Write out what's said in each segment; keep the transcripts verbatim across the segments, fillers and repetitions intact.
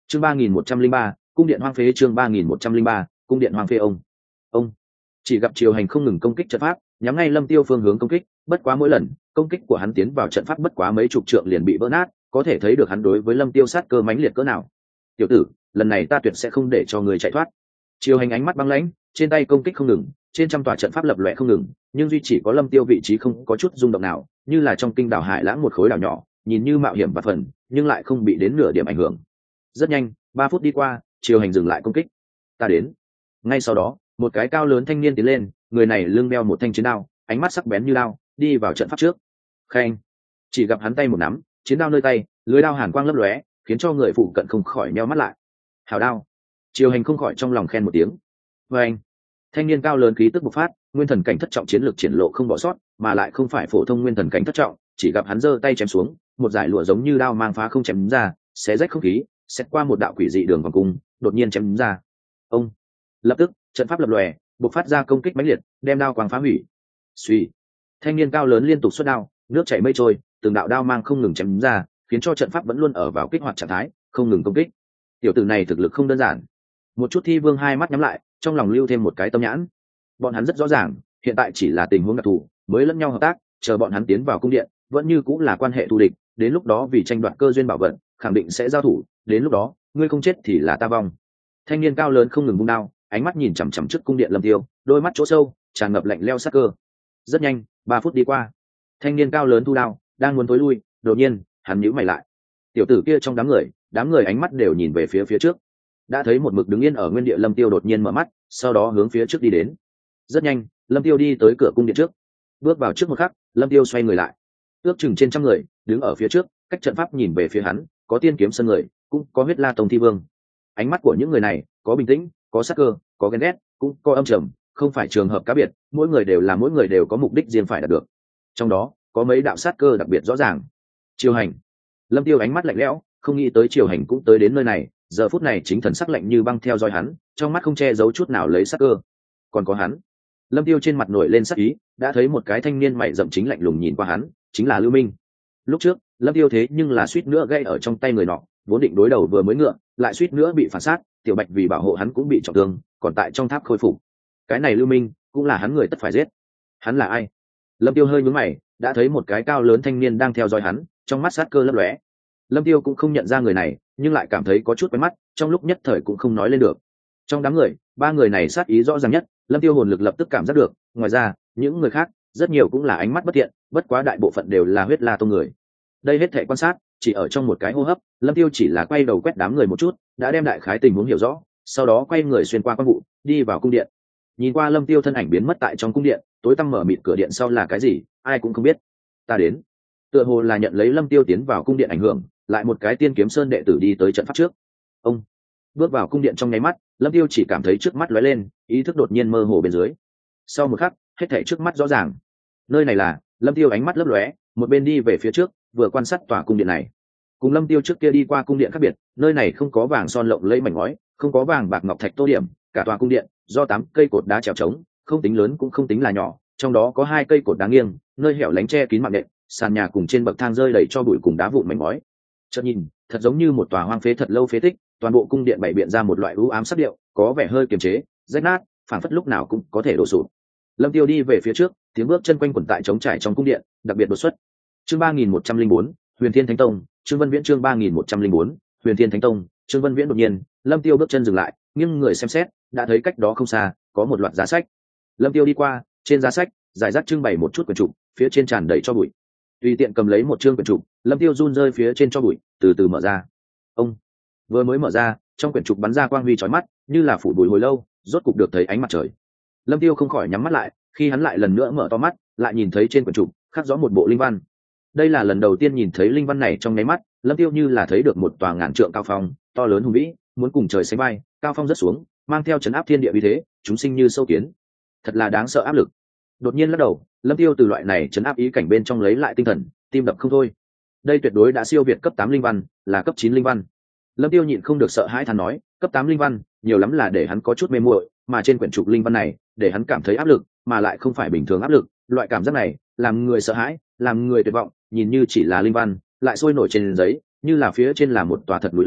chương ba nghìn một trăm linh ba cung điện hoang phế chương ba nghìn một trăm linh ba cung điện hoang phế ông ông chỉ gặp Triều Hành không ngừng công kích trận pháp, nhắm ngay Lâm Tiêu phương hướng công kích, bất quá mỗi lần công kích của hắn tiến vào trận pháp bất quá mấy chục trượng liền bị vỡ nát, có thể thấy được hắn đối với Lâm Tiêu sát cơ mãnh liệt cỡ nào. Tiểu tử, lần này ta tuyệt sẽ không để cho người chạy thoát. Triều Hành ánh mắt băng lãnh, trên tay công kích không ngừng, trên trăm tòa trận pháp lập lòe không ngừng, nhưng duy chỉ có Lâm Tiêu vị trí không có chút rung động nào, như là trong kinh đảo hải lãng một khối đảo nhỏ, nhìn như mạo hiểm và phần, nhưng lại không bị đến nửa điểm ảnh hưởng. Rất nhanh, ba phút đi qua, Triều Hành dừng lại công kích. Ta đến. Ngay sau đó, một cái cao lớn thanh niên tiến lên, người này lưng đeo một thanh chiến đao, ánh mắt sắc bén như đao, đi vào trận pháp trước. Khen. Chỉ gặp hắn tay một nắm, chiến đao nơi tay, lưới đao hàn quang lấp lóe, khiến cho người phụ cận không khỏi nheo mắt lại. Hảo đao. Triều Hành không khỏi trong lòng khen một tiếng. Và anh. Thanh niên cao lớn khí tức bộc phát, nguyên thần cảnh thất trọng chiến lược triển lộ không bỏ sót, mà lại không phải phổ thông nguyên thần cảnh thất trọng, chỉ gặp hắn giơ tay chém xuống, một dải lụa giống như đao mang phá không chém ra, xé rách không khí, xét qua một đạo quỷ dị đường vòng cung, đột nhiên chém ra. Ông. Lập tức, trận pháp lập lòe, bộc phát ra công kích mãnh liệt, đem đao quang phá hủy. Suy. Thanh niên cao lớn liên tục xuất đao, nước chảy mây trôi, từng đạo đao mang không ngừng chém ra, khiến cho trận pháp vẫn luôn ở vào kích hoạt trạng thái, không ngừng công kích. Tiểu tử này thực lực không đơn giản. Một chút thi vương hai mắt nhắm lại, trong lòng lưu thêm một cái tâm nhãn. Bọn hắn rất rõ ràng, hiện tại chỉ là tình huống đặc thù, mới lẫn nhau hợp tác, chờ bọn hắn tiến vào cung điện, vẫn như cũng là quan hệ thù địch, đến lúc đó vì tranh đoạt cơ duyên bảo vận, khẳng định sẽ giao thủ, đến lúc đó, ngươi không chết thì là ta vong. Thanh niên cao lớn không ngừng vung đao, ánh mắt nhìn chằm chằm trước cung điện Lâm Tiêu, đôi mắt chỗ sâu tràn ngập lạnh lẽo sát cơ. Rất nhanh, ba phút đi qua, thanh niên cao lớn thu đao, đang muốn tối lui, đột nhiên, hắn nhíu mày lại. Tiểu tử kia trong đám người, đám người ánh mắt đều nhìn về phía phía trước. Đã thấy một mực đứng yên ở nguyên địa Lâm Tiêu đột nhiên mở mắt, sau đó hướng phía trước đi đến. Rất nhanh, Lâm Tiêu đi tới cửa cung điện trước. Bước vào trước một khắc, Lâm Tiêu xoay người lại. Ước chừng trên trăm người đứng ở phía trước, cách trận pháp nhìn về phía hắn, có tiên kiếm sân người, cũng có huyết la tông thi vương. Ánh mắt của những người này có bình tĩnh, có sắc cơ, có ghen ghét, cũng có âm trầm, không phải trường hợp cá biệt, mỗi người đều là mỗi người đều có mục đích riêng phải đạt được. Trong đó có mấy đạo sát cơ đặc biệt rõ ràng. Triều Hành. Lâm Tiêu ánh mắt lạnh lẽo, không nghĩ tới Triều Hành cũng tới đến nơi này, giờ phút này chính thần sắc lạnh như băng theo dõi hắn, trong mắt không che giấu chút nào lấy sát cơ. Còn có hắn. Lâm Tiêu trên mặt nổi lên sát ý, đã thấy một cái thanh niên mày rậm chính lạnh lùng nhìn qua hắn, chính là Lưu Minh. Lúc trước, Lâm Tiêu thế nhưng là suýt nữa gây ở trong tay người nọ, vốn định đối đầu vừa mới ngựa, lại suýt nữa bị phản sát, Tiểu Bạch vì bảo hộ hắn cũng bị trọng thương, còn tại trong tháp khôi phục. Cái này Lưu Minh cũng là hắn người tất phải giết. Hắn là ai? Lâm Tiêu hơi nhướng mày, đã thấy một cái cao lớn thanh niên đang theo dõi hắn, trong mắt sát cơ lấp lóe. Lâm Tiêu cũng không nhận ra người này, nhưng lại cảm thấy có chút quen mắt, trong lúc nhất thời cũng không nói lên được. Trong đám người, ba người này sát ý rõ ràng nhất, Lâm Tiêu hồn lực lập tức cảm giác được, ngoài ra, những người khác, rất nhiều cũng là ánh mắt bất thiện, bất quá đại bộ phận đều là huyết la tông người. Đây hết thảy quan sát, chỉ ở trong một cái hô hấp, Lâm Tiêu chỉ là quay đầu quét đám người một chút, đã đem đại khái tình huống hiểu rõ, sau đó quay người xuyên qua quan vụ, đi vào cung điện. Nhìn qua Lâm Tiêu thân ảnh biến mất tại trong cung điện, tối tăm mở mịt cửa điện sau là cái gì, ai cũng không biết. Ta đến. Tựa hồ là nhận lấy Lâm Tiêu tiến vào cung điện ảnh hưởng, lại một cái tiên kiếm sơn đệ tử đi tới trận pháp trước. Ông bước vào cung điện trong nháy mắt, Lâm Tiêu chỉ cảm thấy trước mắt lóe lên, ý thức đột nhiên mơ hồ bên dưới. Sau một khắc, hết thảy trước mắt rõ ràng. Nơi này là, Lâm Tiêu ánh mắt lấp lóe, một bên đi về phía trước, vừa quan sát tòa cung điện này. Cùng Lâm Tiêu trước kia đi qua cung điện khác biệt, nơi này không có vàng son lộng lẫy mảnh ngói, không có vàng bạc ngọc thạch tô điểm, cả tòa cung điện do tám cây cột đá trèo trống, không tính lớn cũng không tính là nhỏ, trong đó có hai cây cột đá nghiêng, nơi hẻo lánh che kín mạng nệm, sàn nhà cùng trên bậc thang rơi đầy cho bụi cùng đá vụn mảnh ngói. Chợt nhìn, thật giống như một tòa hoang phế thật lâu phế tích, toàn bộ cung điện bày biện ra một loại u ám sắc điệu, có vẻ hơi kiềm chế, rách nát, phảng phất lúc nào cũng có thể đổ sụp. Lâm Tiêu đi về phía trước, tiếng bước chân quanh quẩn tại trống trải trong cung điện, đặc biệt đột xuất. Chương ba nghìn một trăm linh bốn, Huyền Thiên Thánh Tông, Trương Vân Viễn chương ba nghìn một trăm linh bốn, Huyền Thiên Thánh Tông, Trương Vân Viễn đột nhiên, Lâm Tiêu bước chân dừng lại, nghiêng người xem xét, đã thấy cách đó không xa, có một loạt giá sách. Lâm Tiêu đi qua, trên giá sách, giải rác trưng bày một chút quyển trục, phía trên tràn đầy cho bụi. Tùy tiện cầm lấy một chương quyển trục, Lâm Tiêu run rơi phía trên cho bụi, từ từ mở ra. Ông vừa mới mở ra, trong quyển trục bắn ra quang huy chói mắt, như là phủ bụi hồi lâu, rốt cục được thấy ánh mặt trời. Lâm Tiêu không khỏi nhắm mắt lại, khi hắn lại lần nữa mở to mắt, lại nhìn thấy trên quyển trục khắc rõ một bộ linh văn. Đây là lần đầu tiên nhìn thấy linh văn này trong nháy mắt, Lâm Tiêu như là thấy được một tòa ngàn trượng cao phong, to lớn hùng vĩ, muốn cùng trời sánh vai, cao phong rất xuống, mang theo chấn áp thiên địa uy thế, chúng sinh như sâu kiến. Thật là đáng sợ áp lực. Đột nhiên lắc đầu, Lâm Tiêu từ loại này chấn áp ý cảnh bên trong lấy lại tinh thần, tim đập không thôi. Đây tuyệt đối đã siêu việt cấp tám linh văn, là cấp chín linh văn. Lâm Tiêu nhịn không được sợ hãi thán nói, cấp tám linh văn, nhiều lắm là để hắn có chút mê muội, mà trên quyển trục linh văn này, để hắn cảm thấy áp lực, mà lại không phải bình thường áp lực, loại cảm giác này, làm người sợ hãi, làm người tuyệt vọng, nhìn như chỉ là linh văn, lại sôi nổi trên giấy, như là phía trên là một tòa thật núi lớn,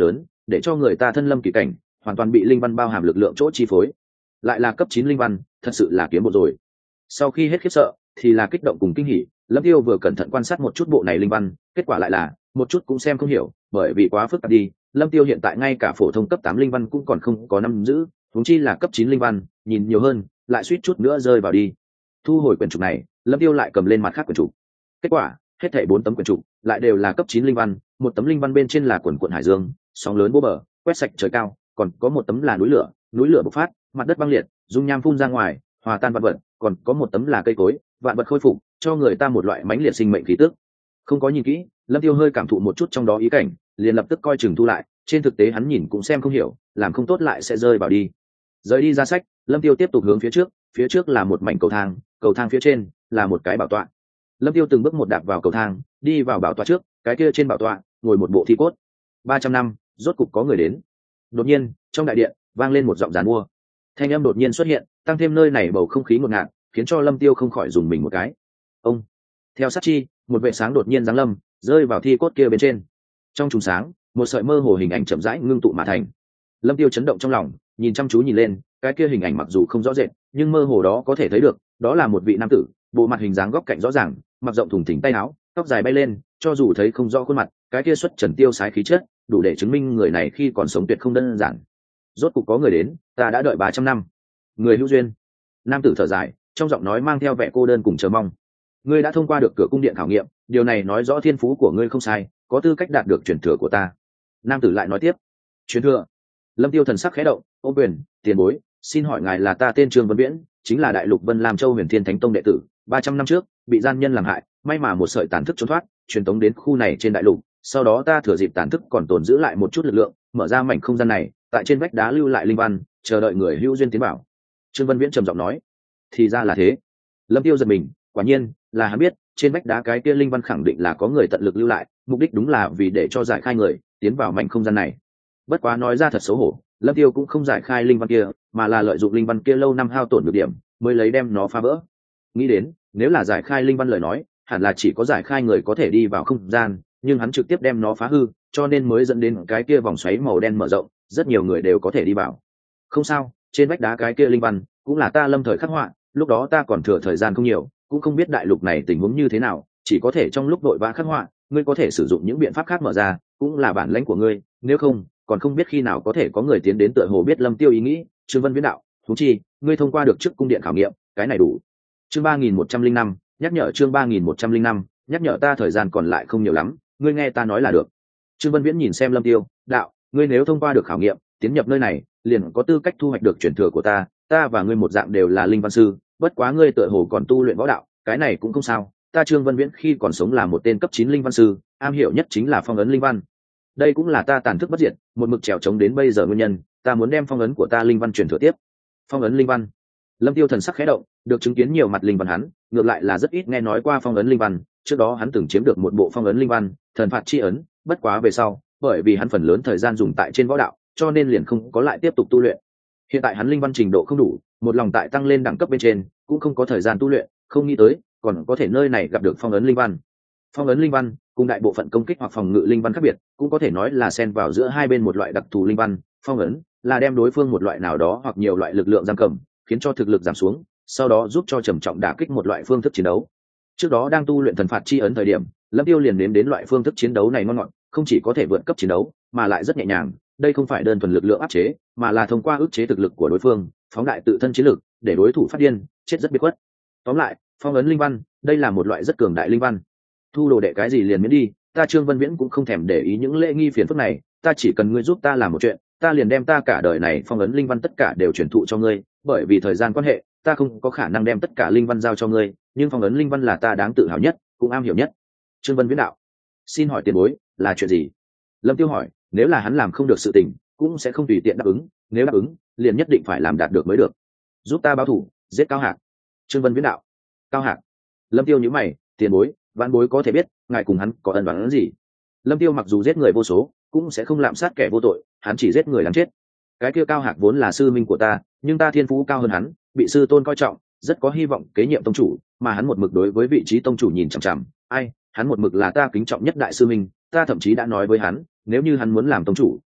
để cho người ta thân lâm kỳ cảnh, hoàn toàn bị linh văn bao hàm lực lượng chỗ chi phối. Lại là cấp chín linh văn, thật sự là kiếm bộ rồi. Sau khi hết khiếp sợ thì là kích động cùng kinh hỉ. Lâm Tiêu vừa cẩn thận quan sát một chút bộ này linh văn, kết quả lại là một chút cũng xem không hiểu, bởi vì quá phức tạp đi. Lâm Tiêu hiện tại ngay cả phổ thông cấp tám linh văn cũng còn không có nắm giữ, huống chi là cấp chín linh văn, nhìn nhiều hơn lại suýt chút nữa rơi vào đi. Thu hồi quyển trục này, Lâm Tiêu lại cầm lên mặt khác quyển trục. Kết quả hết thảy bốn tấm quyển trục lại đều là cấp chín linh văn, một tấm linh văn bên trên là quần quần hải dương, sóng lớn bố bờ, quét sạch trời cao, còn có một tấm là núi lửa, núi lửa bộc phát, mặt đất băng liệt, dung nham phun ra ngoài, hòa tan vạn vật, còn có một tấm là cây cối, vạn vật khôi phục, cho người ta một loại mãnh liệt sinh mệnh khí tức. Không có nhìn kỹ, Lâm Tiêu hơi cảm thụ một chút trong đó ý cảnh, liền lập tức coi chừng thu lại, trên thực tế hắn nhìn cũng xem không hiểu, làm không tốt lại sẽ rơi vào đi. Rời đi ra sách, Lâm Tiêu tiếp tục hướng phía trước, phía trước là một mảnh cầu thang, cầu thang phía trên là một cái bảo tọa. Lâm Tiêu từng bước một đạp vào cầu thang, đi vào bảo tọa trước, cái kia trên bảo tọa ngồi một bộ thi cốt. Ba trăm năm, rốt cục có người đến. Đột nhiên, trong đại điện vang lên một giọng giàn mua. Thanh âm đột nhiên xuất hiện, tăng thêm nơi này bầu không khí ngột ngạt, khiến cho Lâm Tiêu không khỏi dùng mình một cái. Ông. Theo sát chi, một vệ sáng đột nhiên giáng lâm, rơi vào thi cốt kia bên trên. Trong chùm sáng, một sợi mơ hồ hình ảnh chậm rãi ngưng tụ mà thành. Lâm Tiêu chấn động trong lòng, nhìn chăm chú nhìn lên, cái kia hình ảnh mặc dù không rõ rệt, nhưng mơ hồ đó có thể thấy được, đó là một vị nam tử, bộ mặt hình dáng góc cạnh rõ ràng, mặc rộng thùng thình tay áo, tóc dài bay lên, cho dù thấy không rõ khuôn mặt, cái kia xuất trần tiêu sái khí chất, đủ để chứng minh người này khi còn sống tuyệt không đơn giản. Rốt cục có người đến, ta đã đợi ba trăm năm. Người hữu duyên. Nam tử thở dài, trong giọng nói mang theo vẻ cô đơn cùng chờ mong. Ngươi đã thông qua được cửa cung điện khảo nghiệm, điều này nói rõ thiên phú của ngươi không sai, có tư cách đạt được truyền thừa của ta. Nam tử lại nói tiếp. Truyền thừa? Lâm Tiêu thần sắc khẽ động, ô quyền, tiền bối, xin hỏi ngài là ta tên Trương Vân Viễn, chính là Đại Lục Vân Lam Châu Huyền Thiên Thánh Tông đệ tử, ba trăm năm trước bị gian nhân làm hại, may mà một sợi tàn thức trốn thoát, truyền tống đến khu này trên đại lục, sau đó ta thừa dịp tàn thức còn tồn giữ lại một chút lực lượng, mở ra mảnh không gian này, tại trên vách đá lưu lại linh văn, chờ đợi người hữu duyên tiến vào. Trương Vân Viễn trầm giọng nói. Thì ra là thế. Lâm Tiêu giật mình, quả nhiên là hắn biết, trên vách đá cái kia linh văn khẳng định là có người tận lực lưu lại, mục đích đúng là vì để cho giải khai người tiến vào mảnh không gian này. Bất quá nói ra thật xấu hổ, Lâm Tiêu cũng không giải khai linh văn kia, mà là lợi dụng linh văn kia lâu năm hao tổn được điểm, mới lấy đem nó phá vỡ. Nghĩ đến, nếu là giải khai linh văn lời nói, hẳn là chỉ có giải khai người có thể đi vào không gian, nhưng hắn trực tiếp đem nó phá hư, cho nên mới dẫn đến cái kia vòng xoáy màu đen mở rộng, rất nhiều người đều có thể đi vào. Không sao, trên vách đá cái kia linh văn cũng là ta lâm thời khắc họa, lúc đó ta còn thừa thời gian không nhiều, cũng không biết đại lục này tình huống như thế nào, chỉ có thể trong lúc đội vã khắc họa, ngươi có thể sử dụng những biện pháp khác mở ra, cũng là bản lãnh của ngươi, nếu không, còn không biết khi nào có thể có người tiến đến tựa hồ biết Lâm Tiêu ý nghĩ. Trương Vân Viễn đạo, thú chi, ngươi thông qua được trước cung điện khảo nghiệm, cái này đủ. Chương ba nghìn một trăm linh năm, nhắc nhở chương ba nghìn một trăm linh năm, nhắc nhở ta thời gian còn lại không nhiều lắm, ngươi nghe ta nói là được. Trương Vân Viễn nhìn xem Lâm Tiêu, đạo, ngươi nếu thông qua được khảo nghiệm, tiến nhập nơi này, liền có tư cách thu hoạch được truyền thừa của ta, ta và ngươi một dạng đều là linh văn sư, bất quá ngươi tựa hồ còn tu luyện võ đạo, cái này cũng không sao, ta Trương Vân Viễn khi còn sống là một tên cấp chín linh văn sư, am hiểu nhất chính là phong ấn linh văn. Đây cũng là ta tàn thức bất diệt, một mực trèo chống đến bây giờ nguyên nhân, ta muốn đem phong ấn của ta linh văn truyền thừa tiếp. Phong ấn linh văn? Lâm Tiêu thần sắc khẽ động, được chứng kiến nhiều mặt linh văn hắn, ngược lại là rất ít nghe nói qua phong ấn linh văn, trước đó hắn từng chiếm được một bộ phong ấn linh văn, thần phạt chi ấn, bất quá về sau, bởi vì hắn phần lớn thời gian dùng tại trên võ đạo, cho nên liền không có lại tiếp tục tu luyện. Hiện tại hắn linh văn trình độ không đủ, một lòng tại tăng lên đẳng cấp bên trên, cũng không có thời gian tu luyện, không nghĩ tới, còn có thể nơi này gặp được phong ấn linh văn. Phong ấn linh văn cùng đại bộ phận công kích hoặc phòng ngự linh văn khác biệt, cũng có thể nói là xen vào giữa hai bên một loại đặc thù linh văn. Phong ấn là đem đối phương một loại nào đó hoặc nhiều loại lực lượng giam cầm, khiến cho thực lực giảm xuống, sau đó giúp cho trầm trọng đả kích một loại phương thức chiến đấu. Trước đó đang tu luyện thần phạt chi ấn thời điểm, Lâm Tiêu liền nếm đến loại phương thức chiến đấu này ngon ngọt, không chỉ có thể vượt cấp chiến đấu, mà lại rất nhẹ nhàng. Đây không phải đơn thuần lực lượng áp chế, mà là thông qua ức chế thực lực của đối phương, phóng đại tự thân chiến lực, để đối thủ phát điên, chết rất biệt khuất. Tóm lại, phong ấn linh văn, đây là một loại rất cường đại linh văn. Thu đồ đệ cái gì liền miễn đi, ta Trương Vân Viễn cũng không thèm để ý những lễ nghi phiền phức này, ta chỉ cần ngươi giúp ta làm một chuyện, ta liền đem ta cả đời này phong ấn linh văn tất cả đều truyền thụ cho ngươi, bởi vì thời gian quan hệ, ta không có khả năng đem tất cả linh văn giao cho ngươi, nhưng phong ấn linh văn là ta đáng tự hào nhất, cũng am hiểu nhất. Trương Vân Viễn đạo, xin hỏi tiền bối, là chuyện gì? Lâm Tiêu hỏi, nếu là hắn làm không được sự tình, cũng sẽ không tùy tiện đáp ứng, nếu đáp ứng, liền nhất định phải làm đạt được mới được. Giúp ta báo thủ, giết Cao Hạc. Trương Vân Viễn đạo, Cao Hạc? Lâm Tiêu nhíu mày, tiền bối, vãn bối có thể biết, ngài cùng hắn có ân oán gì? Lâm Tiêu mặc dù giết người vô số, cũng sẽ không lạm sát kẻ vô tội, hắn chỉ giết người đáng chết. Cái kia Cao Hạc vốn là sư minh của ta, nhưng ta thiên phú cao hơn hắn, bị sư tôn coi trọng, rất có hy vọng kế nhiệm tông chủ, mà hắn một mực đối với vị trí tông chủ nhìn chằm chằm. Ai, hắn một mực là ta kính trọng nhất đại sư minh, ta thậm chí đã nói với hắn, nếu như hắn muốn làm tông chủ,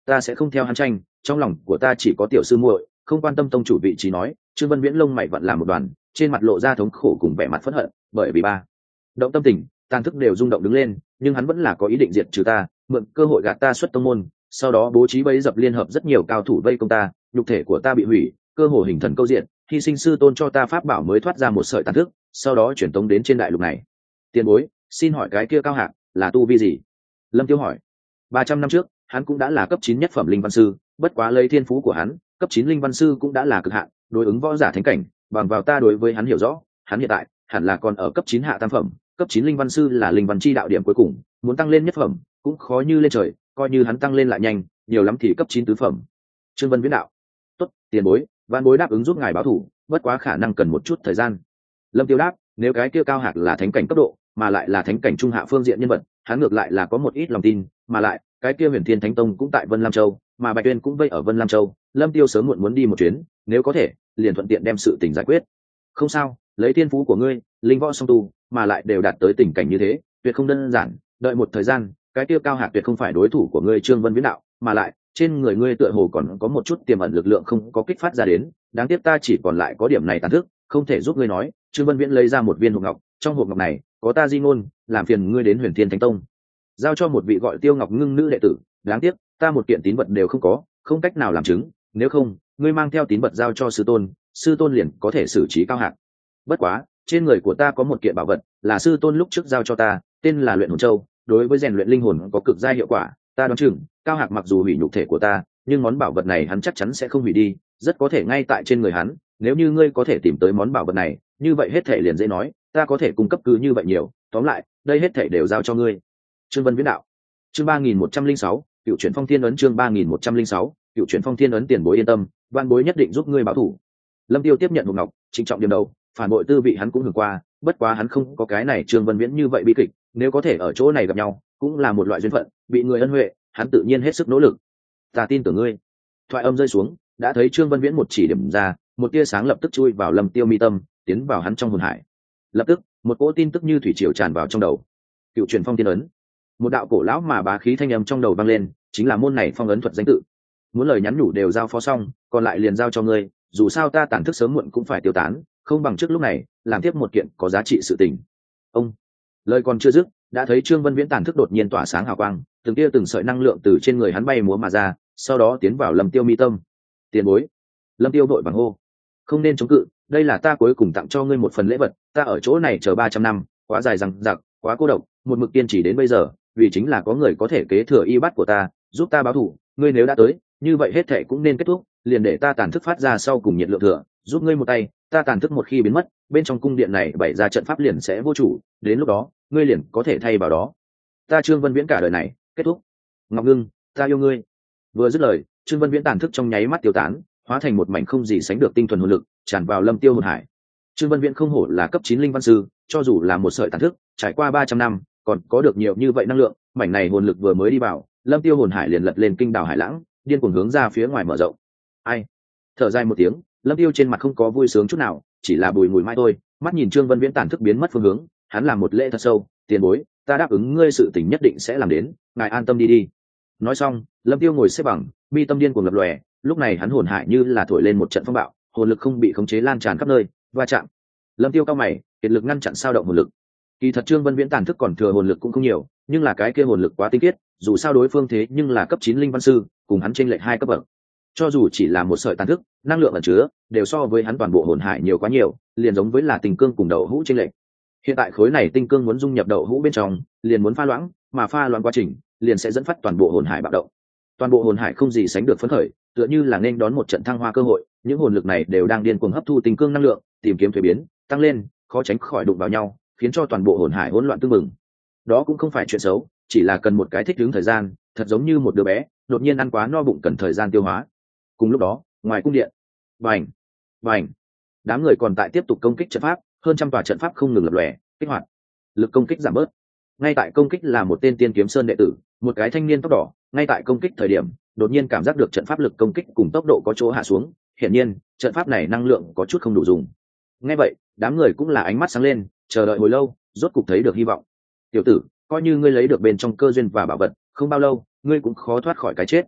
ta sẽ không theo hắn tranh, trong lòng của ta chỉ có tiểu sư muội, không quan tâm tông chủ vị trí. Nói Trương Vân Viễn lông mày vặn làm một đoàn, trên mặt lộ ra thống khổ cùng vẻ mặt phẫn hận, bởi vì ba động tâm tình tàn thức đều rung động đứng lên, nhưng hắn vẫn là có ý định diệt trừ ta, mượn cơ hội gạt ta xuất tông môn, sau đó bố trí bẫy dập liên hợp rất nhiều cao thủ vây công ta, nhục thể của ta bị hủy, cơ hồ hình thần câu diện, hy sinh sư tôn cho ta pháp bảo mới thoát ra một sợi tàn thức, sau đó chuyển tống đến trên đại lục này. Tiền bối, xin hỏi cái kia cao hạng là tu vi gì? Lâm Tiêu hỏi. Ba trăm năm trước hắn cũng đã là cấp chín nhất phẩm linh văn sư, bất quá lấy thiên phú của hắn, cấp chín linh văn sư cũng đã là cực hạn, đối ứng võ giả thánh cảnh, bằng vào ta đối với hắn hiểu rõ, hắn hiện tại hẳn là còn ở cấp chín hạ tam phẩm, cấp chín linh văn sư là linh văn chi đạo điểm cuối cùng, muốn tăng lên nhất phẩm cũng khó như lên trời, coi như hắn tăng lên lại nhanh, nhiều lắm thì cấp chín tứ phẩm. Trương Vân Viễn đạo: "Tốt, tiền bối, vạn bối đáp ứng giúp ngài báo thủ, bất quá khả năng cần một chút thời gian." Lâm Tiêu đáp: "Nếu cái kia cao hạc là thánh cảnh cấp độ, mà lại là thánh cảnh trung hạ phương diện nhân vật, hắn ngược lại là có một ít lòng tin, mà lại cái kia Huyền Thiên Thánh Tông cũng tại Vân Lam Châu, mà Bạch Tuyên cũng vây ở Vân Lam Châu, Lâm Tiêu sớm muộn muốn đi một chuyến, nếu có thể, liền thuận tiện đem sự tình giải quyết." "Không sao, lấy thiên phú của ngươi, linh võ song tu, mà lại đều đạt tới tình cảnh như thế, tuyệt không đơn giản, đợi một thời gian, cái kia cao hạc tuyệt không phải đối thủ của ngươi." Trương Vân Viễn đạo: "Mà lại, trên người ngươi tựa hồ còn có một chút tiềm ẩn lực lượng không có kích phát ra đến, đáng tiếc ta chỉ còn lại có điểm này tàn thức, không thể giúp ngươi." Nói Trương Vân Viễn lấy ra một viên hộp ngọc, trong hộp ngọc này có ta di ngôn, làm phiền ngươi đến Huyền Thiên Thánh Tông giao cho một vị gọi Tiêu Ngọc Ngưng nữ đệ tử, đáng tiếc ta một kiện tín vật đều không có, không cách nào làm chứng, nếu không ngươi mang theo tín vật giao cho sư tôn, sư tôn liền có thể xử trí cao hạc. Bất quá trên người của ta có một kiện bảo vật, là sư tôn lúc trước giao cho ta, tên là Luyện Hồn Châu, đối với rèn luyện linh hồn có cực gia hiệu quả, ta đoán chừng cao hạc mặc dù hủy nhục thể của ta, nhưng món bảo vật này hắn chắc chắn sẽ không hủy đi, rất có thể ngay tại trên người hắn, nếu như ngươi có thể tìm tới món bảo vật này, như vậy hết thể liền dễ nói, ta có thể cung cấp cứ như vậy nhiều, tóm lại đây hết thể đều giao cho ngươi." Trương Vân Viễn đạo. Chương ba nghìn một trăm linh sáu, Cựu Chuyển Phong Thiên Ấn. Chương ba nghìn một trăm linh sáu, Cựu Chuyển Phong Thiên Ấn. Tiền bối yên tâm, van bối nhất định giúp ngươi báo thủ. Lâm Tiêu tiếp nhận hộp ngọc, trịnh trọng điểm đầu, phản bội tư vị hắn cũng hưởng qua, bất quá hắn không có cái này Trương Vân Viễn như vậy bi kịch, nếu có thể ở chỗ này gặp nhau, cũng là một loại duyên phận, bị người ân huệ, hắn tự nhiên hết sức nỗ lực. "Ta tin tưởng ngươi." Thoại âm rơi xuống, đã thấy Trương Vân Viễn một chỉ điểm ra, một tia sáng lập tức chui vào Lâm Tiêu mi tâm, tiến vào hắn trong hồn hải. Lập tức, một cỗ tin tức như thủy triều tràn vào trong đầu. Cựu Truyền Phong Thiên Ấn. Một đạo cổ lão mà bá khí thanh âm trong đầu vang lên, chính là môn này phong ấn thuật danh tự. Muốn lời nhắn nhủ đều giao phó xong, còn lại liền giao cho ngươi, dù sao ta tàn thức sớm muộn cũng phải tiêu tán, không bằng trước lúc này làm tiếp một kiện có giá trị sự tình. Ông lời còn chưa dứt, đã thấy Trương Vân Viễn tàn thức đột nhiên tỏa sáng hào quang, từng tia từng sợi năng lượng từ trên người hắn bay múa mà ra, sau đó tiến vào Lâm Tiêu mi tâm. "Tiền bối." Lâm Tiêu vội vàng hô. "Không nên chống cự, đây là ta cuối cùng tặng cho ngươi một phần lễ vật, ta ở chỗ này chờ ba trăm năm, quá dài dằng dặc, quá cô độc, một mực kiên trì đến bây giờ, vì chính là có người có thể kế thừa y bát của ta, giúp ta báo thù, ngươi nếu đã tới, như vậy hết thảy cũng nên kết thúc, liền để ta tàn thức phát ra sau cùng nhiệt lượng thừa, giúp ngươi một tay, ta tàn thức một khi biến mất, bên trong cung điện này bày ra trận pháp liền sẽ vô chủ, đến lúc đó, ngươi liền có thể thay vào đó. Ta Trương Vân Viễn cả đời này, kết thúc." "Ngọc Ngưng, ta yêu ngươi." Vừa dứt lời, Trương Vân Viễn tàn thức trong nháy mắt tiêu tán, hóa thành một mảnh không gì sánh được tinh thuần hồn lực, tràn vào Lâm Tiêu hồn hải. Trương Vân Viễn không hổ là cấp chín linh văn sư, cho dù là một sợi tàn thức, trải qua ba trăm năm, còn có được nhiều như vậy năng lượng, mảnh này hồn lực vừa mới đi vào, Lâm Tiêu hồn hải liền lật lên kinh đảo hải lãng, điên cuồng hướng ra phía ngoài mở rộng. Ai? Thở dài một tiếng, Lâm Tiêu trên mặt không có vui sướng chút nào, chỉ là bùi ngùi mai thôi, mắt nhìn Trương Vân Viễn tàn thức biến mất phương hướng, hắn làm một lễ thật sâu, "Tiền bối, ta đáp ứng ngươi sự tình nhất định sẽ làm đến, ngài an tâm đi đi." Nói xong, Lâm Tiêu ngồi xếp bằng, mi tâm điên cuồng lập lòe, lúc này hắn hồn hải như là thổi lên một trận phong bạo, hồn lực không bị khống chế lan tràn khắp nơi, va chạm. Lâm Tiêu cao mày, kiệt lực ngăn chặn sao động hồn lực. Kỳ thật Trương Vân Viễn tàn thức còn thừa hồn lực cũng không nhiều, nhưng là cái kia hồn lực quá tinh khiết, dù sao đối phương thế nhưng là cấp chín linh văn sư, cùng hắn chênh lệch hai cấp bậc. Cho dù chỉ là một sợi tàn thức, năng lượng ẩn chứa đều so với hắn toàn bộ hồn hải nhiều quá nhiều, liền giống với là tình cương cùng đậu hũ chênh lệch. Hiện tại khối này tinh cương muốn dung nhập đậu hũ bên trong, liền muốn pha loãng, mà pha loãng quá trình liền sẽ dẫn phát toàn bộ hồn hải bạo động. Toàn bộ hồn hải không gì sánh được phấn khởi, tựa như là nên đón một trận thăng hoa cơ hội, những hồn lực này đều đang điên cuồng hấp thu tinh cương năng lượng, tìm kiếm thuế biến, tăng lên, khó tránh khỏi đụng vào nhau, khiến cho toàn bộ hồn hải hỗn loạn tương mừng. Đó cũng không phải chuyện xấu, chỉ là cần một cái thích ứng thời gian, thật giống như một đứa bé đột nhiên ăn quá no bụng cần thời gian tiêu hóa. Cùng lúc đó, ngoài cung điện, vành vành đám người còn tại tiếp tục công kích trận pháp, hơn trăm tòa trận pháp không ngừng lập lòe, kích hoạt, lực công kích giảm bớt. Ngay tại công kích là một tên tiên kiếm sơn đệ tử, một cái thanh niên tóc đỏ, ngay tại công kích thời điểm đột nhiên cảm giác được trận pháp lực công kích cùng tốc độ có chỗ hạ xuống, hiển nhiên trận pháp này năng lượng có chút không đủ dùng. Nghe vậy, đám người cũng là ánh mắt sáng lên, chờ đợi hồi lâu, rốt cục thấy được hy vọng. "Tiểu tử, coi như ngươi lấy được bên trong cơ duyên và bảo vật, không bao lâu ngươi cũng khó thoát khỏi cái chết."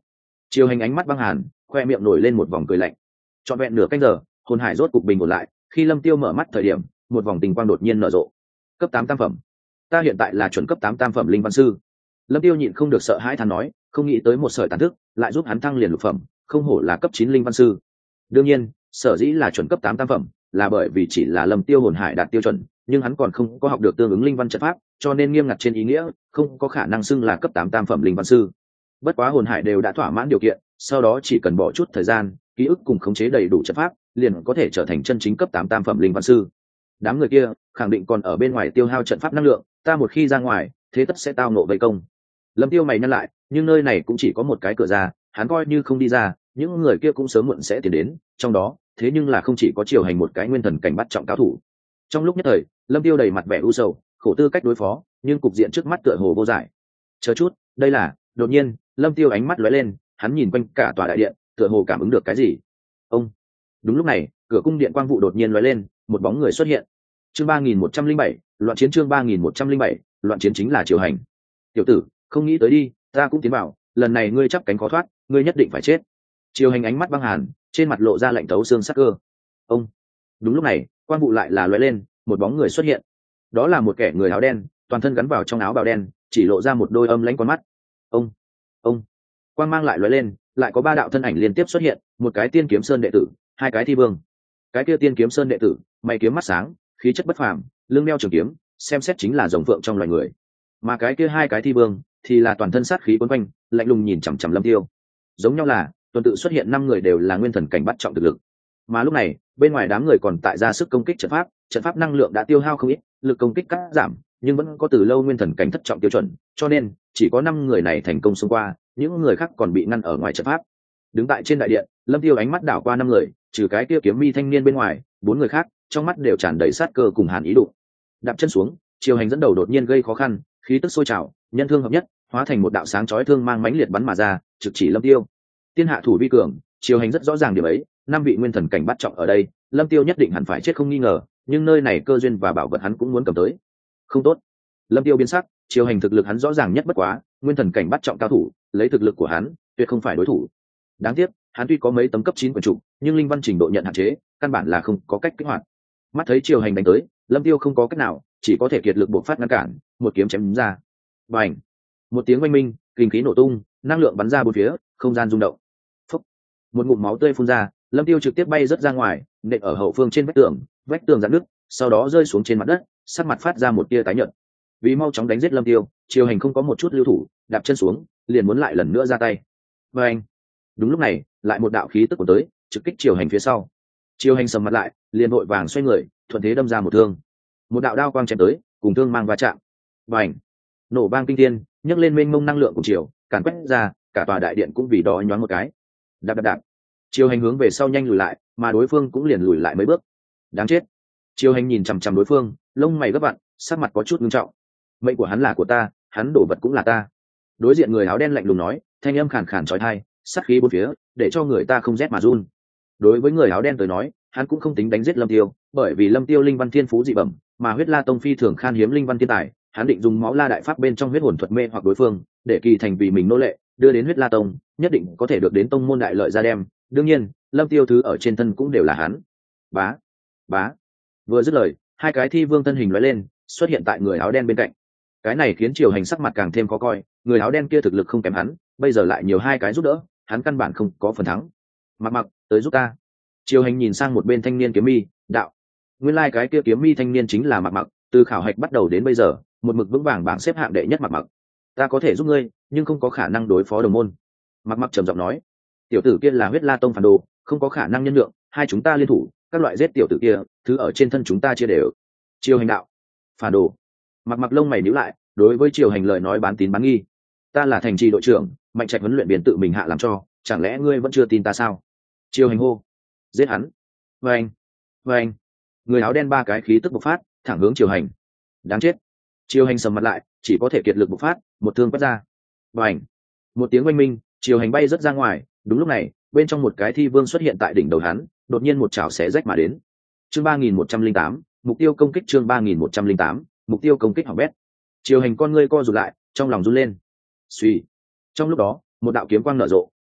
Triều Hành ánh mắt băng hàn, khoe miệng nổi lên một vòng cười lạnh. Trọn vẹn nửa canh giờ, hồn hải rốt cục bình ổn lại. Khi Lâm Tiêu mở mắt thời điểm, một vòng tình quang đột nhiên nở rộ. Cấp tám tam phẩm, ta hiện tại là chuẩn cấp tám tam phẩm linh văn sư. Lâm Tiêu nhịn không được sợ hãi thán nói, không nghĩ tới một sợi tàn thức lại giúp hắn thăng liền lục phẩm, không hổ là cấp chín linh văn sư. Đương nhiên, sở dĩ là chuẩn cấp tám tam phẩm, là bởi vì chỉ là Lâm Tiêu hồn hải đạt tiêu chuẩn, nhưng hắn còn không có học được tương ứng linh văn trận pháp, cho nên nghiêm ngặt trên ý nghĩa, không có khả năng xưng là cấp tám tam phẩm linh văn sư. Bất quá hồn hải đều đã thỏa mãn điều kiện, sau đó chỉ cần bỏ chút thời gian, ký ức cùng khống chế đầy đủ trận pháp, liền có thể trở thành chân chính cấp tám tam phẩm linh văn sư. Đám người kia khẳng định còn ở bên ngoài tiêu hao trận pháp năng lượng, ta một khi ra ngoài, thế tất sẽ tao nộ vây công. Lâm Tiêu mày nhăn lại, nhưng nơi này cũng chỉ có một cái cửa ra, hắn coi như không đi ra, những người kia cũng sớm muộn sẽ tiến đến, trong đó, thế nhưng là không chỉ có Triều Hành một cái nguyên thần cảnh bắt trọng cao thủ. Trong lúc nhất thời, Lâm Tiêu đầy mặt vẻ u sầu, khổ tư cách đối phó, nhưng cục diện trước mắt tựa hồ vô giải. Chờ chút, đây là, đột nhiên, Lâm Tiêu ánh mắt lóe lên, hắn nhìn quanh cả tòa đại điện, tựa hồ cảm ứng được cái gì. Ông. Đúng lúc này, cửa cung điện quang vụ đột nhiên lóe lên, một bóng người xuất hiện. Chương ba nghìn một trăm linh bảy, loạn chiến chương ba nghìn một trăm linh bảy, loạn chiến chính là Triều Hành. Tiểu tử, không nghĩ tới đi, ta cũng tiến vào, lần này ngươi chắp cánh khó thoát, ngươi nhất định phải chết. Triều Hành ánh mắt băng hàn, trên mặt lộ ra lạnh tấu xương sắc cơ. Ông. Đúng lúc này, quang vụ lại là lóe lên, một bóng người xuất hiện. Đó là một kẻ người áo đen, toàn thân gắn vào trong áo bào đen, chỉ lộ ra một đôi âm lãnh con mắt. Ông. Ông. Quang mang lại lóe lên, lại có ba đạo thân ảnh liên tiếp xuất hiện, một cái Tiên Kiếm Sơn đệ tử, hai cái thi vương. Cái kia Tiên Kiếm Sơn đệ tử, mày kiếm mắt sáng, khí chất bất phàm, lưng đeo trường kiếm, xem xét chính là rồng phượng trong loài người. Mà cái kia hai cái thi vương thì là toàn thân sát khí quấn quanh, lạnh lùng nhìn chằm chằm Lâm Tiêu. Giống nhau là, tuần tự xuất hiện năm người đều là nguyên thần cảnh bắt trọng thực lực. Mà lúc này, bên ngoài đám người còn tại ra sức công kích trận pháp, trận pháp năng lượng đã tiêu hao không ít, lực công kích cắt giảm, nhưng vẫn có từ lâu nguyên thần cảnh thất trọng tiêu chuẩn, cho nên chỉ có năm người này thành công xông qua, những người khác còn bị ngăn ở ngoài trận pháp. Đứng tại trên đại điện, Lâm Tiêu ánh mắt đảo qua năm người, trừ cái kia kiếm mi thanh niên bên ngoài, bốn người khác trong mắt đều tràn đầy sát cơ cùng hàn ý đụng. Đạp chân xuống, Triều Hành dẫn đầu đột nhiên gây khó khăn, khí tức sôi trào, nhân thương hợp nhất, hóa thành một đạo sáng chói thương mang mãnh liệt bắn mà ra, trực chỉ Lâm Tiêu. Tiên hạ thủ vi cường, Triều Hành rất rõ ràng điểm ấy, năm vị nguyên thần cảnh bắt trọng ở đây, Lâm Tiêu nhất định hẳn phải chết không nghi ngờ, nhưng nơi này cơ duyên và bảo vật hắn cũng muốn cầm tới. Không tốt. Lâm Tiêu biến sắc, Triều Hành thực lực hắn rõ ràng nhất bất quá, nguyên thần cảnh bắt trọng cao thủ, lấy thực lực của hắn, tuyệt không phải đối thủ. Đáng tiếc, hắn tuy có mấy tấm cấp chín quyền trụ, nhưng linh văn trình độ nhận hạn chế, căn bản là không có cách kích hoạt. Mắt thấy Triều Hành đánh tới, Lâm Tiêu không có cách nào, chỉ có thể kiệt lực buộc phát ngăn cản, một kiếm chém ra. Bành! Một tiếng oanh minh, kinh khí nổ tung, năng lượng bắn ra bốn phía, không gian rung động. Phúc! Một ngụm máu tươi phun ra, Lâm Tiêu trực tiếp bay rất ra ngoài, nện ở hậu phương trên vách tường, vách tường rạn nứt, sau đó rơi xuống trên mặt đất, sắc mặt phát ra một tia tái nhợt. Vì mau chóng đánh giết Lâm Tiêu, Triều Hành không có một chút lưu thủ, đạp chân xuống, liền muốn lại lần nữa ra tay. Bành! Đúng lúc này, lại một đạo khí tức của tới, trực kích Triều Hành phía sau. Triều Hành sầm mặt lại, liền vội vàng xoay người, thuận thế đâm ra một thương. Một đạo đao quang chém tới, cùng thương mang va chạm. Bành! Nổ vang kinh thiên, nhấc lên mênh mông năng lượng của Triều, càn quét ra, cả tòa đại điện cũng vì đó nhoáng một cái. Đạp đạp đạp. Triều Hành hướng về sau nhanh lùi lại, mà đối phương cũng liền lùi lại mấy bước. Đáng chết! Triều Hành nhìn chằm chằm đối phương, lông mày gấp vặn, sắc mặt có chút nghiêm trọng. Mệnh của hắn là của ta, hắn đổ vật cũng là ta. Đối diện người áo đen lạnh lùng nói, thanh âm khàn khàn chói tai, sát khí bốn phía, để cho người ta không rét mà run. Đối với người áo đen tới nói, hắn cũng không tính đánh giết Lâm Tiêu, bởi vì Lâm Tiêu linh văn thiên phú dị bẩm, mà huyết la tông phi thường khan hiếm linh văn thiên tài, hắn định dùng máu la đại pháp bên trong huyết hồn thuật mê hoặc đối phương, để kỳ thành vì mình nô lệ, đưa đến huyết la tông, nhất định có thể được đến tông môn đại lợi ra đem. Đương nhiên, Lâm Tiêu thứ ở trên thân cũng đều là hắn. Bá, bá. Vừa dứt lời, hai cái thi vương thân hình lóe lên, xuất hiện tại người áo đen bên cạnh. Cái này khiến Triều Hành sắc mặt càng thêm khó coi, người áo đen kia thực lực không kém hắn, bây giờ lại nhiều hai cái giúp đỡ, hắn căn bản không có phần thắng. Mặc Mặc, tới giúp ta. Triều Hành nhìn sang một bên thanh niên kiếm mi, đạo. Nguyên lai like cái kia kiếm mi thanh niên chính là Mặc Mặc, từ khảo hạch bắt đầu đến bây giờ, một mực vững vàng bảng xếp hạng đệ nhất Mặc Mặc. Ta có thể giúp ngươi, nhưng không có khả năng đối phó đồng môn. Mặc Mặc trầm giọng nói. Tiểu tử kia là huyết la tông phản đồ, không có khả năng nhân lượng, hai chúng ta liên thủ, các loại giết tiểu tử kia, thứ ở trên thân chúng ta chia đều. Triều Hành đạo. Phản đồ. Mặc Mặc lông mày nhíu lại, đối với Triều Hành lời nói bán tín bán nghi. Ta là thành trì đội trưởng, Mạnh Trạch huấn luyện viên tự mình hạ làm cho, chẳng lẽ ngươi vẫn chưa tin ta sao? Triều Hành hô. Giết hắn. Vâng. Vâng. Người áo đen ba cái khí tức bộc phát, thẳng hướng Triều Hành. Đáng chết. Triều Hành sầm mặt lại, chỉ có thể kiệt lực bộc phát, một thương quét ra. Bành. Một tiếng oanh minh, Triều Hành bay rất ra ngoài. Đúng lúc này, bên trong một cái thi vương xuất hiện tại đỉnh đầu hắn, đột nhiên một chảo xé rách mà đến. Chương ba nghìn một trăm linh tám, mục tiêu công kích chương ba nghìn một trăm linh tám, mục tiêu công kích hỏng bét. Triều Hành con ngươi co rụt lại, trong lòng run lên. Suy. Trong lúc đó, một đạo kiếm quang nở rộ,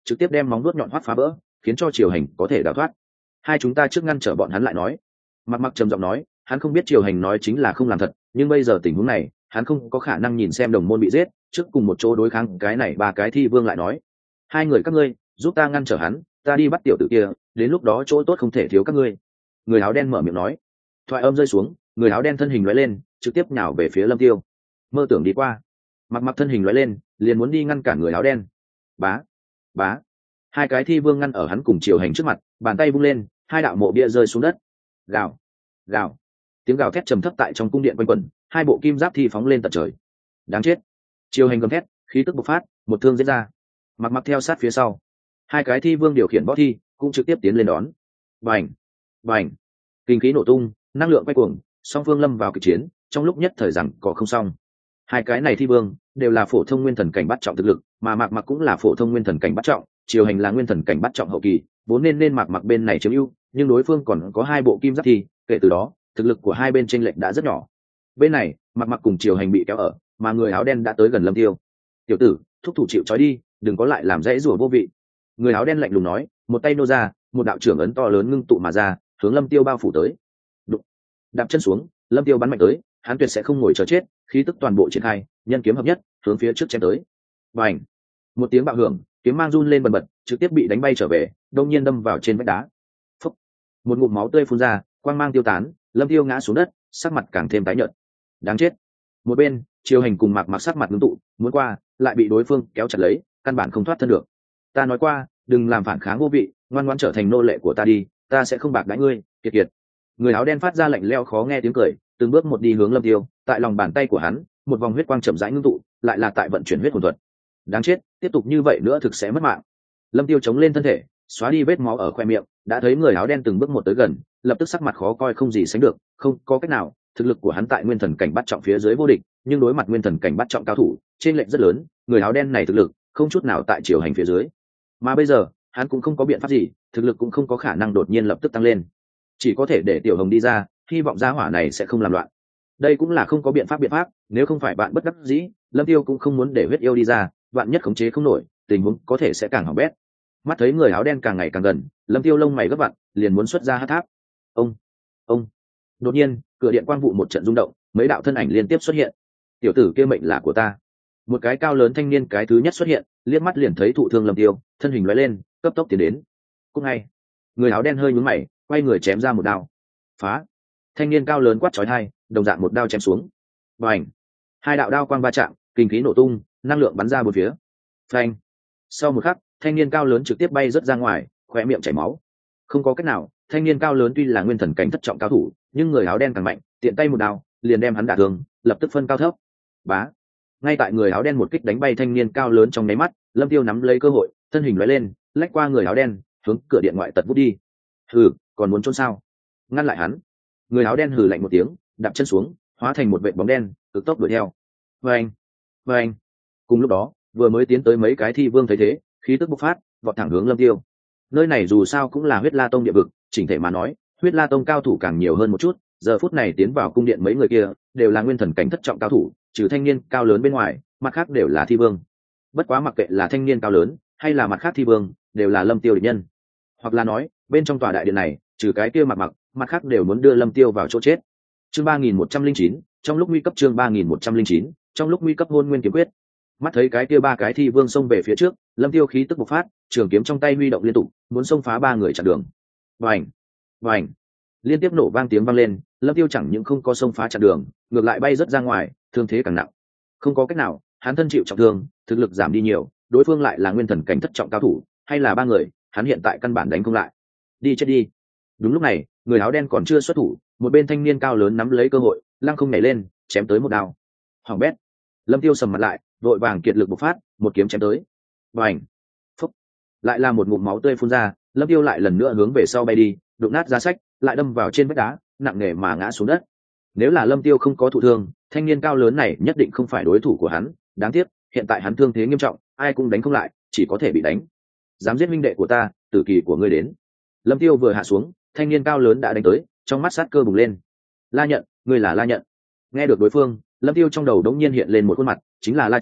trực tiếp đem móng nuốt nhọn hoắt phá vỡ, khiến cho Triều Hành có thể đào thoát. Hai chúng ta trước ngăn trở bọn hắn lại nói. Mặc Mặc trầm giọng nói, hắn không biết Triều Hành nói chính là không làm thật, nhưng bây giờ tình huống này hắn không có khả năng nhìn xem đồng môn bị giết trước cùng một chỗ đối kháng cái này ba cái thi vương lại nói, hai người các ngươi giúp ta ngăn trở hắn, ta đi bắt tiểu tử kia, đến lúc đó chỗ tốt không thể thiếu các ngươi. Người áo đen mở miệng nói. Thoại âm rơi xuống, người áo đen thân hình lóe lên trực tiếp nhào về phía Lâm Tiêu. Mơ tưởng đi qua. Mặc Mặc thân hình lóe lên liền muốn đi ngăn cản người áo đen. Bá bá, hai cái thi vương ngăn ở hắn cùng Triều Hành trước mặt, bàn tay vung lên, hai đạo mộ bia rơi xuống đất. Gào gào, tiếng gào thét trầm thấp tại trong cung điện quanh quẩn, hai bộ kim giáp thi phóng lên tận trời. Đáng chết. Triều Hành gầm thét, khí tức bộc phát, một thương giết ra. Mặc Mặc theo sát phía sau, hai cái thi vương điều khiển võ thi cũng trực tiếp tiến lên đón. Bành bành, kinh khí nổ tung, năng lượng quay cuồng, song phương lâm vào kịch chiến, trong lúc nhất thời rằng có không xong. Hai cái này thi vương đều là phổ thông nguyên thần cảnh bắt trọng thực lực, mà Mạc Mặc cũng là phổ thông nguyên thần cảnh bắt trọng, Triều Hành là nguyên thần cảnh bắt trọng hậu kỳ, vốn nên nên Mạc Mặc bên này chiếm ưu, nhưng đối phương còn có hai bộ kim giáp thi, kể từ đó thực lực của hai bên chênh lệch đã rất nhỏ. Bên này Mạc Mặc cùng Triều Hành bị kéo ở, mà người áo đen đã tới gần Lâm Tiêu. Tiểu tử, thúc thủ chịu trói đi, đừng có lại làm dãy rủa vô vị. Người áo đen lạnh lùng nói, một tay nô ra, một đạo trưởng ấn to lớn ngưng tụ mà ra, hướng Lâm Tiêu bao phủ tới. Đụng. Đạp chân xuống, Lâm Tiêu bắn mạnh tới, hắn tuyệt sẽ không ngồi chờ chết, khí tức toàn bộ triển khai, nhân kiếm hợp nhất, hướng phía trước chém tới. Bành! Một tiếng bạo hưởng, kiếm mang run lên bần bật, trực tiếp bị đánh bay trở về, đông nhiên đâm vào trên vách đá. Phúc! Một ngụm máu tươi phun ra, quang mang tiêu tán, Lâm Tiêu ngã xuống đất, sắc mặt càng thêm tái nhợt. Đáng chết! Một bên, Triều Hành cùng Mạc Mặc sắc mặt ngưng tụ, muốn qua, lại bị đối phương kéo chặt lấy, căn bản không thoát thân được. Ta nói qua, đừng làm phản kháng vô vị, ngoan ngoãn trở thành nô lệ của ta đi, ta sẽ không bạc đãi ngươi, kiệt kiệt. Người áo đen phát ra lạnh lẽo khó nghe tiếng cười, từng bước một đi hướng Lâm Tiêu, tại lòng bàn tay của hắn, một vòng huyết quang chậm rãi ngưng tụ, lại là tại vận chuyển huyết hồn thuật. Đáng chết, tiếp tục như vậy nữa thực sẽ mất mạng. Lâm Tiêu chống lên thân thể, xóa đi vết máu ở khoe miệng, đã thấy người áo đen từng bước một tới gần, lập tức sắc mặt khó coi không gì sánh được, không có cách nào, thực lực của hắn tại nguyên thần cảnh bắt trọng phía dưới vô địch, nhưng đối mặt nguyên thần cảnh bắt trọng cao thủ, trên lệnh rất lớn, người áo đen này thực lực không chút nào tại Triều Hành phía dưới. Mà bây giờ, hắn cũng không có biện pháp gì, thực lực cũng không có khả năng đột nhiên lập tức tăng lên, chỉ có thể để Tiểu Hồng đi ra, hy vọng gia hỏa này sẽ không làm loạn. Đây cũng là không có biện pháp biện pháp, nếu không phải bạn bất đắc dĩ, Lâm Tiêu cũng không muốn để huyết yêu đi ra, bạn nhất khống chế không nổi, tình huống có thể sẽ càng hỏng bét. Mắt thấy người áo đen càng ngày càng gần, Lâm Tiêu lông mày gấp vặn, liền muốn xuất ra hắc tháp. Ông, ông. Đột nhiên, cửa điện quang vụ một trận rung động, mấy đạo thân ảnh liên tiếp xuất hiện. Tiểu tử kia mệnh là của ta. Một cái cao lớn thanh niên cái thứ nhất xuất hiện, liếc mắt liền thấy thụ thương Lâm Tiêu, thân hình lóe lên, cấp tốc tiến đến. Cũng ngay, người áo đen hơi nhướng mày, quay người chém ra một đao. Phá! Thanh niên cao lớn quát chói tai, đồng dạng một đao chém xuống. Bành! Hai đạo đao quang va chạm, kinh khí nổ tung, năng lượng bắn ra bốn phía. Phanh! Sau một khắc, thanh niên cao lớn trực tiếp bay rớt ra ngoài, khóe miệng chảy máu. Không có cách nào, thanh niên cao lớn tuy là nguyên thần cảnh thất trọng cao thủ, nhưng người áo đen càng mạnh, tiện tay một đao, liền đem hắn đả thương, lập tức phân cao thấp. Bá! Ngay tại người áo đen một kích đánh bay thanh niên cao lớn trong nháy mắt, Lâm Tiêu nắm lấy cơ hội, thân hình lóe lên, lách qua người áo đen, hướng cửa điện ngoại tật vút đi. Hừ, còn muốn trốn sao? Ngăn lại hắn. Người áo đen hừ lạnh một tiếng, đạp chân xuống, hóa thành một vệt bóng đen, cực tốc đuổi theo. Vâng, vâng. Cùng lúc đó, vừa mới tiến tới mấy cái thi vương thấy thế, khí tức bộc phát, vọt thẳng hướng Lâm Tiêu. Nơi này dù sao cũng là Huyết La Tông địa vực, chỉnh thể mà nói, Huyết La Tông cao thủ càng nhiều hơn một chút. Giờ phút này tiến vào cung điện mấy người kia, đều là nguyên thần cảnh thất trọng cao thủ, trừ thanh niên cao lớn bên ngoài, mặt khác đều là thi vương. Bất quá mặc kệ là thanh niên cao lớn, hay là mặt khác thi vương, đều là Lâm Tiêu địch nhân. Hoặc là nói, bên trong tòa đại điện này, trừ cái kia mặc mặc, mặt khác đều muốn đưa Lâm Tiêu vào chỗ chết. Chương ba nghìn một trăm linh chín, trong lúc nguy cấp chương ba nghìn một trăm linh chín, trong lúc nguy cấp hôn nguyên kiếm quyết. Mắt thấy cái kia ba cái thi vương xông về phía trước, Lâm Tiêu khí tức bộc phát, trường kiếm trong tay huy động liên tục, muốn xông phá ba người chặn đường. Vành, vành, liên tiếp nổ vang tiếng vang lên, Lâm Tiêu chẳng những không có xông phá chặn đường, ngược lại bay rất ra ngoài, thương thế càng nặng. Không có cách nào, hắn thân chịu trọng thương, thực lực giảm đi nhiều, đối phương lại là nguyên thần cảnh thất trọng cao thủ, hay là ba người, hắn hiện tại căn bản đánh không lại. Đi chết đi. Đúng lúc này, người áo đen còn chưa xuất thủ, một bên thanh niên cao lớn nắm lấy cơ hội, lăng không nhảy lên, chém tới một đao. Hoàng bét. Lâm Tiêu sầm mặt lại, vội vàng kiệt lực bộc phát, một kiếm chém tới. Bành. Phúc. Lại là một ngụm máu tươi phun ra, Lâm Tiêu lại lần nữa hướng về sau bay đi, đụng nát giá sách, lại đâm vào trên vách đá, nặng nề mà ngã xuống đất. Nếu là Lâm Tiêu không có thụ thương, thanh niên cao lớn này nhất định không phải đối thủ của hắn, đáng tiếc, hiện tại hắn thương thế nghiêm trọng, ai cũng đánh không lại, chỉ có thể bị đánh. Dám giết minh đệ của ta, tử kỳ của ngươi đến. Lâm Tiêu vừa hạ xuống, thanh niên cao lớn đã đánh tới, trong mắt sát cơ bùng lên. La Nhận, ngươi là La Nhận. Nghe được đối phương, Lâm Tiêu trong đầu đống nhiên hiện lên một khuôn mặt, chính là La Trúc,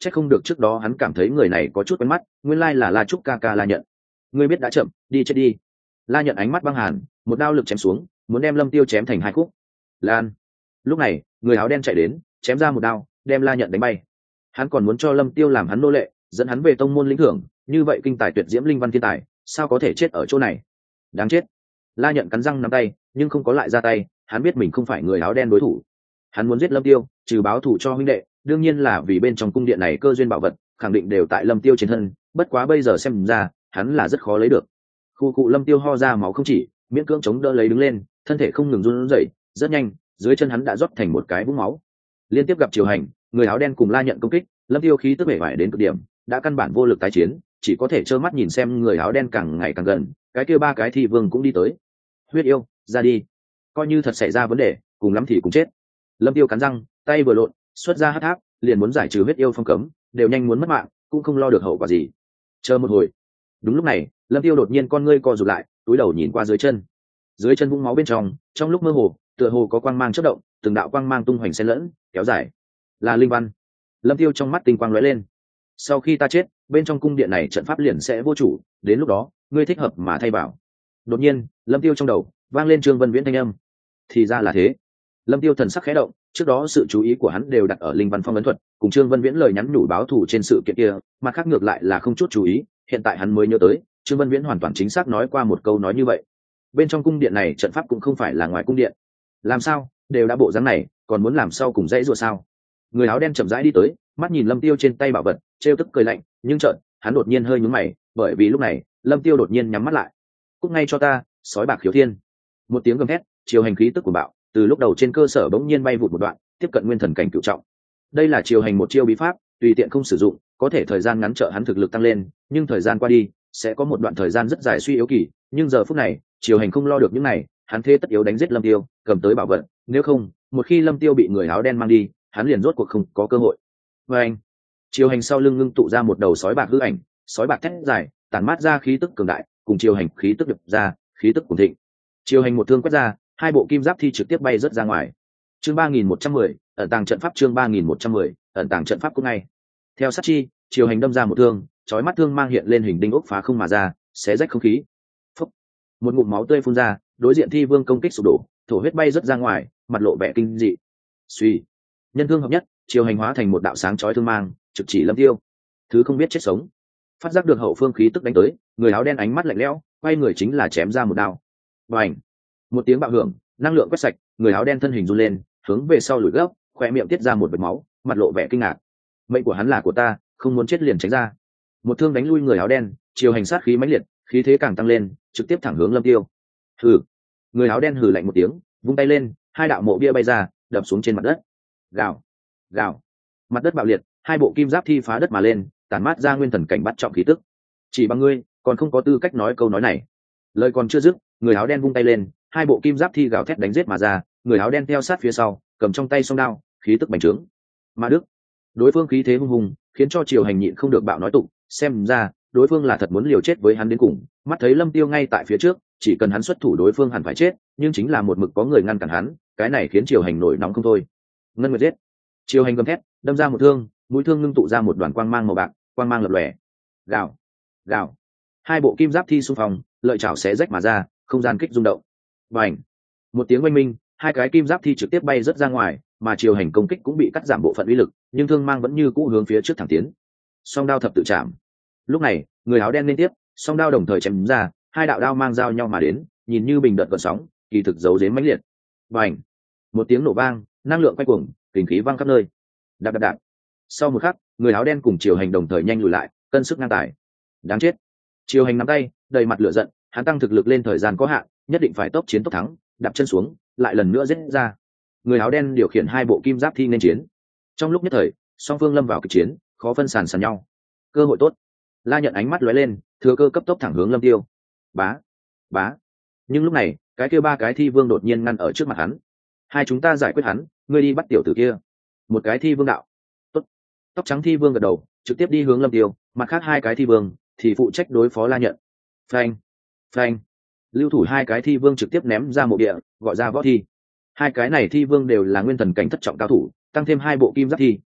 chắc không được trước đó hắn cảm thấy người này có chút quen mắt, nguyên lai là La Trúc ca ca La Nhận. Ngươi biết đã chậm, đi chết đi. La Nhận ánh mắt băng hàn, một đao lực chém xuống, muốn đem Lâm Tiêu chém thành hai khúc. Lan. Lúc này, người áo đen chạy đến, chém ra một đao, đem La Nhận đánh bay. Hắn còn muốn cho Lâm Tiêu làm hắn nô lệ, dẫn hắn về tông môn lĩnh thưởng, như vậy kinh tài tuyệt diễm linh văn thiên tài, sao có thể chết ở chỗ này? Đáng chết. La Nhận cắn răng nắm tay, nhưng không có lại ra tay, hắn biết mình không phải người áo đen đối thủ. Hắn muốn giết Lâm Tiêu, trừ báo thù cho huynh đệ, đương nhiên là vì bên trong cung điện này cơ duyên bảo vật, khẳng định đều tại Lâm Tiêu trên thân, bất quá bây giờ xem ra, hắn là rất khó lấy được. Khu cụ Lâm Tiêu ho ra máu không chỉ, miễn cưỡng chống đỡ lấy đứng lên, thân thể không ngừng run rẩy, rất nhanh, dưới chân hắn đã rót thành một cái vũng máu. Liên tiếp gặp triều hành, người áo đen cùng La Nhận công kích, Lâm Tiêu khí tức bể bại đến cực điểm, đã căn bản vô lực tái chiến, chỉ có thể trơ mắt nhìn xem người áo đen càng ngày càng gần, cái kia ba cái thi vương cũng đi tới. Huyết yêu, ra đi. Coi như thật xảy ra vấn đề, cùng lắm thì cùng chết. Lâm Tiêu cắn răng, tay vừa lộn, xuất ra hắc tháp, liền muốn giải trừ huyết yêu phong cấm, đều nhanh muốn mất mạng, cũng không lo được hậu quả gì. Chờ một hồi. Đúng lúc này, Lâm Tiêu đột nhiên con ngươi co rụt lại, cúi đầu nhìn qua dưới chân. Dưới chân vũng máu bên trong, trong lúc mơ hồ, tựa hồ có quang mang chớp động, từng đạo quang mang tung hoành xen lẫn, kéo dài. Là linh văn. Lâm Tiêu trong mắt tinh quang lóe lên. Sau khi ta chết, bên trong cung điện này trận pháp liền sẽ vô chủ, đến lúc đó, ngươi thích hợp mà thay bảo. Đột nhiên, Lâm Tiêu trong đầu vang lên Trương Vân Viễn thanh âm. Thì ra là thế. Lâm Tiêu thần sắc khẽ động, trước đó sự chú ý của hắn đều đặt ở linh văn phong ấn thuật, cùng Trương Vân Viễn lời nhắn nhủ báo thù trên sự kiện kia, mà khác ngược lại là không chút chú ý, hiện tại hắn mới nhớ tới, Trương Vân Viễn hoàn toàn chính xác nói qua một câu nói như vậy. Bên trong cung điện này trận pháp cũng không phải là ngoài cung điện. Làm sao, đều đã bộ dáng này, còn muốn làm sao cùng dãy rùa sao? Người áo đen chậm rãi đi tới, mắt nhìn Lâm Tiêu trên tay bảo vật, trêu tức cười lạnh, nhưng chợt, hắn đột nhiên hơi nhướng mày, bởi vì lúc này, Lâm Tiêu đột nhiên nhắm mắt lại. Cút ngay cho ta, sói bạc khiếu thiên. Một tiếng gầm thét, chiều hành khí tức của bạo, từ lúc đầu trên cơ sở bỗng nhiên bay vụt một đoạn, tiếp cận nguyên thần cảnh cửu trọng. Đây là chiều hành một chiêu bí pháp, tùy tiện không sử dụng, có thể thời gian ngắn trợ hắn thực lực tăng lên, nhưng thời gian qua đi, sẽ có một đoạn thời gian rất dài suy yếu kỳ, nhưng giờ phút này, chiều hành không lo được những này, hắn thế tất yếu đánh giết Lâm Tiêu, cầm tới bảo vật, nếu không, một khi Lâm Tiêu bị người áo đen mang đi, hắn liền rốt cuộc không có cơ hội. Và anh, chiều hành sau lưng ngưng tụ ra một đầu sói bạc hư ảnh, sói bạc thét dài, tản mát ra khí tức cường đại, cùng chiều hành khí tức đập ra, khí tức cuồng thịnh. Chiều hành một thương quét ra, hai bộ kim giáp thi trực tiếp bay rớt ra ngoài. Chương ba nghìn một trăm mười, ẩn tàng trận pháp chương ba nghìn một trăm mười, ẩn tàng trận pháp cũng ngay. Theo sát chi, chiều hành đâm ra một thương, chói mắt thương mang hiện lên hình đinh ốc phá không mà ra, xé rách không khí. Phốc. Một ngụm máu tươi phun ra, đối diện thi vương công kích sụp đổ, thổ huyết bay rớt ra ngoài, mặt lộ vẻ kinh dị. Suy, nhân thương hợp nhất, chiều hành hóa thành một đạo sáng chói thương mang, trực chỉ Lâm Tiêu. Thứ không biết chết sống. Phát giác được hậu phương khí tức đánh tới, người áo đen ánh mắt lạnh lẽo, quay người chính là chém ra một đao. Bành! Một tiếng bạo hưởng, năng lượng quét sạch, người áo đen thân hình run lên, hướng về sau lùi gấp, khóe miệng tiết ra một vệt máu, mặt lộ vẻ kinh ngạc. Mệnh của hắn là của ta, không muốn chết liền tránh ra. Một thương đánh lui người áo đen, chiều hành sát khí mãnh liệt, khí thế càng tăng lên, trực tiếp thẳng hướng Lâm Tiêu. Hừ! Người áo đen hừ lạnh một tiếng, vung tay lên, hai đạo mộ bia bay ra, đập xuống trên mặt đất. Gào! Gào! Mặt đất bạo liệt, hai bộ kim giáp thi phá đất mà lên, tản mát ra nguyên thần cảnh bắt trọng khí tức. Chỉ bằng ngươi, còn không có tư cách nói câu nói này. Lời còn chưa dứt, người áo đen vung tay lên, hai bộ kim giáp thi gào thét đánh giết mà ra, người áo đen theo sát phía sau, cầm trong tay song đao, khí tức bành trướng. Ma Đức, đối phương khí thế hung hùng, khiến cho Triều Hành nhịn không được bạo nói tụng, xem ra đối phương là thật muốn liều chết với hắn đến cùng. Mắt thấy Lâm Tiêu ngay tại phía trước, chỉ cần hắn xuất thủ đối phương hẳn phải chết, nhưng chính là một mực có người ngăn cản hắn, cái này khiến Triều Hành nổi nóng không thôi. Ngân Nguyệt giết. Triều Hành gầm thét, đâm ra một thương, mũi thương ngưng tụ ra một đoàn quang mang màu bạc, quang mang lập lòe. Gào, gào. Hai bộ kim giáp thi xung phong, lợi chảo xé rách mà ra, không gian kích rung động. Bành! Một tiếng oanh minh, hai cái kim giáp thi trực tiếp bay rất ra ngoài, mà Triều Hành công kích cũng bị cắt giảm bộ phận uy lực, nhưng thương mang vẫn như cũ hướng phía trước thẳng tiến. Song đao thập tự chạm. Lúc này, người áo đen liên tiếp, song đao đồng thời chém ra, hai đạo đao mang giao nhau mà đến, nhìn như bình đợt gợn sóng, kỳ thực giấu giếm mãnh liệt. Bành! Một tiếng nổ vang, năng lượng quay cuồng, kình khí văng khắp nơi. Đạp đạp đạp. Sau một khắc, người áo đen cùng Triều Hành đồng thời nhanh lùi lại, cân sức ngang tài. Đáng chết! Triều Hành nắm tay, đầy mặt lửa giận, hắn tăng thực lực lên thời gian có hạn, nhất định phải tốc chiến tốc thắng, đạp chân xuống, lại lần nữa giết ra. Người áo đen điều khiển hai bộ kim giáp thi nên chiến. Trong lúc nhất thời, song phương lâm vào kịch chiến, khó phân sàn sàn nhau. Cơ hội tốt. La Nhận ánh mắt lóe lên, thừa cơ cấp tốc thẳng hướng Lâm Tiêu. Bá, bá. Nhưng lúc này, cái kia ba cái thi vương đột nhiên ngăn ở trước mặt hắn. Hai chúng ta giải quyết hắn, ngươi đi bắt tiểu tử kia. Một cái thi vương đạo. Tốt. Tóc trắng thi vương gật đầu, trực tiếp đi hướng Lâm Tiêu, mặt khác hai cái thi vương thì phụ trách đối phó La Nhận. Phanh, phanh. Lưu thủ hai cái thi vương trực tiếp ném ra mộ địa, gọi ra võ thi. Hai cái này thi vương đều là nguyên thần cảnh thất trọng cao thủ, tăng thêm hai bộ kim giáp thi,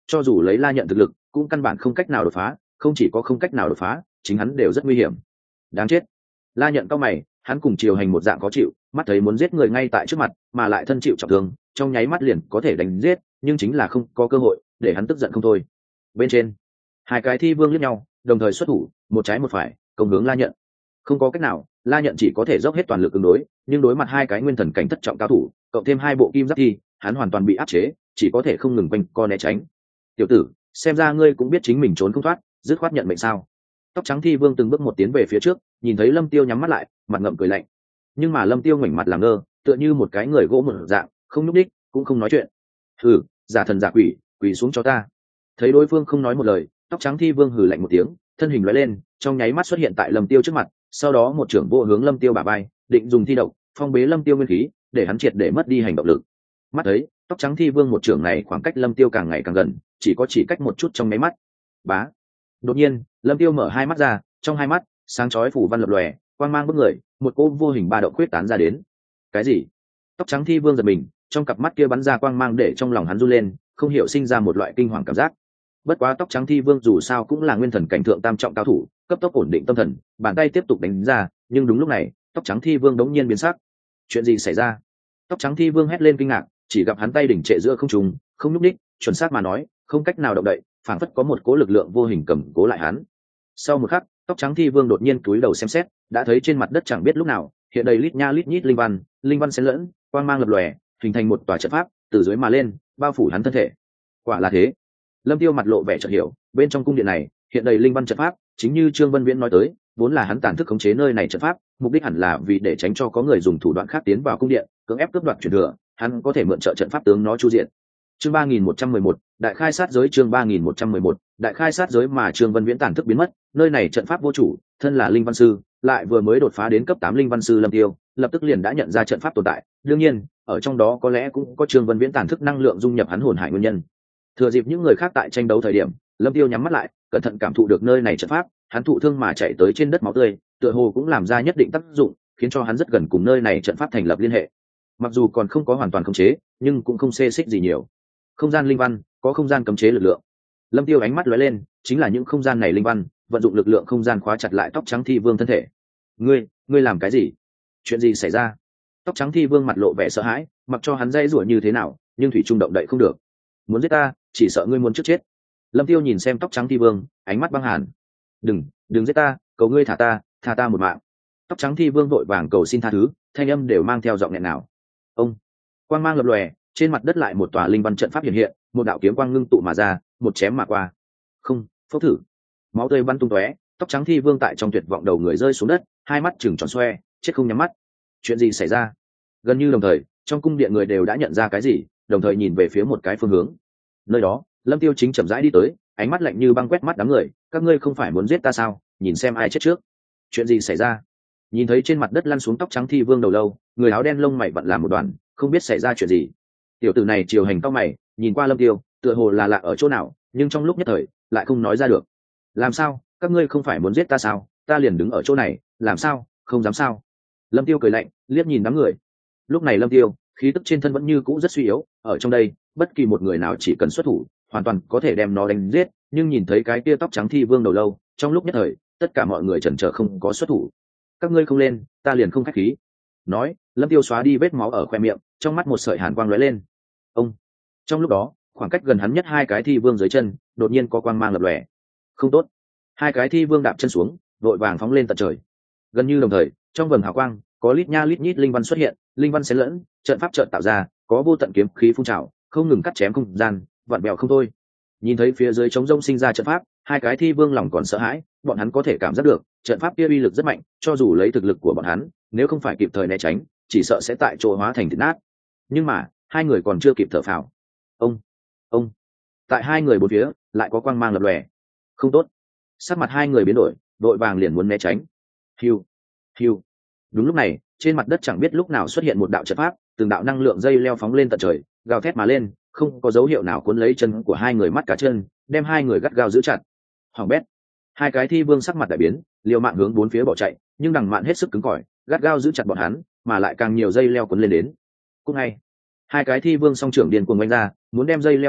cho dù lấy La Nhận thực lực cũng căn bản không cách nào đột phá, không chỉ có không cách nào đột phá, chính hắn đều rất nguy hiểm. Đáng chết. La Nhận cao mày, hắn cùng Triều Hành một dạng có chịu, mắt thấy muốn giết người ngay tại trước mặt mà lại thân chịu trọng thương, trong nháy mắt liền có thể đánh giết, nhưng chính là không có cơ hội, để hắn tức giận không thôi. Bên trên, hai cái thi vương liếc nhau, đồng thời xuất thủ, một trái một phải công hướng La Nhận. Không có cách nào, La Nhận chỉ có thể dốc hết toàn lực ứng đối, nhưng đối mặt hai cái nguyên thần cảnh thất trọng cao thủ, cộng thêm hai bộ kim giáp thi, hắn hoàn toàn bị áp chế, chỉ có thể không ngừng quanh co né tránh. Tiểu tử, xem ra ngươi cũng biết chính mình trốn không thoát, dứt khoát nhận mệnh sao? Tóc trắng thi vương từng bước một tiến về phía trước, nhìn thấy Lâm Tiêu nhắm mắt lại, mặt ngậm cười lạnh. Nhưng mà Lâm Tiêu ngoảnh mặt làm ngơ, tựa như một cái người gỗ một dạng, không nhúc đích, cũng không nói chuyện. Hừ, giả thần giả quỷ, quỳ xuống cho ta. Thấy đối phương không nói một lời, tóc trắng thi vương hừ lạnh một tiếng, thân hình lóe lên, trong nháy mắt xuất hiện tại Lâm Tiêu trước mặt, sau đó một trưởng vô hướng Lâm Tiêu bả vai, định dùng thi độc phong bế Lâm Tiêu nguyên khí, để hắn triệt để mất đi hành động lực. Mắt thấy, tóc trắng thi vương một trưởng này khoảng cách Lâm Tiêu càng ngày càng gần, chỉ có chỉ cách một chút trong mấy mắt. Bá. Đột nhiên, Lâm Tiêu mở hai mắt ra, trong hai mắt sáng chói phủ văn lập lòe, quang mang bức người, một cỗ vô hình ba động quyết tán ra đến. Cái gì? Tóc trắng thi vương giật mình, trong cặp mắt kia bắn ra quang mang để trong lòng hắn run lên, không hiểu sinh ra một loại kinh hoàng cảm giác. Bất quá tóc trắng thi vương dù sao cũng là nguyên thần cảnh thượng tam trọng cao thủ, cấp tốc ổn định tâm thần, bàn tay tiếp tục đánh ra, nhưng đúng lúc này, tóc trắng thi vương đống nhiên biến sắc. Chuyện gì xảy ra? Tóc trắng thi vương hét lên kinh ngạc, chỉ gặp hắn tay đỉnh trệ giữa không trung, không nhúc nhích, chuẩn xác mà nói, không cách nào động đậy, phảng phất có một cố lực lượng vô hình cầm cố lại hắn. Sau một khắc, tóc trắng thi vương đột nhiên cúi đầu xem xét, đã thấy trên mặt đất chẳng biết lúc nào hiện đầy lít nha lít nhít linh văn, linh văn xen lẫn, quang mang lập lòe, hình thành một tòa trận pháp, từ dưới mà lên, bao phủ hắn thân thể. Quả là thế. Lâm Tiêu mặt lộ vẻ chợt hiểu, bên trong cung điện này hiện đầy linh văn trận pháp, chính như Trương Vân Viễn nói tới, vốn là hắn tàn thức khống chế nơi này trận pháp, mục đích hẳn là vì để tránh cho có người dùng thủ đoạn khác tiến vào cung điện, cưỡng ép cướp đoạt truyền thừa, hắn có thể mượn trợ trận pháp tướng nó chu diện. Chương ba nghìn một trăm mười một, đại khai sát giới. Chương ba nghìn một trăm mười một, đại khai sát giới. Mà Trương Vân Viễn tàn thức biến mất, nơi này trận pháp vô chủ, thân là linh văn sư, lại vừa mới đột phá đến cấp tám linh văn sư Lâm Tiêu, lập tức liền đã nhận ra trận pháp tồn tại, đương nhiên, ở trong đó có lẽ cũng có Trương Vân Viễn tàn thức năng lượng dung nhập hắn hồn hải nguyên nhân. Thừa dịp những người khác tại tranh đấu thời điểm, Lâm Tiêu nhắm mắt lại, cẩn thận cảm thụ được nơi này trận pháp, hắn thụ thương mà chạy tới trên đất máu tươi, tựa hồ cũng làm ra nhất định tác dụng, khiến cho hắn rất gần cùng nơi này trận pháp thành lập liên hệ. Mặc dù còn không có hoàn toàn khống chế, nhưng cũng không xê xích gì nhiều. Không gian linh văn, có không gian cấm chế lực lượng. Lâm Tiêu ánh mắt lóe lên, chính là những không gian này linh văn, vận dụng lực lượng không gian khóa chặt lại tóc trắng thi vương thân thể. Ngươi, ngươi làm cái gì? Chuyện gì xảy ra? Tóc trắng thi vương mặt lộ vẻ sợ hãi, mặc cho hắn dây rủa như thế nào, nhưng thủy trung động đậy không được. Muốn giết ta, chỉ sợ ngươi muốn trước chết. Lâm Tiêu nhìn xem tóc trắng thi vương, ánh mắt băng hàn. Đừng, đừng giết ta, cầu ngươi thả ta, thả ta một mạng. Tóc trắng thi vương vội vàng cầu xin tha thứ, thanh âm đều mang theo giọng nghẹn nào. Ông, quang mang lập lòe, trên mặt đất lại một tòa linh văn trận pháp hiện hiện, một đạo kiếm quang ngưng tụ mà ra, một chém mà qua. Không, phốc thử. Máu tươi bắn tung tóe, tóc trắng thi vương tại trong tuyệt vọng đầu người rơi xuống đất, hai mắt trừng tròn xoe, chết không nhắm mắt. Chuyện gì xảy ra? Gần như đồng thời, trong cung điện người đều đã nhận ra cái gì, đồng thời nhìn về phía một cái phương hướng. Nơi đó, Lâm Tiêu chính chậm rãi đi tới, ánh mắt lạnh như băng quét mắt đám người, các ngươi không phải muốn giết ta sao? Nhìn xem ai chết trước. Chuyện gì xảy ra? Nhìn thấy trên mặt đất lăn xuống tóc trắng thi vương đầu lâu, người áo đen lông mày vặn làm một đoàn, không biết xảy ra chuyện gì. Tiểu tử này chiều hành cao mày, nhìn qua Lâm Tiêu, tựa hồ là lạ ở chỗ nào, nhưng trong lúc nhất thời lại không nói ra được. Làm sao? Các ngươi không phải muốn giết ta sao? Ta liền đứng ở chỗ này, làm sao? Không dám sao? Lâm Tiêu cười lạnh, liếc nhìn đám người. Lúc này Lâm Tiêu, khí tức trên thân vẫn như cũ rất suy yếu, ở trong đây, bất kỳ một người nào chỉ cần xuất thủ, hoàn toàn có thể đem nó đánh giết, nhưng nhìn thấy cái kia tóc trắng thi vương đầu lâu, trong lúc nhất thời, tất cả mọi người chần chờ không có xuất thủ. Các ngươi không lên, ta liền không khách khí. Nói, Lâm Tiêu xóa đi vết máu ở khoe miệng, trong mắt một sợi hàn quang lóe lên. Ông. Trong lúc đó, khoảng cách gần hắn nhất hai cái thi vương dưới chân, đột nhiên có quang mang lập lòe. Không tốt. Hai cái thi vương đạp chân xuống, vội vàng phóng lên tận trời. Gần như đồng thời, trong vầng hào quang, có lít nha lít nhít linh văn xuất hiện, linh văn xen lẫn, trận pháp trận tạo ra, có vô tận kiếm khí phun trào, không ngừng cắt chém không gian, vặn bèo không thôi. Nhìn thấy phía dưới trống rông sinh ra trận pháp, hai cái thi vương lòng còn sợ hãi, bọn hắn có thể cảm giác được, trận pháp kia uy lực rất mạnh, cho dù lấy thực lực của bọn hắn, nếu không phải kịp thời né tránh, chỉ sợ sẽ tại chỗ hóa thành thịt nát. Nhưng mà, hai người còn chưa kịp thở phào. Ông, ông, tại hai người bốn phía, lại có quang mang lập lòe. Không tốt. Sắc mặt hai người biến đổi, đội vàng liền muốn né tránh. Hiu, hiu. Đúng lúc này, trên mặt đất chẳng biết lúc nào xuất hiện một đạo trận pháp, từng đạo năng lượng dây leo phóng lên tận trời, gào thét mà lên, không có dấu hiệu nào cuốn lấy chân của hai người mắt cá chân, đem hai người gắt gao giữ chặt. Hoàng bét. Hai cái thi vương sắc mặt đại biến, liều mạng hướng bốn phía bỏ chạy, nhưng đằng mạn hết sức cứng cỏi, gắt gao giữ chặt bọn hắn, mà lại càng nhiều dây leo cuốn lên đến. Cũng ngay, hai cái thi vương song trưởng điên cuồng oanh ra, muốn đem dây leo đánh nát,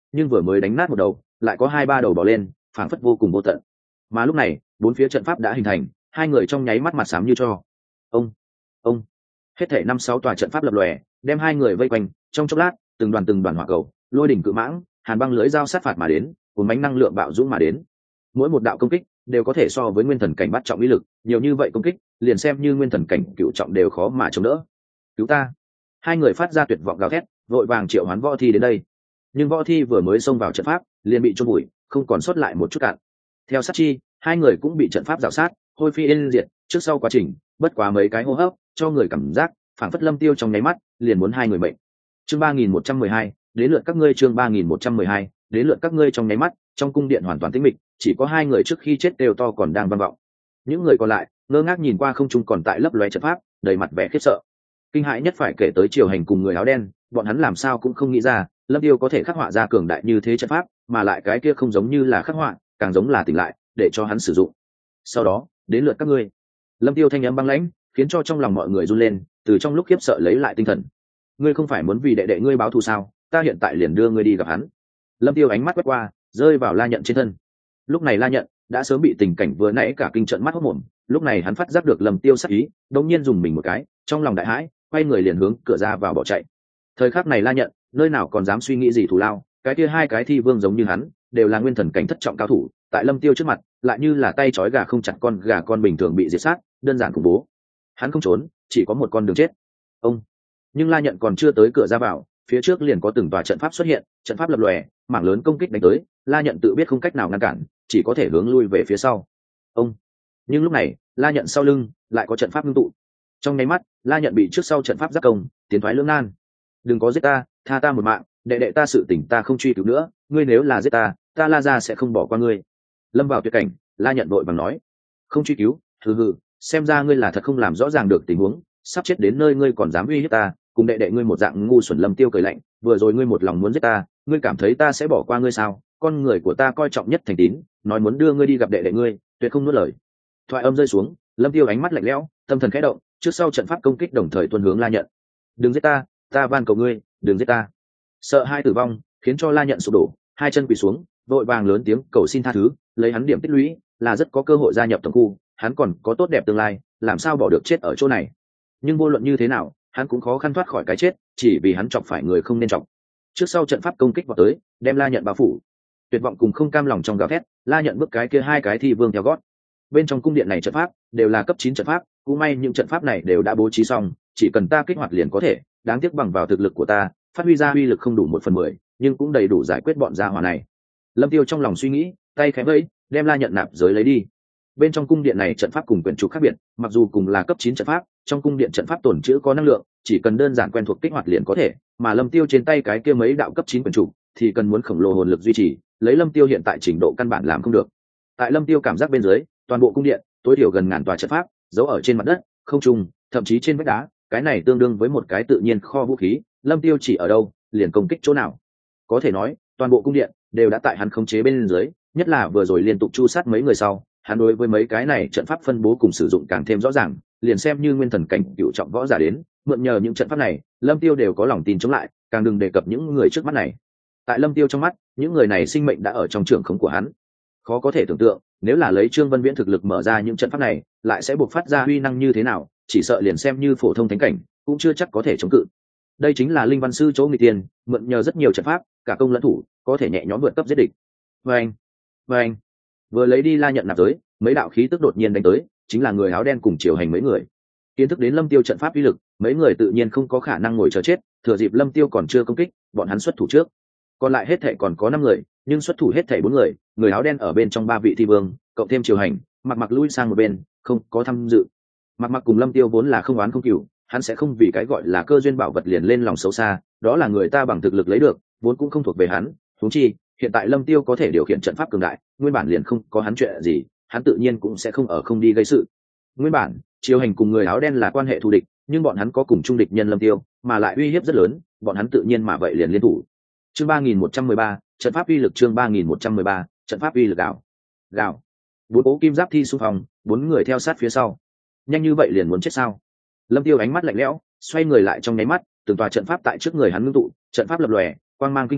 nhưng vừa mới đánh nát một đầu lại có hai ba đầu bỏ lên, phảng phất vô cùng vô tận. Mà lúc này bốn phía trận pháp đã hình thành, hai người trong nháy mắt mặt xám như cho. Ông ông hết thể năm sáu tòa trận pháp lập lòe, đem hai người vây quanh. Trong chốc lát, từng đoàn từng đoàn hỏa cầu, lôi đỉnh cự mãng, hàn băng lưới dao sát phạt mà đến, cuốn bánh năng lượng bạo dũng mà đến. Mỗi một đạo công kích đều có thể so với nguyên thần cảnh bắt trọng uy lực, nhiều như vậy công kích liền xem như nguyên thần cảnh cựu trọng đều khó mà chống đỡ. Cứu ta! Hai người phát ra tuyệt vọng gào thét, vội vàng triệu hoán võ thi đến đây. Nhưng võ thi vừa mới xông vào trận pháp liền bị chôn bụi, không còn sót lại một chút cạn. Theo sát chi, hai người cũng bị trận pháp rào sát, hôi phi yên diệt. Trước sau quá trình bất quá mấy cái hô hấp, cho người cảm giác phảng phất lâm tiêu trong nháy mắt liền muốn hai người mệnh. Chương ba nghìn một trăm mười hai, đến lượt các ngươi. Chương ba nghìn một trăm mười hai, đến lượt các ngươi. Trong nháy mắt, trong cung điện hoàn toàn tĩnh mịch, chỉ có hai người trước khi chết đều to còn đang vang vọng. Những người còn lại ngơ ngác nhìn qua không trung còn tại lấp lóe trận pháp, đầy mặt vẻ khiếp sợ. Kinh hãi nhất phải kể tới Triều Hành cùng người áo đen, bọn hắn làm sao cũng không nghĩ ra lâm tiêu có thể khắc họa ra cường đại như thế trận pháp, mà lại cái kia không giống như là khắc họa, càng giống là tỉnh lại để cho hắn sử dụng. Sau đó đến lượt các ngươi. Lâm tiêu thanh âm băng lãnh khiến cho trong lòng mọi người run lên, từ trong lúc khiếp sợ lấy lại tinh thần. Ngươi không phải muốn vì đệ đệ ngươi báo thù sao? Ta hiện tại liền đưa ngươi đi gặp hắn. Lâm tiêu ánh mắt quét qua, rơi vào La Nhận trên thân. Lúc này La Nhận đã sớm bị tình cảnh vừa nãy cả kinh trận mắt hốt mồm, lúc này hắn phát giác được Lâm tiêu sát ý, đống nhiên dùng mình một cái, trong lòng đại hãi, quay người liền hướng cửa ra vào bỏ chạy. Thời khắc này La Nhận nơi nào còn dám suy nghĩ gì thù lao, cái kia hai cái thi vương giống như hắn đều là nguyên thần cảnh thất trọng cao thủ, tại Lâm tiêu trước mặt lại như là tay trói gà không chặt con gà con bình thường bị diệt sát, đơn giản khủng bố. Hắn không trốn, chỉ có một con đường chết. Ông nhưng La Nhận còn chưa tới cửa ra vào, phía trước liền có từng tòa trận pháp xuất hiện, trận pháp lập lòe, mảng lớn công kích đánh tới. La Nhận tự biết không cách nào ngăn cản, chỉ có thể hướng lui về phía sau. Ông nhưng lúc này La Nhận sau lưng lại có trận pháp ngưng tụ. Trong nháy mắt La Nhận bị trước sau trận pháp giáp công, tiến thoái lưỡng nan. Đừng có giết ta, tha ta một mạng, đệ đệ ta sự tình ta không truy cứu nữa, ngươi nếu là giết ta, ta La gia sẽ không bỏ qua ngươi. Lâm vào tuyệt cảnh, La Nhận vội vàng nói, không truy cứu, hừ hừ, xem ra ngươi là thật không làm rõ ràng được tình huống, sắp chết đến nơi ngươi còn dám uy hiếp ta, cùng đệ đệ ngươi một dạng ngu xuẩn. Lâm Tiêu cười lạnh, vừa rồi ngươi một lòng muốn giết ta, ngươi cảm thấy ta sẽ bỏ qua ngươi sao? Con người của ta coi trọng nhất thành tín, nói muốn đưa ngươi đi gặp đệ đệ ngươi, tuyệt không nuốt lời. Thoại âm rơi xuống, Lâm Tiêu ánh mắt lạnh lẽo, tâm thần khẽ động, trước sau trận pháp công kích đồng thời tuôn hướng La Nhận. Đừng giết ta, ta van cầu ngươi, đừng giết ta. Sợ hai tử vong khiến cho La Nhận sụp đổ, hai chân quỳ xuống, vội vàng lớn tiếng cầu xin tha thứ, lấy hắn điểm tích lũy là rất có cơ hội gia nhập tổng khu, hắn còn có tốt đẹp tương lai, làm sao bỏ được chết ở chỗ này. Nhưng vô luận như thế nào hắn cũng khó khăn thoát khỏi cái chết, chỉ vì hắn chọc phải người không nên chọc. Trước sau trận pháp công kích vào tới, đem La Nhận bao phủ. Tuyệt vọng cùng không cam lòng trong gào thét, La Nhận bước cái kia hai cái thi vương theo gót. Bên trong cung điện này trận pháp đều là cấp chín trận pháp, cũng may những trận pháp này đều đã bố trí xong, chỉ cần ta kích hoạt liền có thể, đáng tiếc bằng vào thực lực của ta phát huy ra uy lực không đủ một phần mười, nhưng cũng đầy đủ giải quyết bọn gia hỏa này. Lâm Tiêu trong lòng suy nghĩ, tay khẽ vẫy, đem La Nhận nạp giới lấy đi. Bên trong cung điện này trận pháp cùng quyển trục khác biệt, mặc dù cùng là cấp chín trận pháp, trong cung điện trận pháp tồn trữ có năng lượng, chỉ cần đơn giản quen thuộc kích hoạt liền có thể, mà Lâm Tiêu trên tay cái kia mấy đạo cấp chín quyển trục thì cần muốn khổng lồ hồn lực duy trì, lấy Lâm Tiêu hiện tại trình độ căn bản làm không được. Tại Lâm Tiêu cảm giác bên dưới, toàn bộ cung điện tối thiểu gần ngàn tòa trận pháp, giấu ở trên mặt đất, không trung, thậm chí trên vách đá, cái này tương đương với một cái tự nhiên kho vũ khí, Lâm Tiêu chỉ ở đâu, liền công kích chỗ nào. Có thể nói, toàn bộ cung điện đều đã tại hắn khống chế bên dưới, nhất là vừa rồi liên tục chu sát mấy người sau, hắn đối với mấy cái này trận pháp phân bố cùng sử dụng càng thêm rõ ràng, liền xem như nguyên thần cảnh cựu trọng võ giả đến, mượn nhờ những trận pháp này, Lâm Tiêu đều có lòng tin chống lại, càng đừng đề cập những người trước mắt này. Tại Lâm Tiêu trong mắt, những người này sinh mệnh đã ở trong trường khống của hắn. Khó có thể tưởng tượng, nếu là lấy Trương Vân Viễn thực lực mở ra những trận pháp này, lại sẽ buộc phát ra uy năng như thế nào, chỉ sợ liền xem như phổ thông thánh cảnh, cũng chưa chắc có thể chống cự. Đây chính là linh văn sư chỗ nghịch tiền, mượn nhờ rất nhiều trận pháp, cả công lẫn thủ, có thể nhẹ nhõm vượt cấp giết địch. Vâng, vâng. Vừa lấy đi La Nhận nạp giới, mấy đạo khí tức đột nhiên đánh tới, chính là người áo đen cùng Triều Hành mấy người. Kiến thức đến Lâm Tiêu trận pháp uy lực, mấy người tự nhiên không có khả năng ngồi chờ chết, thừa dịp Lâm Tiêu còn chưa công kích, bọn hắn xuất thủ trước. Còn lại hết thảy còn có năm người, nhưng xuất thủ hết thảy bốn người, người áo đen ở bên trong ba vị thi vương, cộng thêm Triều Hành, Mặc Mặc lui sang một bên, không có tham dự. Mặc Mặc cùng Lâm Tiêu vốn là không oán không cừu, hắn sẽ không vì cái gọi là cơ duyên bảo vật liền lên lòng xấu xa, đó là người ta bằng thực lực lấy được, vốn cũng không thuộc về hắn. Huống chi, hiện tại Lâm Tiêu có thể điều khiển trận pháp cường đại, nguyên bản liền không có hắn chuyện gì, hắn tự nhiên cũng sẽ không ở không đi gây sự. Nguyên bản, Triều Hành cùng người áo đen là quan hệ thù địch, nhưng bọn hắn có cùng chung địch nhân Lâm Tiêu, mà lại uy hiếp rất lớn, bọn hắn tự nhiên mà vậy liền liên thủ. Chương ba nghìn một trăm mười ba, trận pháp uy lực. Chương ba nghìn một trăm mười ba, trận pháp uy lực gạo. Gạo. Bốn cố kim giáp thi xung phong, bốn người theo sát phía sau. Nhanh như vậy liền muốn chết sao? Lâm Tiêu ánh mắt lạnh lẽo, xoay người lại trong nháy mắt, từng tòa trận pháp tại trước người hắn ngưng tụ, trận pháp lập lòe, quang mang kinh thiên,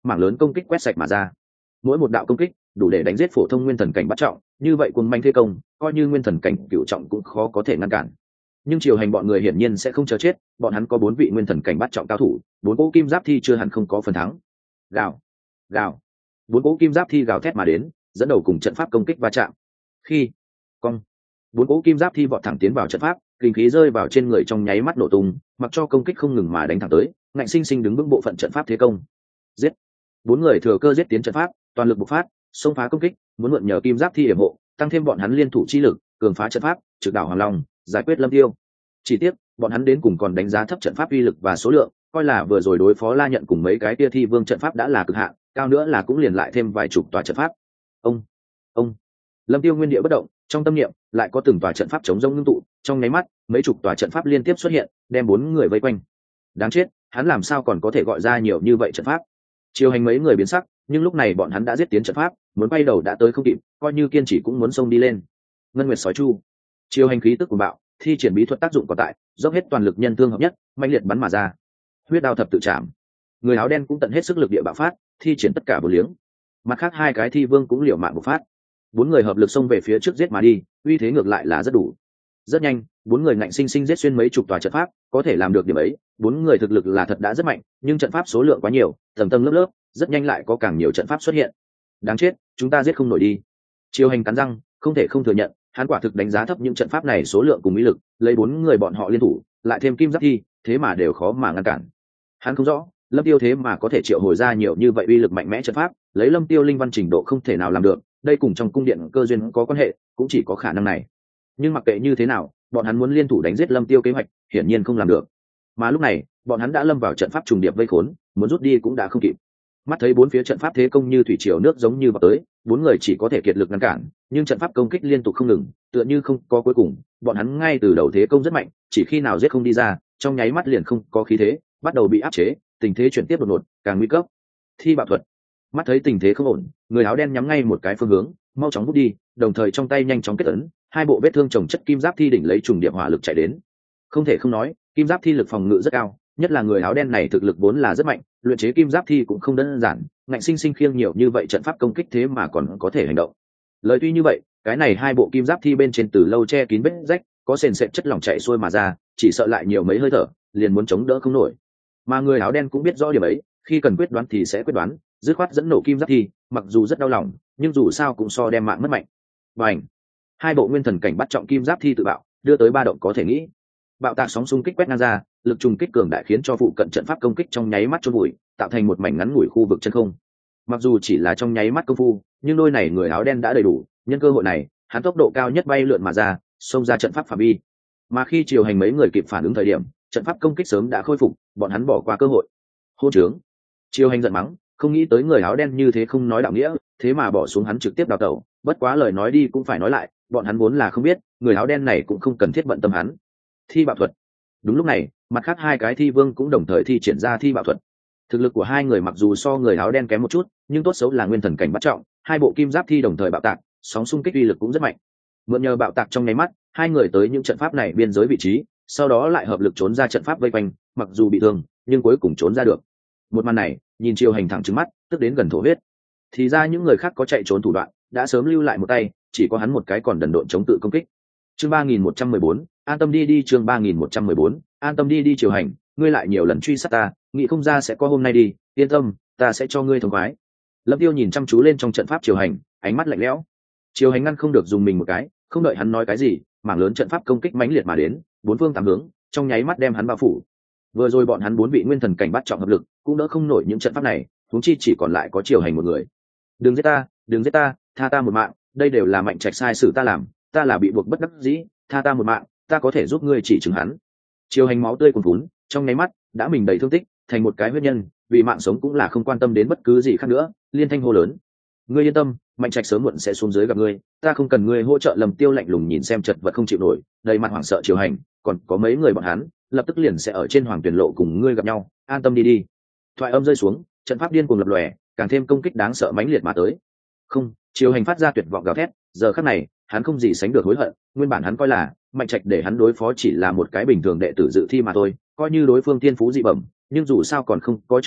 mảng lớn công kích quét sạch mà ra. Mỗi một đạo công kích đủ để đánh giết phổ thông nguyên thần cảnh bắt trọng, như vậy cuồng manh thế công coi như nguyên thần cảnh cựu trọng cũng khó có thể ngăn cản. Nhưng triều hành bọn người hiển nhiên sẽ không chờ chết, bọn hắn có bốn vị nguyên thần cảnh bắt trọng cao thủ, bốn cỗ kim giáp thi chưa hẳn không có phần thắng. Gào, gào, bốn cỗ kim giáp thi gào thét mà đến, dẫn đầu cùng trận pháp công kích va chạm. Khi cong, bốn cỗ kim giáp thi vọt thẳng tiến vào trận pháp, kinh khí rơi vào trên người trong nháy mắt nổ tung, mặc cho công kích không ngừng mà đánh thẳng tới, ngạnh sinh sinh đứng vững bộ phận trận pháp thế công. Giết! Bốn người thừa cơ giết tiến trận pháp, toàn lực bộc phát, xông phá công kích, muốn mượn nhờ kim giáp thi yểm hộ, tăng thêm bọn hắn liên thủ chi lực, cường phá trận pháp, trực đảo Hoàng Long, giải quyết Lâm Tiêu. Chỉ tiếc, bọn hắn đến cùng còn đánh giá thấp trận pháp uy lực và số lượng, coi là vừa rồi đối phó La Nhận cùng mấy cái tia thi vương trận pháp đã là cực hạn, cao nữa là cũng liền lại thêm vài chục tòa trận pháp. Ông, ông, Lâm Tiêu nguyên địa bất động, trong tâm niệm lại có từng tòa trận pháp chống rông ngưng tụ, trong nháy mắt, mấy chục tòa trận pháp liên tiếp xuất hiện, đem bốn người vây quanh. Đáng chết, hắn làm sao còn có thể gọi ra nhiều như vậy trận pháp? Chiều hành mấy người biến sắc, nhưng lúc này bọn hắn đã giết tiến trận pháp, muốn bay đầu đã tới không kịp, coi như kiên trì cũng muốn xông đi lên. Ngân Nguyệt sói chu, chiều hành khí tức của bạo, thi triển bí thuật tác dụng còn tại, dốc hết toàn lực nhân thương hợp nhất, mạnh liệt bắn mà ra. Huyết đao thập tự chạm, người áo đen cũng tận hết sức lực địa bạo phát, thi triển tất cả bổ liếng. Mặt khác hai cái thi vương cũng liều mạng bộc phát. Bốn người hợp lực xông về phía trước giết mà đi, uy thế ngược lại là rất đủ. Rất nhanh, bốn người ngạnh sinh sinh giết xuyên mấy chục tòa trận pháp, có thể làm được điểm ấy, bốn người thực lực là thật đã rất mạnh, nhưng trận pháp số lượng quá nhiều, tầng tầng lớp lớp, rất nhanh lại có càng nhiều trận pháp xuất hiện. Đáng chết, chúng ta giết không nổi đi. Chiêu hành cắn răng, không thể không thừa nhận, hắn quả thực đánh giá thấp những trận pháp này số lượng cùng uy lực, lấy bốn người bọn họ liên thủ, lại thêm kim giáp thi, thế mà đều khó mà ngăn cản. Hắn không rõ, Lâm Tiêu thế mà có thể triệu hồi ra nhiều như vậy uy lực mạnh mẽ trận pháp, lấy Lâm Tiêu linh văn trình độ không thể nào làm được, đây cùng trong cung điện cơ duyên có quan hệ, cũng chỉ có khả năng này. Nhưng mặc kệ như thế nào, bọn hắn muốn liên thủ đánh giết Lâm Tiêu kế hoạch, hiển nhiên không làm được. Mà lúc này, bọn hắn đã lâm vào trận pháp trùng điệp vây khốn, muốn rút đi cũng đã không kịp. Mắt thấy bốn phía trận pháp thế công như thủy triều nước giống như vào tới, bốn người chỉ có thể kiệt lực ngăn cản, nhưng trận pháp công kích liên tục không ngừng, tựa như không có cuối cùng, bọn hắn ngay từ đầu thế công rất mạnh, chỉ khi nào giết không đi ra, trong nháy mắt liền không có khí thế, bắt đầu bị áp chế, tình thế chuyển tiếp đột ngột, càng nguy cấp. Thi bạo thuật. Mắt thấy tình thế không ổn, người áo đen nhắm ngay một cái phương hướng, mau chóng vút đi, đồng thời trong tay nhanh chóng kết ấn, hai bộ vết thương chồng chất kim giáp thi đỉnh lấy trùng điệp hỏa lực chạy đến. Không thể không nói, kim giáp thi lực phòng ngự rất cao, nhất là người áo đen này thực lực vốn là rất mạnh, luyện chế kim giáp thi cũng không đơn giản, ngạnh sinh sinh khiêng nhiều như vậy trận pháp công kích thế mà còn có thể hành động. Lời tuy như vậy, cái này hai bộ kim giáp thi bên trên từ lâu che kín vết rách, có sền sệt chất lỏng chảy xuôi mà ra, chỉ sợ lại nhiều mấy hơi thở, liền muốn chống đỡ không nổi. Mà người áo đen cũng biết rõ điểm ấy, khi cần quyết đoán thì sẽ quyết đoán, dứt khoát dẫn nổ kim giáp thi, mặc dù rất đau lòng, nhưng dù sao cũng so đem mạng mất mạnh. Bành! Hai bộ nguyên thần cảnh bắt trọng kim giáp thi tự bạo, đưa tới ba động có thể nghĩ. Bạo tạc sóng xung kích quét ngang ra, lực trùng kích cường đại khiến cho phụ cận trận pháp công kích trong nháy mắt chôn bụi, tạo thành một mảnh ngắn ngủi khu vực chân không. Mặc dù chỉ là trong nháy mắt công phu, nhưng đôi này người áo đen đã đầy đủ, nhân cơ hội này, hắn tốc độ cao nhất bay lượn mà ra, xông ra trận pháp phạm vi. Mà khi chiều hành mấy người kịp phản ứng thời điểm, trận pháp công kích sớm đã khôi phục, bọn hắn bỏ qua cơ hội. Hô trướng! Chiều hành giận mắng, không nghĩ tới người áo đen như thế không nói đạo nghĩa, thế mà bỏ xuống hắn trực tiếp đào tẩu. Bất quá lời nói đi cũng phải nói lại, bọn hắn vốn là không biết, người áo đen này cũng không cần thiết bận tâm hắn. Thi bạo thuật. Đúng lúc này, mặt khác hai cái thi vương cũng đồng thời thi triển ra thi bạo thuật. Thực lực của hai người mặc dù so người áo đen kém một chút, nhưng tốt xấu là nguyên thần cảnh bắt trọng, hai bộ kim giáp thi đồng thời bạo tạc, sóng xung kích uy lực cũng rất mạnh. Mượn nhờ bạo tạc trong nháy mắt, hai người tới những trận pháp này biên giới vị trí, sau đó lại hợp lực trốn ra trận pháp vây quanh, mặc dù bị thương, nhưng cuối cùng trốn ra được. Một màn này, nhìn Triều Hành thẳng trừng mắt, tức đến gần thổ huyết. Thì ra những người khác có chạy trốn thủ đoạn, đã sớm lưu lại một tay, chỉ có hắn một cái còn đần độn chống tự công kích. Chương ba nghìn một trăm mười bốn, an tâm đi đi chương ba nghìn một trăm mười bốn, an tâm đi đi Triều Hành, ngươi lại nhiều lần truy sát ta, nghĩ không ra sẽ có hôm nay đi, yên tâm, ta sẽ cho ngươi thống khoái. Lâm Tiêu nhìn chăm chú lên trong trận pháp Triều Hành, ánh mắt lạnh lẽo. Triều Hành ngăn không được dùng mình một cái, không đợi hắn nói cái gì, mảng lớn trận pháp công kích mãnh liệt mà đến, bốn phương tám hướng, trong nháy mắt đem hắn bao phủ. Vừa rồi bọn hắn bốn vị nguyên thần cảnh bắt trọng hợp lực, cũng đỡ không nổi những trận pháp này, huống chi chỉ còn lại có Triều Hành một người. Đừng giết ta, đừng giết ta, tha ta một mạng, đây đều là Mạnh Trạch sai sử ta làm, ta là bị buộc bất đắc dĩ, tha ta một mạng, ta có thể giúp ngươi chỉ chứng hắn. Triều Hành máu tươi cuồn cuốn, trong nháy mắt đã mình đầy thương tích, thành một cái huyết nhân, vì mạng sống cũng là không quan tâm đến bất cứ gì khác nữa, liên thanh hô lớn. Ngươi yên tâm, Mạnh Trạch sớm muộn sẽ xuống dưới gặp ngươi, ta không cần ngươi hỗ trợ. Lầm Tiêu lạnh lùng nhìn xem chật vật không chịu nổi, đầy mặt hoảng sợ Triều Hành, còn có mấy người bọn hắn, lập tức liền sẽ ở trên Hoàng Tuyển lộ cùng ngươi gặp nhau, an tâm đi đi. Thoại âm rơi xuống, trận pháp điên cuồng lập lòe, càng thêm công kích đáng sợ mãnh liệt mà tới. Không, Triều Hành phát ra tuyệt vọng gào thét, giờ khắc này, hắn không gì sánh được hối hận, nguyên bản hắn coi là Mạnh Trạch để hắn đối phó chỉ là một cái bình thường đệ tử dự thi mà thôi, coi như đối phương thiên phú dị bẩm, nhưng dù sao còn không có trưởng thành,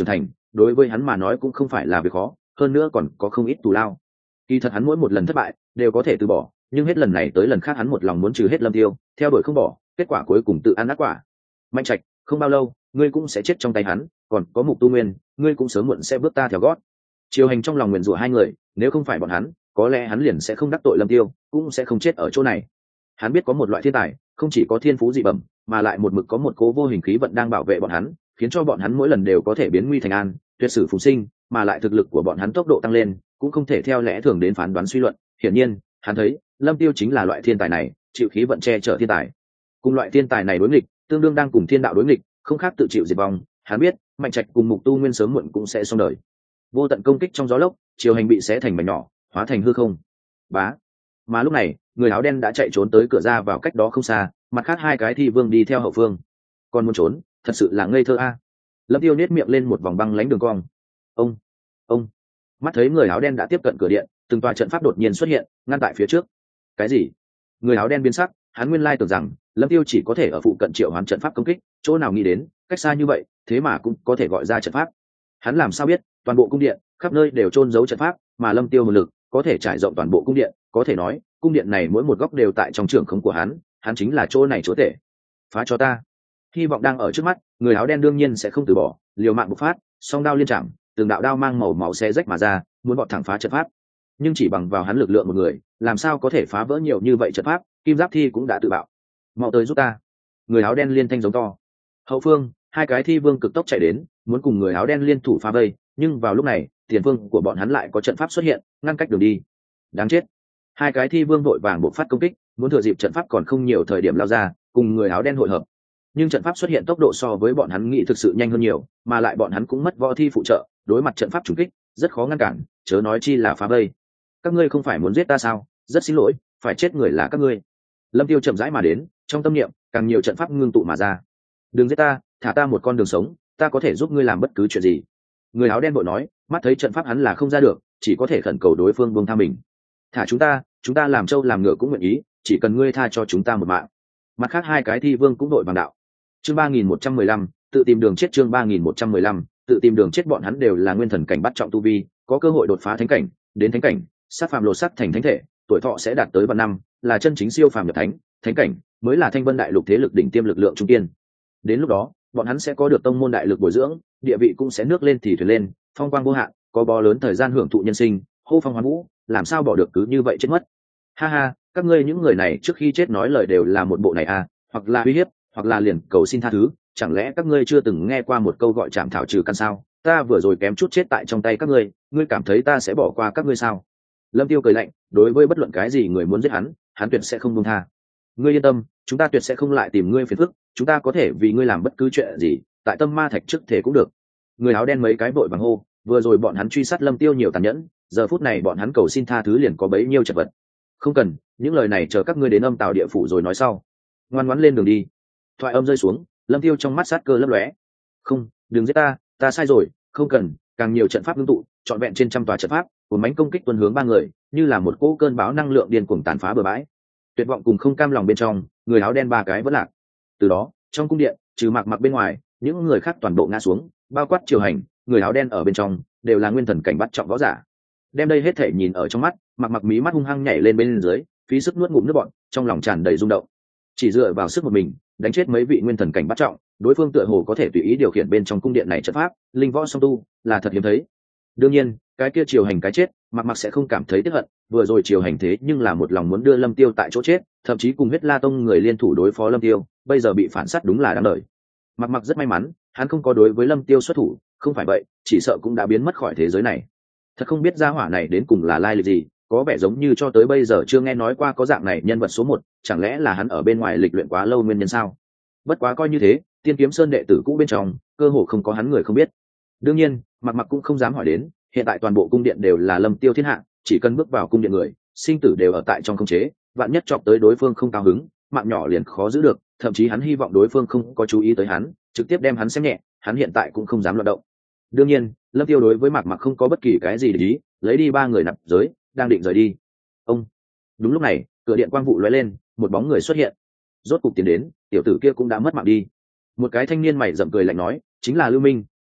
đối với hắn mà nói cũng không phải là việc khó, hơn nữa còn có không ít tù lao. Kỳ thật hắn mỗi một lần thất bại đều có thể từ bỏ, nhưng hết lần này tới lần khác hắn một lòng muốn trừ hết Lâm Tiêu, theo đuổi không bỏ, kết quả cuối cùng tự ăn ác quả. Mạnh Trạch, không bao lâu ngươi cũng sẽ chết trong tay hắn, còn có Mục Tu Nguyên, ngươi cũng sớm muộn sẽ bước ta theo gót. Triều Hành trong lòng nguyền rủa hai người, nếu không phải bọn hắn, có lẽ hắn liền sẽ không đắc tội Lâm Tiêu, cũng sẽ không chết ở chỗ này. Hắn biết có một loại thiên tài, không chỉ có thiên phú dị bẩm, mà lại một mực có một cố vô hình khí vận đang bảo vệ bọn hắn, khiến cho bọn hắn mỗi lần đều có thể biến nguy thành an, tuyệt sử phùng sinh, mà lại thực lực của bọn hắn tốc độ tăng lên, cũng không thể theo lẽ thường đến phán đoán suy luận. Hiển nhiên, hắn thấy Lâm Tiêu chính là loại thiên tài này, chịu khí vận che chở thiên tài. Cùng loại thiên tài này đối nghịch, tương đương đang cùng thiên đạo đối nghịch, không khác tự chịu diệt vong. Hắn biết, Mạnh Trạch cùng Mục Tu Nguyên sớm muộn cũng sẽ xong đời. Vô tận công kích trong gió lốc, Triều Hành bị xé thành mảnh nhỏ, hóa thành hư không. Bá. Mà lúc này, người áo đen đã chạy trốn tới cửa ra vào cách đó không xa, mặt khác hai cái thi vương đi theo hậu phương. Còn muốn trốn, thật sự là ngây thơ a. Lâm Tiêu nhếch miệng lên một vòng băng lãnh đường cong. Ông, ông. Mắt thấy người áo đen đã tiếp cận cửa điện, từng tòa trận pháp đột nhiên xuất hiện, ngăn tại phía trước. Cái gì? Người áo đen biến sắc, hắn nguyên lai tưởng rằng Lâm Tiêu chỉ có thể ở phụ cận triệu hoán trận pháp công kích, chỗ nào nghĩ đến, cách xa như vậy, thế mà cũng có thể gọi ra trận pháp. Hắn làm sao biết, toàn bộ cung điện, khắp nơi đều chôn giấu trận pháp, mà Lâm Tiêu một lực có thể trải rộng toàn bộ cung điện, có thể nói, cung điện này mỗi một góc đều tại trong trường khống của hắn, hắn chính là chỗ này chúa tể. Phá cho ta! Hy vọng đang ở trước mắt, người áo đen đương nhiên sẽ không từ bỏ, liều mạng bộc phát, song đao liên chạm, từng đạo đao mang màu máu xé rách mà ra, muốn bọt thẳng phá trận pháp. Nhưng chỉ bằng vào hắn lực lượng một người, làm sao có thể phá vỡ nhiều như vậy trận pháp? Kim Giáp Thi cũng đã tự bạo. Mau tới giúp ta! Người áo đen liên thanh giống to. Hậu phương, hai cái thi vương cực tốc chạy đến, muốn cùng người áo đen liên thủ phá vây, nhưng vào lúc này, tiền phương của bọn hắn lại có trận pháp xuất hiện, ngăn cách đường đi. Đáng chết! Hai cái thi vương vội vàng bộc phát công kích, muốn thừa dịp trận pháp còn không nhiều thời điểm lao ra, cùng người áo đen hội hợp. Nhưng trận pháp xuất hiện tốc độ so với bọn hắn nghĩ thực sự nhanh hơn nhiều, mà lại bọn hắn cũng mất võ thi phụ trợ, đối mặt trận pháp trùng kích, rất khó ngăn cản, chớ nói chi là phá vây. Các ngươi không phải muốn giết ta sao? Rất xin lỗi, phải chết người là các ngươi. Lâm Tiêu chậm rãi mà đến, trong tâm niệm, càng nhiều trận pháp ngưng tụ mà ra. Đừng giết ta, thả ta một con đường sống, ta có thể giúp ngươi làm bất cứ chuyện gì. Người áo đen vội nói, mắt thấy trận pháp hắn là không ra được, chỉ có thể khẩn cầu đối phương buông tha mình. Thả chúng ta, chúng ta làm trâu làm ngựa cũng nguyện ý, chỉ cần ngươi tha cho chúng ta một mạng. Mặt khác hai cái thi vương cũng đội bằng đạo. Chương ba nghìn một trăm mười lăm, tự tìm đường chết. Chương ba nghìn một trăm mười lăm, tự tìm đường chết. Bọn hắn đều là nguyên thần cảnh bắt trọng tu vi, có cơ hội đột phá thánh cảnh, đến thánh cảnh, sát phàm lột xác thành thánh thể, tuổi thọ sẽ đạt tới vạn năm, là chân chính siêu phàm nhập thánh, thánh cảnh mới là Thanh Vân đại lục thế lực đỉnh tiêm lực lượng trung kiên. Đến lúc đó, bọn hắn sẽ có được tông môn đại lực bồi dưỡng, địa vị cũng sẽ nước lên thì thuyền lên, phong quang vô hạn, có bó lớn thời gian hưởng thụ nhân sinh, hô phong hoán vũ, làm sao bỏ được cứ như vậy chết mất. Ha ha, các ngươi những người này trước khi chết nói lời đều là một bộ này à, hoặc là uy hiếp, hoặc là liền cầu xin tha thứ, chẳng lẽ các ngươi chưa từng nghe qua một câu gọi chảm thảo trừ căn sao? Ta vừa rồi kém chút chết tại trong tay các ngươi, ngươi cảm thấy ta sẽ bỏ qua các ngươi sao? Lâm Tiêu cười lạnh, đối với bất luận cái gì người muốn giết hắn, hắn tuyệt sẽ không buông tha. Ngươi yên tâm, chúng ta tuyệt sẽ không lại tìm ngươi phiền phức, chúng ta có thể vì ngươi làm bất cứ chuyện gì, tại Tâm Ma Thạch trước thể cũng được. Người áo đen mấy cái vội vàng hô, vừa rồi bọn hắn truy sát Lâm Tiêu nhiều tàn nhẫn, giờ phút này bọn hắn cầu xin tha thứ liền có bấy nhiêu chật vật. Không cần, những lời này chờ các ngươi đến âm tào địa phủ rồi nói sau. Ngoan ngoãn lên đường đi. Thoại âm rơi xuống, Lâm Tiêu trong mắt sát cơ lấp lóe. Không, đừng giết ta, ta sai rồi, không cần. Càng nhiều trận pháp ngưng tụ, trọn vẹn trên trăm tòa trận pháp, cuốn mãnh công kích tuần hướng ba người, như là một cỗ cơn bão năng lượng điên cuồng tàn phá bờ bãi. Tuyệt vọng cùng không cam lòng bên trong, người áo đen ba cái vẫn lạc. Từ đó, trong cung điện, trừ Mạc Mặc bên ngoài, những người khác toàn bộ ngã xuống, bao quát Triều Hành, người áo đen ở bên trong, đều là nguyên thần cảnh bắt trọng võ giả. Đem đây hết thể nhìn ở trong mắt, Mạc Mặc mí mắt hung hăng nhảy lên bên dưới, phí sức nuốt ngụm nước bọt, trong lòng tràn đầy rung động. Chỉ dựa vào sức một mình, đánh chết mấy vị nguyên thần cảnh bắt trọng, đối phương tựa hồ có thể tùy ý điều khiển bên trong cung điện này trận pháp, linh võ song tu, là thật hiếm thấy. Đương nhiên, cái kia Triều Hành cái chết, Mạc Mặc sẽ không cảm thấy tiếc hận, vừa rồi Triều Hành thế nhưng là một lòng muốn đưa Lâm Tiêu tại chỗ chết, thậm chí cùng Huyết La Tông người liên thủ đối phó Lâm Tiêu, bây giờ bị phản sát đúng là đáng đời. Mạc Mặc rất may mắn, hắn không có đối với Lâm Tiêu xuất thủ, không phải vậy, chỉ sợ cũng đã biến mất khỏi thế giới này. Thật không biết gia hỏa này đến cùng là lai lịch gì, có vẻ giống như cho tới bây giờ chưa nghe nói qua có dạng này nhân vật số một, chẳng lẽ là hắn ở bên ngoài lịch luyện quá lâu nguyên nhân sao? Bất quá coi như thế, Tiên Kiếm Sơn đệ tử cũ bên trong, cơ hồ không có hắn người không biết. Đương nhiên, Mạc Mặc cũng không dám hỏi đến, hiện tại toàn bộ cung điện đều là Lâm Tiêu thiên hạ, chỉ cần bước vào cung điện người, sinh tử đều ở tại trong khống chế, vạn nhất chọc tới đối phương không cao hứng, mạng nhỏ liền khó giữ được, thậm chí hắn hy vọng đối phương không có chú ý tới hắn, trực tiếp đem hắn xem nhẹ, hắn hiện tại cũng không dám loạn động. Đương nhiên, Lâm Tiêu đối với Mạc Mặc không có bất kỳ cái gì để ý, lấy đi ba người nạp giới, đang định rời đi. Ông. Đúng lúc này, cửa điện quang vụ lóe lên, một bóng người xuất hiện. Rốt cục tiến đến, tiểu tử kia cũng đã mất mạng đi. Một cái thanh niên mày rậm cười lạnh nói, chính là Lưu Minh,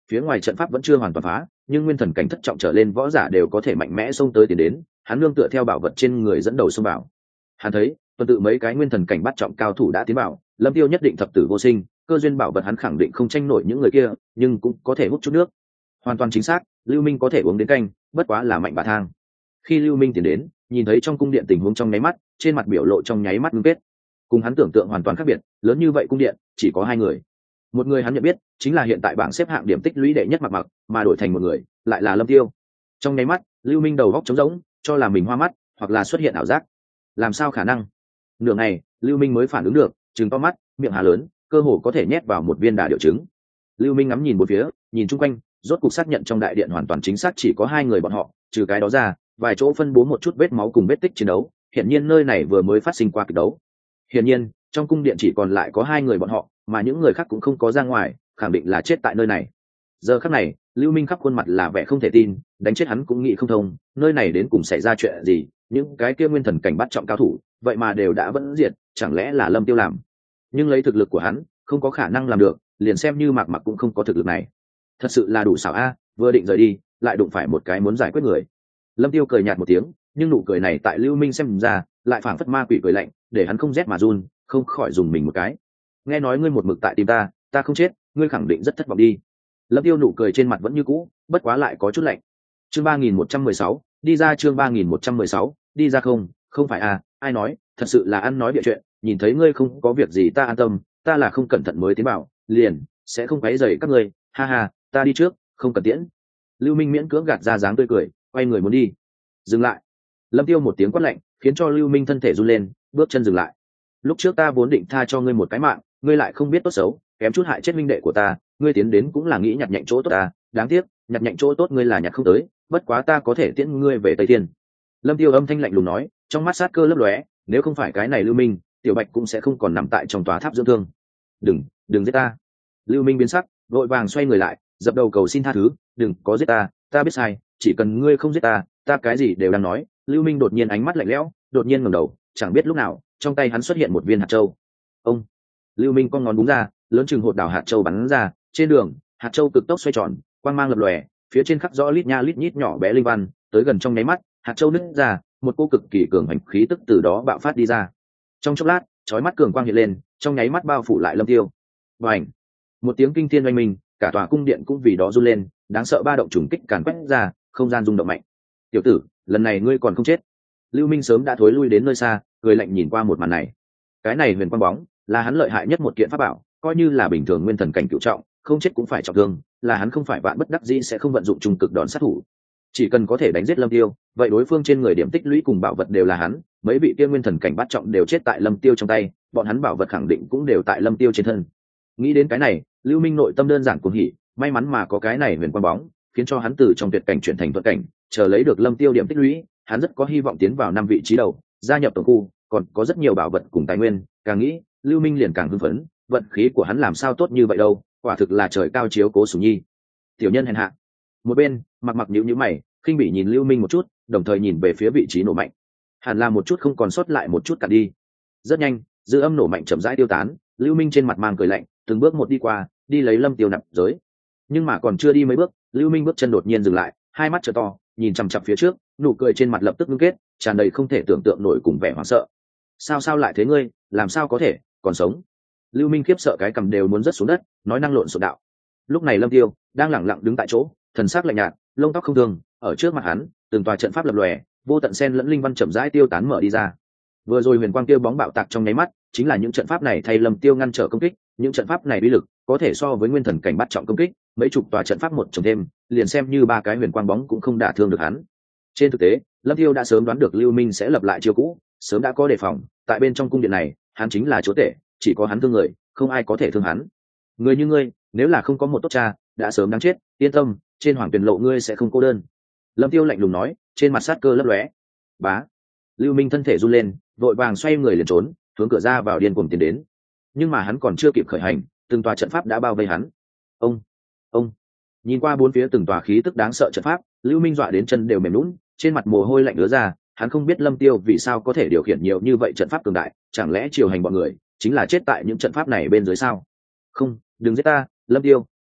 Phía ngoài trận pháp vẫn chưa hoàn toàn phá, nhưng nguyên thần cảnh thất trọng trở lên võ giả đều có thể mạnh mẽ xông tới tiến đến, hắn nương tựa theo bảo vật trên người dẫn đầu xông vào. Hắn thấy tuần tự mấy cái nguyên thần cảnh bắt trọng cao thủ đã tiến vào, lâm tiêu nhất định thập tử vô sinh, cơ duyên bảo vật hắn khẳng định không tranh nổi những người kia, nhưng cũng có thể hút chút nước. Hoàn toàn chính xác, lưu minh có thể uống đến canh, bất quá là mạnh bà thang. Khi lưu minh tiến đến, nhìn thấy trong cung điện tình huống trong nháy mắt, trên mặt biểu lộ trong nháy mắt ngưng kết. Cùng hắn tưởng tượng hoàn toàn khác biệt, lớn như vậy cung điện chỉ có hai người. Một người hắn nhận biết chính là hiện tại bảng xếp hạng điểm tích lũy đệ nhất Mặc Mặc, mà đổi thành một người lại là lâm tiêu. Trong nháy mắt lưu minh đầu góc trống rỗng, cho là mình hoa mắt hoặc là xuất hiện ảo giác. Làm sao khả năng? Nửa ngày lưu minh mới phản ứng được, trừng to mắt, miệng hà lớn, cơ hồ có thể nhét vào một viên đà điệu trứng. Lưu minh ngắm nhìn bốn phía, nhìn chung quanh, rốt cục xác nhận trong đại điện hoàn toàn chính xác chỉ có hai người bọn họ, trừ cái đó ra vài chỗ phân bố một chút vết máu cùng vết tích chiến đấu, hiển nhiên nơi này vừa mới phát sinh qua kịch đấu. Hiển nhiên trong cung điện chỉ còn lại có hai người bọn họ, mà những người khác cũng không có ra ngoài, khẳng định là chết tại nơi này. Giờ khắc này lưu minh khắp khuôn mặt là vẻ không thể tin, đánh chết hắn cũng nghĩ không thông, nơi này đến cùng xảy ra chuyện gì, những cái kia nguyên thần cảnh bắt trọng cao thủ vậy mà đều đã vẫn diệt, chẳng lẽ là lâm tiêu làm? Nhưng lấy thực lực của hắn không có khả năng làm được, liền xem như Mạc Mặc cũng không có thực lực này. Thật sự là đủ xảo a, vừa định rời đi lại đụng phải một cái muốn giải quyết người. Lâm tiêu cười nhạt một tiếng, nhưng nụ cười này tại lưu minh xem ra lại phảng phất ma quỷ cười lạnh, để hắn không rét mà run, không khỏi dùng mình một cái. Nghe nói ngươi một mực tại tìm ta, ta không chết, ngươi khẳng định rất thất vọng đi. Lâm tiêu nụ cười trên mặt vẫn như cũ, bất quá lại có chút lạnh. Chương ba nghìn một trăm mười sáu, đi ra. Chương ba nghìn một trăm mười sáu, đi ra. Không, không phải à, ai nói, thật sự là ăn nói bịa chuyện, nhìn thấy ngươi không có việc gì ta an tâm, ta là không cẩn thận mới tiến bảo, liền sẽ không quấy rầy các ngươi, ha ha, ta đi trước, không cần tiễn. Lưu Minh miễn cưỡng gạt ra dáng tươi cười, quay người muốn đi. Dừng lại. Lâm Tiêu một tiếng quát lạnh, khiến cho Lưu Minh thân thể run lên, bước chân dừng lại. Lúc trước ta vốn định tha cho ngươi một cái mạng, ngươi lại không biết tốt xấu, kém chút hại chết minh đệ của ta, ngươi tiến đến cũng là nghĩ nhặt nhạnh chỗ tốt ta, đáng tiếc, nhặt nhạnh chỗ tốt ngươi là nhặt không tới, bất quá ta có thể tiễn ngươi về Tây Thiên. Lâm Tiêu âm thanh lạnh lùng nói, trong mắt sát cơ lấp lóe, nếu không phải cái này Lưu Minh, Tiểu Bạch cũng sẽ không còn nằm tại trong tòa tháp dưỡng thương. Đừng, đừng giết ta. Lưu Minh biến sắc, vội vàng xoay người lại, dập đầu cầu xin tha thứ, đừng có giết ta, ta biết sai, chỉ cần ngươi không giết ta, ta cái gì đều đang nói. Lưu Minh đột nhiên ánh mắt lạnh lẽo, đột nhiên ngẩng đầu, chẳng biết lúc nào, trong tay hắn xuất hiện một viên hạt châu. Ông. Lưu Minh con ngón búng ra, lớn chừng hột đào hạt châu bắn ra, trên đường, hạt châu cực tốc xoay tròn, quang mang lập lòe, phía trên khắc rõ lít nha lít nhít nhỏ bé linh văn, tới gần trong nháy mắt, hạt châu nứt ra, một cô cực kỳ cường hành khí tức từ đó bạo phát đi ra. Trong chốc lát, chói mắt cường quang hiện lên, trong nháy mắt bao phủ lại Lâm Tiêu. Bành! Một tiếng kinh thiên oanh minh, cả tòa cung điện cũng vì đó run lên, đáng sợ ba động trùng kích càn quét ra, không gian rung động mạnh. Tiểu tử, lần này ngươi còn không chết. Lưu Minh sớm đã thối lui đến nơi xa, cười lạnh nhìn qua một màn này. Cái này huyền quang bóng là hắn lợi hại nhất một kiện pháp bảo, coi như là bình thường nguyên thần cảnh cửu trọng, không chết cũng phải trọng thương, là hắn không phải vạn bất đắc dĩ sẽ không vận dụng trung cực đòn sát thủ. Chỉ cần có thể đánh giết Lâm Tiêu, vậy đối phương trên người điểm tích lũy cùng bảo vật đều là hắn, mấy vị kia nguyên thần cảnh bát trọng đều chết tại Lâm Tiêu trong tay, bọn hắn bảo vật khẳng định cũng đều tại Lâm Tiêu trên thân. Nghĩ đến cái này, Lưu Minh nội tâm đơn giản cuồng hỉ, may mắn mà có cái này huyền quang bóng, khiến cho hắn từ trong tuyệt cảnh chuyển thành thuận cảnh, chờ lấy được Lâm Tiêu điểm tích lũy, hắn rất có hy vọng tiến vào năm vị trí đầu, gia nhập tổng khu, còn có rất nhiều bảo vật cùng tài nguyên, càng nghĩ, Lưu Minh liền càng hưng phấn, vận khí của hắn làm sao tốt như vậy đâu, quả thực là trời cao chiếu cố Sủng Nhi. Tiểu nhân hèn hạ. Một bên, Mặc Mặc nhíu nhíu mày, khinh bỉ nhìn Lưu Minh một chút, đồng thời nhìn về phía vị trí nổ mạnh. Hẳn là một chút không còn sót lại một chút cả đi. Rất nhanh, dư âm nổ mạnh chậm rãi tiêu tán, Lưu Minh trên mặt mang cười lạnh, từng bước một đi qua, đi lấy Lâm Tiêu nạp giới. Nhưng mà còn chưa đi mấy bước, Lưu Minh bước chân đột nhiên dừng lại, hai mắt trợ to, nhìn chằm chằm phía trước, nụ cười trên mặt lập tức ngưng kết, tràn đầy không thể tưởng tượng nổi cùng vẻ hoảng sợ. Sao sao lại thế ngươi, làm sao có thể còn sống? Lưu Minh khiếp sợ cái cầm đều muốn rớt xuống đất, nói năng lộn xộn đạo. Lúc này Lâm Tiêu đang lẳng lặng đứng tại chỗ, thần sắc lạnh nhạt, lông tóc không thương, ở trước mặt hắn, từng tòa trận pháp lập lòe, vô tận sen lẫn linh văn chậm rãi tiêu tán mở đi ra. Vừa rồi huyền quang tiêu bóng bạo tạc trong nháy mắt, chính là những trận pháp này thay Lâm Tiêu ngăn trở công kích, những trận pháp này uy lực có thể so với nguyên thần cảnh bắt trọng công kích, mấy chục tòa trận pháp một chồng thêm, liền xem như ba cái huyền quang bóng cũng không đả thương được hắn. Trên thực tế, Lâm Tiêu đã sớm đoán được Lưu Minh sẽ lập lại chiêu cũ, sớm đã có đề phòng, tại bên trong cung điện này, hắn chính là chúa tể, chỉ có hắn thương người, không ai có thể thương hắn. Người như ngươi, nếu là không có một tốt cha, đã sớm đáng chết, yên tâm, trên hoàng tuyển lộ ngươi sẽ không cô đơn. Lâm Tiêu lạnh lùng nói, trên mặt sát cơ lấp lóe. Bá. Lưu Minh thân thể run lên, vội vàng xoay người liền trốn, hướng cửa ra vào điên cuồng tiến đến. Nhưng mà hắn còn chưa kịp khởi hành, từng tòa trận pháp đã bao vây hắn. Ông, ông. Nhìn qua bốn phía từng tòa khí tức đáng sợ trận pháp, Lưu Minh dọa đến chân đều mềm nhũn, trên mặt mồ hôi lạnh ứa ra, hắn không biết Lâm Tiêu vì sao có thể điều khiển nhiều như vậy trận pháp cường đại, chẳng lẽ triều hành bọn người chính là chết tại những trận pháp này bên dưới sao? Không, đừng giết ta, Lâm Tiêu,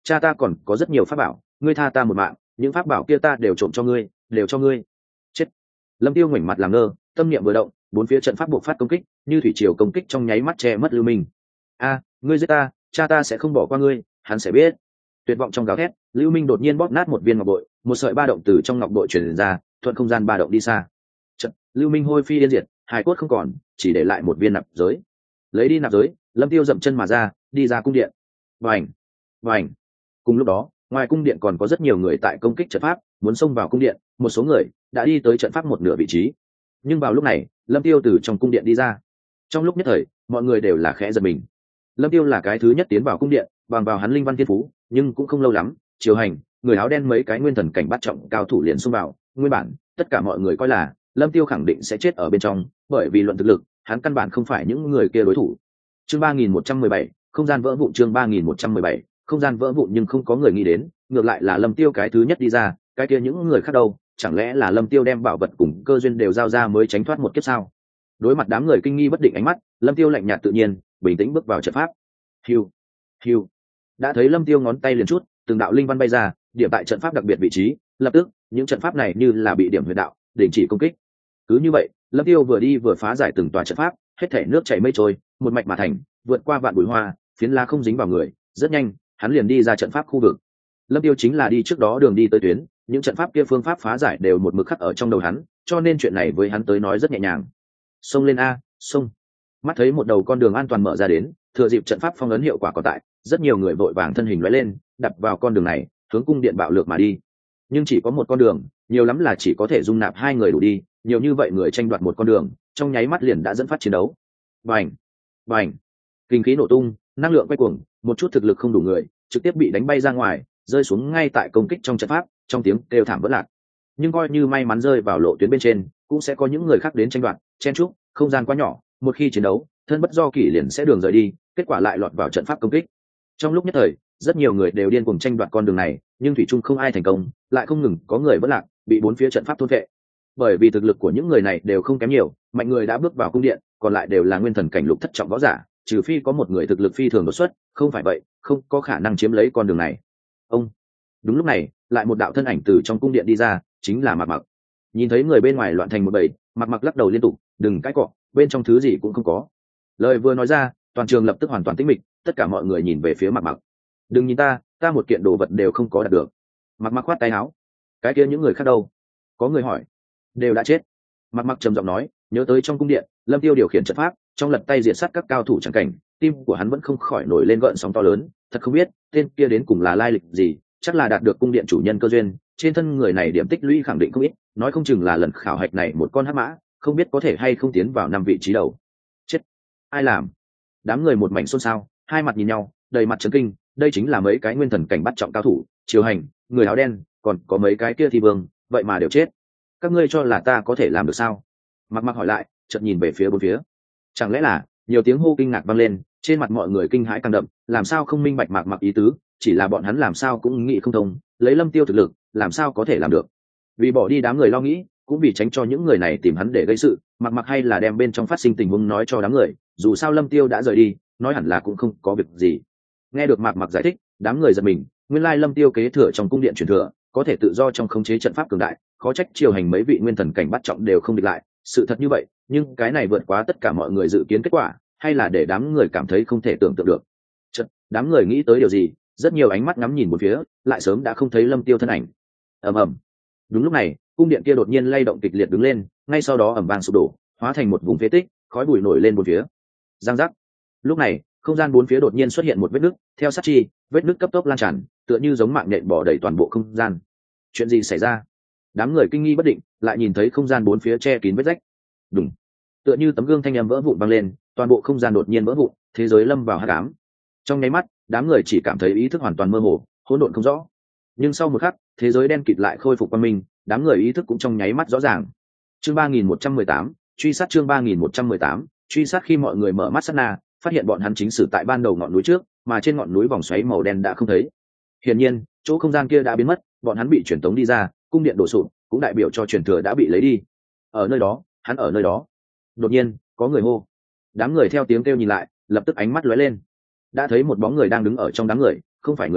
cha ta còn có rất nhiều pháp bảo, ngươi tha ta một mạng, những pháp bảo kia ta đều trộm cho ngươi, đều cho ngươi. Chết. Lâm Tiêu ngoảnh mặt làm ngơ, tâm niệm vừa động, bốn phía trận pháp buộc phát công kích, như thủy triều công kích trong nháy mắt che mất Lưu Minh. A, ngươi giết ta, cha ta sẽ không bỏ qua ngươi, hắn sẽ biết. Tuyệt vọng trong gào thét, Lưu Minh đột nhiên bóp nát một viên ngọc bội, một sợi ba động từ trong ngọc bội truyền ra, thuận không gian ba động đi xa. Trận, Lưu Minh hôi phi yên diệt, hài cốt không còn, chỉ để lại một viên nạp giới. Lấy đi nạp giới, Lâm Tiêu dậm chân mà ra, đi ra cung điện. Vành, vành. Cùng lúc đó, ngoài cung điện còn có rất nhiều người tại công kích trận pháp, muốn xông vào cung điện, một số người đã đi tới trận pháp một nửa vị trí. Nhưng vào lúc này, Lâm Tiêu từ trong cung điện đi ra. Trong lúc nhất thời, mọi người đều là khẽ giật mình. Lâm Tiêu là cái thứ nhất tiến vào cung điện, bằng vào hắn linh văn thiên phú, nhưng cũng không lâu lắm, Triều Hành, người áo đen mấy cái nguyên thần cảnh bắt trọng cao thủ liền xông vào. Nguyên bản, tất cả mọi người coi là Lâm Tiêu khẳng định sẽ chết ở bên trong, bởi vì luận thực lực, hắn căn bản không phải những người kia đối thủ. Chương ba nghìn một trăm mười bảy, không gian vỡ vụn. Chương ba nghìn một trăm mười bảy, không gian vỡ vụn, nhưng không có người nghĩ đến, ngược lại là Lâm Tiêu cái thứ nhất đi ra, cái kia những người khác đâu, chẳng lẽ là Lâm Tiêu đem bảo vật cùng cơ duyên đều giao ra mới tránh thoát một kiếp sao? Đối mặt đám người kinh nghi bất định ánh mắt, Lâm Tiêu lạnh nhạt tự nhiên, bình tĩnh bước vào trận pháp. Hiu, hiu. Đã thấy Lâm Tiêu ngón tay liền chút, từng đạo linh văn bay ra, điểm tại trận pháp đặc biệt vị trí, lập tức, những trận pháp này như là bị điểm huyệt đạo, đình chỉ công kích. Cứ như vậy, Lâm Tiêu vừa đi vừa phá giải từng tòa trận pháp, hết thảy nước chảy mây trôi, một mạch mà thành, vượt qua vạn bụi hoa, phiến lá không dính vào người, rất nhanh, hắn liền đi ra trận pháp khu vực. Lâm Tiêu chính là đi trước đó đường đi tới tuyến, những trận pháp kia phương pháp phá giải đều một mực khắc ở trong đầu hắn, cho nên chuyện này với hắn tới nói rất nhẹ nhàng. Xông lên a, xông. Mắt thấy một đầu con đường an toàn mở ra đến, thừa dịp trận pháp phong ấn hiệu quả còn tại, rất nhiều người vội vàng thân hình lóe lên, đập vào con đường này, hướng cung điện bạo lược mà đi. Nhưng chỉ có một con đường, nhiều lắm là chỉ có thể dung nạp hai người đủ đi, nhiều như vậy người tranh đoạt một con đường, trong nháy mắt liền đã dẫn phát chiến đấu. Bành, bành. Kinh khí nổ tung, năng lượng quay cuồng, một chút thực lực không đủ người, trực tiếp bị đánh bay ra ngoài, rơi xuống ngay tại công kích trong trận pháp, trong tiếng kêu thảm vỡ lạc. Nhưng coi như may mắn rơi vào lộ tuyến bên trên, cũng sẽ có những người khác đến tranh đoạt, chen trúc, không gian quá nhỏ, một khi chiến đấu, thân bất do kỷ liền sẽ đường rời đi, kết quả lại lọt vào trận pháp công kích. Trong lúc nhất thời, rất nhiều người đều điên cuồng tranh đoạt con đường này, nhưng thủy chung không ai thành công, lại không ngừng có người vỡ lạc, bị bốn phía trận pháp thôn vệ. Bởi vì thực lực của những người này đều không kém nhiều, mạnh người đã bước vào cung điện, còn lại đều là nguyên thần cảnh lục thất trọng võ giả, trừ phi có một người thực lực phi thường đột xuất, không phải vậy, không có khả năng chiếm lấy con đường này. Ông. Đúng lúc này, lại một đạo thân ảnh từ trong cung điện đi ra, chính là Mạc Mặc. Nhìn thấy người bên ngoài loạn thành một bầy, Mạc Mặc lắc đầu liên tục, đừng cãi cọ, bên trong thứ gì cũng không có. Lời vừa nói ra, toàn trường lập tức hoàn toàn tĩnh mịch, tất cả mọi người nhìn về phía Mạc Mặc. Đừng nhìn ta, ta một kiện đồ vật đều không có đạt được. Mạc Mặc khoát tay áo. Cái kia những người khác đâu? Có người hỏi. Đều đã chết. Mạc Mặc trầm giọng nói, nhớ tới trong cung điện, Lâm Tiêu điều khiển trận pháp, trong lật tay diệt sát các cao thủ chẳng cảnh, tim của hắn vẫn không khỏi nổi lên gợn sóng to lớn, thật không biết tên kia đến cùng là lai lịch gì, chắc là đạt được cung điện chủ nhân cơ duyên, trên thân người này điểm tích lũy khẳng định không ít, nói không chừng là lần khảo hạch này một con hắc mã, không biết có thể hay không tiến vào năm vị trí đầu. Chết, ai làm? Đám người một mảnh xôn xao, hai mặt nhìn nhau, đầy mặt chấn kinh, đây chính là mấy cái nguyên thần cảnh bắt trọng cao thủ, Triều Hành, người áo đen, còn có mấy cái kia thi vương, vậy mà đều chết. Các ngươi cho là ta có thể làm được sao? Mặc Mặc hỏi lại, chợt nhìn về phía bốn phía. Chẳng lẽ là, nhiều tiếng hô kinh ngạc vang lên, trên mặt mọi người kinh hãi càng đậm, làm sao không minh bạch Mạc Mặc ý tứ, chỉ là bọn hắn làm sao cũng nghĩ không thông, lấy Lâm Tiêu thực lực, làm sao có thể làm được. Vì bỏ đi đám người lo nghĩ, cũng vì tránh cho những người này tìm hắn để gây sự, Mạc Mặc hay là đem bên trong phát sinh tình huống nói cho đám người, dù sao Lâm Tiêu đã rời đi, nói hẳn là cũng không có việc gì. Nghe được Mạc Mặc giải thích, đám người giật mình, nguyên lai Lâm Tiêu kế thừa trong cung điện truyền thừa, có thể tự do trong khống chế trận pháp cường đại, khó trách Triều Hành mấy vị nguyên thần cảnh bắt trọng đều không địch lại, sự thật như vậy, nhưng cái này vượt quá tất cả mọi người dự kiến kết quả, hay là để đám người cảm thấy không thể tưởng tượng được. Chật, đám người nghĩ tới điều gì, rất nhiều ánh mắt ngắm nhìn một phía, lại sớm đã không thấy Lâm Tiêu thân ảnh. Ầm ầm. Đúng lúc này, cung điện kia đột nhiên lay động kịch liệt đứng lên, ngay sau đó ầm vang sụp đổ, hóa thành một vùng phế tích, khói bụi nổi lên bốn phía. Giang giác. Lúc này, không gian bốn phía đột nhiên xuất hiện một vết nứt, theo sát chi, vết nứt cấp tốc lan tràn, tựa như giống mạng nhện bỏ đầy toàn bộ không gian. Chuyện gì xảy ra? Đám người kinh nghi bất định, lại nhìn thấy không gian bốn phía che kín vết rách. Đùng. Tựa như tấm gương thanh âm vỡ vụn vang lên, toàn bộ không gian đột nhiên vỡ vụn, thế giới lâm vào hắc ám. Trong nháy mắt, đám người chỉ cảm thấy ý thức hoàn toàn mơ hồ, hỗn độn không rõ. Nhưng sau một khắc, thế giới đen kịt lại khôi phục quang minh, đám người ý thức cũng trong nháy mắt rõ ràng. Chương ba nghìn một trăm mười tám, truy sát. Chương ba nghìn một trăm mười tám, truy sát. Khi mọi người mở mắt sát na, phát hiện bọn hắn chính xử tại ban đầu ngọn núi trước, mà trên ngọn núi vòng xoáy màu đen đã không thấy. Hiển nhiên, chỗ không gian kia đã biến mất, bọn hắn bị truyền tống đi ra, cung điện đổ sụp, cũng đại biểu cho truyền thừa đã bị lấy đi. Ở nơi đó, hắn ở nơi đó. Đột nhiên, có người hô. Đám người theo tiếng kêu nhìn lại, lập tức ánh mắt lóe lên. Đã thấy một bóng người đang đứng ở trong đám người, không phải người khác,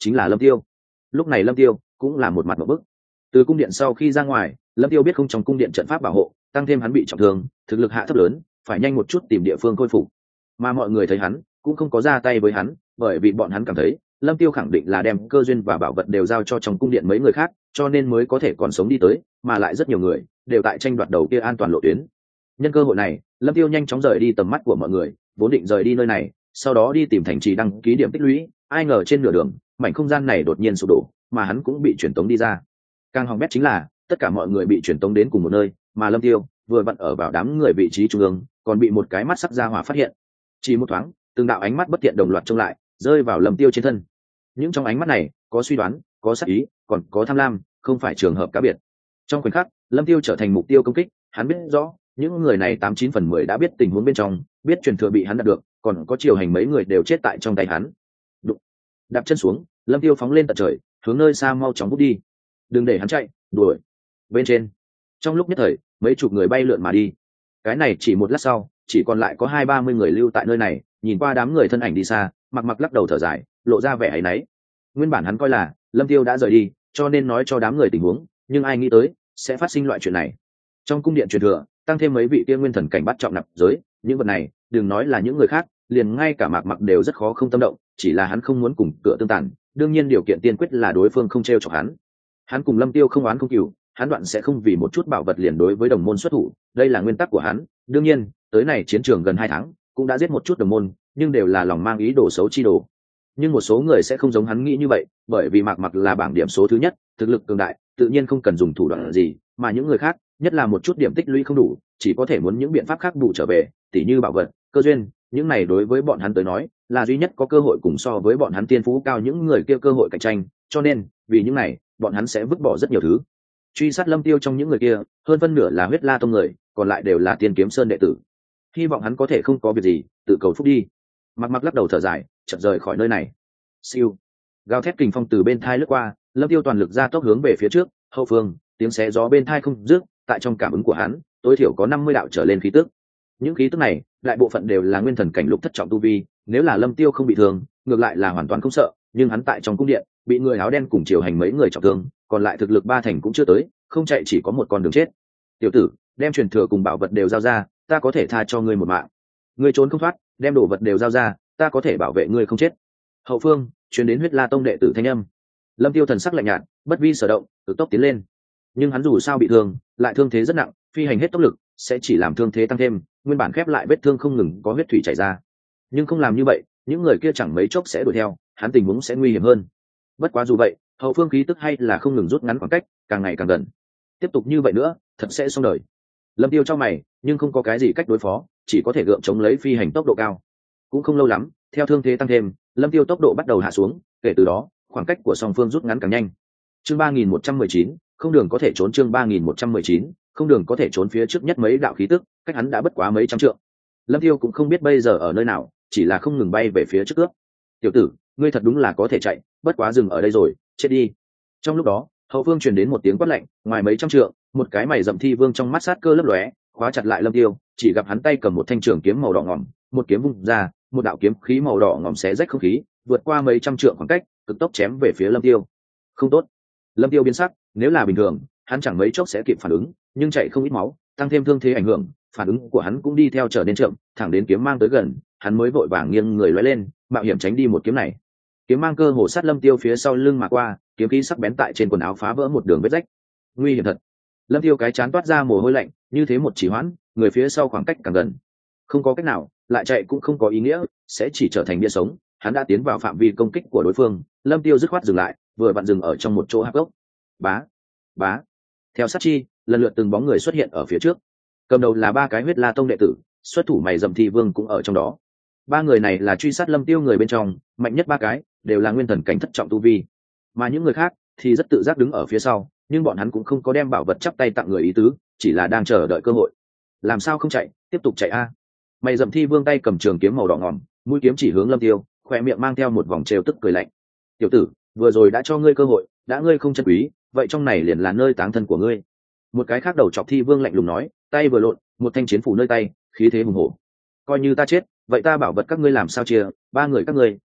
chính là Lâm Tiêu. Lúc này Lâm Tiêu cũng là một mặt một bức. Từ cung điện sau khi ra ngoài, Lâm Tiêu biết không trong cung điện trận pháp bảo hộ, tăng thêm hắn bị trọng thương, thực lực hạ thấp lớn, phải nhanh một chút tìm địa phương khôi phục. Mà mọi người thấy hắn cũng không có ra tay với hắn, bởi vì bọn hắn cảm thấy Lâm Tiêu khẳng định là đem cơ duyên và bảo vật đều giao cho trong cung điện mấy người khác, cho nên mới có thể còn sống đi tới, mà lại rất nhiều người đều tại tranh đoạt đầu kia an toàn lộ tuyến. Nhân cơ hội này, Lâm Tiêu nhanh chóng rời đi tầm mắt của mọi người, vốn định rời đi nơi này, sau đó đi tìm thành trì đăng ký điểm tích lũy, ai ngờ trên nửa đường, mảnh không gian này đột nhiên sụp đổ, mà hắn cũng bị truyền tống đi ra. Càng hỏng bét chính là, tất cả mọi người bị truyền tống đến cùng một nơi, mà Lâm Tiêu vừa vặn ở vào đám người vị trí trung ương, còn bị một cái mắt sắc ra hỏa phát hiện. Chỉ một thoáng, từng đạo ánh mắt bất thiện đồng loạt trông lại, rơi vào Lâm Tiêu trên thân. Những trong ánh mắt này, có suy đoán, có sát ý, còn có tham lam, không phải trường hợp cá biệt. Trong khoảnh khắc, Lâm Tiêu trở thành mục tiêu công kích, hắn biết rõ, những người này tám chín phần mười đã biết tình huống bên trong, biết truyền thừa bị hắn đạt được, còn có chiều hành mấy người đều chết tại trong tay hắn. Đụng. Đạp chân xuống, Lâm Tiêu phóng lên tận trời, hướng nơi xa mau chóng vút đi. Đừng để hắn chạy, đuổi. Bên trên, trong lúc nhất thời, mấy chục người bay lượn mà đi. Cái này chỉ một lát sau, chỉ còn lại có hai ba mươi người lưu tại nơi này, nhìn qua đám người thân ảnh đi xa, mặc mặc lắc đầu thở dài, lộ ra vẻ áy náy. Nguyên bản hắn coi là Lâm Tiêu đã rời đi, cho nên nói cho đám người tình huống, nhưng ai nghĩ tới sẽ phát sinh loại chuyện này. Trong cung điện truyền thừa, tăng thêm mấy vị tiên nguyên thần cảnh bắt trọng nạp giới, những vật này, đừng nói là những người khác, liền ngay cả Mạc Mặc đều rất khó không tâm động, chỉ là hắn không muốn cùng cửa tương tàn, đương nhiên điều kiện tiên quyết là đối phương không treo chọc hắn. Hắn cùng Lâm Tiêu không oán không cừu, hắn đoạn sẽ không vì một chút bảo vật liền đối với đồng môn xuất thủ, đây là nguyên tắc của hắn. Đương nhiên, tới này chiến trường gần hai tháng, cũng đã giết một chút đồng môn, nhưng đều là lòng mang ý đồ xấu chi đồ. Nhưng một số người sẽ không giống hắn nghĩ như vậy, bởi vì Mạc Mặc là bảng điểm số thứ nhất, thực lực cường đại, tự nhiên không cần dùng thủ đoạn gì, mà những người khác, nhất là một chút điểm tích lũy không đủ, chỉ có thể muốn những biện pháp khác bù trở về, tỉ như bảo vật, cơ duyên, những này đối với bọn hắn tới nói, là duy nhất có cơ hội cùng so với bọn hắn tiên phú cao những người kia cơ hội cạnh tranh, cho nên, vì những này, bọn hắn sẽ vứt bỏ rất nhiều thứ. Truy sát Lâm Tiêu trong những người kia, hơn phân nửa là huyết la tông người, còn lại đều là Tiên Kiếm Sơn đệ tử. Hy vọng hắn có thể không có việc gì, tự cầu phúc đi. Mặc Mặc lắc đầu thở dài, chợt rời khỏi nơi này. Siêu, gào thét kình phong từ bên thai lướt qua, Lâm Tiêu toàn lực ra tốc hướng về phía trước, hậu phương, tiếng xé gió bên thai không dứt, tại trong cảm ứng của hắn, tối thiểu có năm mươi đạo trở lên khí tức. Những khí tức này, đại bộ phận đều là nguyên thần cảnh lục thất trọng tu vi, nếu là Lâm Tiêu không bị thương, ngược lại là hoàn toàn không sợ, nhưng hắn tại trong cung điện, bị người áo đen cùng chiều hành mấy người trọng thương, còn lại thực lực ba thành cũng chưa tới, không chạy chỉ có một con đường chết. Tiểu tử, đem truyền thừa cùng bảo vật đều giao ra, ta có thể tha cho ngươi một mạng. Ngươi trốn không thoát, đem đồ vật đều giao ra, ta có thể bảo vệ ngươi không chết. Hậu phương, truyền đến huyết la tông đệ tử thanh âm. Lâm Tiêu thần sắc lạnh nhạt, bất vi sở động, tự tốc tiến lên. Nhưng hắn dù sao bị thương, lại thương thế rất nặng, phi hành hết tốc lực sẽ chỉ làm thương thế tăng thêm, nguyên bản khép lại vết thương không ngừng có huyết thủy chảy ra. Nhưng không làm như vậy, những người kia chẳng mấy chốc sẽ đuổi theo, hắn tình huống sẽ nguy hiểm hơn. Bất quá dù vậy, hậu phương khí tức hay là không ngừng rút ngắn khoảng cách, càng ngày càng gần. Tiếp tục như vậy nữa, thật sẽ xong đời. Lâm Tiêu trong mày, nhưng không có cái gì cách đối phó, chỉ có thể gượng chống lấy phi hành tốc độ cao. Cũng không lâu lắm, theo thương thế tăng thêm, Lâm Tiêu tốc độ bắt đầu hạ xuống, kể từ đó, khoảng cách của song phương rút ngắn càng nhanh. Chương ba nghìn một trăm mười chín, không đường có thể trốn. Chương ba nghìn một trăm mười chín, không đường có thể trốn. Phía trước nhất mấy đạo khí tức, cách hắn đã bất quá mấy trăm trượng. Lâm Tiêu cũng không biết bây giờ ở nơi nào, chỉ là không ngừng bay về phía trước cướp. Tiểu tử, ngươi thật đúng là có thể chạy, bất quá dừng ở đây rồi, chết đi. Trong lúc đó, hậu phương truyền đến một tiếng quát lạnh, ngoài mấy trăm trượng, một cái mày rậm thi vương trong mắt sát cơ lấp lóe, khóa chặt lại Lâm Tiêu, chỉ gặp hắn tay cầm một thanh trường kiếm màu đỏ ngòm, một kiếm vung ra, một đạo kiếm khí màu đỏ ngòm xé rách không khí, vượt qua mấy trăm trượng khoảng cách, cực tốc chém về phía Lâm Tiêu. Không tốt. Lâm Tiêu biến sắc, nếu là bình thường, hắn chẳng mấy chốc sẽ kịp phản ứng, nhưng chạy không ít máu, tăng thêm thương thế ảnh hưởng, phản ứng của hắn cũng đi theo trở nên chậm, thẳng đến kiếm mang tới gần, hắn mới vội vàng nghiêng người lóe lên, mạo hiểm tránh đi một kiếm này. Kiếm mang cơ hồ sát Lâm Tiêu phía sau lưng mà qua, kiếm khí sắc bén tại trên quần áo phá vỡ một đường vết rách. Nguy hiểm thật. Lâm Tiêu cái chán toát ra mồ hôi lạnh, như thế một chỉ hoãn, người phía sau khoảng cách càng gần. Không có cách nào, lại chạy cũng không có ý nghĩa, sẽ chỉ trở thành bia sống. Hắn đã tiến vào phạm vi công kích của đối phương, Lâm Tiêu dứt khoát dừng lại, vừa vặn dừng ở trong một chỗ hạp gốc. Bá, bá. Theo sát chi, lần lượt từng bóng người xuất hiện ở phía trước. Cầm đầu là ba cái huyết la tông đệ tử, xuất thủ mày rậm thi vương cũng ở trong đó. Ba người này là truy sát Lâm Tiêu người bên trong, mạnh nhất ba cái đều là nguyên thần cảnh thất trọng tu vi, mà những người khác thì rất tự giác đứng ở phía sau, nhưng bọn hắn cũng không có đem bảo vật chắp tay tặng người ý tứ, chỉ là đang chờ đợi cơ hội. Làm sao không chạy, tiếp tục chạy a. Mày dậm thi vương tay cầm trường kiếm màu đỏ ngòm, mũi kiếm chỉ hướng Lâm Tiêu, khỏe miệng mang theo một vòng trêu tức cười lạnh. Tiểu tử, vừa rồi đã cho ngươi cơ hội, đã ngươi không trân quý, vậy trong này liền là nơi táng thân của ngươi. Một cái khác đầu chọc thi vương lạnh lùng nói, tay vừa lộn, một thanh chiến phủ nơi tay, khí thế hùng hổ. Coi như ta chết, vậy ta bảo vật các ngươi làm sao chia, ba người các ngươi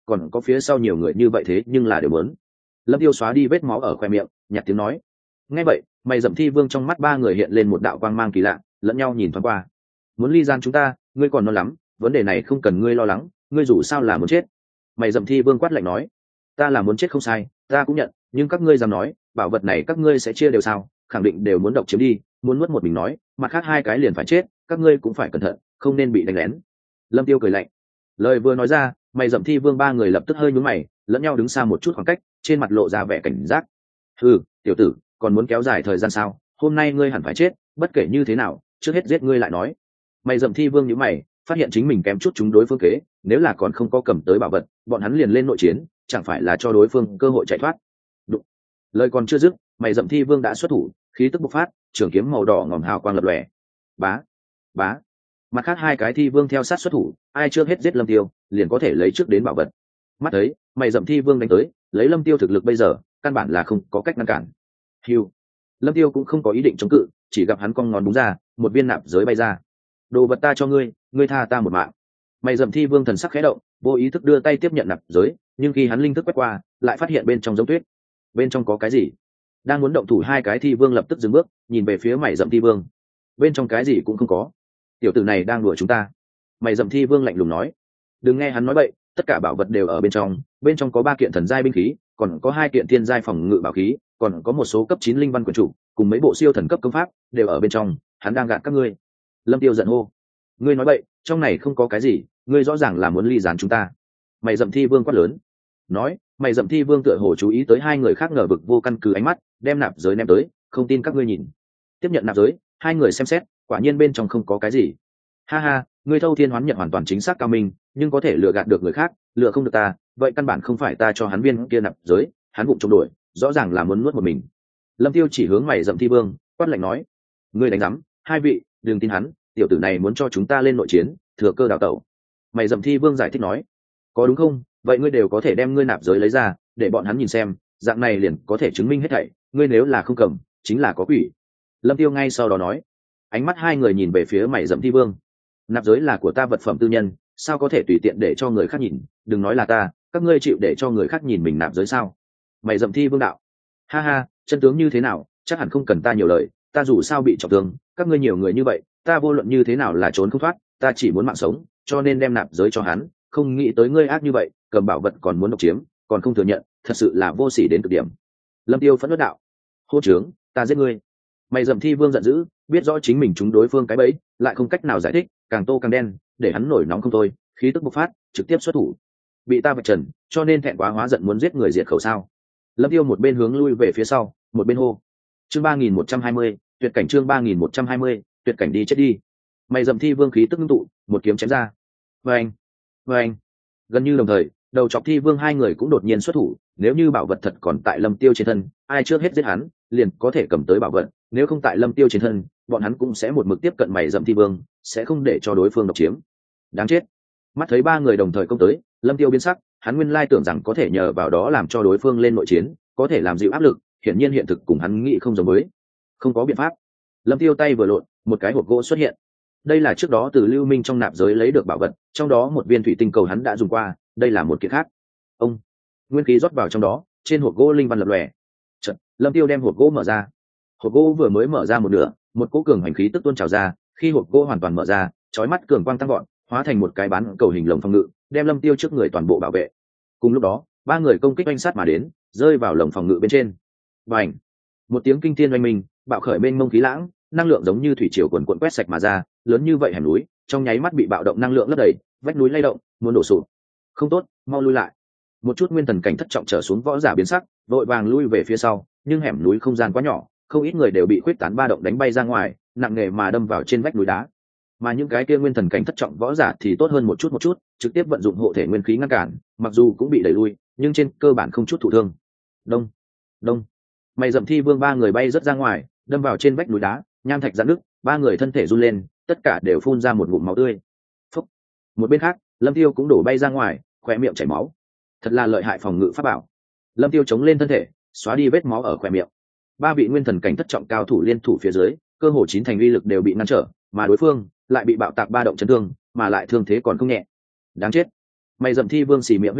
còn có phía sau nhiều người như vậy thế nhưng là đều muốn. Lâm Tiêu xóa đi vết máu ở khoe miệng, nhạt tiếng nói. Nghe vậy, mày dậm thi vương trong mắt ba người hiện lên một đạo quang mang kỳ lạ, lẫn nhau nhìn thoáng qua. Muốn ly gian chúng ta, ngươi còn non lắm, vấn đề này không cần ngươi lo lắng, ngươi dù sao là muốn chết. Mày dậm thi vương quát lạnh nói. Ta là muốn chết không sai, ta cũng nhận, nhưng các ngươi dám nói, bảo vật này các ngươi sẽ chia đều sao? Khẳng định đều muốn độc chiếm đi, muốn nuốt một mình nói, mặt khác hai cái liền phải chết, các ngươi cũng phải cẩn thận, không nên bị đánh lén. Lâm Tiêu cười lạnh. Lời vừa nói ra, mày dậm thi vương ba người lập tức hơi nhướng mày, lẫn nhau đứng xa một chút khoảng cách, trên mặt lộ ra vẻ cảnh giác. Hừ, tiểu tử, còn muốn kéo dài thời gian sao? Hôm nay ngươi hẳn phải chết, bất kể như thế nào, trước hết giết ngươi lại nói. Mày dậm thi vương nhíu mày, phát hiện chính mình kém chút chúng đối phương kế, nếu là còn không có cầm tới bảo vật, bọn hắn liền lên nội chiến, chẳng phải là cho đối phương cơ hội chạy thoát. Đụng. Lời còn chưa dứt, mày dậm thi vương đã xuất thủ, khí tức bộc phát, trường kiếm màu đỏ ngòm hào quang lập lòe. Bá, bá. Mặt khác hai cái thi vương theo sát xuất thủ, ai trước hết giết Lâm Tiêu, liền có thể lấy trước đến bảo vật. Mắt thấy, mày dậm thi vương đánh tới, lấy Lâm Tiêu thực lực bây giờ, căn bản là không có cách ngăn cản. Hiu. Lâm Tiêu cũng không có ý định chống cự, chỉ gặp hắn cong ngón đúng ra, một viên nạp giới bay ra. Đồ vật ta cho ngươi, ngươi tha ta một mạng. Mày dậm thi vương thần sắc khẽ động, vô ý thức đưa tay tiếp nhận nạp giới, nhưng khi hắn linh thức quét qua, lại phát hiện bên trong giống tuyết. Bên trong có cái gì? Đang muốn động thủ hai cái thi vương lập tức dừng bước, nhìn về phía mày dậm thi vương. Bên trong cái gì cũng không có. Tiểu tử này đang đùa chúng ta. Mày dậm thi vương lạnh lùng nói. Đừng nghe hắn nói bậy, tất cả bảo vật đều ở bên trong, bên trong có ba kiện thần giai binh khí, còn có hai kiện thiên giai phòng ngự bảo khí, còn có một số cấp chín linh văn quyền chủ, cùng mấy bộ siêu thần cấp công pháp đều ở bên trong, hắn đang gạt các ngươi. Lâm Tiêu giận hô. Ngươi nói bậy, trong này không có cái gì, ngươi rõ ràng là muốn ly gián chúng ta. Mày dậm thi vương quát lớn. Nói, mày dậm thi vương tựa hồ chú ý tới hai người khác ngờ vực vô căn cứ ánh mắt, đem nạp giới ném tới, không tin các ngươi nhìn. Tiếp nhận nạp giới, hai người xem xét, quả nhiên bên trong không có cái gì. Ha ha, ngươi thâu thiên hoán nhật hoàn toàn chính xác cao minh, nhưng có thể lừa gạt được người khác, lừa không được ta, vậy căn bản không phải ta cho hắn viên kia nạp giới, hắn vụng trộm đổi, rõ ràng là muốn nuốt một mình. Lâm Tiêu chỉ hướng mày dậm thi vương, quát lạnh nói: ngươi đánh rắm, hai vị, đừng tin hắn, tiểu tử này muốn cho chúng ta lên nội chiến, thừa cơ đào tẩu. Mày dậm thi vương giải thích nói: có đúng không? Vậy ngươi đều có thể đem ngươi nạp giới lấy ra, để bọn hắn nhìn xem, dạng này liền có thể chứng minh hết thảy. Ngươi nếu là không cầm, chính là có quỷ. Lâm Tiêu ngay sau đó nói. Ánh mắt hai người nhìn về phía mày dậm thi vương. Nạp giới là của ta vật phẩm tư nhân, sao có thể tùy tiện để cho người khác nhìn? Đừng nói là ta, các ngươi chịu để cho người khác nhìn mình nạp giới sao? Mày dậm thi vương đạo. Ha ha, chân tướng như thế nào, chắc hẳn không cần ta nhiều lời, ta dù sao bị trọng thương, các ngươi nhiều người như vậy, ta vô luận như thế nào là trốn không thoát, ta chỉ muốn mạng sống, cho nên đem nạp giới cho hắn, không nghĩ tới ngươi ác như vậy, cầm bảo vật còn muốn độc chiếm, còn không thừa nhận, thật sự là vô sỉ đến cực điểm. Lâm Tiêu phẫn nộ đạo. Hô trướng, ta giết ngươi. Mày dậm thi vương giận dữ, biết rõ chính mình trúng đối phương cái bẫy, lại không cách nào giải thích, càng tô càng đen, để hắn nổi nóng không thôi, khí tức bộc phát, trực tiếp xuất thủ. Bị ta vạch trần, cho nên thẹn quá hóa giận muốn giết người diệt khẩu sao? Lâm Tiêu một bên hướng lui về phía sau, một bên hô. Chương ba nghìn một trăm hai mươi, tuyệt cảnh chương ba nghìn một trăm hai mươi, tuyệt cảnh đi chết đi. Mày dậm thi vương khí tức ngưng tụ, một kiếm chém ra. Vâng, vâng. Gần như đồng thời, đầu chọc thi vương hai người cũng đột nhiên xuất thủ, nếu như bảo vật thật còn tại Lâm Tiêu trên thân, ai trước hết giết hắn, liền có thể cầm tới bảo vật, nếu không tại Lâm Tiêu trên thân, bọn hắn cũng sẽ một mực tiếp cận mày dậm thi vương, sẽ không để cho đối phương độc chiếm. Đáng chết. Mắt thấy ba người đồng thời công tới, Lâm Tiêu biến sắc, hắn nguyên lai tưởng rằng có thể nhờ vào đó làm cho đối phương lên nội chiến, có thể làm dịu áp lực, hiển nhiên hiện thực cùng hắn nghĩ không giống với. Không có biện pháp. Lâm Tiêu tay vừa lộn, một cái hộp gỗ xuất hiện. Đây là trước đó từ Lưu Minh trong nạp giới lấy được bảo vật, trong đó một viên thủy tinh cầu hắn đã dùng qua, đây là một kiện khác. Ông, nguyên khí rót vào trong đó, trên hộp gỗ linh văn lập lòe. Chợt, Lâm Tiêu đem hộp gỗ mở ra. Hộp gỗ vừa mới mở ra một nửa, một cỗ cường hành khí tức tuôn trào ra, khi hộp gỗ hoàn toàn mở ra, chói mắt cường quang tăng vọt, hóa thành một cái bán cầu hình lồng phòng ngự, đem Lâm Tiêu trước người toàn bộ bảo vệ. Cùng lúc đó, ba người công kích oanh sát mà đến, rơi vào lồng phòng ngự bên trên. Bành! Một tiếng kinh thiên oanh minh, bạo khởi mênh mông khí lãng, năng lượng giống như thủy triều cuồn cuộn quét sạch mà ra, lớn như vậy hẻm núi, trong nháy mắt bị bạo động năng lượng lấp đầy, vách núi lay động, muốn đổ sụp. Không tốt, mau lui lại. Một chút nguyên thần cảnh thất trọng trở xuống võ giả biến sắc, vội vàng lui về phía sau, nhưng hẻm núi không gian quá nhỏ, không ít người đều bị khuyết tán ba động đánh bay ra ngoài, nặng nề mà đâm vào trên vách núi đá. Mà những cái kia nguyên thần cảnh thất trọng võ giả thì tốt hơn một chút một chút, trực tiếp vận dụng hộ thể nguyên khí ngăn cản, mặc dù cũng bị đẩy lui, nhưng trên cơ bản không chút thụ thương. Đông, đông. Mày dậm thi vương ba người bay rất ra ngoài, đâm vào trên vách núi đá, nham thạch giãn nứt, ba người thân thể run lên, tất cả đều phun ra một ngụm máu tươi. Phúc. Một bên khác, Lâm Tiêu cũng đổ bay ra ngoài, khóe miệng chảy máu. Thật là lợi hại phòng ngự pháp bảo. Lâm Tiêu chống lên thân thể, xóa đi vết máu ở khóe miệng. Ba vị nguyên thần cảnh thất trọng cao thủ liên thủ phía dưới, cơ hồ chín thành uy lực đều bị ngăn trở, mà đối phương lại bị bạo tạc ba động chấn thương, mà lại thương thế còn không nhẹ. Đáng chết. Mày dậm thi vương xì miệng huyết thủy,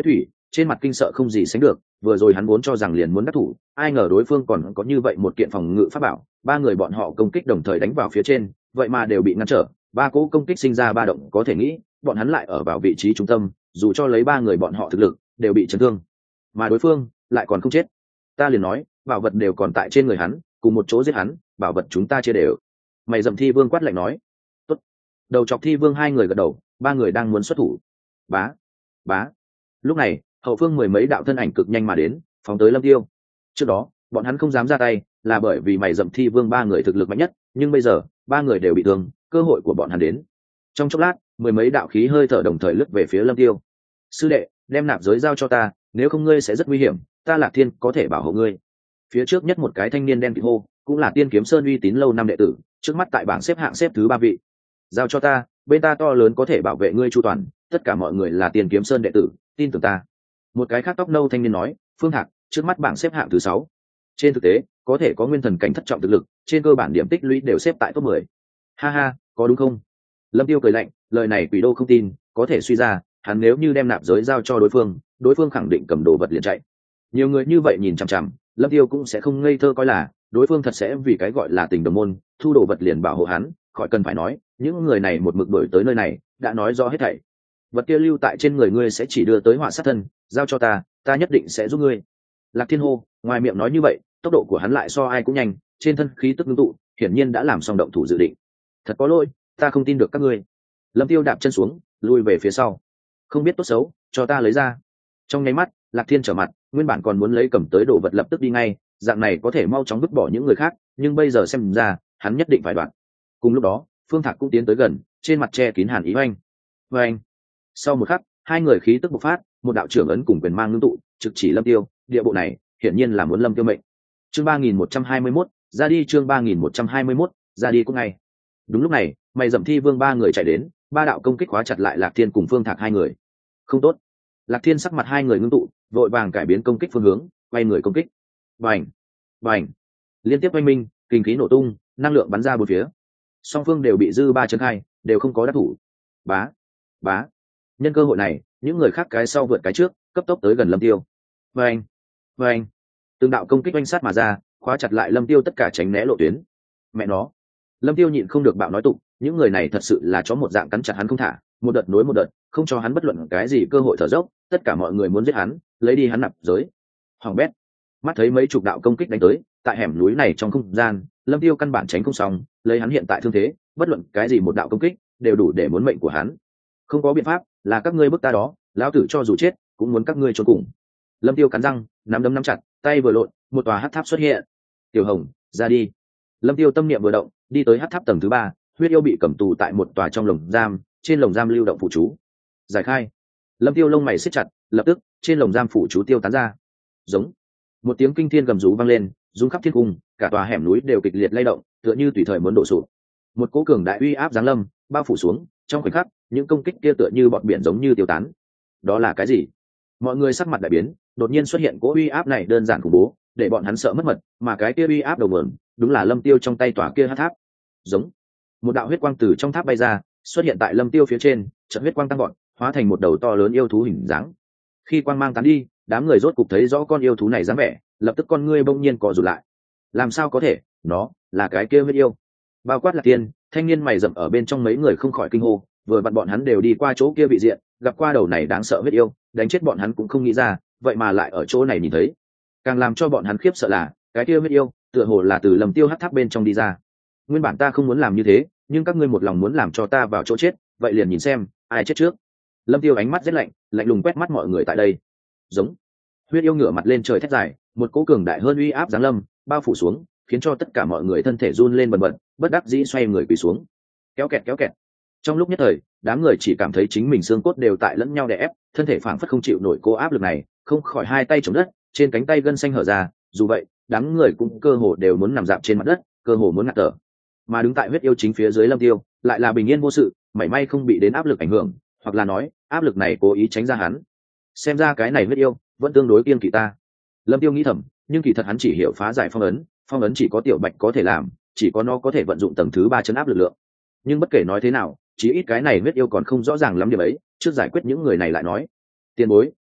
trên mặt kinh sợ không gì sánh được. Vừa rồi hắn vốn cho rằng liền muốn đắc thủ, ai ngờ đối phương còn có như vậy một kiện phòng ngự pháp bảo, ba người bọn họ công kích đồng thời đánh vào phía trên, vậy mà đều bị ngăn trở. Ba cỗ công kích sinh ra ba động, có thể nghĩ bọn hắn lại ở vào vị trí trung tâm, dù cho lấy ba người bọn họ thực lực đều bị chấn thương, mà đối phương lại còn không chết. Ta liền nói bảo vật đều còn tại trên người hắn, cùng một chỗ giết hắn, bảo vật chúng ta chia đều. Mày dậm Thi Vương quát lạnh nói. Tốt. Đầu chọc Thi Vương hai người gật đầu, ba người đang muốn xuất thủ. Bá, bá. Lúc này hậu phương mười mấy đạo thân ảnh cực nhanh mà đến, phóng tới Lâm Tiêu. Trước đó bọn hắn không dám ra tay là bởi vì mày dậm Thi Vương ba người thực lực mạnh nhất, nhưng bây giờ ba người đều bị thương, cơ hội của bọn hắn đến. Trong chốc lát mười mấy đạo khí hơi thở đồng thời lướt về phía Lâm Tiêu. Sư đệ, đem nạp giới giao cho ta, nếu không ngươi sẽ rất nguy hiểm, ta Lạc Thiên có thể bảo hộ ngươi. Phía trước nhất một cái thanh niên đen kịt hô, cũng là Tiên Kiếm Sơn uy tín lâu năm đệ tử, trước mắt tại bảng xếp hạng xếp thứ ba vị. Giao cho ta, bên ta to lớn có thể bảo vệ ngươi chu toàn, tất cả mọi người là Tiên Kiếm Sơn đệ tử, tin tưởng ta. Một cái khác tóc nâu thanh niên nói, Phương Hạc trước mắt bảng xếp hạng thứ sáu. Trên thực tế có thể có nguyên thần cảnh thất trọng thực lực, trên cơ bản điểm tích lũy đều xếp tại top mười. Ha ha, có đúng không? Lâm Tiêu cười lạnh, lời này Quỷ Đô không tin, có thể suy ra hắn nếu như đem nạp giới giao cho đối phương, đối phương khẳng định cầm đồ vật liền chạy. Nhiều người như vậy nhìn chằm chằm, Lâm Tiêu cũng sẽ không ngây thơ coi là đối phương thật sẽ vì cái gọi là tình đồng môn thu đồ vật liền bảo hộ hắn, khỏi cần phải nói những người này một mực đuổi tới nơi này đã nói rõ hết thảy. Vật kia lưu tại trên người ngươi sẽ chỉ đưa tới họa sát thân, giao cho ta, ta nhất định sẽ giúp ngươi. Lạc Thiên hô, ngoài miệng nói như vậy, tốc độ của hắn lại so ai cũng nhanh, trên thân khí tức ngưng tụ, hiển nhiên đã làm xong động thủ dự định. Thật có lỗi, ta không tin được các ngươi. Lâm Tiêu đạp chân xuống, lui về phía sau. Không biết tốt xấu, cho ta lấy ra. Trong nháy mắt, Lạc Thiên trở mặt, nguyên bản còn muốn lấy cầm tới đồ vật lập tức đi ngay, dạng này có thể mau chóng vứt bỏ những người khác, nhưng bây giờ xem ra, hắn nhất định phải đoạn. Cùng lúc đó, Phương Thạc cũng tiến tới gần, trên mặt che kín hàn ý oanh. Oanh. Sau một khắc, hai người khí tức bộc phát, một đạo trưởng ấn cùng quyền mang ngưng tụ, trực chỉ Lâm Tiêu, địa bộ này, hiển nhiên là muốn Lâm Tiêu mệnh. Chương ba nghìn một trăm hai mươi mốt, ra đi chương ba nghìn một trăm hai mươi mốt, ra đi cũng ngay. Đúng lúc này, Mày Dậm Thi Vương ba người chạy đến, ba đạo công kích khóa chặt lại Lạc Thiên cùng Phương Thạc hai người. Không tốt. Lạc Thiên sắc mặt hai người ngưng tụ, vội vàng cải biến công kích phương hướng, quay người công kích. Bành, bành. Liên tiếp oanh minh, kinh khí nổ tung, năng lượng bắn ra bốn phía. Song phương đều bị dư ba chấn hai, đều không có đắc thủ. Bá, bá. Nhân cơ hội này, những người khác cái sau vượt cái trước, cấp tốc tới gần Lâm Tiêu. Bành, bành. Từng đạo công kích oanh sát mà ra, khóa chặt lại Lâm Tiêu tất cả tránh né lộ tuyến. Mẹ nó. Lâm Tiêu nhịn không được bạo nói tụng, những người này thật sự là chó một dạng cắn chặt hắn không thả, một đợt nối một đợt, không cho hắn bất luận cái gì cơ hội thở dốc, tất cả mọi người muốn giết hắn, lấy đi hắn nạp giới. Hoàng bét. Mắt thấy mấy chục đạo công kích đánh tới, tại hẻm núi này trong không gian, Lâm Tiêu căn bản tránh không xong, lấy hắn hiện tại thương thế, bất luận cái gì một đạo công kích đều đủ để muốn mệnh của hắn. Không có biện pháp, là các ngươi bức ta đó, lão tử cho dù chết cũng muốn các ngươi chôn cùng. Lâm Tiêu cắn răng, nắm đấm nắm chặt, tay vừa lộn, một tòa hắc tháp xuất hiện. Tiểu Hồng, ra đi. Lâm Tiêu tâm niệm vừa động, đi tới hắc tháp tầng thứ ba, huyết yêu bị cầm tù tại một tòa trong lồng giam, trên lồng giam lưu động phụ chú. Giải khai. Lâm Tiêu lông mày siết chặt, lập tức trên lồng giam phụ chú tiêu tán ra. Giống. Một tiếng kinh thiên gầm rú vang lên, rung khắp thiên cung, cả tòa hẻm núi đều kịch liệt lay động, tựa như tùy thời muốn đổ sụp. Một cỗ cường đại uy áp giáng lâm, bao phủ xuống, trong khoảnh khắc, những công kích kia tựa như bọt biển giống như tiêu tán. Đó là cái gì? Mọi người sắc mặt đại biến, đột nhiên xuất hiện cỗ uy áp này đơn giản khủng bố, để bọn hắn sợ mất mật, mà cái kia uy áp đầu nguồn, đúng là Lâm Tiêu trong tay tòa kia hắc tháp. Giống. Một đạo huyết quang từ trong tháp bay ra, xuất hiện tại Lâm Tiêu phía trên, trận huyết quang tăng vọt, hóa thành một đầu to lớn yêu thú hình dáng. Khi quang mang tán đi, đám người rốt cục thấy rõ con yêu thú này dáng vẻ, lập tức con ngươi bỗng nhiên co rụt lại. Làm sao có thể, nó là cái kia huyết yêu. Bao quát Lạc Tiên, thanh niên mày rậm ở bên trong mấy người không khỏi kinh hô, vừa vặn bọn hắn đều đi qua chỗ kia vị diện, gặp qua đầu này đáng sợ huyết yêu, đánh chết bọn hắn cũng không nghĩ ra, vậy mà lại ở chỗ này nhìn thấy. Càng làm cho bọn hắn khiếp sợ là, cái kia huyết yêu, tựa hồ là từ Lâm Tiêu hắc tháp bên trong đi ra. Nguyên bản ta không muốn làm như thế, nhưng các ngươi một lòng muốn làm cho ta vào chỗ chết, vậy liền nhìn xem ai chết trước. Lâm Tiêu ánh mắt rất lạnh, lạnh lùng quét mắt mọi người tại đây. Giống. Huyết yêu ngửa mặt lên trời thét dài, một cỗ cường đại hơn uy áp giáng lâm, bao phủ xuống, khiến cho tất cả mọi người thân thể run lên bần bật, bất đắc dĩ xoay người quỳ xuống. Kéo kẹt kéo kẹt. Trong lúc nhất thời, đám người chỉ cảm thấy chính mình xương cốt đều tại lẫn nhau đè ép, thân thể phảng phất không chịu nổi cô áp lực này, không khỏi hai tay chống đất, trên cánh tay gân xanh hở ra, dù vậy, đám người cũng cơ hồ đều muốn nằm dạp trên mặt đất, cơ hồ muốn ngạt thở. Mà đứng tại huyết yêu chính phía dưới Lâm Tiêu, lại là bình yên vô sự, mảy may không bị đến áp lực ảnh hưởng, hoặc là nói, áp lực này cố ý tránh ra hắn. Xem ra cái này huyết yêu vẫn tương đối kiêng kỵ ta. Lâm Tiêu nghĩ thầm, nhưng kỳ thật hắn chỉ hiểu phá giải phong ấn, phong ấn chỉ có tiểu bạch có thể làm, chỉ có nó có thể vận dụng tầng thứ ba chấn áp lực lượng. Nhưng bất kể nói thế nào, chí ít cái này huyết yêu còn không rõ ràng lắm điểm ấy, trước giải quyết những người này lại nói. Tiền bối,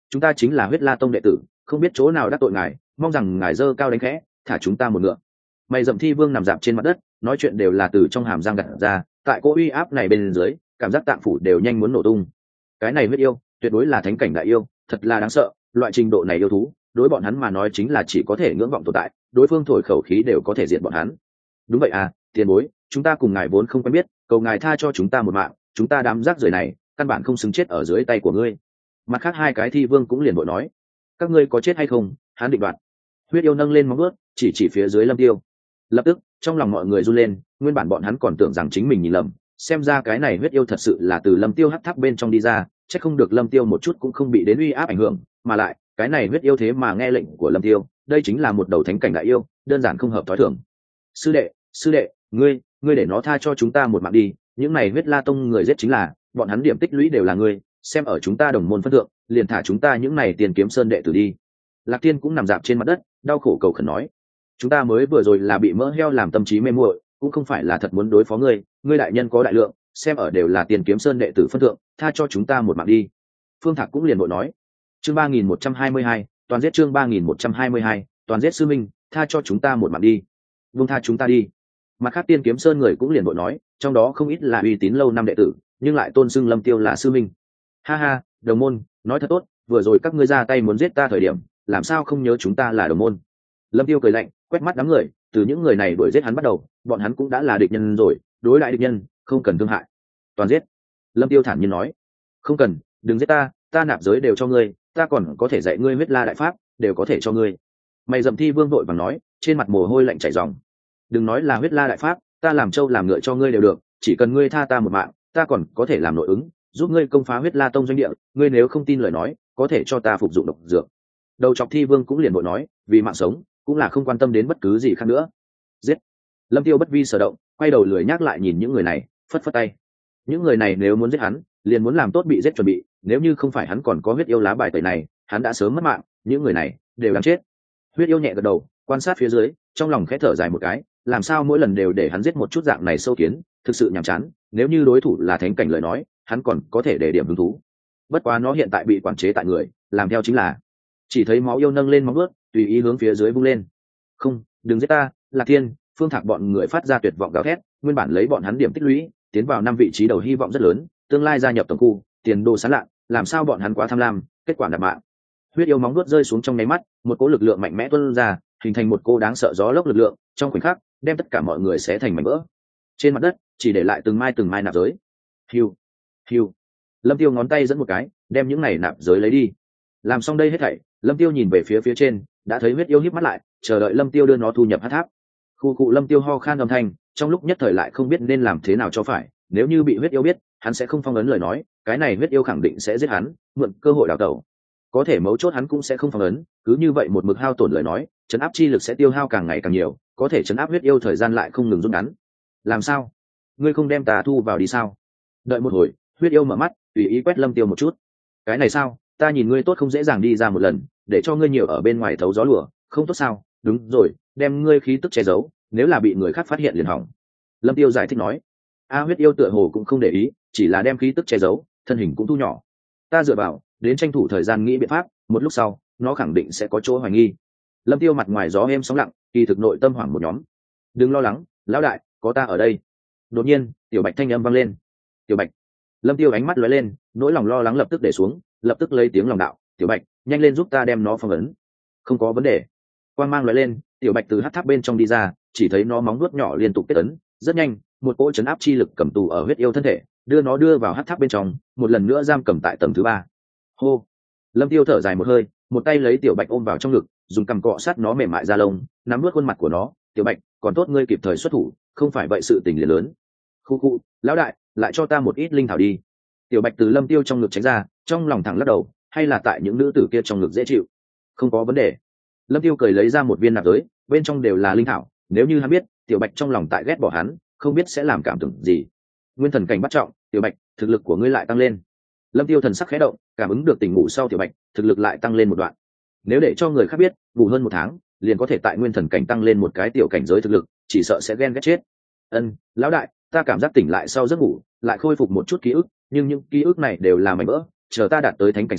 chúng ta chính là huyết la tông đệ tử, không biết chỗ nào đắc tội ngài, mong rằng ngài dơ cao đánh khẽ thả chúng ta một ngựa. Mày dậm thi vương nằm dạp trên mặt đất, nói chuyện đều là từ trong hàm răng gặt ra, tại cô uy áp này bên dưới cảm giác tạng phủ đều nhanh muốn nổ tung. Cái này huyết yêu tuyệt đối là thánh cảnh đại yêu, thật là đáng sợ. Loại trình độ này yêu thú đối bọn hắn mà nói chính là chỉ có thể ngưỡng vọng tồn tại, đối phương thổi khẩu khí đều có thể diệt bọn hắn. Đúng vậy à, tiền bối, chúng ta cùng ngài vốn không quen biết, cầu ngài tha cho chúng ta một mạng, chúng ta đám rác rưởi này căn bản không xứng chết ở dưới tay của ngươi. Mặt khác hai cái thi vương cũng liền vội nói, các ngươi có chết hay không hắn định đoạt. Huyết yêu nâng lên móng vuốt chỉ chỉ phía dưới Lâm Tiêu. Lập tức trong lòng mọi người run lên, nguyên bản bọn hắn còn tưởng rằng chính mình nhìn lầm, xem ra cái này huyết yêu thật sự là từ Lâm Tiêu hắc tháp bên trong đi ra, chắc không được Lâm Tiêu một chút cũng không bị đến uy áp ảnh hưởng, mà lại cái này huyết yêu thế mà nghe lệnh của Lâm Tiêu, đây chính là một đầu thánh cảnh đại yêu, đơn giản không hợp tối thường. Sư đệ, sư đệ, ngươi, ngươi để nó tha cho chúng ta một mạng đi, những này huyết la tông người giết chính là, bọn hắn điểm tích lũy đều là ngươi, xem ở chúng ta đồng môn phân thượng, liền thả chúng ta những này tiền kiếm sơn đệ tử đi. Lạc Tiên cũng nằm dạp trên mặt đất, đau khổ cầu khẩn nói, chúng ta mới vừa rồi là bị mỡ heo làm tâm trí mê muội, cũng không phải là thật muốn đối phó ngươi, ngươi đại nhân có đại lượng, xem ở đều là tiền kiếm sơn đệ tử phân thượng, tha cho chúng ta một mạng đi. Phương Thạc cũng liền vội nói, chương ba nghìn một trăm hai mươi hai, toàn giết chương ba nghìn một trăm hai mươi hai, toàn giết sư minh, tha cho chúng ta một mạng đi, buông tha chúng ta đi. Mặt khác tiên kiếm sơn người cũng liền vội nói, trong đó không ít là uy tín lâu năm đệ tử, nhưng lại tôn xưng Lâm Tiêu là sư minh. Ha ha, đồng môn, nói thật tốt, vừa rồi các ngươi ra tay muốn giết ta thời điểm, làm sao không nhớ chúng ta là đồng môn. Lâm Tiêu cười lạnh, quét mắt đám người, từ những người này đuổi giết hắn bắt đầu, bọn hắn cũng đã là địch nhân rồi, đối lại địch nhân không cần thương hại, toàn giết. Lâm Tiêu thản nhiên nói, không cần, đừng giết ta, ta nạp giới đều cho ngươi, ta còn có thể dạy ngươi huyết la đại pháp, đều có thể cho ngươi. Mày dậm thi vương vội vàng nói, trên mặt mồ hôi lạnh chảy ròng. Đừng nói là huyết la đại pháp, ta làm trâu làm ngựa cho ngươi đều được, chỉ cần ngươi tha ta một mạng, ta còn có thể làm nội ứng, giúp ngươi công phá huyết la tông doanh địa, ngươi nếu không tin lời nói, có thể cho ta phục dụng độc dược. Đầu chọc thi vương cũng liền vội nói, vì mạng sống, cũng là không quan tâm đến bất cứ gì khác nữa. Giết. Lâm Tiêu bất vi sở động, quay đầu lười nhắc lại nhìn những người này, phất phất tay. Những người này nếu muốn giết hắn, liền muốn làm tốt bị giết chuẩn bị, nếu như không phải hắn còn có huyết yêu lá bài tẩy này, hắn đã sớm mất mạng, những người này đều đáng chết. Huyết yêu nhẹ gật đầu, quan sát phía dưới, trong lòng khẽ thở dài một cái, làm sao mỗi lần đều để hắn giết một chút dạng này sâu kiến, thực sự nhàm chán, nếu như đối thủ là thánh cảnh lời nói, hắn còn có thể để điểm hứng thú. Bất quá nó hiện tại bị quản chế tại người, làm theo chính là, chỉ thấy máu yêu nâng lên móng vuốt, tùy ý hướng phía dưới vung lên. Không, đừng giết ta, Lạc Thiên, Phương Thạc bọn người phát ra tuyệt vọng gào thét, nguyên bản lấy bọn hắn điểm tích lũy, tiến vào năm vị trí đầu hy vọng rất lớn, tương lai gia nhập tổng khu, tiền đồ sáng lạ, làm sao bọn hắn quá tham lam, kết quả đạp mạng. Huyết yêu móng vuốt rơi xuống trong nháy mắt, một cỗ lực lượng mạnh mẽ tuôn ra, hình thành một cô đáng sợ gió lốc lực lượng, trong khoảnh khắc, đem tất cả mọi người xé thành mảnh vỡ. Trên mặt đất, chỉ để lại từng mai từng mai nạp giới. Hiu, hiu. Lâm Tiêu ngón tay dẫn một cái, đem những này nạp giới lấy đi. Làm xong đây hết thảy, Lâm Tiêu nhìn về phía phía trên, đã thấy huyết yêu híp mắt lại, chờ đợi Lâm Tiêu đưa nó thu nhập hắc tháp. Khu cụ Lâm Tiêu ho khan âm thanh, trong lúc nhất thời lại không biết nên làm thế nào cho phải, nếu như bị huyết yêu biết, hắn sẽ không phong ấn lời nói, cái này huyết yêu khẳng định sẽ giết hắn, mượn cơ hội đào tẩu. Có thể mấu chốt hắn cũng sẽ không phong ấn, cứ như vậy một mực hao tổn lời nói, chấn áp chi lực sẽ tiêu hao càng ngày càng nhiều, có thể chấn áp huyết yêu thời gian lại không ngừng rút ngắn. Làm sao? Ngươi không đem ta thu vào đi sao? Đợi một hồi, huyết yêu mở mắt, tùy ý quét Lâm Tiêu một chút. Cái này sao? Ta nhìn ngươi tốt không dễ dàng đi ra một lần, để cho ngươi nhiều ở bên ngoài thấu gió lùa, không tốt sao? Đúng rồi, đem ngươi khí tức che giấu, nếu là bị người khác phát hiện liền hỏng. Lâm Tiêu giải thích nói. A huyết yêu tựa hồ cũng không để ý, chỉ là đem khí tức che giấu, thân hình cũng thu nhỏ. Ta dựa vào, đến tranh thủ thời gian nghĩ biện pháp, một lúc sau, nó khẳng định sẽ có chỗ hoài nghi. Lâm Tiêu mặt ngoài gió êm sóng lặng, kỳ thực nội tâm hoảng một nhóm. Đừng lo lắng, lão đại, có ta ở đây. Đột nhiên, Tiểu Bạch thanh âm vang lên. Tiểu Bạch. Lâm Tiêu ánh mắt lóe lên, nỗi lòng lo lắng lập tức để xuống, lập tức lấy tiếng lòng đạo, Tiểu Bạch, nhanh lên giúp ta đem nó phong ấn. Không có vấn đề. Quang mang lóe lên, Tiểu Bạch từ hắc tháp bên trong đi ra, chỉ thấy nó móng vuốt nhỏ liên tục kết ấn, rất nhanh, một cỗ chấn áp chi lực cầm tù ở huyết yêu thân thể, đưa nó đưa vào hắc tháp bên trong, một lần nữa giam cầm tại tầng thứ ba. Hô. Lâm Tiêu thở dài một hơi, một tay lấy Tiểu Bạch ôm vào trong ngực, dùng cằm cọ sát nó mềm mại da lông, nắm nuốt khuôn mặt của nó. Tiểu Bạch, còn tốt ngươi kịp thời xuất thủ, không phải vậy sự tình liền lớn. Khu khu, lão đại, lại cho ta một ít linh thảo đi. Tiểu Bạch từ Lâm Tiêu trong ngực tránh ra, trong lòng thẳng lắc đầu, hay là tại những nữ tử kia trong ngực dễ chịu. Không có vấn đề. Lâm Tiêu cười lấy ra một viên nạp giới, bên trong đều là linh thảo, nếu như hắn biết Tiểu Bạch trong lòng tại ghét bỏ hắn, không biết sẽ làm cảm tưởng gì. Nguyên thần cảnh bắt trọng, Tiểu Bạch, thực lực của ngươi lại tăng lên. Lâm Tiêu thần sắc khẽ động, cảm ứng được tỉnh ngủ sau Tiểu Bạch, thực lực lại tăng lên một đoạn. Nếu để cho người khác biết, ngủ hơn một tháng, liền có thể tại nguyên thần cảnh tăng lên một cái tiểu cảnh giới thực lực, chỉ sợ sẽ ghen ghét chết. Ân, lão đại, ta cảm giác tỉnh lại sau giấc ngủ, lại khôi phục một chút ký ức, nhưng những ký ức này đều là mảnh vỡ, chờ ta đạt tới thánh cảnh sau,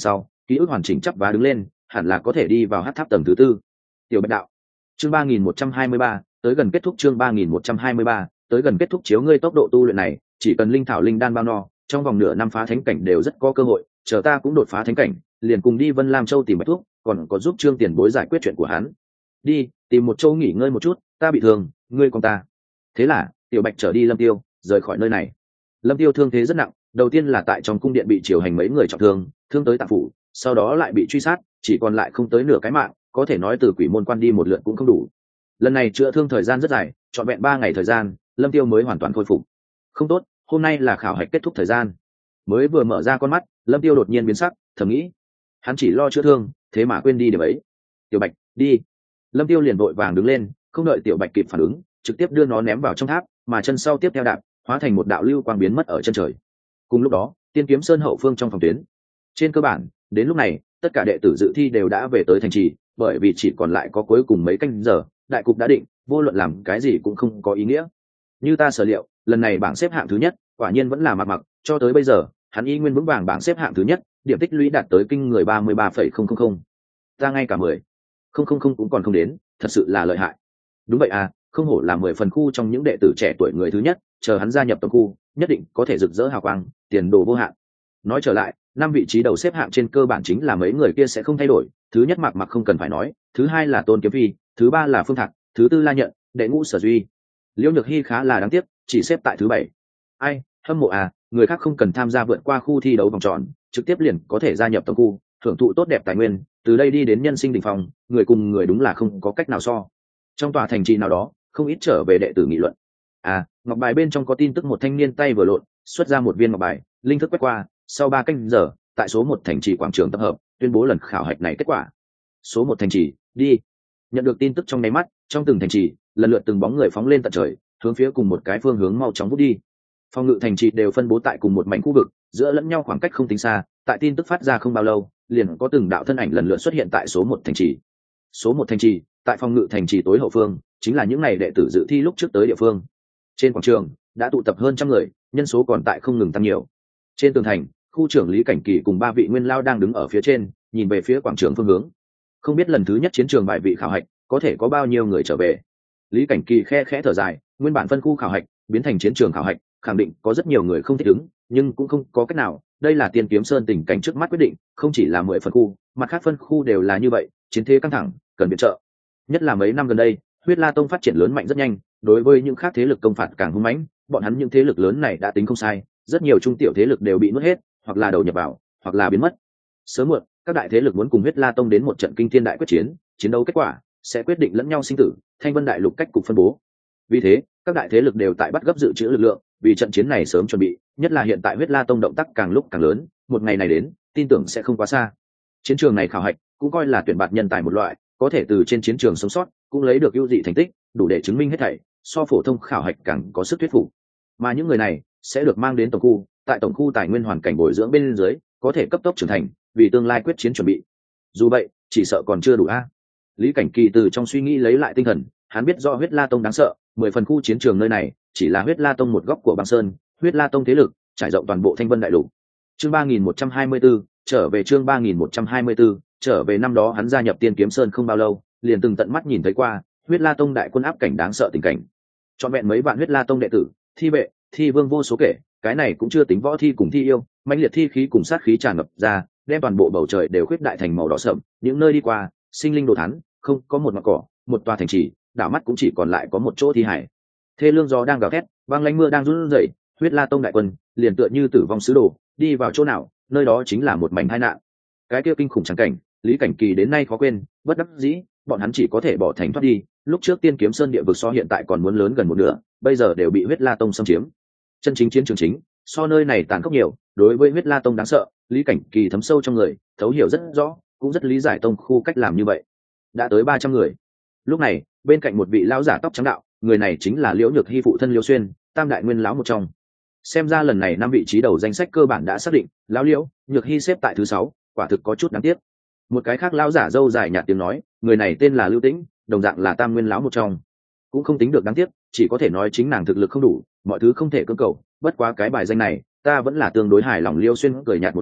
ký ức hoàn chỉnh chắp vá đứng lên, hẳn là có thể đi vào hát tháp tầng thứ tư. Tiểu Bạch đạo. Chương ba nghìn một trăm hai mươi ba, tới gần kết thúc. Chương ba nghìn một trăm hai mươi ba, tới gần kết thúc. Chiếu ngươi tốc độ tu luyện này, chỉ cần linh thảo linh đan bao no, trong vòng nửa năm phá thánh cảnh đều rất có cơ hội, chờ ta cũng đột phá thánh cảnh, liền cùng đi Vân Lam Châu tìm Bạch thuốc, còn có giúp Trương Tiền Bối giải quyết chuyện của hắn. Đi, tìm một chỗ nghỉ ngơi một chút, ta bị thương, ngươi con ta. Thế là, Tiểu Bạch trở đi Lâm Tiêu, rời khỏi nơi này. Lâm Tiêu thương thế rất nặng, đầu tiên là tại trong cung điện bị triều hành mấy người trọng thương, thương tới tạng phủ, sau đó lại bị truy sát, chỉ còn lại không tới nửa cái mạng, có thể nói từ quỷ môn quan đi một lượt cũng không đủ. Lần này chữa thương thời gian rất dài, trọn vẹn ba ngày thời gian, Lâm Tiêu mới hoàn toàn khôi phục. Không tốt, hôm nay là khảo hạch kết thúc thời gian. Mới vừa mở ra con mắt, Lâm Tiêu đột nhiên biến sắc, thầm nghĩ, hắn chỉ lo chữa thương, thế mà quên đi điểm ấy. Tiểu Bạch, đi. Lâm Tiêu liền vội vàng đứng lên, không đợi Tiểu Bạch kịp phản ứng, trực tiếp đưa nó ném vào trong tháp, mà chân sau tiếp theo đạp, hóa thành một đạo lưu quang biến mất ở chân trời. Cùng lúc đó, Tiên Kiếm Sơn hậu phương trong phòng tuyến, trên cơ bản, đến lúc này, tất cả đệ tử dự thi đều đã về tới thành trì, bởi vì chỉ còn lại có cuối cùng mấy canh giờ, đại cục đã định, vô luận làm cái gì cũng không có ý nghĩa. Như ta sở liệu, lần này bảng xếp hạng thứ nhất, quả nhiên vẫn là Mạc Mặc, cho tới bây giờ, hắn y nguyên vững vàng bảng xếp hạng thứ nhất, điểm tích lũy đạt tới kinh người ba mươi ba phẩy không không không. Ta ngay cả mười không không không cũng còn không đến, thật sự là lợi hại. Đúng vậy à, không hổ là mười phần khu trong những đệ tử trẻ tuổi người thứ nhất, chờ hắn gia nhập tổng khu, nhất định có thể rực rỡ hào quang, tiền đồ vô hạn. Nói trở lại, năm vị trí đầu xếp hạng trên cơ bản chính là mấy người kia sẽ không thay đổi, thứ nhất Mạc Mặc không cần phải nói, thứ hai là Tôn Kiếm Phi, thứ ba là Phương Thạc, thứ tư La Nhận, đệ ngũ Sở Duy. Liễu Nhược Hy khá là đáng tiếc, chỉ xếp tại thứ bảy. Ai, hâm mộ à, người khác không cần tham gia vượt qua khu thi đấu vòng tròn, trực tiếp liền có thể gia nhập tổng khu, hưởng thụ tốt đẹp tài nguyên, từ đây đi đến nhân sinh đỉnh phong, người cùng người đúng là không có cách nào so. Trong tòa thành trì nào đó, không ít trở về đệ tử nghị luận. À, ngọc bài bên trong có tin tức một thanh niên tay vừa lộn, xuất ra một viên ngọc bài, linh thức quét qua, sau ba canh giờ, tại số một thành trì quảng trường tập hợp, tuyên bố lần khảo hạch này kết quả. Số một thành trì, đi. Nhận được tin tức trong nháy mắt, trong từng thành trì, lần lượt từng bóng người phóng lên tận trời, hướng phía cùng một cái phương hướng mau chóng vút đi. Phòng ngự thành trì đều phân bố tại cùng một mảnh khu vực, giữa lẫn nhau khoảng cách không tính xa, tại tin tức phát ra không bao lâu, liền có từng đạo thân ảnh lần lượt xuất hiện tại số một thành trì. Số một thành trì, tại phòng ngự thành trì tối hậu phương, chính là những ngày đệ tử dự thi lúc trước tới địa phương. Trên quảng trường đã tụ tập hơn trăm người, nhân số còn tại không ngừng tăng nhiều. Trên tường thành, khu trưởng Lý Cảnh Kỳ cùng ba vị nguyên lao đang đứng ở phía trên, nhìn về phía quảng trường phương hướng. Không biết lần thứ nhất chiến trường bài vị khảo hạch có thể có bao nhiêu người trở về. Lý Cảnh Kỳ khe khẽ thở dài, nguyên bản phân khu khảo hạch biến thành chiến trường khảo hạch, khẳng định có rất nhiều người không thích ứng, nhưng cũng không có cách nào, đây là Tiên Kiếm Sơn tình cảnh trước mắt quyết định, không chỉ là mười phân khu, mặt khác phân khu đều là như vậy, chiến thế căng thẳng, cần viện trợ. Nhất là mấy năm gần đây, Huyết La Tông phát triển lớn mạnh rất nhanh, đối với những khác thế lực công phạt càng hung mãnh, bọn hắn những thế lực lớn này đã tính không sai, rất nhiều trung tiểu thế lực đều bị nuốt hết, hoặc là đầu nhập vào, hoặc là biến mất. Sớm muộn, các đại thế lực muốn cùng Huyết La Tông đến một trận kinh thiên đại quyết chiến, chiến đấu kết quả sẽ quyết định lẫn nhau sinh tử, Thanh Vân đại lục cách cục phân bố. Vì thế, các đại thế lực đều tại bắt gấp dự trữ lực lượng, vì trận chiến này sớm chuẩn bị, nhất là hiện tại Huyết La Tông động tác càng lúc càng lớn, một ngày này đến, tin tưởng sẽ không quá xa. Chiến trường này khảo hạch cũng coi là tuyển bạt nhân tài một loại, có thể từ trên chiến trường sống sót, cũng lấy được ưu dị thành tích, đủ để chứng minh hết thảy, so phổ thông khảo hạch càng có sức thuyết phục. Mà những người này sẽ được mang đến tổng khu, tại tổng khu tài nguyên hoàn cảnh bồi dưỡng bên dưới, có thể cấp tốc trưởng thành, vì tương lai quyết chiến chuẩn bị. Dù vậy, chỉ sợ còn chưa đủ a. Lý Cảnh Kỳ từ trong suy nghĩ lấy lại tinh thần, hắn biết do Huyết La Tông đáng sợ, mười phần khu chiến trường nơi này chỉ là Huyết La Tông một góc của băng sơn, Huyết La Tông thế lực trải rộng toàn bộ Thanh Vân đại lục. Chương ba nghìn một trăm hai mươi 4, trở về chương ba nghìn một trăm hai mươi 4, trở về năm đó hắn gia nhập Tiên Kiếm Sơn không bao lâu, liền từng tận mắt nhìn thấy qua Huyết La Tông đại quân áp cảnh đáng sợ tình cảnh. Trọn vẹn mấy vạn Huyết La Tông đệ tử, thi vệ, thi vương vô số kể, cái này cũng chưa tính võ thi cùng thi yêu, mãnh liệt thi khí cùng sát khí tràn ngập ra, đem toàn bộ bầu trời đều khuyết đại thành màu đỏ sậm, những nơi đi qua, sinh linh đồ thán, không có một ngọn cỏ, một tòa thành trì, đảo mắt cũng chỉ còn lại có một chỗ thi hải. Thê lương gió đang gào thét, băng lãnh mưa đang run rẩy, Huyết La Tông đại quân liền tựa như tử vong sứ đồ, đi vào chỗ nào, nơi đó chính là một mảnh tai nạn. Cái kia kinh khủng trắng cảnh, Lý Cảnh Kỳ đến nay khó quên, bất đắc dĩ, bọn hắn chỉ có thể bỏ thành thoát đi. Lúc trước Tiên Kiếm Sơn địa vực so hiện tại còn muốn lớn gần một nửa, bây giờ đều bị Huyết La Tông xâm chiếm. Chân chính chiến trường chính, so nơi này tàn khốc nhiều, đối với Huyết La Tông đáng sợ, Lý Cảnh Kỳ thấm sâu trong người, thấu hiểu rất rõ, cũng rất lý giải tông khu cách làm như vậy. Đã tới ba trăm người. Lúc này, bên cạnh một vị lão giả tóc trắng đạo, người này chính là Liễu Nhược Hy phụ thân Liễu Xuyên, tam đại nguyên lão một trong. Xem ra lần này năm vị trí đầu danh sách cơ bản đã xác định, lão Liễu Nhược Hy xếp tại thứ sáu, quả thực có chút đáng tiếc. Một cái khác lão giả râu dài nhạt tiếng nói, người này tên là Lưu Tĩnh, đồng dạng là tam nguyên lão một trong. Cũng không tính được đáng tiếc, chỉ có thể nói chính nàng thực lực không đủ, mọi thứ không thể cưỡng cầu, bất quá cái bài danh này, ta vẫn là tương đối hài lòng. Liễu Xuyên cười nhạt một tiếng,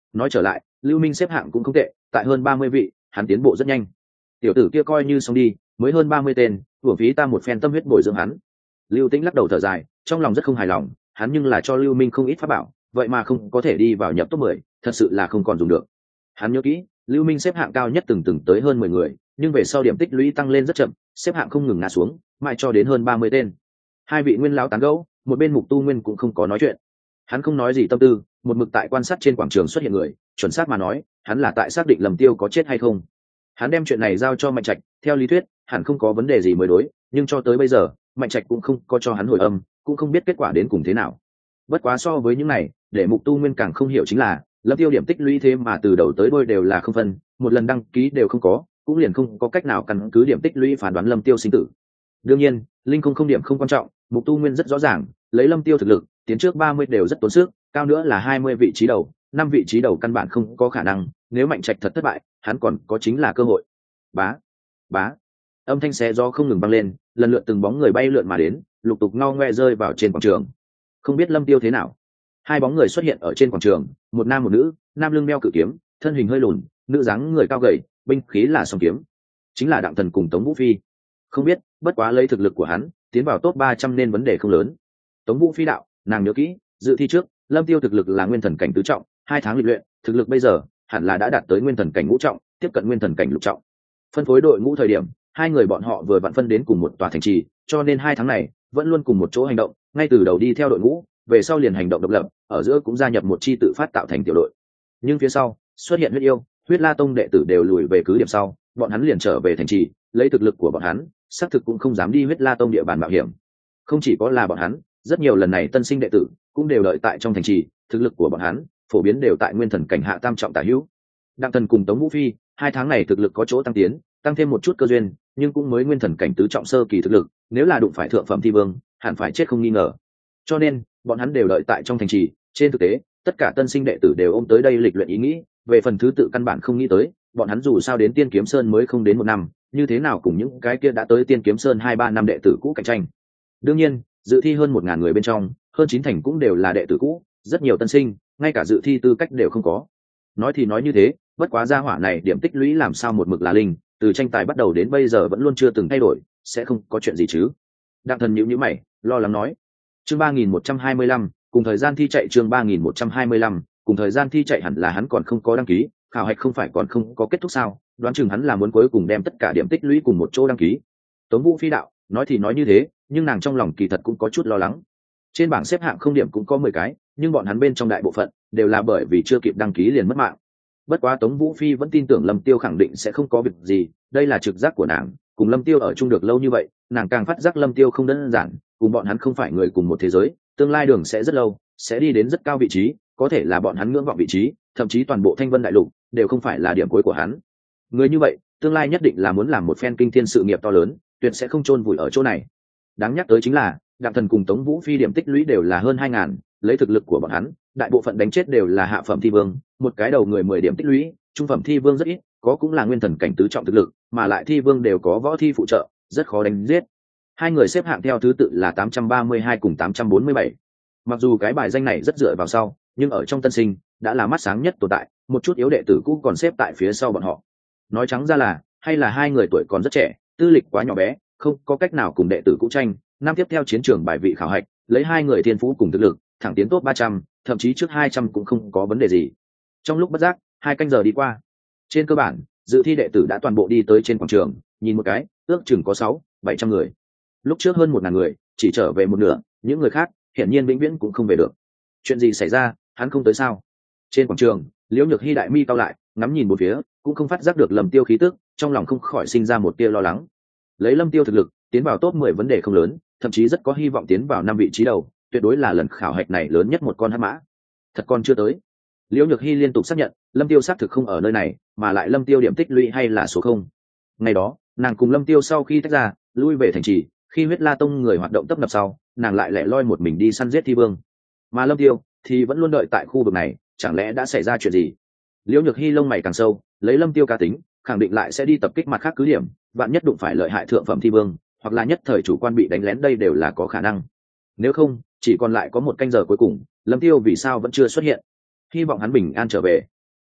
nói trở lại Lưu Minh xếp hạng cũng không tệ, tại hơn ba mươi vị hắn tiến bộ rất nhanh. Tiểu tử kia coi như xong đi, mới hơn ba mươi tên, uổng phí ta một phen tâm huyết bồi dưỡng hắn. Lưu Tĩnh lắc đầu thở dài, trong lòng rất không hài lòng, hắn nhưng là cho Lưu Minh không ít pháp bảo, vậy mà không có thể đi vào nhập top mười, thật sự là không còn dùng được. Hắn nhớ kỹ, Lưu Minh xếp hạng cao nhất từng từng tới hơn mười người, nhưng về sau điểm tích lũy tăng lên rất chậm, xếp hạng không ngừng ngã xuống, mãi cho đến hơn ba mươi tên. Hai vị nguyên lão tán gẫu, một bên Mục Tu Nguyên cũng không có nói chuyện. Hắn không nói gì tâm tư, một mực tại quan sát trên quảng trường xuất hiện người, chuẩn xác mà nói, hắn là tại xác định Lâm Tiêu có chết hay không. Hắn đem chuyện này giao cho Mạnh Trạch, theo lý thuyết, hẳn không có vấn đề gì mới đối, nhưng cho tới bây giờ, Mạnh Trạch cũng không có cho hắn hồi âm, cũng không biết kết quả đến cùng thế nào. Bất quá so với những này, để Mục Tu Nguyên càng không hiểu chính là, Lâm Tiêu điểm tích lũy thế mà từ đầu tới đuôi đều là không phân, một lần đăng ký đều không có, cũng liền không có cách nào căn cứ điểm tích lũy phán đoán Lâm Tiêu sinh tử. Đương nhiên, linh không không điểm không quan trọng, Mục Tu Nguyên rất rõ ràng, lấy Lâm Tiêu thực lực, tiến trước ba mươi đều rất tốn sức, cao nữa là hai mươi vị trí đầu, năm vị trí đầu căn bản không có khả năng, nếu Mạnh Trạch thật thất bại, hắn còn có chính là cơ hội. Bá, bá. Âm thanh xé gió không ngừng vang lên, lần lượt từng bóng người bay lượn mà đến, lục tục ngao ngoe rơi vào trên quảng trường. Không biết Lâm Tiêu thế nào. Hai bóng người xuất hiện ở trên quảng trường, một nam một nữ, nam lưng đeo cự kiếm, thân hình hơi lùn, nữ dáng người cao gầy, binh khí là song kiếm, chính là Đặng Thần cùng Tống Vũ Phi. Không biết, bất quá lấy thực lực của hắn, tiến vào top ba trăm nên vấn đề không lớn. Tống Vũ Phi đạo, nàng nhớ kỹ, dự thi trước, Lâm Tiêu thực lực là nguyên thần cảnh tứ trọng, hai tháng lịch luyện, thực lực bây giờ hẳn là đã đạt tới nguyên thần cảnh ngũ trọng, tiếp cận nguyên thần cảnh lục trọng. Phân phối đội ngũ thời điểm, hai người bọn họ vừa vặn phân đến cùng một tòa thành trì, cho nên hai tháng này vẫn luôn cùng một chỗ hành động, ngay từ đầu đi theo đội ngũ, về sau liền hành động độc lập, ở giữa cũng gia nhập một chi tự phát tạo thành tiểu đội. Nhưng phía sau xuất hiện huyết yêu, huyết la tông đệ tử đều lùi về cứ điểm sau, bọn hắn liền trở về thành trì, lấy thực lực của bọn hắn, xác thực cũng không dám đi huyết la tông địa bàn mạo hiểm. Không chỉ có là bọn hắn, rất nhiều lần này tân sinh đệ tử cũng đều đợi tại trong thành trì, thực lực của bọn hắn phổ biến đều tại nguyên thần cảnh hạ tam trọng tả hữu. Đặng Thần cùng Tống Vũ Phi hai tháng này thực lực có chỗ tăng tiến, tăng thêm một chút cơ duyên, nhưng cũng mới nguyên thần cảnh tứ trọng sơ kỳ thực lực, nếu là đụng phải thượng phẩm thi vương, hẳn phải chết không nghi ngờ. Cho nên bọn hắn đều đợi tại trong thành trì. Trên thực tế, tất cả tân sinh đệ tử đều ôm tới đây lịch luyện ý nghĩ, về phần thứ tự căn bản không nghĩ tới, bọn hắn dù sao đến Tiên Kiếm Sơn mới không đến một năm, như thế nào cùng những cái kia đã tới Tiên Kiếm Sơn hai ba năm đệ tử cũ cạnh tranh. Đương nhiên, dự thi hơn một ngàn người bên trong, hơn chín thành cũng đều là đệ tử cũ, rất nhiều tân sinh, ngay cả dự thi tư cách đều không có. Nói thì nói như thế, bất quá gia hỏa này điểm tích lũy làm sao một mực là linh, từ tranh tài bắt đầu đến bây giờ vẫn luôn chưa từng thay đổi, sẽ không có chuyện gì chứ? Đặng Thần nhíu nhíu mày, lo lắng nói. Chương ba nghìn một trăm hai mươi lăm, cùng thời gian thi chạy chương ba nghìn một trăm hai mươi lăm, cùng thời gian thi chạy hẳn là hắn còn không có đăng ký, khảo hạch không phải còn không có kết thúc sao? Đoán chừng hắn là muốn cuối cùng đem tất cả điểm tích lũy cùng một chỗ đăng ký. Tống Vũ Phi đạo, nói thì nói như thế, nhưng nàng trong lòng kỳ thật cũng có chút lo lắng. Trên bảng xếp hạng không điểm cũng có mười cái, nhưng bọn hắn bên trong đại bộ phận đều là bởi vì chưa kịp đăng ký liền mất mạng. Bất quá Tống Vũ Phi vẫn tin tưởng Lâm Tiêu khẳng định sẽ không có việc gì, đây là trực giác của nàng, cùng Lâm Tiêu ở chung được lâu như vậy, nàng càng phát giác Lâm Tiêu không đơn giản, cùng bọn hắn không phải người cùng một thế giới, tương lai đường sẽ rất lâu, sẽ đi đến rất cao vị trí, có thể là bọn hắn ngưỡng vọng vị trí, thậm chí toàn bộ Thanh Vân Đại Lục đều không phải là điểm cuối của hắn. Người như vậy, tương lai nhất định là muốn làm một phen kinh thiên sự nghiệp to lớn, tuyệt sẽ không chôn vùi ở chỗ này. Đáng nhắc tới chính là, Đặng Thần cùng Tống Vũ Phi điểm tích lũy đều là hơn hai ngàn, lấy thực lực của bọn hắn, đại bộ phận đánh chết đều là hạ phẩm thi vương, một cái đầu người mười điểm tích lũy, trung phẩm thi vương rất ít, có cũng là nguyên thần cảnh tứ trọng thực lực, mà lại thi vương đều có võ thi phụ trợ, rất khó đánh giết. Hai người xếp hạng theo thứ tự là tám trăm ba mươi hai cùng tám trăm bốn mươi bảy. Mặc dù cái bài danh này rất dựa vào sau, nhưng ở trong tân sinh đã là mắt sáng nhất tồn tại, một chút yếu đệ tử cũ còn xếp tại phía sau bọn họ. Nói trắng ra là, hay là hai người tuổi còn rất trẻ, tư lịch quá nhỏ bé, không có cách nào cùng đệ tử cũ tranh. Năm tiếp theo chiến trường bài vị khảo hạch, lấy hai người thiên phú cùng thực lực, thẳng tiến top ba trăm, thậm chí trước hai trăm cũng không có vấn đề gì. Trong lúc bất giác, hai canh giờ đi qua. Trên cơ bản, dự thi đệ tử đã toàn bộ đi tới trên quảng trường, nhìn một cái, ước chừng có sáu, bảy trăm người. Lúc trước hơn một ngàn người, chỉ trở về một nửa, những người khác, hiển nhiên vĩnh viễn cũng không về được. Chuyện gì xảy ra, hắn không tới sao? Trên quảng trường, Liễu Nhược Hy đại mi cau lại, ngắm nhìn một phía, cũng không phát giác được Lâm Tiêu khí tức, trong lòng không khỏi sinh ra một tia lo lắng. Lấy Lâm Tiêu thực lực, tiến vào top mười vấn đề không lớn, thậm chí rất có hy vọng tiến vào năm vị trí đầu, tuyệt đối là lần khảo hạch này lớn nhất một con hắc mã. Thật còn chưa tới. Liễu Nhược Hy liên tục xác nhận, Lâm Tiêu xác thực không ở nơi này, mà lại Lâm Tiêu điểm tích lũy hay là số không. Ngày đó, nàng cùng Lâm Tiêu sau khi tách ra, lui về thành trì, khi huyết la tông người hoạt động tấp nập sau, nàng lại lẻ loi một mình đi săn giết thi vương. Mà Lâm Tiêu thì vẫn luôn đợi tại khu vực này, chẳng lẽ đã xảy ra chuyện gì? Liễu Nhược Hy lông mày càng sâu, lấy Lâm Tiêu cá tính, khẳng định lại sẽ đi tập kích mặt khác cứ điểm, vạn nhất đụng phải lợi hại thượng phẩm thi vương, hoặc là nhất thời chủ quan bị đánh lén, đây đều là có khả năng. Nếu không, chỉ còn lại có một canh giờ cuối cùng, Lâm Tiêu vì sao vẫn chưa xuất hiện? Hy vọng hắn bình an trở về,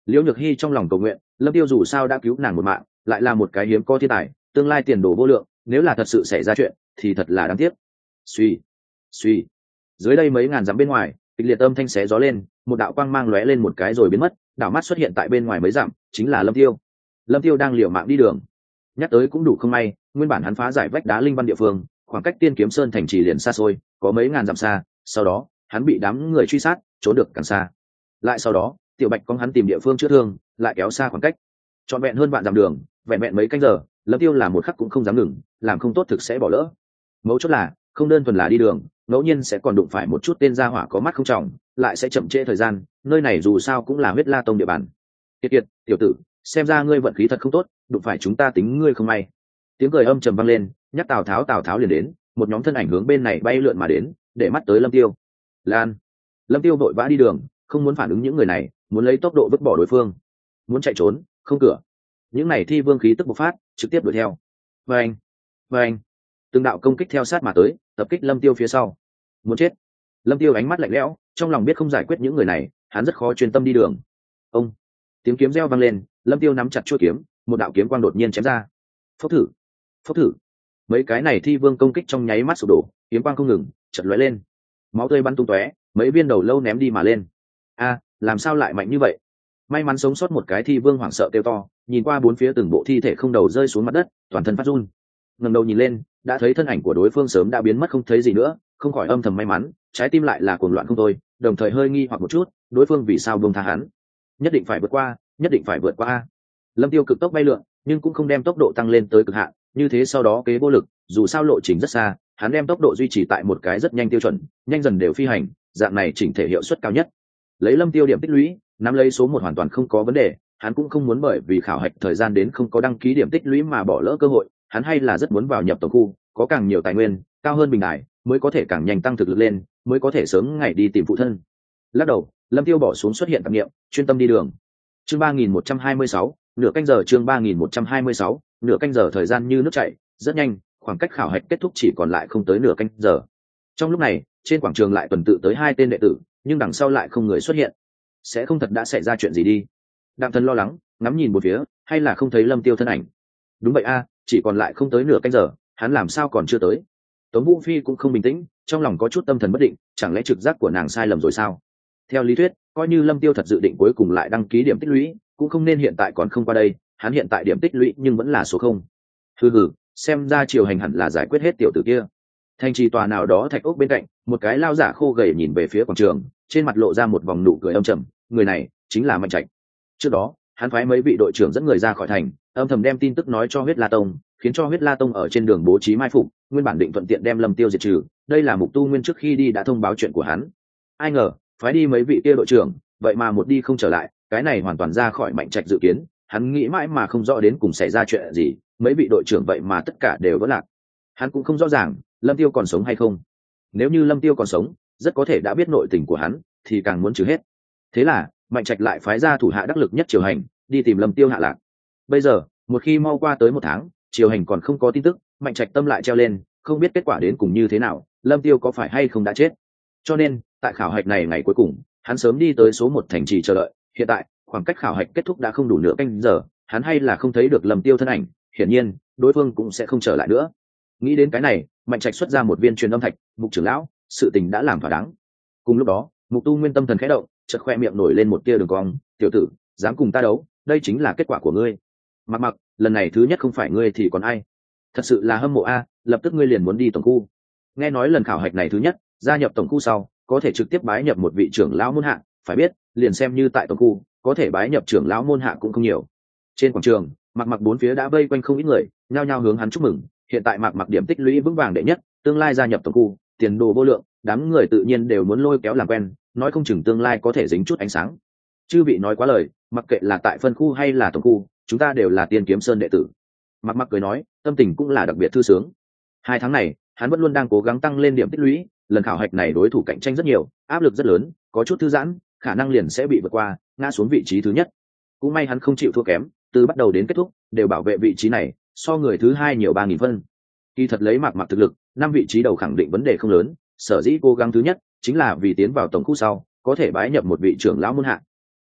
Liễu Nhược Hi trong lòng cầu nguyện, lâm tiêu dù sao đã cứu nàng một mạng, lại là một cái hiếm có thiên tài, tương lai tiền đồ vô lượng, nếu là thật sự xảy ra chuyện thì thật là đáng tiếc. Suy, suy, dưới đây mấy ngàn dặm bên ngoài, kịch liệt âm thanh xé gió lên, một đạo quang mang lóe lên một cái rồi biến mất, đảo mắt xuất hiện tại bên ngoài mấy dặm, chính là lâm tiêu. Lâm tiêu đang liều mạng đi đường. Nhắc tới cũng đủ không may, nguyên bản hắn phá giải vách đá linh văn địa phương, khoảng cách Tiên Kiếm Sơn thành trì liền xa xôi, có mấy ngàn dặm xa, sau đó hắn bị đám người truy sát, trốn được càng xa. Lại sau đó, Tiểu Bạch con hắn tìm địa phương chữa thương, lại kéo xa khoảng cách, trọn vẹn hơn vạn dặm đường, vẹn vẹn mấy canh giờ, Lâm Tiêu là một khắc cũng không dám ngừng, làm không tốt thực sẽ bỏ lỡ. Mấu chốt là, không đơn thuần là đi đường, ngẫu nhiên sẽ còn đụng phải một chút tên gia hỏa có mắt không trọng, lại sẽ chậm trễ thời gian, nơi này dù sao cũng là huyết la tông địa bàn. Kiệt kiệt, tiểu tử, xem ra ngươi vận khí thật không tốt, đụng phải chúng ta tính ngươi không may. Tiếng cười âm trầm vang lên, nhắc Tào Tháo Tào Tháo liền đến, một nhóm thân ảnh hướng bên này bay lượn mà đến, để mắt tới Lâm Tiêu. Lan. Lâm Tiêu vội vã đi đường, không muốn phản ứng những người này, muốn lấy tốc độ vứt bỏ đối phương, muốn chạy trốn, không cửa. Những này thi vương khí tức bộc phát, trực tiếp đuổi theo. Vâng, vâng, từng đạo công kích theo sát mà tới, tập kích Lâm Tiêu phía sau. Muốn chết. Lâm Tiêu ánh mắt lạnh lẽo, trong lòng biết không giải quyết những người này, hắn rất khó chuyên tâm đi đường. Ông. Tiếng kiếm reo vang lên, Lâm Tiêu nắm chặt chuôi kiếm, một đạo kiếm quang đột nhiên chém ra. Phốc thử, phốc thử. Mấy cái này thi vương công kích trong nháy mắt sụp đổ, kiếm quang không ngừng, chợt lóe lên. Máu tươi bắn tung tóe, mấy viên đầu lâu ném đi mà lên. A, làm sao lại mạnh như vậy? May mắn sống sót một cái thi vương hoảng sợ kêu to, nhìn qua bốn phía từng bộ thi thể không đầu rơi xuống mặt đất, toàn thân phát run. Ngẩng đầu nhìn lên, đã thấy thân ảnh của đối phương sớm đã biến mất không thấy gì nữa, không khỏi âm thầm may mắn, trái tim lại là cuồng loạn không thôi, đồng thời hơi nghi hoặc một chút, đối phương vì sao buông tha hắn? Nhất định phải vượt qua, nhất định phải vượt qua. Lâm Tiêu cực tốc bay lượn, nhưng cũng không đem tốc độ tăng lên tới cực hạn, như thế sau đó kế vô lực, dù sao lộ trình rất xa, hắn đem tốc độ duy trì tại một cái rất nhanh tiêu chuẩn, nhanh dần đều phi hành, dạng này chỉnh thể hiệu suất cao nhất. Lấy Lâm Tiêu điểm tích lũy, nắm lấy số một hoàn toàn không có vấn đề, hắn cũng không muốn bởi vì khảo hạch thời gian đến không có đăng ký điểm tích lũy mà bỏ lỡ cơ hội, hắn hay là rất muốn vào nhập tổng khu, có càng nhiều tài nguyên, cao hơn bình đại, mới có thể càng nhanh tăng thực lực lên, mới có thể sớm ngày đi tìm phụ thân. Lắc đầu, Lâm Tiêu bỏ xuống xuất hiện tạp niệm, chuyên tâm đi đường. Chương ba nghìn một trăm hai mươi sáu, nửa canh giờ chương ba nghìn một trăm hai mươi sáu, nửa canh giờ thời gian như nước chảy, rất nhanh, khoảng cách khảo hạch kết thúc chỉ còn lại không tới nửa canh giờ. Trong lúc này, trên quảng trường lại tuần tự tới hai tên đệ tử, nhưng đằng sau lại không người xuất hiện. Sẽ không thật đã xảy ra chuyện gì đi? Đặng Thần lo lắng, ngắm nhìn một phía, hay là không thấy Lâm Tiêu thân ảnh? Đúng vậy a, chỉ còn lại không tới nửa canh giờ, hắn làm sao còn chưa tới? Tống Vũ Phi cũng không bình tĩnh, trong lòng có chút tâm thần bất định, chẳng lẽ trực giác của nàng sai lầm rồi sao? Theo lý thuyết, coi như Lâm Tiêu thật dự định cuối cùng lại đăng ký điểm tích lũy, cũng không nên hiện tại còn không qua đây, hắn hiện tại điểm tích lũy nhưng vẫn là số không. Hừ hừ, xem ra triều hành hẳn là giải quyết hết tiểu tử kia. Thành trì tòa nào đó thạch ốc bên cạnh, một cái lao giả khô gầy nhìn về phía quảng trường, trên mặt lộ ra một vòng nụ cười âm trầm, người này chính là Mạnh Trạch. Trước đó, hắn phái mấy vị đội trưởng dẫn người ra khỏi thành, âm thầm đem tin tức nói cho Huyết La Tông, khiến cho Huyết La Tông ở trên đường bố trí mai phục, nguyên bản định thuận tiện đem Lâm Tiêu diệt trừ, đây là Mục Tu Nguyên trước khi đi đã thông báo chuyện của hắn. Ai ngờ, phái đi mấy vị kia đội trưởng, vậy mà một đi không trở lại, cái này hoàn toàn ra khỏi Mạnh Trạch dự kiến, hắn nghĩ mãi mà không rõ đến cùng xảy ra chuyện gì, mấy vị đội trưởng vậy mà tất cả đều vỡ lạc. Hắn cũng không rõ ràng Lâm Tiêu còn sống hay không. Nếu như Lâm Tiêu còn sống, rất có thể đã biết nội tình của hắn, thì càng muốn trừ hết. Thế là Mạnh Trạch lại phái ra thủ hạ đắc lực nhất triều hành đi tìm Lâm Tiêu hạ lạc. Bây giờ, một khi mau qua tới một tháng, triều hành còn không có tin tức, Mạnh Trạch tâm lại treo lên, không biết kết quả đến cùng như thế nào, Lâm Tiêu có phải hay không đã chết. Cho nên, tại khảo hạch này ngày cuối cùng, hắn sớm đi tới số một thành trì chờ đợi. Hiện tại, khoảng cách khảo hạch kết thúc đã không đủ nửa canh giờ, hắn hay là không thấy được Lâm Tiêu thân ảnh, hiển nhiên, đối phương cũng sẽ không trở lại nữa. Nghĩ đến cái này, Mạnh Trạch xuất ra một viên truyền âm thạch, Mục trưởng lão, sự tình đã làm thỏa đáng. Cùng lúc đó, Mục Tu Nguyên tâm thần khẽ động, chợt khoe miệng nổi lên một tia đường cong, "Tiểu tử, dám cùng ta đấu, đây chính là kết quả của ngươi." Mặc Mặc, lần này thứ nhất không phải ngươi thì còn ai? Thật sự là hâm mộ a, lập tức ngươi liền muốn đi tổng khu. Nghe nói lần khảo hạch này thứ nhất, gia nhập tổng khu sau, có thể trực tiếp bái nhập một vị trưởng lão môn hạ, phải biết, liền xem như tại tổng khu, có thể bái nhập trưởng lão môn hạ cũng không nhiều. Trên quảng trường, Mặc Mặc bốn phía đã vây quanh không ít người, nhao nhao hướng hắn chúc mừng, hiện tại Mặc Mặc điểm tích lũy vững vàng đệ nhất, tương lai gia nhập tổng khu, tiền đồ vô lượng, đám người tự nhiên đều muốn lôi kéo làm quen, nói không chừng tương lai có thể dính chút ánh sáng. Chư vị nói quá lời, mặc kệ là tại phân khu hay là tổng khu, chúng ta đều là Tiên Kiếm Sơn đệ tử. Mặc Mặc cười nói, tâm tình cũng là đặc biệt thư sướng. Hai tháng này, hắn vẫn luôn đang cố gắng tăng lên điểm tích lũy, lần khảo hạch này đối thủ cạnh tranh rất nhiều, áp lực rất lớn, có chút thư giãn, khả năng liền sẽ bị vượt qua, ngã xuống vị trí thứ nhất. Cũng may hắn không chịu thua kém, từ bắt đầu đến kết thúc đều bảo vệ vị trí này, so người thứ hai nhiều ba nghìn phân. Kỳ thật lấy Mặc Mặc thực lực, năm vị trí đầu khẳng định vấn đề không lớn, sở dĩ cố gắng thứ nhất chính là vì tiến vào tổng khu sau có thể bái nhập một vị trưởng lão môn hạ.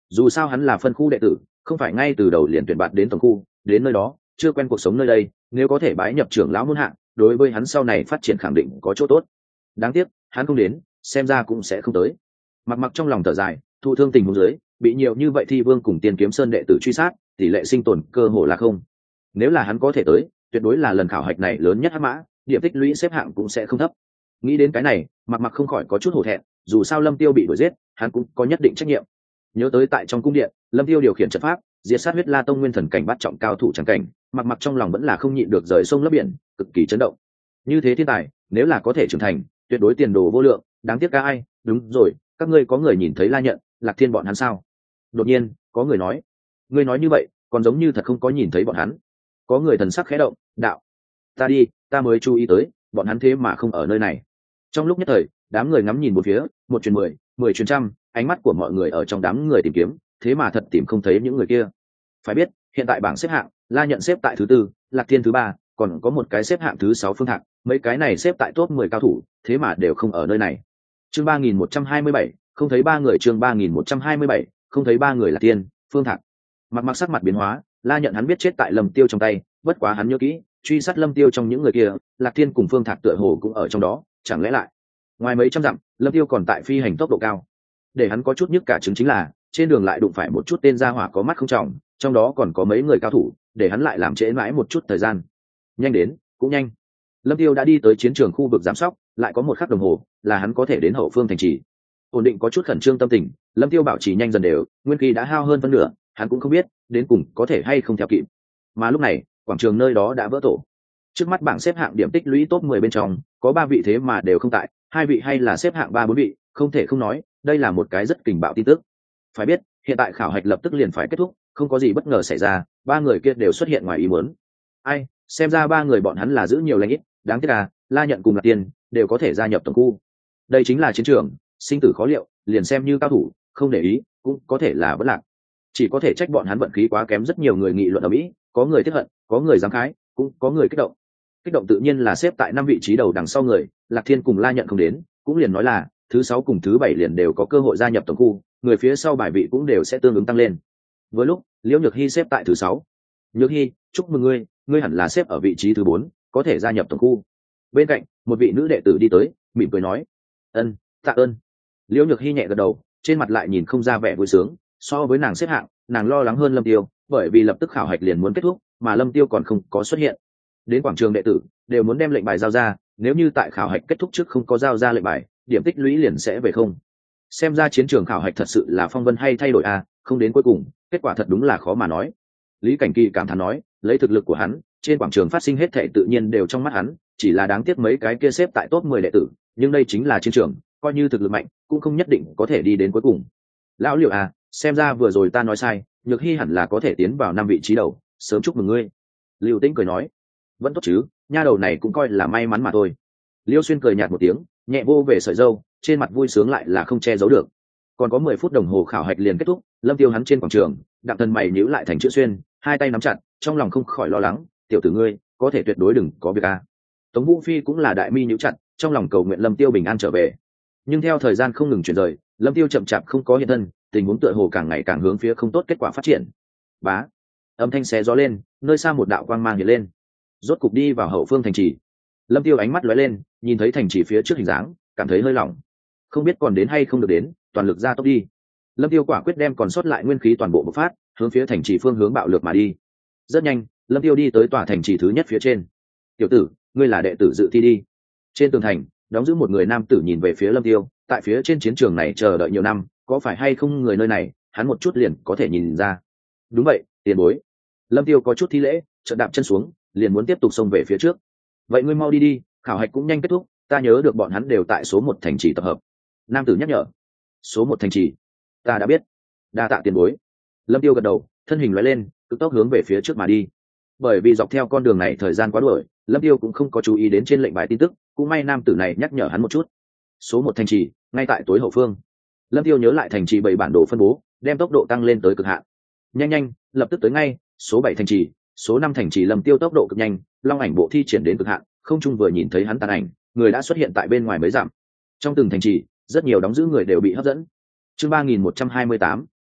dù sao hắn là phân khu đệ tử, không phải ngay từ đầu liền tuyển bạt đến tổng khu, đến nơi đó chưa quen cuộc sống nơi đây, nếu có thể bái nhập trưởng lão môn hạ, đối với hắn sau này phát triển khẳng định có chỗ tốt. Đáng tiếc hắn không đến, xem ra cũng sẽ không tới. Mặc mặc trong lòng thở dài, thụ thương tình huống dưới, bị nhiều như vậy thi vương cùng tiên kiếm sơn đệ tử truy sát, tỷ lệ sinh tồn cơ hồ là không. Nếu là hắn có thể tới, tuyệt đối là lần khảo hạch này lớn nhất hắc mã, điểm tích lũy xếp hạng cũng sẽ không thấp. Nghĩ đến cái này, mặc mặc không khỏi có chút hổ thẹn, dù sao Lâm Tiêu bị đuổi giết, hắn cũng có nhất định trách nhiệm. Nhớ tới tại trong cung điện, Lâm Tiêu điều khiển trận pháp, diệt sát huyết la tông nguyên thần cảnh bắt trọng cao thủ chẳng cảnh, mặc mặc trong lòng vẫn là không nhịn được rời sông lấp biển, cực kỳ chấn động. Như thế thiên tài, nếu là có thể trưởng thành, tuyệt đối tiền đồ vô lượng. Đáng tiếc ca ai, đúng rồi, các ngươi có người nhìn thấy La Nhận, Lạc Thiên bọn hắn sao? Đột nhiên có người nói, ngươi nói như vậy còn giống như thật không có nhìn thấy bọn hắn. Có người thần sắc khẽ động, đạo, ta đi, ta mới chú ý tới bọn hắn thế mà không ở nơi này. Trong lúc nhất thời đám người ngắm nhìn một phía, một truyền mười, mười truyền trăm, ánh mắt của mọi người ở trong đám người tìm kiếm, thế mà thật tìm không thấy những người kia. Phải biết hiện tại bảng xếp hạng, La Nhận xếp tại thứ tư, Lạc Thiên thứ ba, còn có một cái xếp hạng thứ sáu Phương Thạc, mấy cái này xếp tại top mười cao thủ, thế mà đều không ở nơi này. Chương ba nghìn một trăm hai mươi bảy, không thấy ba người. Chương ba nghìn một trăm hai mươi bảy, không thấy ba người. Lạc Thiên, Phương Thạc. Mặc mặc sắc mặt biến hóa, La Nhận hắn biết chết tại Lâm Tiêu trong tay, bất quá hắn nhớ kỹ, truy sát Lâm Tiêu trong những người kia, Lạc Thiên cùng Phương Thạc tựa hồ cũng ở trong đó, chẳng lẽ lại ngoài mấy trăm dặm, Lâm Tiêu còn tại phi hành tốc độ cao. Để hắn có chút nhức cả trứng chính là, trên đường lại đụng phải một chút tên gia hỏa có mắt không trọng, trong đó còn có mấy người cao thủ, để hắn lại làm trễ mãi một chút thời gian. Nhanh đến, cũng nhanh. Lâm Tiêu đã đi tới chiến trường khu vực giám sóc, lại có một khắc đồng hồ, là hắn có thể đến hậu phương thành trì. Ổn định có chút khẩn trương tâm tình, Lâm Tiêu bảo trì nhanh dần đều, nguyên khí đã hao hơn phân nửa, hắn cũng không biết đến cùng có thể hay không theo kịp. Mà lúc này, quảng trường nơi đó đã vỡ tổ. Trước mắt bảng xếp hạng điểm tích lũy top mười bên trong, có ba vị thế mà đều không tại, hai vị hay là xếp hạng ba bốn vị, không thể không nói, đây là một cái rất kình bạo tin tức. Phải biết, hiện tại khảo hạch lập tức liền phải kết thúc, không có gì bất ngờ xảy ra, ba người kia đều xuất hiện ngoài ý muốn. Ai, xem ra ba người bọn hắn là giữ nhiều lãnh ít, đáng tiếc là La Nhận cùng Lạc Tiên đều có thể gia nhập tổng khu. Đây chính là chiến trường, sinh tử khó liệu, liền xem như cao thủ, không để ý, cũng có thể là bất lạc. Chỉ có thể trách bọn hắn vận khí quá kém, rất nhiều người nghị luận ở mỹ, có người tiếc hận, có người giáng khái, cũng có người kích động. Kích động tự nhiên là xếp tại năm vị trí đầu đằng sau người, Lạc Thiên cùng La Nhận không đến, cũng liền nói là thứ sáu cùng thứ bảy liền đều có cơ hội gia nhập tổng khu, người phía sau bài vị cũng đều sẽ tương ứng tăng lên. Với lúc Liễu Nhược Hy xếp tại thứ sáu. Nhược Hy, chúc mừng ngươi, ngươi hẳn là xếp ở vị trí thứ bốn, có thể gia nhập tổng khu. Bên cạnh một vị nữ đệ tử đi tới, mỉm cười nói, ân, tạ ơn. Liễu Nhược Hy nhẹ gật đầu, trên mặt lại nhìn không ra vẻ vui sướng. So với nàng xếp hạng, nàng lo lắng hơn Lâm Tiêu, bởi vì lập tức khảo hạch liền muốn kết thúc, mà Lâm Tiêu còn không có xuất hiện. Đến quảng trường đệ tử đều muốn đem lệnh bài giao ra, nếu như tại khảo hạch kết thúc trước không có giao ra lệnh bài, điểm tích lũy liền sẽ về không. Xem ra chiến trường khảo hạch thật sự là phong vân hay thay đổi à, không đến cuối cùng, kết quả thật đúng là khó mà nói. Lý Cảnh Kỳ cảm thán nói, lấy thực lực của hắn, trên quảng trường phát sinh hết thảy tự nhiên đều trong mắt hắn, chỉ là đáng tiếc mấy cái kia xếp tại top mười đệ tử, nhưng đây chính là chiến trường, coi như thực lực mạnh, cũng không nhất định có thể đi đến cuối cùng. Lão Liệu à, xem ra vừa rồi ta nói sai, Nhược Hy hẳn là có thể tiến vào năm vị trí đầu, sớm chúc mừng ngươi. Lưu Tĩnh cười nói, vẫn tốt chứ, nha đầu này cũng coi là may mắn mà thôi. Liêu Xuyên cười nhạt một tiếng, nhẹ vô về sợi râu, trên mặt vui sướng lại là không che giấu được. Còn có mười phút đồng hồ khảo hạch liền kết thúc, Lâm Tiêu hắn trên quảng trường, Đặng Thần mày nhíu lại thành chữ xuyên, hai tay nắm chặt, trong lòng không khỏi lo lắng, tiểu tử ngươi, có thể tuyệt đối đừng có việc a. Tống Vũ Phi cũng là đại mi nhíu chặt, trong lòng cầu nguyện Lâm Tiêu bình an trở về. Nhưng theo thời gian không ngừng chuyển rời, Lâm Tiêu chậm chạp không có hiện thân, tình huống tựa hồ càng ngày càng hướng phía không tốt kết quả phát triển. Bá, âm thanh xé gió lên, nơi xa một đạo quang mang hiện lên, rốt cục đi vào hậu phương thành trì. Lâm Tiêu ánh mắt lóe lên, nhìn thấy thành trì phía trước hình dáng, cảm thấy hơi lỏng, không biết còn đến hay không được đến, toàn lực ra tốc đi. Lâm Tiêu quả quyết đem còn sót lại nguyên khí toàn bộ bộc phát, hướng phía thành trì phương hướng bạo lược mà đi. Rất nhanh, Lâm Tiêu đi tới tòa thành trì thứ nhất phía trên. Tiểu tử, ngươi là đệ tử dự thi đi. Trên tường thành, đóng giữ một người nam tử nhìn về phía Lâm Tiêu, tại phía trên chiến trường này chờ đợi nhiều năm, có phải hay không người nơi này, hắn một chút liền có thể nhìn ra. Đúng vậy, tiền bối. Lâm Tiêu có chút thi lễ, chợt đạp chân xuống, liền muốn tiếp tục xông về phía trước. Vậy ngươi mau đi đi, khảo hạch cũng nhanh kết thúc, ta nhớ được bọn hắn đều tại số một thành trì tập hợp. Nam tử nhắc nhở. Số một thành trì, ta đã biết. Đa tạ tiền bối. Lâm Tiêu gật đầu, thân hình lóe lên, cực tốc hướng về phía trước mà đi. Bởi vì dọc theo con đường này thời gian quá đuổi, Lâm Tiêu cũng không có chú ý đến trên lệnh bài tin tức, cũng may nam tử này nhắc nhở hắn một chút. Số một thành trì, ngay tại tối hậu phương. Lâm Tiêu nhớ lại thành trì bảy bản đồ phân bố, đem tốc độ tăng lên tới cực hạn. Nhanh nhanh, lập tức tới ngay. Số bảy thành trì, số năm thành trì. Lâm Tiêu tốc độ cực nhanh, long ảnh bộ thi triển đến cực hạn, không trung vừa nhìn thấy hắn tàn ảnh, người đã xuất hiện tại bên ngoài mấy dặm. Trong từng thành trì, rất nhiều đóng giữ người đều bị hấp dẫn. Chương ba nghìn một trăm hai mươi tám,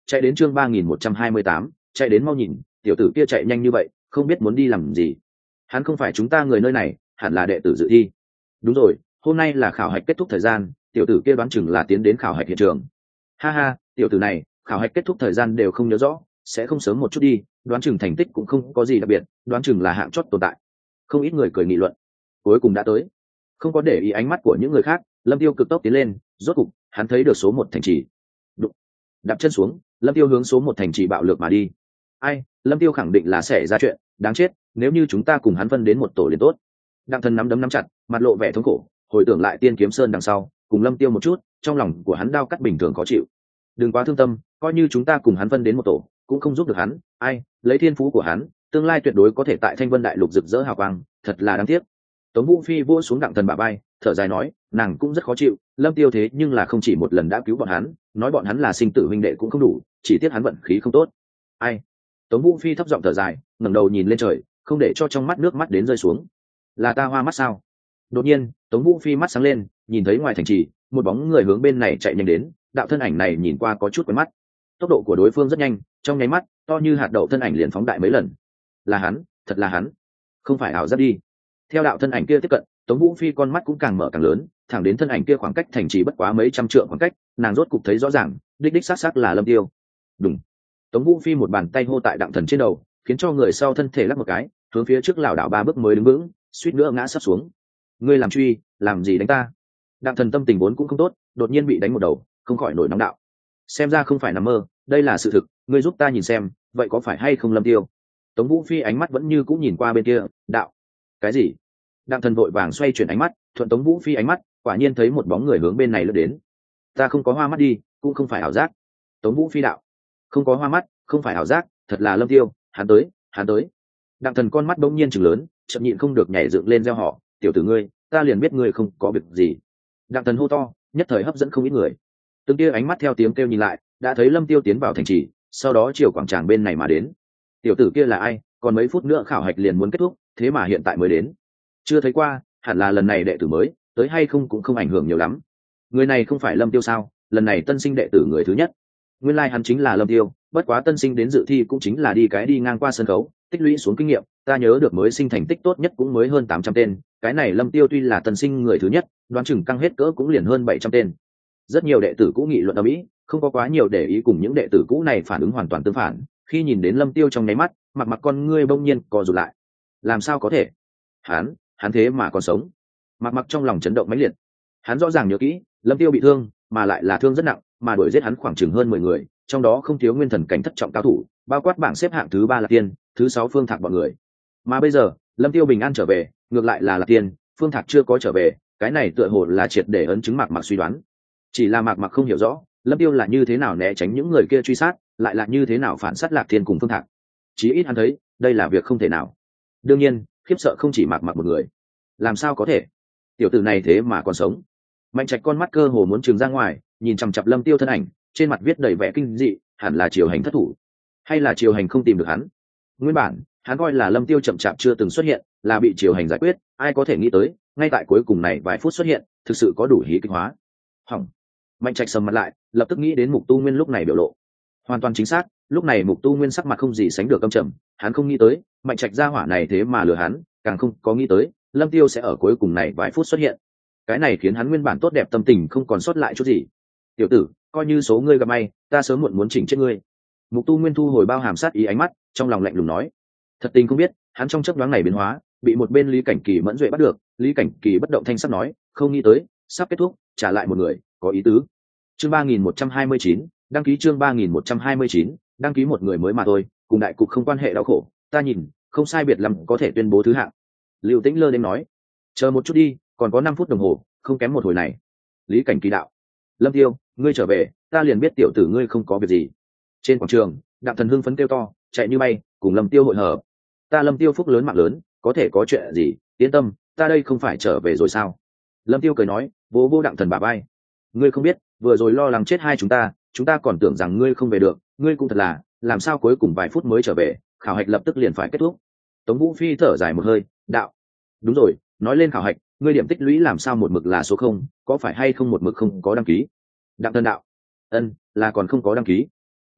chạy đến chương ba nghìn một trăm hai mươi tám, chạy đến mau nhìn, tiểu tử kia chạy nhanh như vậy, không biết muốn đi làm gì. Hắn không phải chúng ta người nơi này, hẳn là đệ tử dự thi. Đúng rồi, hôm nay là khảo hạch kết thúc thời gian, tiểu tử kia đoán chừng là tiến đến khảo hạch hiện trường. Ha ha, tiểu tử này, khảo hạch kết thúc thời gian đều không nhớ rõ, sẽ không sớm một chút đi, đoán chừng thành tích cũng không có gì đặc biệt, đoán chừng là hạng chót tồn tại. Không ít người cười nghị luận. Cuối cùng đã tới. Không có để ý ánh mắt của những người khác, Lâm Tiêu cực tốc tiến lên, rốt cục, hắn thấy được số một thành trì. Đụng. Đạp chân xuống, Lâm Tiêu hướng số một thành trì bạo lược mà đi. Ai, Lâm Tiêu khẳng định là sẽ ra chuyện, đáng chết, nếu như chúng ta cùng hắn phân đến một tổ liền tốt. Đặng Thần nắm đấm nắm chặt, mặt lộ vẻ thống khổ, hồi tưởng lại Tiên Kiếm Sơn đằng sau, cùng Lâm Tiêu một chút, trong lòng của hắn đau cắt bình thường khó chịu. Đừng quá thương tâm, coi như chúng ta cùng hắn phân đến một tổ, cũng không giúp được hắn, ai, lấy thiên phú của hắn, tương lai tuyệt đối có thể tại Thanh Vân Đại Lục rực rỡ hào quang, thật là đáng tiếc. Tống Vũ Phi vỗ xuống Đặng Thần bả vai, thở dài nói, nàng cũng rất khó chịu, Lâm Tiêu thế nhưng là không chỉ một lần đã cứu bọn hắn, nói bọn hắn là sinh tử huynh đệ cũng không đủ, chỉ tiếc hắn vận khí không tốt. Ai? Tống Vũ Phi thấp giọng thở dài, ngẩng đầu nhìn lên trời, không để cho trong mắt nước mắt đến rơi xuống. Là ta hoa mắt sao? Đột nhiên, Tống Vũ Phi mắt sáng lên, nhìn thấy ngoài thành trì, một bóng người hướng bên này chạy nhanh đến, đạo thân ảnh này nhìn qua có chút quen mắt. Tốc độ của đối phương rất nhanh, trong nháy mắt, to như hạt đậu thân ảnh liền phóng đại mấy lần. Là hắn, thật là hắn, không phải ảo giác đi. Theo đạo thân ảnh kia tiếp cận, Tống Vũ Phi con mắt cũng càng mở càng lớn, thẳng đến thân ảnh kia khoảng cách thành trì bất quá mấy trăm trượng khoảng cách, nàng rốt cục thấy rõ ràng, đích đích xác xác là Lâm Tiêu. Đùng. Tống Vũ Phi một bàn tay hô tại Đặng Thần trên đầu, khiến cho người sau thân thể lắc một cái, hướng phía trước lảo đảo ba bước mới đứng vững, suýt nữa ngã sắp xuống. Ngươi làm truy, làm gì đánh ta? Đặng Thần tâm tình vốn cũng không tốt, đột nhiên bị đánh một đầu, không khỏi nổi nóng đạo. Xem ra không phải nằm mơ, đây là sự thực, ngươi giúp ta nhìn xem, vậy có phải hay không Lâm Tiêu? Tống Vũ Phi ánh mắt vẫn như cũng nhìn qua bên kia, đạo. Cái gì? Đặng Thần vội vàng xoay chuyển ánh mắt, thuận Tống Vũ Phi ánh mắt, quả nhiên thấy một bóng người hướng bên này lướt đến. Ta không có hoa mắt đi, cũng không phải ảo giác. Tống Vũ Phi đạo. Không có hoa mắt, không phải ảo giác, thật là Lâm Tiêu, hắn tới, hắn tới. Đặng Thần con mắt bỗng nhiên trừng lớn, chậm nhịn không được nhảy dựng lên reo hò, tiểu tử ngươi, ta liền biết ngươi không có việc gì. Đặng Thần hô to, nhất thời hấp dẫn không ít người. Từng kia ánh mắt theo tiếng kêu nhìn lại, đã thấy Lâm Tiêu tiến vào thành trì, sau đó chiều quảng trường bên này mà đến. Tiểu tử kia là ai? Còn mấy phút nữa khảo hạch liền muốn kết thúc, thế mà hiện tại mới đến. Chưa thấy qua, hẳn là lần này đệ tử mới, tới hay không cũng không ảnh hưởng nhiều lắm. Người này không phải Lâm Tiêu sao? Lần này tân sinh đệ tử người thứ nhất. Nguyên lai like hắn chính là Lâm Tiêu, bất quá tân sinh đến dự thi cũng chính là đi cái đi ngang qua sân khấu, tích lũy xuống kinh nghiệm, ta nhớ được mới sinh thành tích tốt nhất cũng mới hơn tám trăm tên, cái này Lâm Tiêu tuy là tân sinh người thứ nhất, đoán chừng căng hết cỡ cũng liền hơn bảy trăm tên. Rất nhiều đệ tử cũ nghị luận ầm ĩ, không có quá nhiều để ý cùng những đệ tử cũ này phản ứng hoàn toàn tương phản, khi nhìn đến Lâm Tiêu trong nháy mắt, mặt mặt con ngươi bỗng nhiên co rụt lại. Làm sao có thể? Hắn, hắn thế mà còn sống. Mặt mặt trong lòng chấn động mãnh liệt. Hắn rõ ràng nhớ kỹ, Lâm Tiêu bị thương, mà lại là thương rất nặng, mà đuổi giết hắn khoảng chừng hơn mười người, trong đó không thiếu nguyên thần cảnh thất trọng cao thủ, bao quát bảng xếp hạng thứ ba là Tiên, thứ sáu Phương Thạc bọn người. Mà bây giờ, Lâm Tiêu bình an trở về, ngược lại là là Tiên, Phương Thạc chưa có trở về, cái này tựa hồ là triệt để ấn chứng Mạc Mạc suy đoán. Chỉ là Mạc Mạc không hiểu rõ, Lâm Tiêu là như thế nào né tránh những người kia truy sát, lại là như thế nào phản sát Lạc Tiên cùng Phương Thạc. Chí ít hắn thấy, đây là việc không thể nào. Đương nhiên, khiếp sợ không chỉ Mạc Mạc một người. Làm sao có thể? Tiểu tử này thế mà còn sống. Mạnh Trạch con mắt cơ hồ muốn trừng ra ngoài, nhìn chằm chằm Lâm Tiêu thân ảnh, trên mặt viết đầy vẻ kinh dị, hẳn là Triều Hành thất thủ, hay là Triều Hành không tìm được hắn. Nguyên bản, hắn coi là Lâm Tiêu chậm chạp chưa từng xuất hiện, là bị Triều Hành giải quyết, ai có thể nghĩ tới, ngay tại cuối cùng này vài phút xuất hiện, thực sự có đủ hí kịch hóa. Hỏng. Mạnh Trạch sầm mặt lại, lập tức nghĩ đến Mục Tu Nguyên lúc này biểu lộ. Hoàn toàn chính xác, lúc này Mục Tu Nguyên sắc mặt không gì sánh được căm trầm, hắn không nghĩ tới, Mạnh Trạch gia hỏa này thế mà lừa hắn, càng không có nghĩ tới, Lâm Tiêu sẽ ở cuối cùng này vài phút xuất hiện. Cái này khiến hắn nguyên bản tốt đẹp tâm tình không còn sót lại chút gì. Tiểu tử, coi như số ngươi gặp may, ta sớm muộn muốn chỉnh chết ngươi. Mục Tu Nguyên thu hồi bao hàm sát ý ánh mắt, trong lòng lạnh lùng nói. Thật tình không biết, hắn trong chớp nhoáng này biến hóa, bị một bên Lý Cảnh Kỳ mẫn duệ bắt được. Lý Cảnh Kỳ bất động thanh sắc nói, không nghĩ tới, sắp kết thúc, trả lại một người, có ý tứ. Chương ba nghìn một trăm hai mươi chín, đăng ký chương ba nghìn một trăm hai mươi chín, đăng ký một người mới mà thôi, cùng đại cục không quan hệ đau khổ, ta nhìn, không sai biệt lắm có thể tuyên bố thứ hạng. Lưu Tĩnh lơ đến nói, chờ một chút đi, còn có năm phút đồng hồ, không kém một hồi này. Lý Cảnh Kỳ đạo, Lâm Tiêu, ngươi trở về, ta liền biết tiểu tử ngươi không có việc gì. Trên quảng trường, Đặng Thần hưng phấn kêu to, chạy như bay, cùng Lâm Tiêu hội hợp. Ta Lâm Tiêu phúc lớn mạng lớn, có thể có chuyện gì, yên tâm, ta đây không phải trở về rồi sao? Lâm Tiêu cười nói, vỗ vỗ Đặng Thần bả vai. Ngươi không biết, vừa rồi lo lắng chết hai chúng ta, chúng ta còn tưởng rằng ngươi không về được, ngươi cũng thật là, làm sao cuối cùng vài phút mới trở về, khảo hạch lập tức liền phải kết thúc. Tống Vũ Phi thở dài một hơi, đạo, đúng rồi, nói lên khảo hạch, ngươi điểm tích lũy làm sao một mực là số không, có phải hay không một mực không có đăng ký? Đặng Thần đạo, ân, là còn không có đăng ký.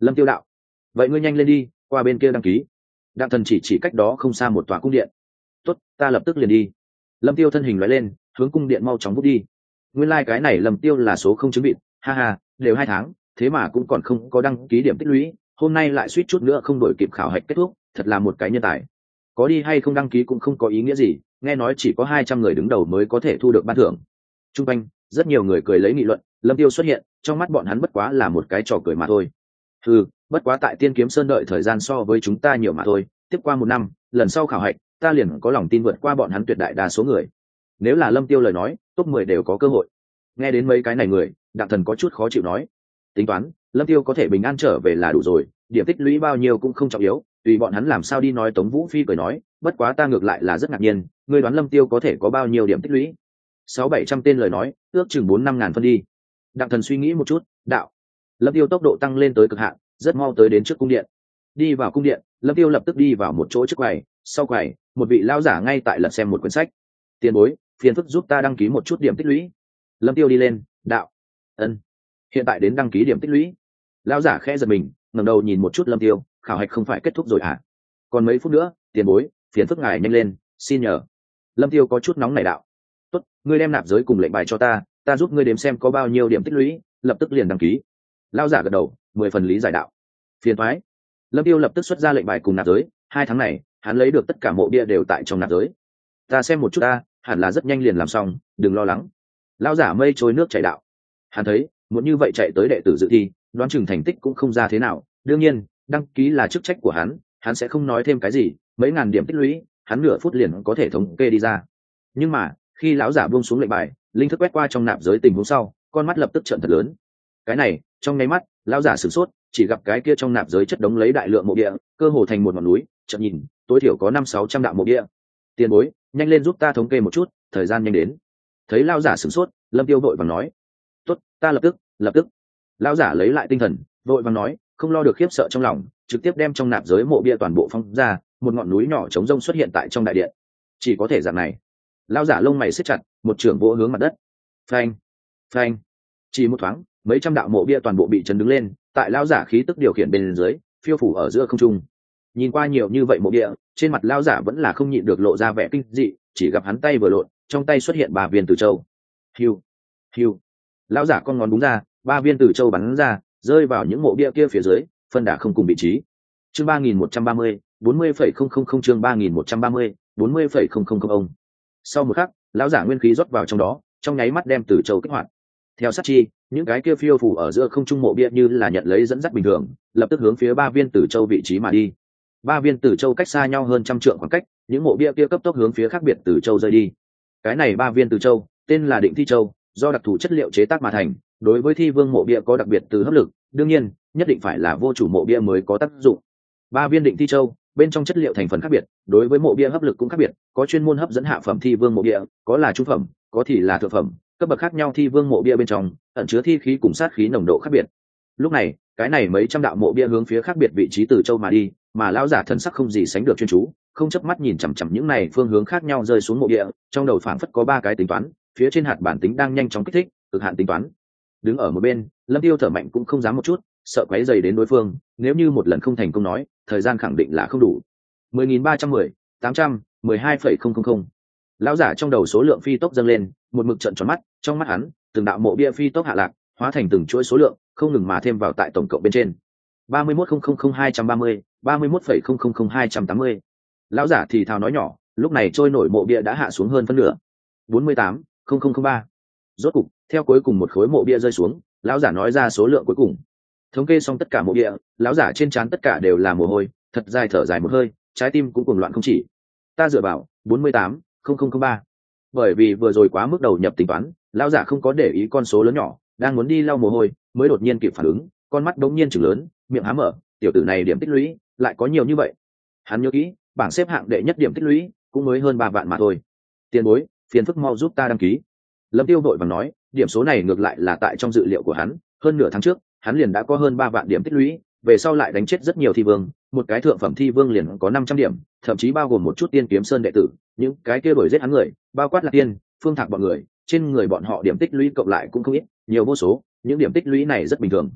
Lâm Tiêu đạo: vậy ngươi nhanh lên đi, qua bên kia đăng ký. Đặng Thần chỉ chỉ cách đó không xa một tòa cung điện. Tốt, ta lập tức liền đi. Lâm Tiêu thân hình lóe lên, hướng cung điện mau chóng vút đi. Nguyên lai like cái này Lâm Tiêu là số không chứng vịt, ha ha, đều hai tháng, thế mà cũng còn không có đăng ký điểm tích lũy, hôm nay lại suýt chút nữa không đổi kịp khảo hạch kết thúc, thật là một cái nhân tài. Có đi hay không đăng ký cũng không có ý nghĩa gì, nghe nói chỉ có hai trăm người đứng đầu mới có thể thu được ban thưởng. Trung quanh rất nhiều người cười lấy nghị luận, Lâm Tiêu xuất hiện, trong mắt bọn hắn bất quá là một cái trò cười mà thôi. Ừ, bất quá tại Tiên Kiếm Sơn đợi thời gian so với chúng ta nhiều mà thôi, tiếp qua một năm, lần sau khảo hạch, ta liền có lòng tin vượt qua bọn hắn tuyệt đại đa số người. Nếu là Lâm Tiêu lời nói, top mười đều có cơ hội. Nghe đến mấy cái này người, Đặng Thần có chút khó chịu nói, tính toán, Lâm Tiêu có thể bình an trở về là đủ rồi, điểm tích lũy bao nhiêu cũng không trọng yếu, tùy bọn hắn làm sao đi. Nói. Tống Vũ Phi cười nói, bất quá ta ngược lại là rất ngạc nhiên, ngươi đoán Lâm Tiêu có thể có bao nhiêu điểm tích lũy? Sáu bảy trăm tên lời nói, ước chừng bốn năm ngàn phân đi. Đặng Thần suy nghĩ một chút, đạo: Lâm Tiêu tốc độ tăng lên tới cực hạn, rất mau tới đến trước cung điện. Đi vào cung điện, Lâm Tiêu lập tức đi vào một chỗ trước quầy, sau quầy, một vị lão giả ngay tại lật xem một quyển sách. Tiền bối, phiền phức giúp ta đăng ký một chút điểm tích lũy. Lâm Tiêu đi lên, đạo: ân, hiện tại đến đăng ký điểm tích lũy. Lão giả khẽ giật mình, ngẩng đầu nhìn một chút Lâm Tiêu, khảo hạch không phải kết thúc rồi à? Còn mấy phút nữa, tiền bối, phiền phức ngài nhanh lên, xin nhờ. Lâm Tiêu có chút nóng nảy đạo: tốt, ngươi đem nạp giới cùng lệnh bài cho ta, ta giúp ngươi đếm xem có bao nhiêu điểm tích lũy, lập tức liền đăng ký. Lão giả gật đầu, mười phần lý giải đạo: phiền thoái. Lâm Tiêu lập tức xuất ra lệnh bài cùng nạp giới, hai tháng này hắn lấy được tất cả mộ bia đều tại trong nạp giới. Ta xem một chút ta, hẳn là rất nhanh liền làm xong, đừng lo lắng. Lão giả mây trôi nước chảy đạo: hắn thấy muốn như vậy chạy tới đệ tử dự thi, đoán chừng thành tích cũng không ra thế nào. Đương nhiên, đăng ký là chức trách của hắn, hắn sẽ không nói thêm cái gì. Mấy ngàn điểm tích lũy, hắn nửa phút liền có thể thống kê đi ra. Nhưng mà khi lão giả buông xuống lệnh bài, linh thức quét qua trong nạp giới tình huống sau, con mắt lập tức trợn thật lớn. Cái này, trong nháy mắt, lão giả sửng sốt, chỉ gặp cái kia trong nạp giới chất đống lấy đại lượng mộ địa, cơ hồ thành một ngọn núi. Chợt nhìn, tối thiểu có năm sáu trăm đạo mộ địa. Tiền bối, nhanh lên giúp ta thống kê một chút, thời gian nhanh đến. Thấy lão giả sửng sốt, Lâm Tiêu vội vàng nói: tốt, ta lập tức, lập tức. Lão giả lấy lại tinh thần, vội vàng nói, không lo được khiếp sợ trong lòng, trực tiếp đem trong nạp giới mộ bia toàn bộ phong ra, một ngọn núi nhỏ trống rông xuất hiện tại trong đại điện. Chỉ có thể dạng này. Lão giả lông mày siết chặt, một trường vỗ hướng mặt đất. Phanh, phanh. Chỉ một thoáng, mấy trăm đạo mộ bia toàn bộ bị chấn đứng lên, tại lão giả khí tức điều khiển bên dưới, phiêu phủ ở giữa không trung. Nhìn qua nhiều như vậy mộ bia, trên mặt lão giả vẫn là không nhịn được lộ ra vẻ kinh dị, chỉ gặp hắn tay vừa lộn, trong tay xuất hiện ba viên tử châu. Hiu, hiu. Lão giả con ngón đúng ra, ba viên tử châu bắn ra, rơi vào những mộ bia kia phía dưới, phân đà không cùng vị trí. Chương ba nghìn một trăm ba mươi, bốn mươi phẩy không không không chương ba nghìn một trăm ba mươi, bốn mươi phẩy không không không ông. Sau một khắc, lão giả nguyên khí rót vào trong đó, trong nháy mắt đem tử châu kích hoạt. Theo sát chi, những cái kia phiêu phủ ở giữa không trung mộ bia như là nhận lấy dẫn dắt bình thường, lập tức hướng phía ba viên tử châu vị trí mà đi. Ba viên tử châu cách xa nhau hơn trăm trượng khoảng cách, những mộ bia kia cấp tốc hướng phía khác biệt tử châu rơi đi. Cái này ba viên tử châu, tên là Định Thi Châu, do đặc thù chất liệu chế tác mà thành, đối với thi vương mộ bia có đặc biệt từ hấp lực, đương nhiên, nhất định phải là vô chủ mộ bia mới có tác dụng. Ba viên Định Thi Châu, bên trong chất liệu thành phần khác biệt, đối với mộ bia hấp lực cũng khác biệt, có chuyên môn hấp dẫn hạ phẩm thi vương mộ bia, có là trung phẩm, có thì là thượng phẩm, cấp bậc khác nhau thi vương mộ bia bên trong ẩn chứa thi khí cùng sát khí nồng độ khác biệt. Lúc này, cái này mấy trăm đạo mộ bia hướng phía khác biệt vị trí từ châu mà đi, mà lão giả thần sắc không gì sánh được chuyên chú, không chớp mắt nhìn chằm chằm những này phương hướng khác nhau rơi xuống mộ bia, trong đầu phảng phất có ba cái tính toán, phía trên hạt bản tính đang nhanh chóng kích thích, cực hạn tính toán. Đứng ở một bên, Lâm Tiêu thở mạnh cũng không dám một chút, sợ quấy rầy đến đối phương, nếu như một lần không thành công nói, thời gian khẳng định là không đủ. mười nghìn ba trăm mười, tám trăm, mười hai phẩy không không không. Lão giả trong đầu số lượng phi tốc dâng lên, một mực trợn tròn mắt, trong mắt hắn, từng đạo mộ bia phi tốc hạ lạc, hóa thành từng chuỗi số lượng, không ngừng mà thêm vào tại tổng cộng bên trên. ba mươi mốt không không không hai trăm ba mươi, ba mươi mốt phẩy không không không hai trăm tám mươi. Lão giả thì thào nói nhỏ, lúc này trôi nổi mộ bia đã hạ xuống hơn phân nửa. bốn mươi tám, không không không ba. Rốt cục, theo cuối cùng một khối mộ bia rơi xuống, lão giả nói ra số lượng cuối cùng. Thống kê xong tất cả mộ bia, lão giả trên trán tất cả đều là mồ hôi, thật dài thở dài một hơi, trái tim cũng cuồng loạn không chỉ. Ta dựa vào, bốn mươi tám, không không không ba. Bởi vì vừa rồi quá mức đầu nhập tính toán, lão giả không có để ý con số lớn nhỏ, đang muốn đi lau mồ hôi, mới đột nhiên kịp phản ứng, con mắt đống nhiên trừng lớn, miệng há mở, tiểu tử này điểm tích lũy lại có nhiều như vậy. Hắn nhớ kỹ, bảng xếp hạng đệ nhất điểm tích lũy cũng mới hơn ba vạn mà thôi. Tiền bối, phiền phức mau giúp ta đăng ký. Lâm Tiêu vội vàng nói, điểm số này ngược lại là tại trong dự liệu của hắn, hơn nửa tháng trước, hắn liền đã có hơn ba vạn điểm tích lũy, về sau lại đánh chết rất nhiều thi vương, một cái thượng phẩm thi vương liền có năm trăm điểm, thậm chí bao gồm một chút Tiên Kiếm Sơn đệ tử, những cái kia đuổi giết hắn người, bao quát là tiên, phương thạc bọn người, trên người bọn họ điểm tích lũy cộng lại cũng không ít, nhiều vô số, những điểm tích lũy này rất bình thường.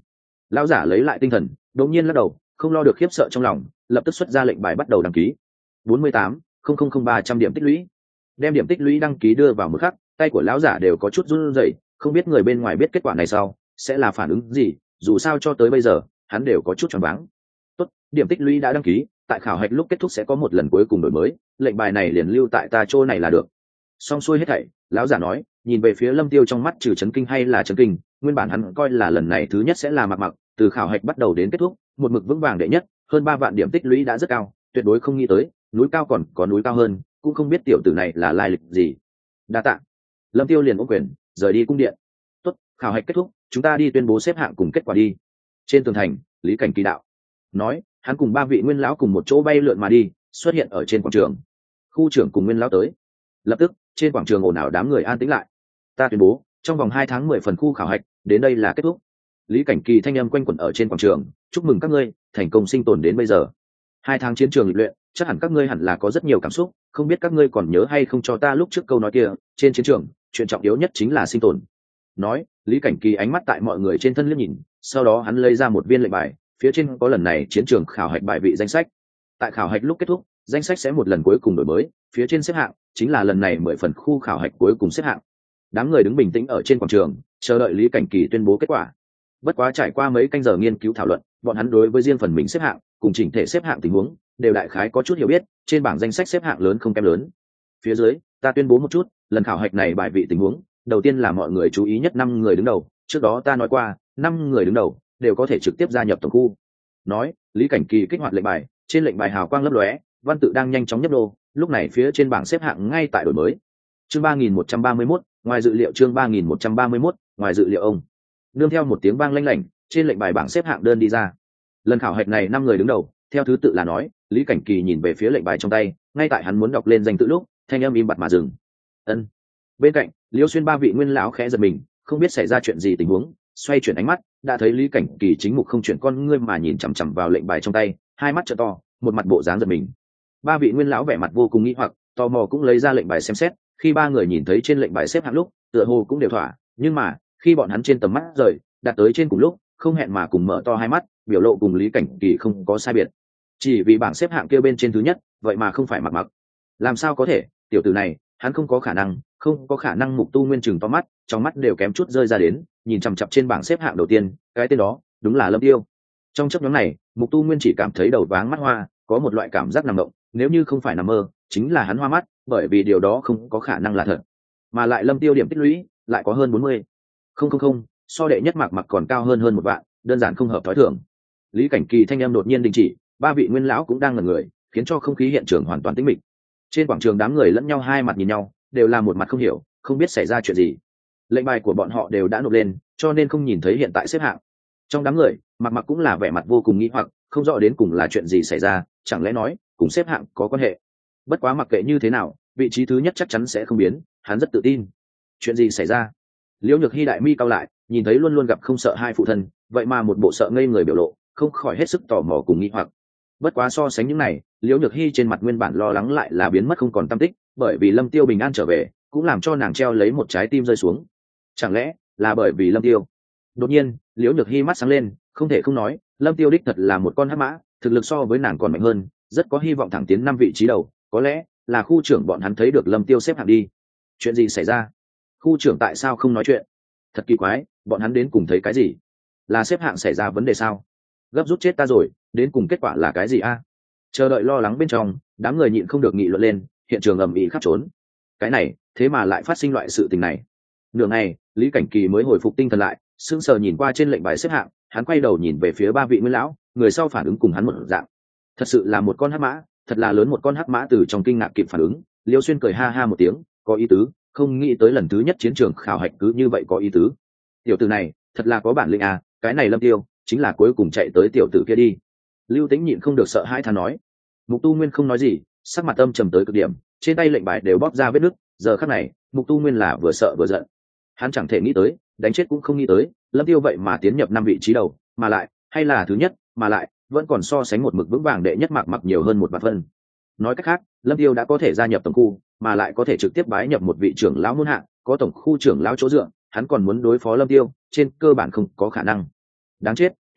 Lão giả lấy lại tinh thần, đột nhiên lắc đầu, không lo được khiếp sợ trong lòng, lập tức xuất ra lệnh bài bắt đầu đăng ký. bốn mươi tám không không không ba trăm điểm tích lũy. Đem điểm tích lũy đăng ký đưa vào một khắc, tay của lão giả đều có chút run rẩy, không biết người bên ngoài biết kết quả này sau sẽ là phản ứng gì, dù sao cho tới bây giờ hắn đều có chút choáng váng. Tốt, điểm tích lũy đã đăng ký, tại khảo hạch lúc kết thúc sẽ có một lần cuối cùng đổi mới, lệnh bài này liền lưu tại ta chỗ này là được. Xong xuôi hết thảy, lão giả nói, nhìn về phía Lâm Tiêu trong mắt trừ chấn kinh hay là chấn kinh, nguyên bản hắn coi là lần này thứ nhất sẽ là Mặc Mặc, từ khảo hạch bắt đầu đến kết thúc, một mực vững vàng đệ nhất, hơn ba vạn điểm tích lũy đã rất cao, tuyệt đối không nghĩ tới, núi cao còn có núi cao hơn, cũng không biết tiểu tử này là lai lịch gì. Đa tạ. Lâm Tiêu liền ôm quyền, rời đi cung điện. Tốt, khảo hạch kết thúc, chúng ta đi tuyên bố xếp hạng cùng kết quả đi. Trên tường thành, Lý Cảnh Kỳ đạo nói, hắn cùng ba vị nguyên lão cùng một chỗ bay lượn mà đi, xuất hiện ở trên quảng trường. Khu trưởng cùng nguyên lão tới. Lập tức, trên quảng trường ồn ào đám người an tĩnh lại. Ta tuyên bố, trong vòng hai tháng mười phần khu khảo hạch, đến đây là kết thúc. Lý Cảnh Kỳ thanh âm quanh quẩn ở trên quảng trường, chúc mừng các ngươi thành công sinh tồn đến bây giờ. Hai tháng chiến trường lịch luyện, chắc hẳn các ngươi hẳn là có rất nhiều cảm xúc, không biết các ngươi còn nhớ hay không cho ta lúc trước câu nói kia, trên chiến trường, chuyện trọng yếu nhất chính là sinh tồn. Nói, Lý Cảnh Kỳ ánh mắt tại mọi người trên thân liếc nhìn, sau đó hắn lấy ra một viên lệnh bài, phía trên có lần này chiến trường khảo hạch bài vị danh sách. Tại khảo hạch lúc kết thúc, danh sách sẽ một lần cuối cùng đổi mới, phía trên xếp hạng chính là lần này mười phần khu khảo hạch cuối cùng xếp hạng. Đám người đứng bình tĩnh ở trên quảng trường, chờ đợi Lý Cảnh Kỳ tuyên bố kết quả. Bất quá trải qua mấy canh giờ nghiên cứu thảo luận, bọn hắn đối với riêng phần mình xếp hạng cùng chỉnh thể xếp hạng tình huống đều đại khái có chút hiểu biết, trên bảng danh sách xếp hạng lớn không kém lớn. Phía dưới, ta tuyên bố một chút, lần khảo hạch này bài vị tình huống, đầu tiên là mọi người chú ý nhất năm người đứng đầu, trước đó ta nói qua, năm người đứng đầu đều có thể trực tiếp gia nhập tổng khu. Nói, Lý Cảnh Kỳ kích hoạt lệnh bài, trên lệnh bài hào quang lấp lóe, văn tự đang nhanh chóng nhấp đô, lúc này phía trên bảng xếp hạng ngay tại đổi mới. Chương ba nghìn một trăm ba mươi mốt, ngoài dự liệu chương ba nghìn một trăm ba mươi mốt, ngoài dự liệu ông. Nương theo một tiếng vang lanh lảnh, trên lệnh bài bảng xếp hạng đơn đi ra. Lần khảo hạch này năm người đứng đầu, theo thứ tự là nói, Lý Cảnh Kỳ nhìn về phía lệnh bài trong tay, ngay tại hắn muốn đọc lên danh tự lúc, thanh âm im bặt mà dừng. Ân. Bên cạnh, Liêu Xuyên ba vị nguyên lão khẽ giật mình, không biết xảy ra chuyện gì tình huống, xoay chuyển ánh mắt, đã thấy Lý Cảnh Kỳ chính mục không chuyển con ngươi mà nhìn chằm chằm vào lệnh bài trong tay, hai mắt trợ to, một mặt bộ dáng giật mình. Ba vị nguyên lão vẻ mặt vô cùng nghi hoặc, tò mò cũng lấy ra lệnh bài xem xét, khi ba người nhìn thấy trên lệnh bài xếp hạng lúc, tựa hồ cũng đều thỏa, nhưng mà, khi bọn hắn trên tầm mắt rời, đặt tới trên cùng lúc, không hẹn mà cùng mở to hai mắt, biểu lộ cùng Lý Cảnh Kỳ không có sai biệt. Chỉ vì bảng xếp hạng kia bên trên thứ nhất, vậy mà không phải Mặc Mặc. Làm sao có thể, tiểu tử này, hắn không có khả năng, không có khả năng. Mục Tu Nguyên chừng to mắt, trong mắt đều kém chút rơi ra đến, nhìn chằm chằm trên bảng xếp hạng đầu tiên, cái tên đó, đúng là Lâm Tiêu. Trong chốc ngắn này, Mục Tu Nguyên chỉ cảm thấy đầu váng mắt hoa, có một loại cảm giác nằm động, nếu như không phải nằm mơ, chính là hắn hoa mắt, bởi vì điều đó không có khả năng là thật. Mà lại Lâm Tiêu điểm tích lũy lại có hơn bốn mươi. Không không không, so đệ nhất Mặc Mặc còn cao hơn hơn một vạn, đơn giản không hợp thói thường. Lý Cảnh Kỳ thanh em đột nhiên đình chỉ, ba vị nguyên lão cũng đang ngẩn người, khiến cho không khí hiện trường hoàn toàn tĩnh mịch. Trên quảng trường đám người lẫn nhau hai mặt nhìn nhau, đều là một mặt không hiểu, không biết xảy ra chuyện gì. Lệnh bài của bọn họ đều đã nộp lên, cho nên không nhìn thấy hiện tại xếp hạng. Trong đám người, Mặc Mặc cũng là vẻ mặt vô cùng nghi hoặc, không rõ đến cùng là chuyện gì xảy ra, chẳng lẽ nói cùng xếp hạng có quan hệ. Bất quá mặc kệ như thế nào, vị trí thứ nhất chắc chắn sẽ không biến, hắn rất tự tin. Chuyện gì xảy ra? Liễu Nhược Hi đại mi cau lại, nhìn thấy luôn luôn gặp không sợ hai phụ thân, vậy mà một bộ sợ ngây người biểu lộ, không khỏi hết sức tò mò cùng nghi hoặc. Bất quá so sánh những này, Liễu Nhược Hi trên mặt nguyên bản lo lắng lại là biến mất không còn tăm tích, bởi vì Lâm Tiêu bình an trở về, cũng làm cho nàng treo lấy một trái tim rơi xuống. Chẳng lẽ là bởi vì Lâm Tiêu? Đột nhiên, Liễu Nhược Hi mắt sáng lên, không thể không nói, Lâm Tiêu đích thật là một con hắc mã, thực lực so với nàng còn mạnh hơn, rất có hy vọng thẳng tiến năm vị trí đầu, có lẽ là khu trưởng bọn hắn thấy được Lâm Tiêu xếp hạng đi. Chuyện gì xảy ra? Khu trưởng tại sao không nói chuyện? Thật kỳ quái, bọn hắn đến cùng thấy cái gì? Là xếp hạng xảy ra vấn đề sao? Gấp rút chết ta rồi, đến cùng kết quả là cái gì a? Chờ đợi lo lắng bên trong, đám người nhịn không được nghị luận lên, hiện trường ầm ĩ khắp trốn. Cái này, thế mà lại phát sinh loại sự tình này. Nửa ngày, Lý Cảnh Kỳ mới hồi phục tinh thần lại, sững sờ nhìn qua trên lệnh bài xếp hạng, hắn quay đầu nhìn về phía ba vị nguyên lão, người sau phản ứng cùng hắn một dạng. Thật sự là một con hắc mã, thật là lớn một con hắc mã. Từ trong kinh ngạc kịp phản ứng, Liêu Xuyên cười ha ha một tiếng, có ý tứ, không nghĩ tới lần thứ nhất chiến trường khảo hạch cứ như vậy có ý tứ. Tiểu tử này, thật là có bản lĩnh à, cái này Lâm Tiêu, chính là cuối cùng chạy tới tiểu tử kia đi. Lưu Tĩnh nhịn không được sợ hãi than nói. Mục Tu Nguyên không nói gì, sắc mặt âm trầm tới cực điểm, trên tay lệnh bài đều bóp ra vết nứt. Giờ khắc này, Mục Tu Nguyên là vừa sợ vừa giận. Hắn chẳng thể nghĩ tới, đánh chết cũng không nghĩ tới, Lâm Tiêu vậy mà tiến nhập năm vị trí đầu, mà lại hay là thứ nhất, mà lại vẫn còn so sánh một mực vững vàng đệ nhất Mặc Mặc nhiều hơn một vạn phân. Nói cách khác, Lâm Tiêu đã có thể gia nhập tổng khu, mà lại có thể trực tiếp bái nhập một vị trưởng lão muôn hạng, có tổng khu trưởng lão chỗ dựa, hắn còn muốn đối phó Lâm Tiêu, trên cơ bản không có khả năng. Đáng chết,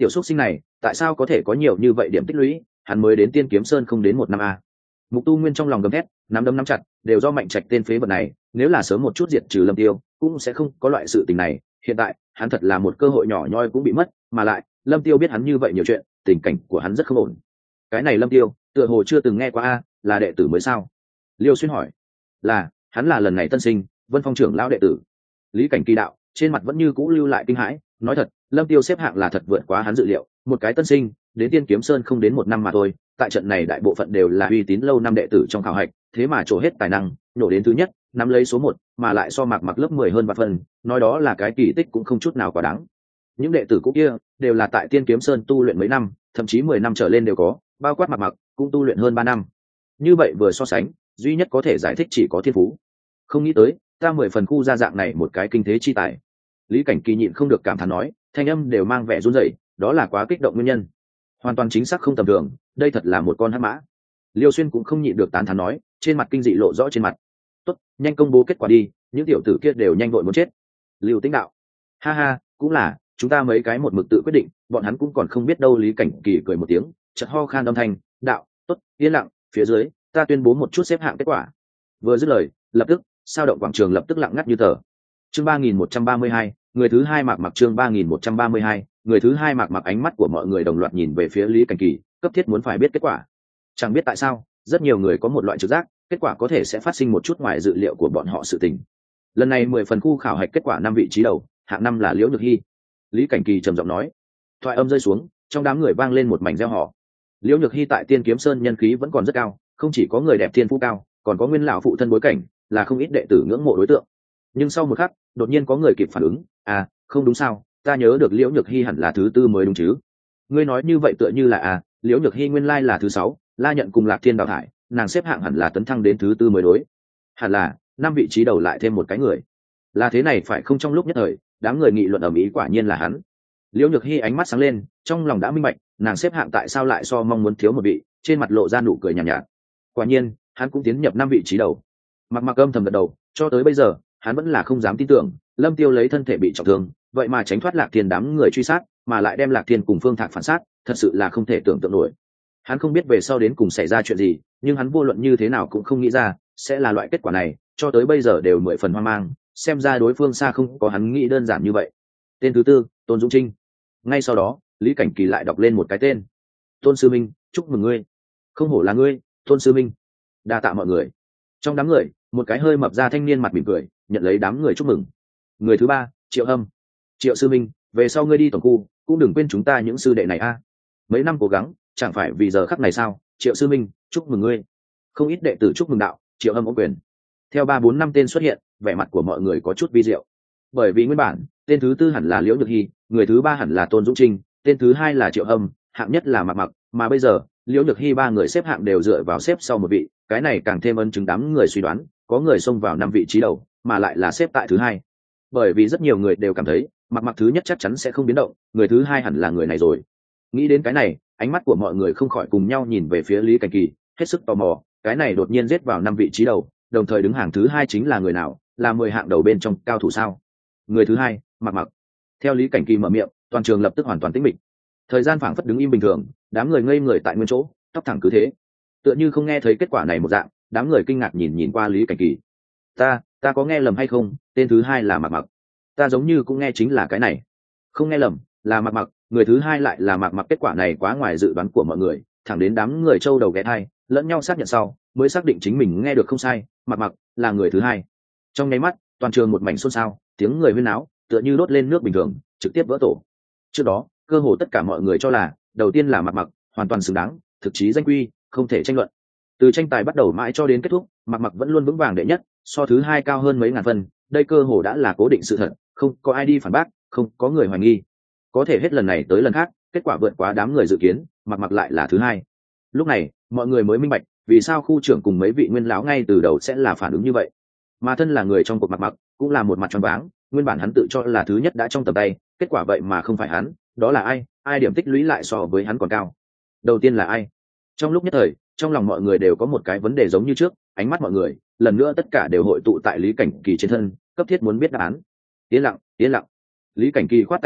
tiểu xúc sinh này tại sao có thể có nhiều như vậy điểm tích lũy, hắn mới đến Tiên Kiếm Sơn không đến một năm a. Mục Tu Nguyên trong lòng gầm thét, nắm đấm nắm chặt, đều do Mạnh Trạch tên phế vật này, nếu là sớm một chút diệt trừ Lâm Tiêu, cũng sẽ không có loại sự tình này. Hiện tại, hắn thật là một cơ hội nhỏ nhoi cũng bị mất, mà lại, Lâm Tiêu biết hắn như vậy nhiều chuyện, tình cảnh của hắn rất không ổn. Cái này Lâm Tiêu, tựa hồ chưa từng nghe qua a, là đệ tử mới sao? Liêu Xuyên hỏi. Là, hắn là lần này tân sinh, Vân Phong trưởng lão đệ tử. Lý Cảnh Kỳ đạo, trên mặt vẫn như cũ lưu lại kinh hãi, nói thật, Lâm Tiêu xếp hạng là thật vượt quá hắn dự liệu, một cái tân sinh, đến Tiên Kiếm Sơn không đến một năm mà thôi, tại trận này đại bộ phận đều là uy tín lâu năm đệ tử trong khảo hạch, thế mà trổ hết tài năng, nổ đến thứ nhất, nắm lấy số một, mà lại so Mạc Mặc lớp mười hơn vạn phần, nói đó là cái kỳ tích cũng không chút nào quá đáng. Những đệ tử cũ kia đều là tại Tiên Kiếm Sơn tu luyện mấy năm, thậm chí mười năm trở lên đều có, bao quát Mạc Mặc cũng tu luyện hơn ba năm. Như vậy vừa so sánh, duy nhất có thể giải thích chỉ có thiên phú. Không nghĩ tới, ta mười phần khu ra dạng này một cái kinh thế chi tài. Lý Cảnh Kỳ nhịn không được cảm thán nói, thanh âm đều mang vẻ run rẩy, đó là quá kích động nguyên nhân. Hoàn toàn chính xác không tầm thường, đây thật là một con hắc mã. Liêu Xuyên cũng không nhịn được tán thán nói, trên mặt kinh dị lộ rõ trên mặt. Tốt, nhanh công bố kết quả đi, những tiểu tử kia đều nhanh vội muốn chết. Lưu Tĩnh đạo, ha ha, cũng là, chúng ta mấy cái một mực tự quyết định, bọn hắn cũng còn không biết đâu. Lý Cảnh Kỳ cười một tiếng, chợt ho khan âm thanh, đạo, tốt, yên lặng, phía dưới, ta tuyên bố một chút xếp hạng kết quả. Vừa dứt lời, lập tức, sao động quảng trường lập tức lặng ngắt như tờ. Chương ba nghìn một trăm ba mươi hai, người thứ hai Mạc Mặc. Chương ba nghìn một trăm ba mươi hai, người thứ hai Mạc Mặc. Ánh mắt của mọi người đồng loạt nhìn về phía Lý Cảnh Kỳ, cấp thiết muốn phải biết kết quả. Chẳng biết tại sao, rất nhiều người có một loại trực giác, kết quả có thể sẽ phát sinh một chút ngoài dự liệu của bọn họ sự tình. Lần này mười phần khu khảo hạch kết quả năm vị trí đầu, hạng năm là Liễu Nhược Hi. Lý Cảnh Kỳ trầm giọng nói. Thoại âm rơi xuống, trong đám người vang lên một mảnh reo hò. Liễu Nhược Hi tại Tiên Kiếm Sơn nhân khí vẫn còn rất cao, không chỉ có người đẹp thiên phú cao, còn có nguyên lão phụ thân bối cảnh, là không ít đệ tử ngưỡng mộ đối tượng. Nhưng sau một khắc, đột nhiên có người kịp phản ứng, à, không đúng sao, ta nhớ được Liễu Nhược Hi hẳn là thứ tư mới đúng chứ? Ngươi nói như vậy tựa như là à, Liễu Nhược Hi nguyên lai là thứ sáu, La Nhận cùng Lạc Thiên đào thải, nàng xếp hạng hẳn là tấn thăng đến thứ tư mới đối. Hẳn là năm vị trí đầu lại thêm một cái người. Là thế này phải không? Trong lúc nhất thời, đám người nghị luận ầm ĩ, quả nhiên là hắn. Liễu Nhược Hi ánh mắt sáng lên, trong lòng đã minh bạch, nàng xếp hạng tại sao lại so mong muốn thiếu một vị, trên mặt lộ ra nụ cười nhàn nhạt, nhạt. Quả nhiên, hắn cũng tiến nhập năm vị trí đầu. Mặc Mặc âm thầm gật đầu, cho tới bây giờ, hắn vẫn là không dám tin tưởng, Lâm Tiêu lấy thân thể bị trọng thương, vậy mà tránh thoát Lạc Thiên đám người truy sát, mà lại đem Lạc Thiên cùng Phương Thạc phản sát, thật sự là không thể tưởng tượng nổi. Hắn không biết về sau đến cùng xảy ra chuyện gì, nhưng hắn vô luận như thế nào cũng không nghĩ ra sẽ là loại kết quả này, cho tới bây giờ đều mười phần hoang mang, xem ra đối phương xa không có hắn nghĩ đơn giản như vậy. Tên thứ tư, Tôn Dũng Trinh. Ngay sau đó, Lý Cảnh Kỳ lại đọc lên một cái tên. Tôn sư minh, chúc mừng ngươi. Không hổ là ngươi, Tôn sư minh. Đa tạ mọi người. Trong đám người, một cái hơi mập ra thanh niên mặt mỉm cười, nhận lấy đám người chúc mừng. Người thứ ba, Triệu Hâm. Triệu sư minh, về sau ngươi đi tổng khu, cũng đừng quên chúng ta những sư đệ này a. Mấy năm cố gắng, chẳng phải vì giờ khắc này sao? Triệu sư minh, chúc mừng ngươi. Không ít đệ tử chúc mừng đạo. Triệu Hâm ôm quyền. Theo ba bốn năm tên xuất hiện, vẻ mặt của mọi người có chút vi diệu. Bởi vì nguyên bản, tên thứ tư hẳn là Liễu Nhược Hi, người thứ ba hẳn là Tôn Dũng Trinh, tên thứ hai là Triệu Hâm, hạng nhất là Mạc Mặc, mà bây giờ, Liễu Nhược Hi ba người xếp hạng đều dựa vào xếp sau một vị, cái này càng thêm ấn chứng đám người suy đoán, có người xông vào năm vị trí đầu, mà lại là xếp tại thứ hai. Bởi vì rất nhiều người đều cảm thấy, Mạc Mặc thứ nhất chắc chắn sẽ không biến động, người thứ hai hẳn là người này rồi. Nghĩ đến cái này, ánh mắt của mọi người không khỏi cùng nhau nhìn về phía Lý Cảnh Kỳ, hết sức tò mò, cái này đột nhiên giết vào năm vị trí đầu, đồng thời đứng hàng thứ hai chính là người nào, là mười hạng đầu bên trong cao thủ sao? Người thứ hai, Mạc Mặc. Theo Lý Cảnh Kỳ mở miệng, toàn trường lập tức hoàn toàn tĩnh mịch. Thời gian phảng phất đứng im bình thường, đám người ngây người tại nguyên chỗ, tóc thẳng cứ thế, tựa như không nghe thấy kết quả này một dạng. Đám người kinh ngạc nhìn nhìn qua Lý Cảnh Kỳ. Ta, ta có nghe lầm hay không? Tên thứ hai là Mạc Mặc. Ta giống như cũng nghe chính là cái này. Không nghe lầm, là Mạc Mặc, người thứ hai lại là Mạc Mặc. Kết quả này quá ngoài dự đoán của mọi người, thẳng đến đám người trâu đầu ghé thai, lẫn nhau xác nhận sau, mới xác định chính mình nghe được không sai, Mạc Mặc là người thứ hai. Trong nháy mắt, toàn trường một mảnh xôn xao, tiếng người huyên náo, tựa như đốt lên nước bình thường, trực tiếp vỡ tổ. Trước đó, cơ hồ tất cả mọi người cho là, đầu tiên là Mạc Mặc, hoàn toàn xứng đáng, thực chí danh quy, không thể tranh luận. Từ tranh tài bắt đầu mãi cho đến kết thúc, Mạc Mặc vẫn luôn vững vàng đệ nhất, so thứ hai cao hơn mấy ngàn phân, đây cơ hồ đã là cố định sự thật, không có ai đi phản bác, không có người hoài nghi. Có thể hết lần này tới lần khác, kết quả vượt quá đám người dự kiến, Mạc Mặc lại là thứ hai. Lúc này, mọi người mới minh bạch, vì sao khu trưởng cùng mấy vị nguyên lão ngay từ đầu sẽ là phản ứng như vậy. Mà thân là người trong cuộc Mạc Mặc, cũng là một mặt tròn váng, nguyên bản hắn tự cho là thứ nhất đã trong tầm tay, kết quả vậy mà không phải hắn, đó là ai? Ai điểm tích lũy lại so với hắn còn cao? Đầu tiên là ai? Trong lúc nhất thời, trong lòng mọi người đều có một cái vấn đề giống như trước, ánh mắt mọi người lần nữa tất cả đều hội tụ tại Lý Cảnh Kỳ trên thân, cấp thiết muốn biết đáp án. Yên lặng, yên lặng. Lý Cảnh Kỳ khoát tay áo,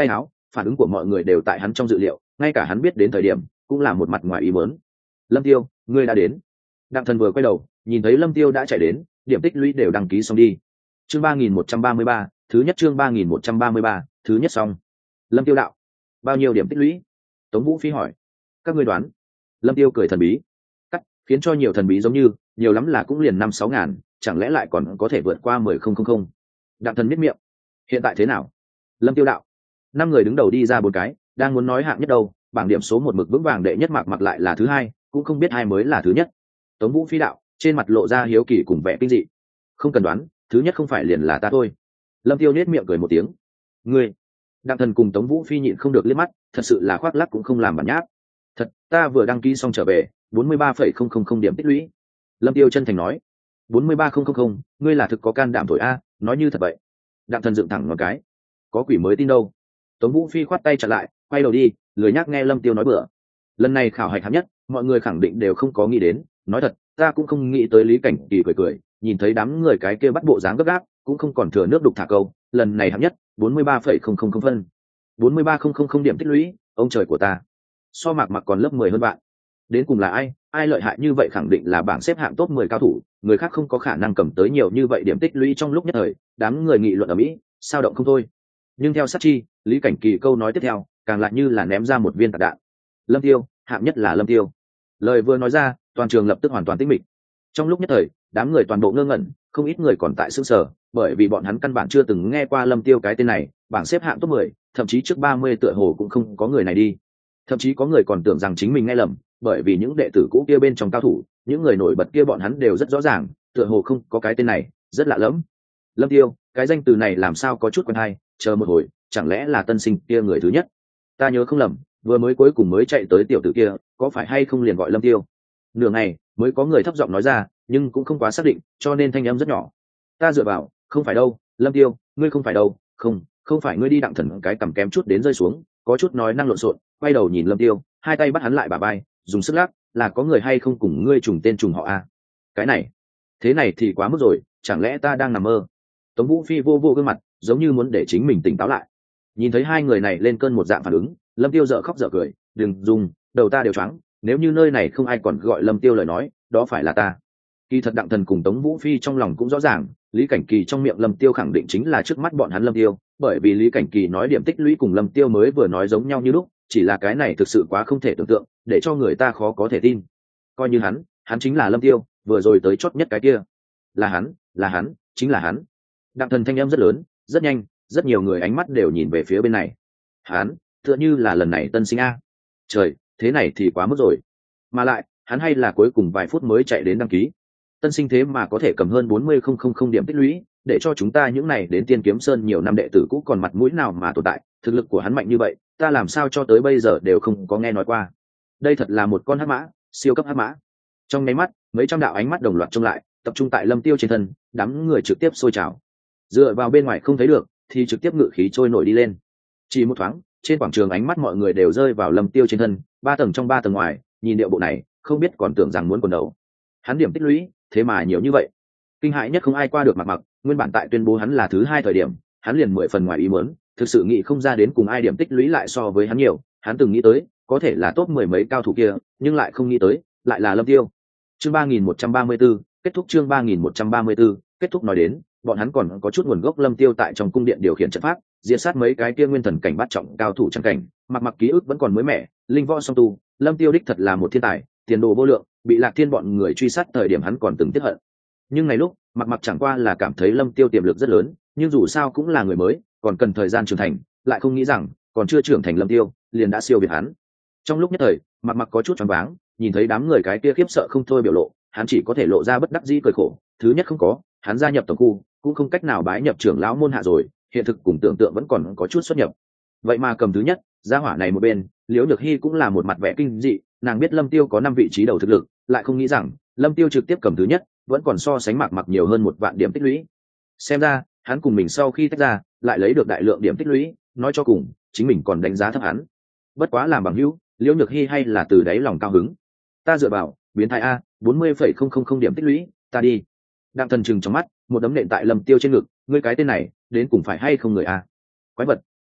phản ứng của mọi người đều tại hắn trong dự liệu, ngay cả hắn biết đến thời điểm cũng là một mặt ngoài ý muốn. Lâm Tiêu, ngươi đã đến. Đặng Thần vừa quay đầu nhìn thấy Lâm Tiêu đã chạy đến, điểm tích lũy đều đăng ký xong đi. Chương ba nghìn một trăm ba mươi ba, thứ nhất chương ba nghìn một trăm ba mươi ba, thứ nhất xong. Lâm Tiêu đạo, bao nhiêu điểm tích lũy? Tống Vũ Phi hỏi. Các ngươi đoán. Lâm Tiêu cười thần bí, cắt khiến cho nhiều thần bí giống như nhiều lắm là cũng liền năm sáu ngàn, chẳng lẽ lại còn có thể vượt qua mười không không không? Đặng Thần miết miệng. Hiện tại thế nào? Lâm Tiêu đạo, năm người đứng đầu đi ra bốn cái, đang muốn nói hạng nhất đâu, bảng điểm số một mực vững vàng đệ nhất Mạc Mặc lại là thứ hai, cũng không biết ai mới là thứ nhất. Tống Vũ Phi đạo, trên mặt lộ ra hiếu kỳ cùng vẻ kinh dị. Không cần đoán, thứ nhất không phải liền là ta thôi. Lâm Tiêu nết miệng cười một tiếng. Ngươi? Đặng Thần cùng Tống Vũ Phi nhịn không được liếc mắt, thật sự là khoác lác cũng không làm bản nháp. Thật, ta vừa đăng ký xong trở về, bốn mươi ba phẩy không không không điểm tích lũy. Lâm Tiêu chân thành nói. bốn mươi ba không không không, ngươi là thực có can đảm thổi a, nói như thật vậy. Đặng Thần dựng thẳng ngón cái. Có quỷ mới tin đâu. Tống Vũ Phi khoát tay chặn lại, quay đầu đi, lười nhác nghe Lâm Tiêu nói bừa. Lần này khảo hạch hạng nhất, mọi người khẳng định đều không có nghĩ đến, nói thật, ta cũng không nghĩ tới. Lý Cảnh Kỳ cười cười, nhìn thấy đám người cái kia bắt bộ dáng gấp gáp, cũng không còn thừa nước đục thả câu, lần này hạng nhất, bốn mươi ba phẩy không không không phân. bốn mươi ba không không không điểm tích lũy, ông trời của ta. So Mạc Mặc còn lớp mười hơn bạn. Đến cùng là ai, ai lợi hại như vậy khẳng định là bảng xếp hạng top mười cao thủ, người khác không có khả năng cầm tới nhiều như vậy điểm tích lũy trong lúc nhất thời, đám người nghị luận ở Mỹ, sao động không thôi. Nhưng theo sát chi, Lý Cảnh Kỳ câu nói tiếp theo, càng lại như là ném ra một viên tạc đạn. Lâm Tiêu, hạng nhất là Lâm Tiêu. Lời vừa nói ra, toàn trường lập tức hoàn toàn tĩnh mịch. Trong lúc nhất thời, đám người toàn bộ ngơ ngẩn, không ít người còn tại sững sờ, bởi vì bọn hắn căn bản chưa từng nghe qua Lâm Tiêu cái tên này, bảng xếp hạng top mười, thậm chí trước ba mươi tựa hồ cũng không có người này đi. Thậm chí có người còn tưởng rằng chính mình nghe lầm, bởi vì những đệ tử cũ kia bên trong cao thủ, những người nổi bật kia bọn hắn đều rất rõ ràng, tựa hồ không có cái tên này, rất lạ lẫm. Lâm Tiêu, cái danh từ này làm sao có chút quen hay, chờ một hồi, chẳng lẽ là tân sinh kia người thứ nhất? Ta nhớ không lầm, vừa mới cuối cùng mới chạy tới tiểu tử kia, có phải hay không liền gọi Lâm Tiêu? Nửa ngày mới có người thấp giọng nói ra, nhưng cũng không quá xác định, cho nên thanh âm rất nhỏ. Ta dựa vào, không phải đâu, Lâm Tiêu, ngươi không phải đâu, không, không phải ngươi đi. Đặng Thần cái cầm kém chút đến rơi xuống, có chút nói năng lộn xộn, quay đầu nhìn Lâm Tiêu, hai tay bắt hắn lại bả vai, dùng sức lắc, là có người hay không cùng ngươi trùng tên trùng họ à? Cái này, thế này thì quá mức rồi, chẳng lẽ ta đang nằm mơ? Tống Vũ Phi vô vô gương mặt, giống như muốn để chính mình tỉnh táo lại. Nhìn thấy hai người này lên cơn một dạng phản ứng, Lâm Tiêu dở khóc dở cười, đừng dùng, đầu ta đều choáng, nếu như nơi này không ai còn gọi Lâm Tiêu lời nói, đó phải là ta. Kỳ thật Đặng Thần cùng Tống Vũ Phi trong lòng cũng rõ ràng, Lý Cảnh Kỳ trong miệng Lâm Tiêu khẳng định chính là trước mắt bọn hắn Lâm Tiêu, bởi vì Lý Cảnh Kỳ nói điểm tích lũy cùng Lâm Tiêu mới vừa nói giống nhau như lúc, chỉ là cái này thực sự quá không thể tưởng tượng, để cho người ta khó có thể tin. Coi như hắn, hắn chính là Lâm Tiêu, vừa rồi tới chót nhất cái kia. Là hắn, là hắn, chính là hắn. Đặng Thần thanh âm rất lớn, rất nhanh, rất nhiều người ánh mắt đều nhìn về phía bên này. Hắn, tựa như là lần này tân sinh a. Trời, thế này thì quá mức rồi. Mà lại, hắn hay là cuối cùng vài phút mới chạy đến đăng ký. Tân sinh thế mà có thể cầm hơn bốn mươi không không không điểm tích lũy, để cho chúng ta những này đến Tiên Kiếm Sơn nhiều năm đệ tử cũ còn mặt mũi nào mà tồn tại, thực lực của hắn mạnh như vậy, ta làm sao cho tới bây giờ đều không có nghe nói qua. Đây thật là một con hắc mã, siêu cấp hắc mã. Trong nháy mắt, mấy trăm đạo ánh mắt đồng loạt trông lại, tập trung tại Lâm Tiêu trên thân, đám người trực tiếp sôi trào. Dựa vào bên ngoài không thấy được, thì trực tiếp ngự khí trôi nổi đi lên. Chỉ một thoáng, trên quảng trường ánh mắt mọi người đều rơi vào Lâm Tiêu trên thân, ba tầng trong ba tầng ngoài, nhìn điệu bộ này, không biết còn tưởng rằng muốn quần đầu. Hắn điểm tích lũy, thế mà nhiều như vậy. Kinh hãi nhất không ai qua được Mạc Mặc, nguyên bản tại tuyên bố hắn là thứ hai thời điểm, hắn liền mười phần ngoài ý muốn, thực sự nghĩ không ra đến cùng ai điểm tích lũy lại so với hắn nhiều, hắn từng nghĩ tới, có thể là top mười mấy cao thủ kia, nhưng lại không nghĩ tới, lại là Lâm Tiêu. Chương ba nghìn một trăm ba mươi 134, kết thúc chương ba nghìn một trăm ba mươi 134, kết thúc nói đến, bọn hắn còn có chút nguồn gốc Lâm Tiêu tại trong cung điện điều khiển trận pháp, diệt sát mấy cái kia nguyên thần cảnh bắt trọng cao thủ chẳng cảnh, Mạc Mặc ký ức vẫn còn mới mẻ, linh võ song tu, Lâm Tiêu đích thật là một thiên tài, tiền đồ vô lượng, bị Lạc Thiên bọn người truy sát thời điểm hắn còn từng tiếc hận. Nhưng ngày lúc, Mạc Mặc chẳng qua là cảm thấy Lâm Tiêu tiềm lực rất lớn, nhưng dù sao cũng là người mới, còn cần thời gian trưởng thành, lại không nghĩ rằng, còn chưa trưởng thành Lâm Tiêu, liền đã siêu việt hắn. Trong lúc nhất thời, Mạc Mặc có chút choáng váng, nhìn thấy đám người cái kia khiếp sợ không thôi biểu lộ, hắn chỉ có thể lộ ra bất đắc dĩ cười khổ. Thứ nhất không có, hắn gia nhập tổng khu, cũng không cách nào bái nhập trưởng lão môn hạ rồi, hiện thực cùng tưởng tượng vẫn còn có chút xuất nhập. Vậy mà cầm thứ nhất, gia hỏa này một bên, Liễu Nhược Hi cũng là một mặt vẻ kinh dị, nàng biết Lâm Tiêu có năm vị trí đầu thực lực, lại không nghĩ rằng Lâm Tiêu trực tiếp cầm thứ nhất, vẫn còn so sánh Mạc Mặc nhiều hơn một vạn điểm tích lũy. Xem ra, hắn cùng mình sau khi tách ra, lại lấy được đại lượng điểm tích lũy, nói cho cùng, chính mình còn đánh giá thấp hắn. Bất quá làm bằng hữu, Liễu Nhược Hi hay là từ đáy lòng cao hứng. Ta dựa vào, biến thái a, bốn mươi phẩy không không không điểm tích lũy, ta đi. Đặng Thần trừng trong mắt, một đấm nện tại Lâm Tiêu trên ngực, ngươi cái tên này, đến cùng phải hay không người a? Quái vật,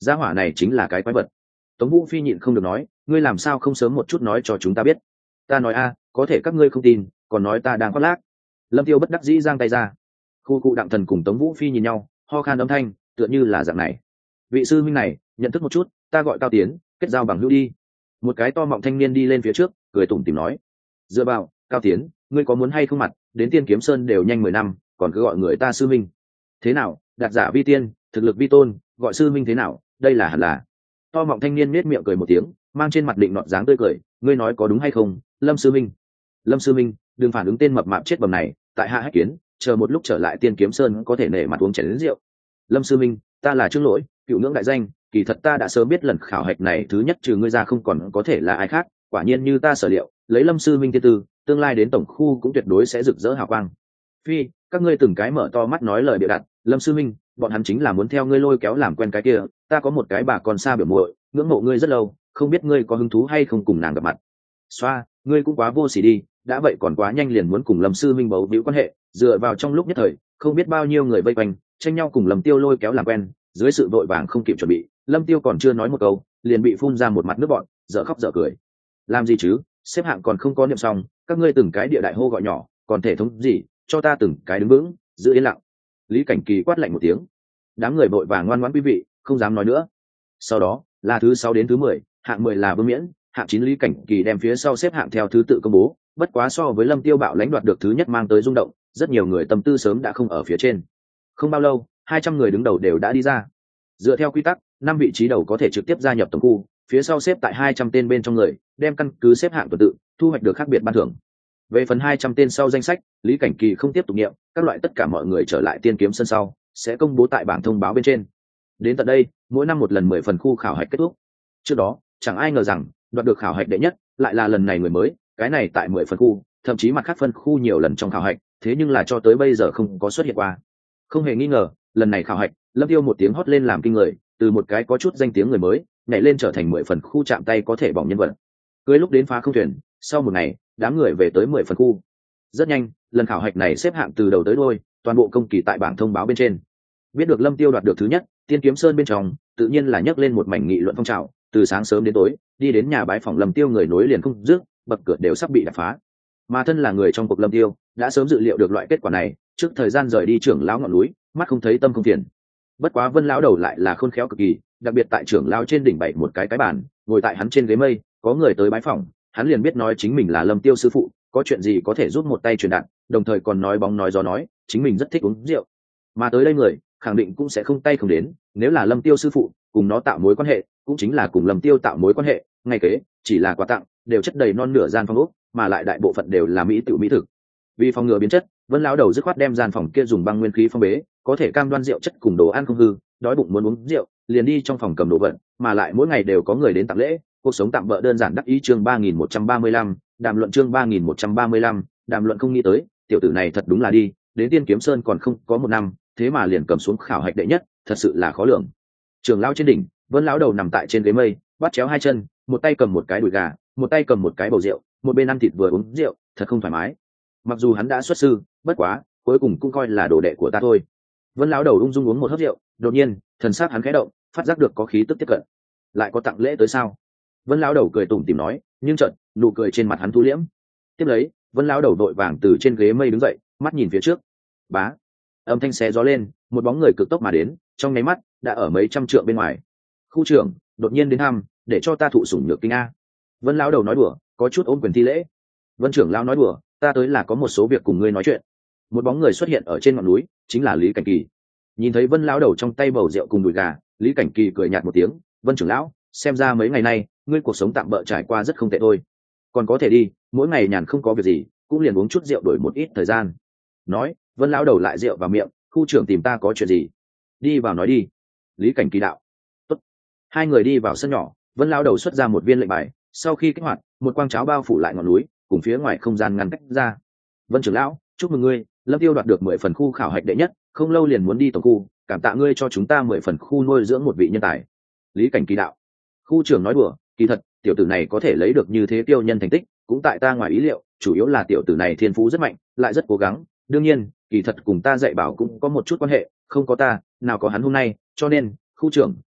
gia hỏa này chính là cái quái vật. Tống Vũ Phi nhịn không được nói, ngươi làm sao không sớm một chút nói cho chúng ta biết? Ta nói a, có thể các ngươi không tin, còn nói ta đang khoác lác. Lâm Tiêu bất đắc dĩ giang tay ra. Khu cụ Đặng Thần cùng Tống Vũ Phi nhìn nhau, ho khan âm thanh, tựa như là dạng này. Vị sư huynh này, nhận thức một chút, ta gọi Cao Tiến, kết giao bằng hữu đi. Một cái to mọng thanh niên đi lên phía trước, cười tủm tỉm nói. Dựa vào, Cao Tiến, ngươi có muốn hay không mặt, đến Tiên Kiếm Sơn đều nhanh mười năm, còn cứ gọi người ta sư huynh. Thế nào, đạt giả vi tiên, thực lực vi tôn, gọi sư huynh thế nào, đây là hẳn là. To mọng thanh niên nết miệng cười một tiếng, mang trên mặt định nọt dáng tươi cười, ngươi nói có đúng hay không, Lâm sư huynh? Lâm sư huynh, đừng phản ứng tên mập mạp chết bầm này, tại hạ hách kiến, chờ một lúc trở lại Tiên Kiếm Sơn có thể nể mặt uống chén đến rượu. Lâm sư huynh, ta là Trương Lỗi, cựu ngưỡng đại danh, kỳ thật ta đã sớm biết lần khảo hạch này thứ nhất trừ ngươi ra không còn có thể là ai khác, quả nhiên như ta sở liệu, lấy Lâm sư huynh tiên tư, tương lai đến tổng khu cũng tuyệt đối sẽ rực rỡ hào quang. Phi, các ngươi từng cái mở to mắt nói lời bịa đặt, Lâm sư huynh, bọn hắn chính là muốn theo ngươi lôi kéo làm quen cái kia, ta có một cái bà con xa biểu muội, ngưỡng mộ ngươi rất lâu, không biết ngươi có hứng thú hay không cùng nàng gặp mặt. Xoa, ngươi cũng quá vô sỉ đi, đã vậy còn quá nhanh liền muốn cùng Lâm sư huynh bấu víu quan hệ, dựa vào trong lúc nhất thời, không biết bao nhiêu người vây quanh, tranh nhau cùng Lâm Tiêu lôi kéo làm quen, dưới sự vội vàng không kịp chuẩn bị, Lâm Tiêu còn chưa nói một câu, liền bị phun ra một mặt nước bọt, dở khóc dở cười. Làm gì chứ, xếp hạng còn không có niệm xong, các ngươi từng cái địa đại hô gọi nhỏ, còn thể thống gì, cho ta từng cái đứng vững, giữ yên lặng. Lý Cảnh Kỳ quát lạnh một tiếng. Đám người vội vàng ngoan ngoãn quý vị, không dám nói nữa. Sau đó, là thứ sáu đến thứ mười, hạng mười là Vương Miễn, hạng chín Lý Cảnh Kỳ đem phía sau xếp hạng theo thứ tự công bố, bất quá so với Lâm Tiêu bạo lãnh đoạt được thứ nhất mang tới rung động, rất nhiều người tâm tư sớm đã không ở phía trên. Không bao lâu, hai trăm người đứng đầu đều đã đi ra. Dựa theo quy tắc, năm vị trí đầu có thể trực tiếp gia nhập tổng khu, phía sau xếp tại hai trăm tên bên trong người, đem căn cứ xếp hạng tuần tự, thu hoạch được khác biệt ban thưởng. Về phần hai trăm tên sau danh sách, Lý Cảnh Kỳ không tiếp tục nghiệm, các loại tất cả mọi người trở lại Tiên Kiếm Sân sau, sẽ công bố tại bảng thông báo bên trên. Đến tận đây, mỗi năm một lần mười phần khu khảo hạch kết thúc. Trước đó, chẳng ai ngờ rằng, đoạt được khảo hạch đệ nhất, lại là lần này người mới, cái này tại mười phần khu, thậm chí mặt khác phân khu nhiều lần trong khảo hạch, thế nhưng là cho tới bây giờ không có xuất hiện qua. Không hề nghi ngờ, lần này khảo hạch, Lâm Tiêu một tiếng hót lên làm kinh người, từ một cái có chút danh tiếng người mới, nhảy lên trở thành mười phần khu chạm tay có thể bỏng nhân vật. Cưới lúc đến phá không thuyền, sau một ngày, đám người về tới mười phần khu. Rất nhanh, lần khảo hạch này xếp hạng từ đầu tới đuôi, toàn bộ công kỳ tại bảng thông báo bên trên. Biết được Lâm Tiêu đoạt được thứ nhất, Tiên Kiếm Sơn bên trong, tự nhiên là nhấc lên một mảnh nghị luận phong trào, từ sáng sớm đến tối, đi đến nhà bái phòng Lâm Tiêu người nối liền không dứt, bậc cửa đều sắp bị đập phá. Mà thân là người trong cuộc Lâm Tiêu, đã sớm dự liệu được loại kết quả này, trước thời gian rời đi trưởng lão ngọn núi, mắt không thấy tâm không phiền. Bất quá Vân lão đầu lại là khôn khéo cực kỳ, đặc biệt tại trưởng lão trên đỉnh bày một cái cái bàn, ngồi tại hắn trên ghế mây, có người tới bái phòng, hắn liền biết nói chính mình là Lâm Tiêu sư phụ, có chuyện gì có thể giúp một tay truyền đạt, đồng thời còn nói bóng nói gió nói, chính mình rất thích uống rượu. Mà tới đây người, khẳng định cũng sẽ không tay không đến, nếu là Lâm Tiêu sư phụ, cùng nó tạo mối quan hệ, cũng chính là cùng Lâm Tiêu tạo mối quan hệ, ngay kế, chỉ là quà tặng, đều chất đầy non nửa gian phòng ốc, mà lại đại bộ phận đều là mỹ tiểu mỹ thực. Vì phòng ngừa biến chất, Vân lão đầu dứt khoát đem gian phòng kia dùng băng nguyên khí phong bế, có thể cam đoan rượu chất cùng đồ ăn không hư, đói bụng muốn uống rượu, liền đi trong phòng cầm đồ vật, mà lại mỗi ngày đều có người đến tặng lễ, cuộc sống tạm bỡ đơn giản đắc ý chương ba nghìn một trăm ba mươi lăm, đàm luận chương ba nghìn một trăm ba mươi lăm, đàm luận không nghĩ tới, tiểu tử này thật đúng là đi, đến Tiên Kiếm Sơn còn không có một năm, thế mà liền cầm xuống khảo hạch đệ nhất, thật sự là khó lường. Trường lão trên đỉnh, Vân lão đầu nằm tại trên ghế mây, bắt chéo hai chân, một tay cầm một cái đùi gà, một tay cầm một cái bầu rượu, một bên ăn thịt vừa uống rượu, thật không thoải mái. Mặc dù hắn đã xuất sư, bất quá, cuối cùng cũng coi là đồ đệ của ta thôi. Vân lão đầu ung dung uống một hớp rượu, đột nhiên, thần sắc hắn khẽ động, phát giác được có khí tức tiếp cận. Lại có tặng lễ tới sao? Vân lão đầu cười tủm tỉm nói, nhưng chợt, nụ cười trên mặt hắn thu liễm. Tiếp lấy, Vân lão đầu đội vàng từ trên ghế mây đứng dậy, mắt nhìn phía trước. Bá, âm thanh xé gió lên, một bóng người cực tốc mà đến, trong nháy mắt đã ở mấy trăm trượng bên ngoài. Khu trưởng đột nhiên đến thăm, để cho ta thụ sủng nhược kinh a. Vân lão đầu nói đùa, có chút ôm quyền thi lễ. Vân trưởng lão nói đùa, ta tới là có một số việc cùng ngươi nói chuyện. Một bóng người xuất hiện ở trên ngọn núi, chính là Lý Cảnh Kỳ. Nhìn thấy Vân lão đầu trong tay bầu rượu cùng đùi gà, Lý Cảnh Kỳ cười nhạt một tiếng, Vân trưởng lão, xem ra mấy ngày nay ngươi cuộc sống tạm bợ trải qua rất không tệ thôi, còn có thể đi, mỗi ngày nhàn không có việc gì, cũng liền uống chút rượu đổi một ít thời gian. Nói, Vân lão đầu lại rượu vào miệng, khu trưởng tìm ta có chuyện gì? Đi vào nói đi. Lý Cảnh Kỳ đạo. Tốt. Hai người đi vào sân nhỏ, Vân lão đầu xuất ra một viên lệnh bài, sau khi kích hoạt, một quang cháo bao phủ lại ngọn núi, cùng phía ngoài không gian ngăn cách ra. Vân trưởng lão, chúc mừng ngươi, Lâm Tiêu đoạt được mười phần khu khảo hạch đệ nhất, không lâu liền muốn đi tổng khu, cảm tạ ngươi cho chúng ta mười phần khu nuôi dưỡng một vị nhân tài. Lý Cảnh Kỳ đạo. Khu trưởng nói đùa, kỳ thật, tiểu tử này có thể lấy được như thế tiêu nhân thành tích, cũng tại ta ngoài ý liệu, chủ yếu là tiểu tử này thiên phú rất mạnh, lại rất cố gắng, đương nhiên, kỳ thật cùng ta dạy bảo cũng có một chút quan hệ, không có ta, nào có hắn hôm nay, cho nên, khu trưởng,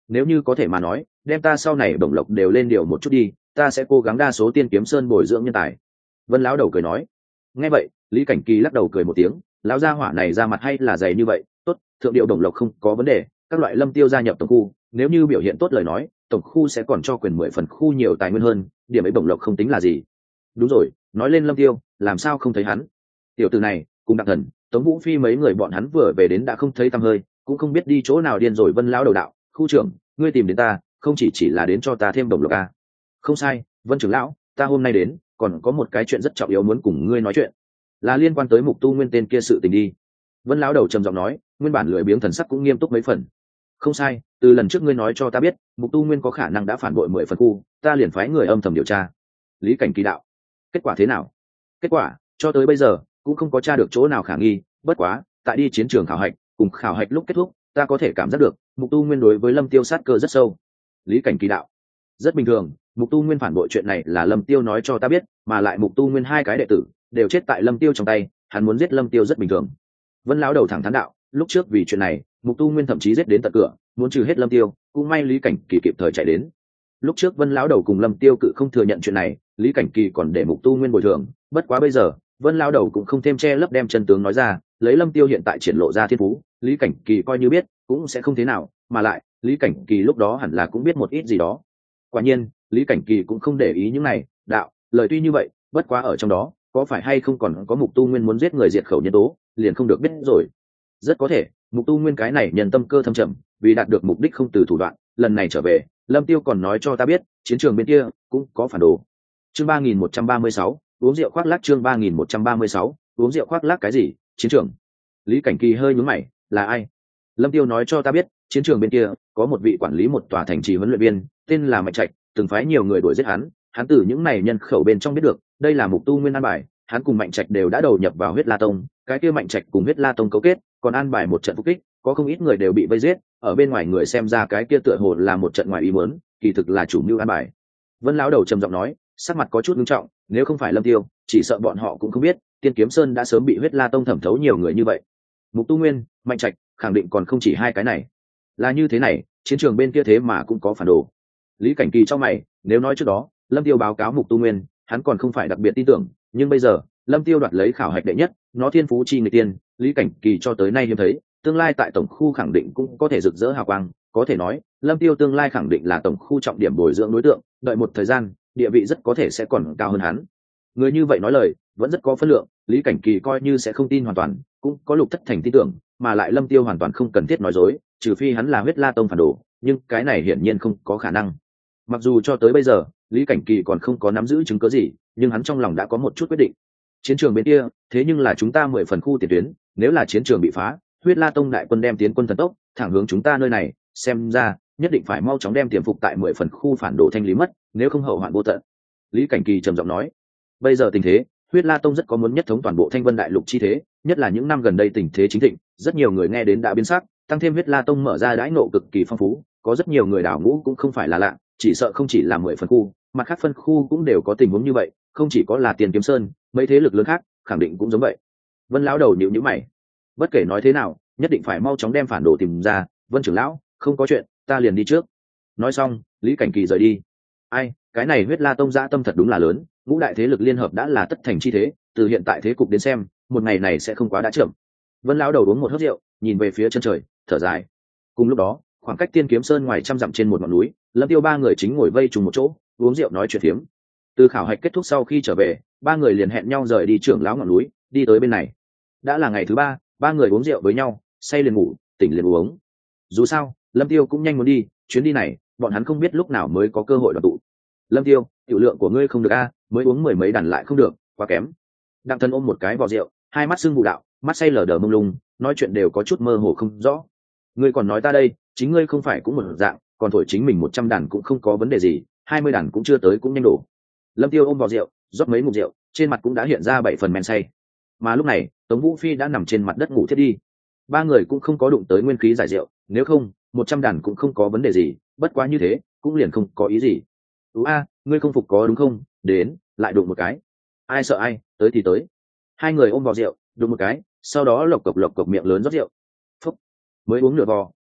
nếu như có thể mà nói đem ta sau này bổng lộc đều lên điều một chút đi, ta sẽ cố gắng đa số tiên kiếm sơn bồi dưỡng nhân tài. Vân lão đầu cười nói. Nghe vậy Lý Cảnh Kỳ lắc đầu cười một tiếng, lão gia hỏa này ra mặt hay là dày như vậy. Tốt, thượng điệu bổng lộc không có vấn đề, các loại lâm tiêu gia nhập tổng khu, nếu như biểu hiện tốt lời nói tổng khu sẽ còn cho quyền mười phần khu nhiều tài nguyên hơn, điểm ấy bổng lộc không tính là gì. Đúng rồi, nói lên lâm tiêu làm sao không thấy hắn? Tiểu tử này cùng Đặng Thần, Tống Vũ Phi mấy người bọn hắn vừa về đến đã không thấy tăm hơi, cũng không biết đi chỗ nào điên rồi. Vân lão đầu đạo, khu trưởng ngươi tìm đến ta không chỉ chỉ là đến cho ta thêm bổng lộc à? Không sai, Vân trưởng lão, ta hôm nay đến còn có một cái chuyện rất trọng yếu muốn cùng ngươi nói chuyện, là liên quan tới Mục Tu Nguyên tên kia sự tình đi. Vân lão đầu trầm giọng nói, nguyên bản lười biếng thần sắc cũng nghiêm túc mấy phần. Không sai, từ lần trước ngươi nói cho ta biết Mục Tu Nguyên có khả năng đã phản bội mười phần khu, ta liền phái người âm thầm điều tra. Lý Cảnh Kỳ đạo, kết quả thế nào? Kết quả cho tới bây giờ cũng không có tra được chỗ nào khả nghi, bất quá tại đi chiến trường khảo hạch cùng khảo hạch lúc kết thúc ta có thể cảm giác được Mục Tu Nguyên đối với Lâm Tiêu sát cơ rất sâu. Lý Cảnh Kỳ đạo, rất bình thường, Mục Tu Nguyên phản bội chuyện này là Lâm Tiêu nói cho ta biết, mà lại Mục Tu Nguyên hai cái đệ tử đều chết tại Lâm Tiêu trong tay, hắn muốn giết Lâm Tiêu rất bình thường. Vân lão đầu thẳng thắn đạo, lúc trước vì chuyện này Mục Tu Nguyên thậm chí giết đến tận cửa muốn trừ hết Lâm Tiêu, cũng may Lý Cảnh Kỳ kịp thời chạy đến. Lúc trước Vân lão đầu cùng Lâm Tiêu cự không thừa nhận chuyện này, Lý Cảnh Kỳ còn để Mục Tu Nguyên bồi thường, bất quá bây giờ Vân lão đầu cũng không thêm che lấp đem chân tướng nói ra, lấy Lâm Tiêu hiện tại triển lộ ra thiên phú, Lý Cảnh Kỳ coi như biết cũng sẽ không thế nào, mà lại Lý Cảnh Kỳ lúc đó hẳn là cũng biết một ít gì đó. Quả nhiên Lý Cảnh Kỳ cũng không để ý những này, đạo, lời tuy như vậy, bất quá ở trong đó có phải hay không còn có Mục Tu Nguyên muốn giết người diệt khẩu nhân tố, liền không được biết rồi. Rất có thể Mục Tu Nguyên cái này nhân tâm cơ thâm trầm, vì đạt được mục đích không từ thủ đoạn, lần này trở về Lâm Tiêu còn nói cho ta biết chiến trường bên kia cũng có phản đồ. Chương ba nghìn một trăm ba mươi sáu, uống rượu khoác lác. Chương ba nghìn một trăm ba mươi sáu, uống rượu khoác lác cái gì? Chiến trường? Lý Cảnh Kỳ hơi nhướng mày, là ai? Lâm Tiêu nói cho ta biết chiến trường bên kia có một vị quản lý một tòa thành trì huấn luyện viên tên là Mạnh Trạch, từng phái nhiều người đuổi giết hắn, hắn từ những này nhân khẩu bên trong biết được đây là Mục Tu Nguyên an bài, hắn cùng Mạnh Trạch đều đã đầu nhập vào Huyết La Tông, cái kia Mạnh Trạch cùng Huyết La Tông cấu kết, còn an bài một trận phục kích, có không ít người đều bị vây giết, ở bên ngoài người xem ra cái kia tựa hồ là một trận ngoài ý muốn, kỳ thực là chủ mưu an bài. Vân lão đầu trầm giọng nói, sắc mặt có chút nghiêm trọng, nếu không phải Lâm Tiêu, chỉ sợ bọn họ cũng không biết Tiên Kiếm Sơn đã sớm bị Huyết La Tông thẩm thấu nhiều người như vậy. Mục Tu Nguyên, Mạnh Trạch, khẳng định còn không chỉ hai cái này. Là như thế này, chiến trường bên kia thế mà cũng có phản đồ. Lý Cảnh Kỳ trong mày, nếu nói trước đó Lâm Tiêu báo cáo Mục Tu Nguyên, hắn còn không phải đặc biệt tin tưởng, nhưng bây giờ Lâm Tiêu đoạt lấy khảo hạch đệ nhất, nó thiên phú chi người tiên, Lý Cảnh Kỳ cho tới nay hiếm thấy, tương lai tại tổng khu khẳng định cũng có thể rực rỡ hào quang, có thể nói Lâm Tiêu tương lai khẳng định là tổng khu trọng điểm bồi dưỡng đối tượng, đợi một thời gian địa vị rất có thể sẽ còn cao hơn hắn. Người như vậy nói lời vẫn rất có phân lượng, Lý Cảnh Kỳ coi như sẽ không tin hoàn toàn, cũng có Lục Thất Thành tin tưởng, mà lại Lâm Tiêu hoàn toàn không cần thiết nói dối, trừ phi hắn là Huyết La Tông phản đồ, nhưng cái này hiển nhiên không có khả năng. Mặc dù cho tới bây giờ Lý Cảnh Kỳ còn không có nắm giữ chứng cứ gì, nhưng hắn trong lòng đã có một chút quyết định. Chiến trường bên kia thế nhưng là chúng ta mười phần khu tiền tuyến, nếu là chiến trường bị phá, Huyết La Tông đại quân đem tiến quân thần tốc thẳng hướng chúng ta nơi này, xem ra nhất định phải mau chóng đem tiềm phục tại mười phần khu phản đồ thanh lý mất, nếu không hậu hoạn vô tận. Lý Cảnh Kỳ trầm giọng nói, bây giờ tình thế Huyết La Tông rất có muốn nhất thống toàn bộ Thanh Vân Đại Lục chi thế, nhất là những năm gần đây tình thế chính thịnh, rất nhiều người nghe đến đã biến sắc, tăng thêm Huyết La Tông mở ra đãi ngộ cực kỳ phong phú, có rất nhiều người đảo ngũ cũng không phải là lạ, chỉ sợ không chỉ là mười phần khu, mặt khác phân khu cũng đều có tình huống như vậy, không chỉ có là Tiền Kiếm Sơn, mấy thế lực lớn khác khẳng định cũng giống vậy. Vân lão đầu nhíu nhíu mày, bất kể nói thế nào, nhất định phải mau chóng đem phản đồ tìm ra. Vân trưởng lão, không có chuyện, ta liền đi trước. Nói xong Lý Cảnh Kỳ rời đi. Ai, cái này Huyết La Tông dã tâm thật đúng là lớn, ngũ đại thế lực liên hợp đã là tất thành chi thế, từ hiện tại thế cục đến xem một ngày này sẽ không quá đã chậm. Vân lão đầu uống một hớp rượu, nhìn về phía chân trời thở dài. Cùng lúc đó khoảng cách Tiên Kiếm Sơn ngoài trăm dặm trên một ngọn núi, Lâm Tiêu ba người chính ngồi vây trùng một chỗ uống rượu nói chuyện phiếm. Từ khảo hạch kết thúc sau khi trở về, ba người liền hẹn nhau rời đi trưởng lão ngọn núi, đi tới bên này. Đã là ngày thứ ba, ba người uống rượu với nhau, say liền ngủ, tỉnh liền uống. Dù sao Lâm Tiêu cũng nhanh muốn đi, chuyến đi này bọn hắn không biết lúc nào mới có cơ hội đoàn tụ. Lâm Tiêu, tiểu lượng của ngươi không được a, mới uống mười mấy đàn lại không được, quá kém. Đặng Thần ôm một cái vò rượu, hai mắt sưng vụ đạo, mắt say lờ đờ mông lung, nói chuyện đều có chút mơ hồ không rõ. Ngươi còn nói ta đây, chính ngươi không phải cũng một dạng, còn thổi chính mình một trăm đàn cũng không có vấn đề gì, hai mươi đàn cũng chưa tới cũng nhanh đổ. Lâm Tiêu ôm vò rượu, rót mấy ngụm rượu, trên mặt cũng đã hiện ra bảy phần men say. Mà lúc này Tống Vũ Phi đã nằm trên mặt đất ngủ thiếp đi. Ba người cũng không có đụng tới nguyên khí giải rượu, nếu không một trăm đàn cũng không có vấn đề gì, bất quá như thế cũng liền không có ý gì. Ú a, ngươi không phục có đúng không? Đến, lại đụng một cái. Ai sợ ai, tới thì tới. Hai người ôm vò rượu, đụng một cái, sau đó lộc cộc lộc cộc miệng lớn rót rượu. Phúc. Mới uống nửa vò,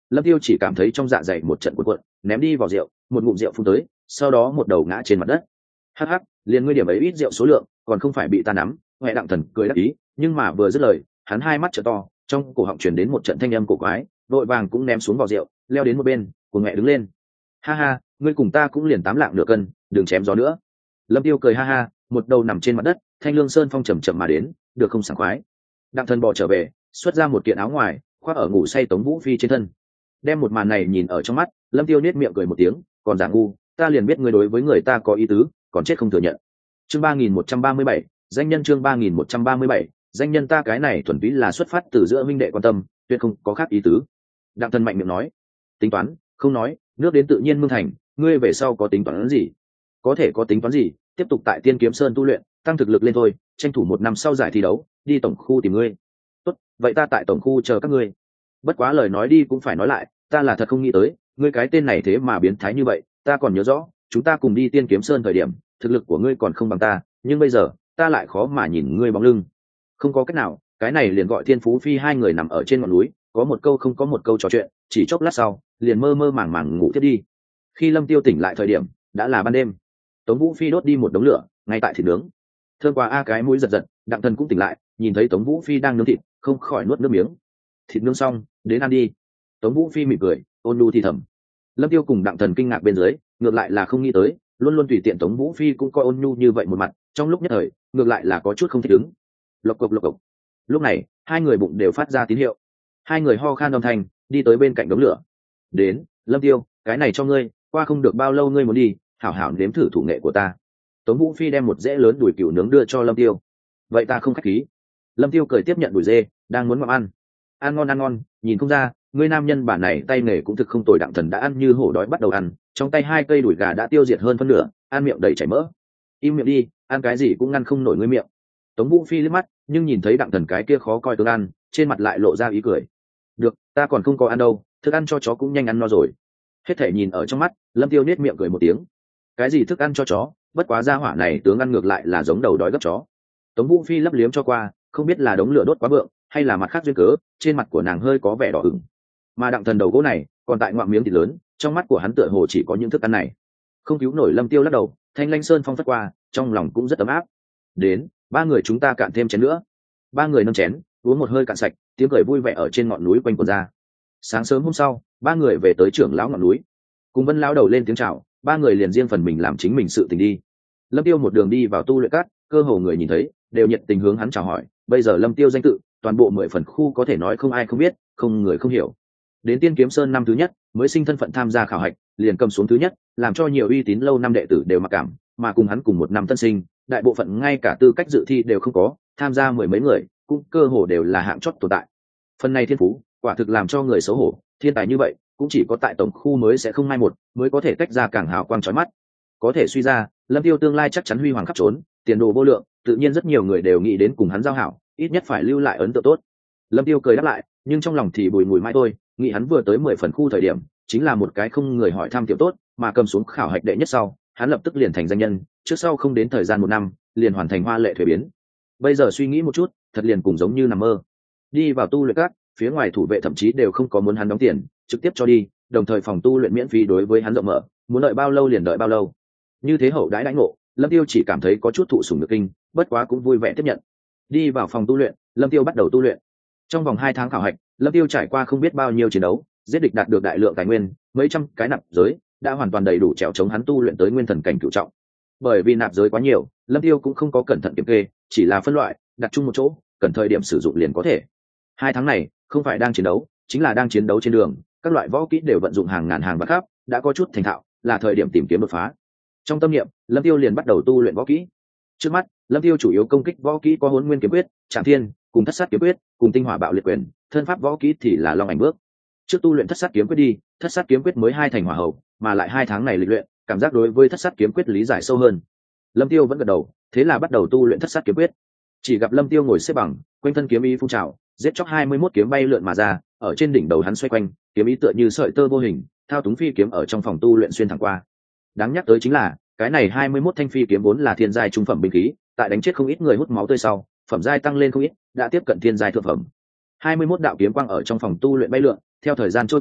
Lâm Tiêu chỉ cảm thấy trong dạ dày một trận cuộn cuộn, ném đi vào rượu, một ngụm rượu phun tới, sau đó một đầu ngã trên mặt đất. Hắc hắc, liền ngươi điểm ấy ít rượu số lượng, còn không phải bị ta nắm. Huệ Đặng Thần cười đắc ý, nhưng mà vừa dứt lời, hắn hai mắt trợ to, trong cổ họng truyền đến một trận thanh âm cổ quái, vội vàng cũng ném xuống vào rượu, leo đến một bên, cùng mẹ đứng lên. Ha ha, ngươi cùng ta cũng liền tám lạng nửa cân, đừng chém gió nữa. Lâm Tiêu cười ha ha, một đầu nằm trên mặt đất, Thanh Lương Sơn Phong chậm chậm mà đến, được không sảng khoái. Đặng Thần bò trở về, xuất ra một kiện áo ngoài, khoác ở ngủ say Tống Vũ Phi trên thân. Đem một màn này nhìn ở trong mắt, Lâm Tiêu nét miệng cười một tiếng, còn giả ngu, ta liền biết ngươi đối với người ta có ý tứ, còn chết không thừa nhận. Chương ba nghìn một trăm ba mươi bảy, danh nhân chương ba nghìn một trăm ba mươi bảy, danh nhân ta cái này thuần túy là xuất phát từ giữa huynh đệ quan tâm, tuyệt không có khác ý tứ. Đặng Thần mạnh miệng nói, tính toán, không nói, nước đến tự nhiên mương thành, ngươi về sau có tính toán gì? Có thể có tính toán gì, tiếp tục tại Tiên Kiếm Sơn tu luyện, tăng thực lực lên thôi, tranh thủ một năm sau giải thi đấu, đi tổng khu tìm ngươi. Tốt, vậy ta tại tổng khu chờ các ngươi. Bất quá lời nói đi cũng phải nói lại, ta là thật không nghĩ tới, ngươi cái tên này thế mà biến thái như vậy, ta còn nhớ rõ, chúng ta cùng đi Tiên Kiếm Sơn thời điểm, thực lực của ngươi còn không bằng ta, nhưng bây giờ, ta lại khó mà nhìn ngươi bóng lưng. Không có cách nào, cái này liền gọi Thiên Phú Phi hai người nằm ở trên ngọn núi, có một câu không có một câu trò chuyện, chỉ chốc lát sau, liền mơ mơ màng màng ngủ tiếp đi. Khi Lâm Tiêu tỉnh lại thời điểm, đã là ban đêm. Tống Vũ Phi đốt đi một đống lửa, ngay tại thịt nướng. Thơm qua a cái mũi giật giật, Đặng Thần cũng tỉnh lại, nhìn thấy Tống Vũ Phi đang nướng thịt, không khỏi nuốt nước miếng. Thịt nướng xong, đến ăn đi. Tống Vũ Phi mỉm cười, ôn nhu thì thầm. Lâm Tiêu cùng Đặng Thần kinh ngạc bên dưới, ngược lại là không nghĩ tới, luôn luôn tùy tiện Tống Vũ Phi cũng coi ôn nhu như vậy một mặt, trong lúc nhất thời, ngược lại là có chút không thích ứng. Lộc cộc lộc cộc. Lúc này, hai người bụng đều phát ra tín hiệu. Hai người ho khan âm thanh, đi tới bên cạnh đống lửa. Đến, Lâm Tiêu, cái này cho ngươi, qua không được bao lâu ngươi muốn đi, hảo hảo nếm thử thủ nghệ của ta. Tống Vũ Phi đem một dễ lớn đùi cừu nướng đưa cho Lâm Tiêu. Vậy ta không khách khí. Lâm Tiêu cười tiếp nhận đùi dê, đang muốn ngậm ăn. Ăn ngon ăn ngon, nhìn không ra, ngươi nam nhân bản này tay nghề cũng thực không tồi. Đặng Thần đã ăn như hổ đói bắt đầu ăn, trong tay hai cây đùi gà đã tiêu diệt hơn phân nửa, ăn miệng đầy chảy mỡ. Im miệng đi, ăn cái gì cũng ngăn không nổi ngươi miệng. Tống Vũ Phi liếc mắt, nhưng nhìn thấy Đặng Thần cái kia khó coi tướng ăn, trên mặt lại lộ ra ý cười. Được, ta còn không có ăn đâu, thức ăn cho chó cũng nhanh ăn no rồi. Hết thể nhìn ở trong mắt, Lâm Tiêu nết miệng cười một tiếng. Cái gì thức ăn cho chó, bất quá gia hỏa này tướng ăn ngược lại là giống đầu đói gấp chó. Tống Vũ Phi lấp liếm cho qua, không biết là đống lửa đốt quá vượng, hay là mặt khác duyên cớ, trên mặt của nàng hơi có vẻ đỏ ửng. Mà Đặng Thần đầu gỗ này, còn tại ngoạm miếng thịt lớn, trong mắt của hắn tựa hồ chỉ có những thức ăn này. Không cứu nổi Lâm Tiêu lắc đầu, Thanh Lanh Sơn phong phất qua, trong lòng cũng rất ấm áp. Đến, ba người chúng ta cạn thêm chén nữa. Ba người nâng chén, uống một hơi cạn sạch, tiếng cười vui vẻ ở trên ngọn núi quanh quẩn ra. Sáng sớm hôm sau, ba người về tới trưởng lão ngọn núi, cùng Vân lão đầu lên tiếng chào, ba người liền riêng phần mình làm chính mình sự tình đi. Lâm Tiêu một đường đi vào tu luyện cát, cơ hồ người nhìn thấy đều nhiệt tình hướng hắn chào hỏi. Bây giờ Lâm Tiêu danh tự, toàn bộ mười phần khu có thể nói không ai không biết, không người không hiểu. Đến Tiên Kiếm Sơn năm thứ nhất, mới sinh thân phận tham gia khảo hạch, liền cầm xuống thứ nhất, làm cho nhiều uy tín lâu năm đệ tử đều mặc cảm, mà cùng hắn cùng một năm tân sinh, đại bộ phận ngay cả tư cách dự thi đều không có, tham gia mười mấy người, cũng cơ hồ đều là hạng chót tồn tại. Phần này thiên phú, quả thực làm cho người xấu hổ, thiên tài như vậy, cũng chỉ có tại tổng khu mới sẽ không mai một, mới có thể tách ra càng hào quang chói mắt. Có thể suy ra, Lâm Tiêu tương lai chắc chắn huy hoàng khắp trốn, tiền đồ vô lượng, tự nhiên rất nhiều người đều nghĩ đến cùng hắn giao hảo, ít nhất phải lưu lại ấn tượng tốt. Lâm Tiêu cười đáp lại, nhưng trong lòng thì bùi ngùi mãi thôi, nghĩ hắn vừa tới mười phần khu thời điểm, chính là một cái không người hỏi thăm tiểu tốt, mà cầm xuống khảo hạch đệ nhất sau, hắn lập tức liền thành danh nhân, trước sau không đến thời gian một năm, liền hoàn thành hoa lệ thuế biến. Bây giờ suy nghĩ một chút, thật liền cùng giống như nằm mơ. Đi vào tu luyện các, phía ngoài thủ vệ thậm chí đều không có muốn hắn đóng tiền, trực tiếp cho đi, đồng thời phòng tu luyện miễn phí đối với hắn rộng mở, muốn đợi bao lâu liền đợi bao lâu. Như thế hậu đãi đãi ngộ, Lâm Tiêu chỉ cảm thấy có chút thụ sủng nhược kinh, bất quá cũng vui vẻ tiếp nhận. Đi vào phòng tu luyện, Lâm Tiêu bắt đầu tu luyện. Trong vòng hai tháng khảo hạch, Lâm Tiêu trải qua không biết bao nhiêu chiến đấu, giết địch đạt được đại lượng tài nguyên, mấy trăm cái nạp giới, đã hoàn toàn đầy đủ trèo chống hắn tu luyện tới nguyên thần cảnh cửu trọng. Bởi vì nạp giới quá nhiều, Lâm Tiêu cũng không có cẩn thận kiểm kê, chỉ là phân loại, đặt chung một chỗ, cần thời điểm sử dụng liền có thể. Hai tháng này, không phải đang chiến đấu, chính là đang chiến đấu trên đường, các loại võ kỹ đều vận dụng hàng ngàn hàng vạn khắp, đã có chút thành thạo, là thời điểm tìm kiếm đột phá. Trong tâm niệm, Lâm Tiêu liền bắt đầu tu luyện võ kỹ. Trước mắt, Lâm Tiêu chủ yếu công kích võ kỹ có Hỗn Nguyên Kiếm Quyết, Trảm Thiên, cùng Thất Sát Kiếm Quyết, cùng Tinh Hỏa Bạo Liệt Quyền, thân pháp võ kỹ thì là Long Ảnh Bước. Trước tu luyện Thất Sát Kiếm Quyết đi, Thất Sát Kiếm Quyết mới hai thành hỏa hậu, mà lại hai tháng này lịch luyện, cảm giác đối với Thất Sát Kiếm Quyết lý giải sâu hơn. Lâm Tiêu vẫn gật đầu, thế là bắt đầu tu luyện Thất Sát Kiếm Quyết. Chỉ gặp Lâm Tiêu ngồi xếp bằng, quanh thân kiếm ý phun trào, giết chóc hai mươi mốt kiếm bay lượn mà ra, ở trên đỉnh đầu hắn xoay quanh, kiếm ý tựa như sợi tơ vô hình, thao túng phi kiếm ở trong phòng tu luyện xuyên thẳng qua. Đáng nhắc tới chính là, cái này hai mươi mốt thanh phi kiếm vốn là thiên giai trung phẩm binh khí, tại đánh chết không ít người hút máu tươi sau, phẩm giai tăng lên không ít, đã tiếp cận thiên giai thượng phẩm. hai mươi mốt đạo kiếm quang ở trong phòng tu luyện bay lượn, theo thời gian trôi qua,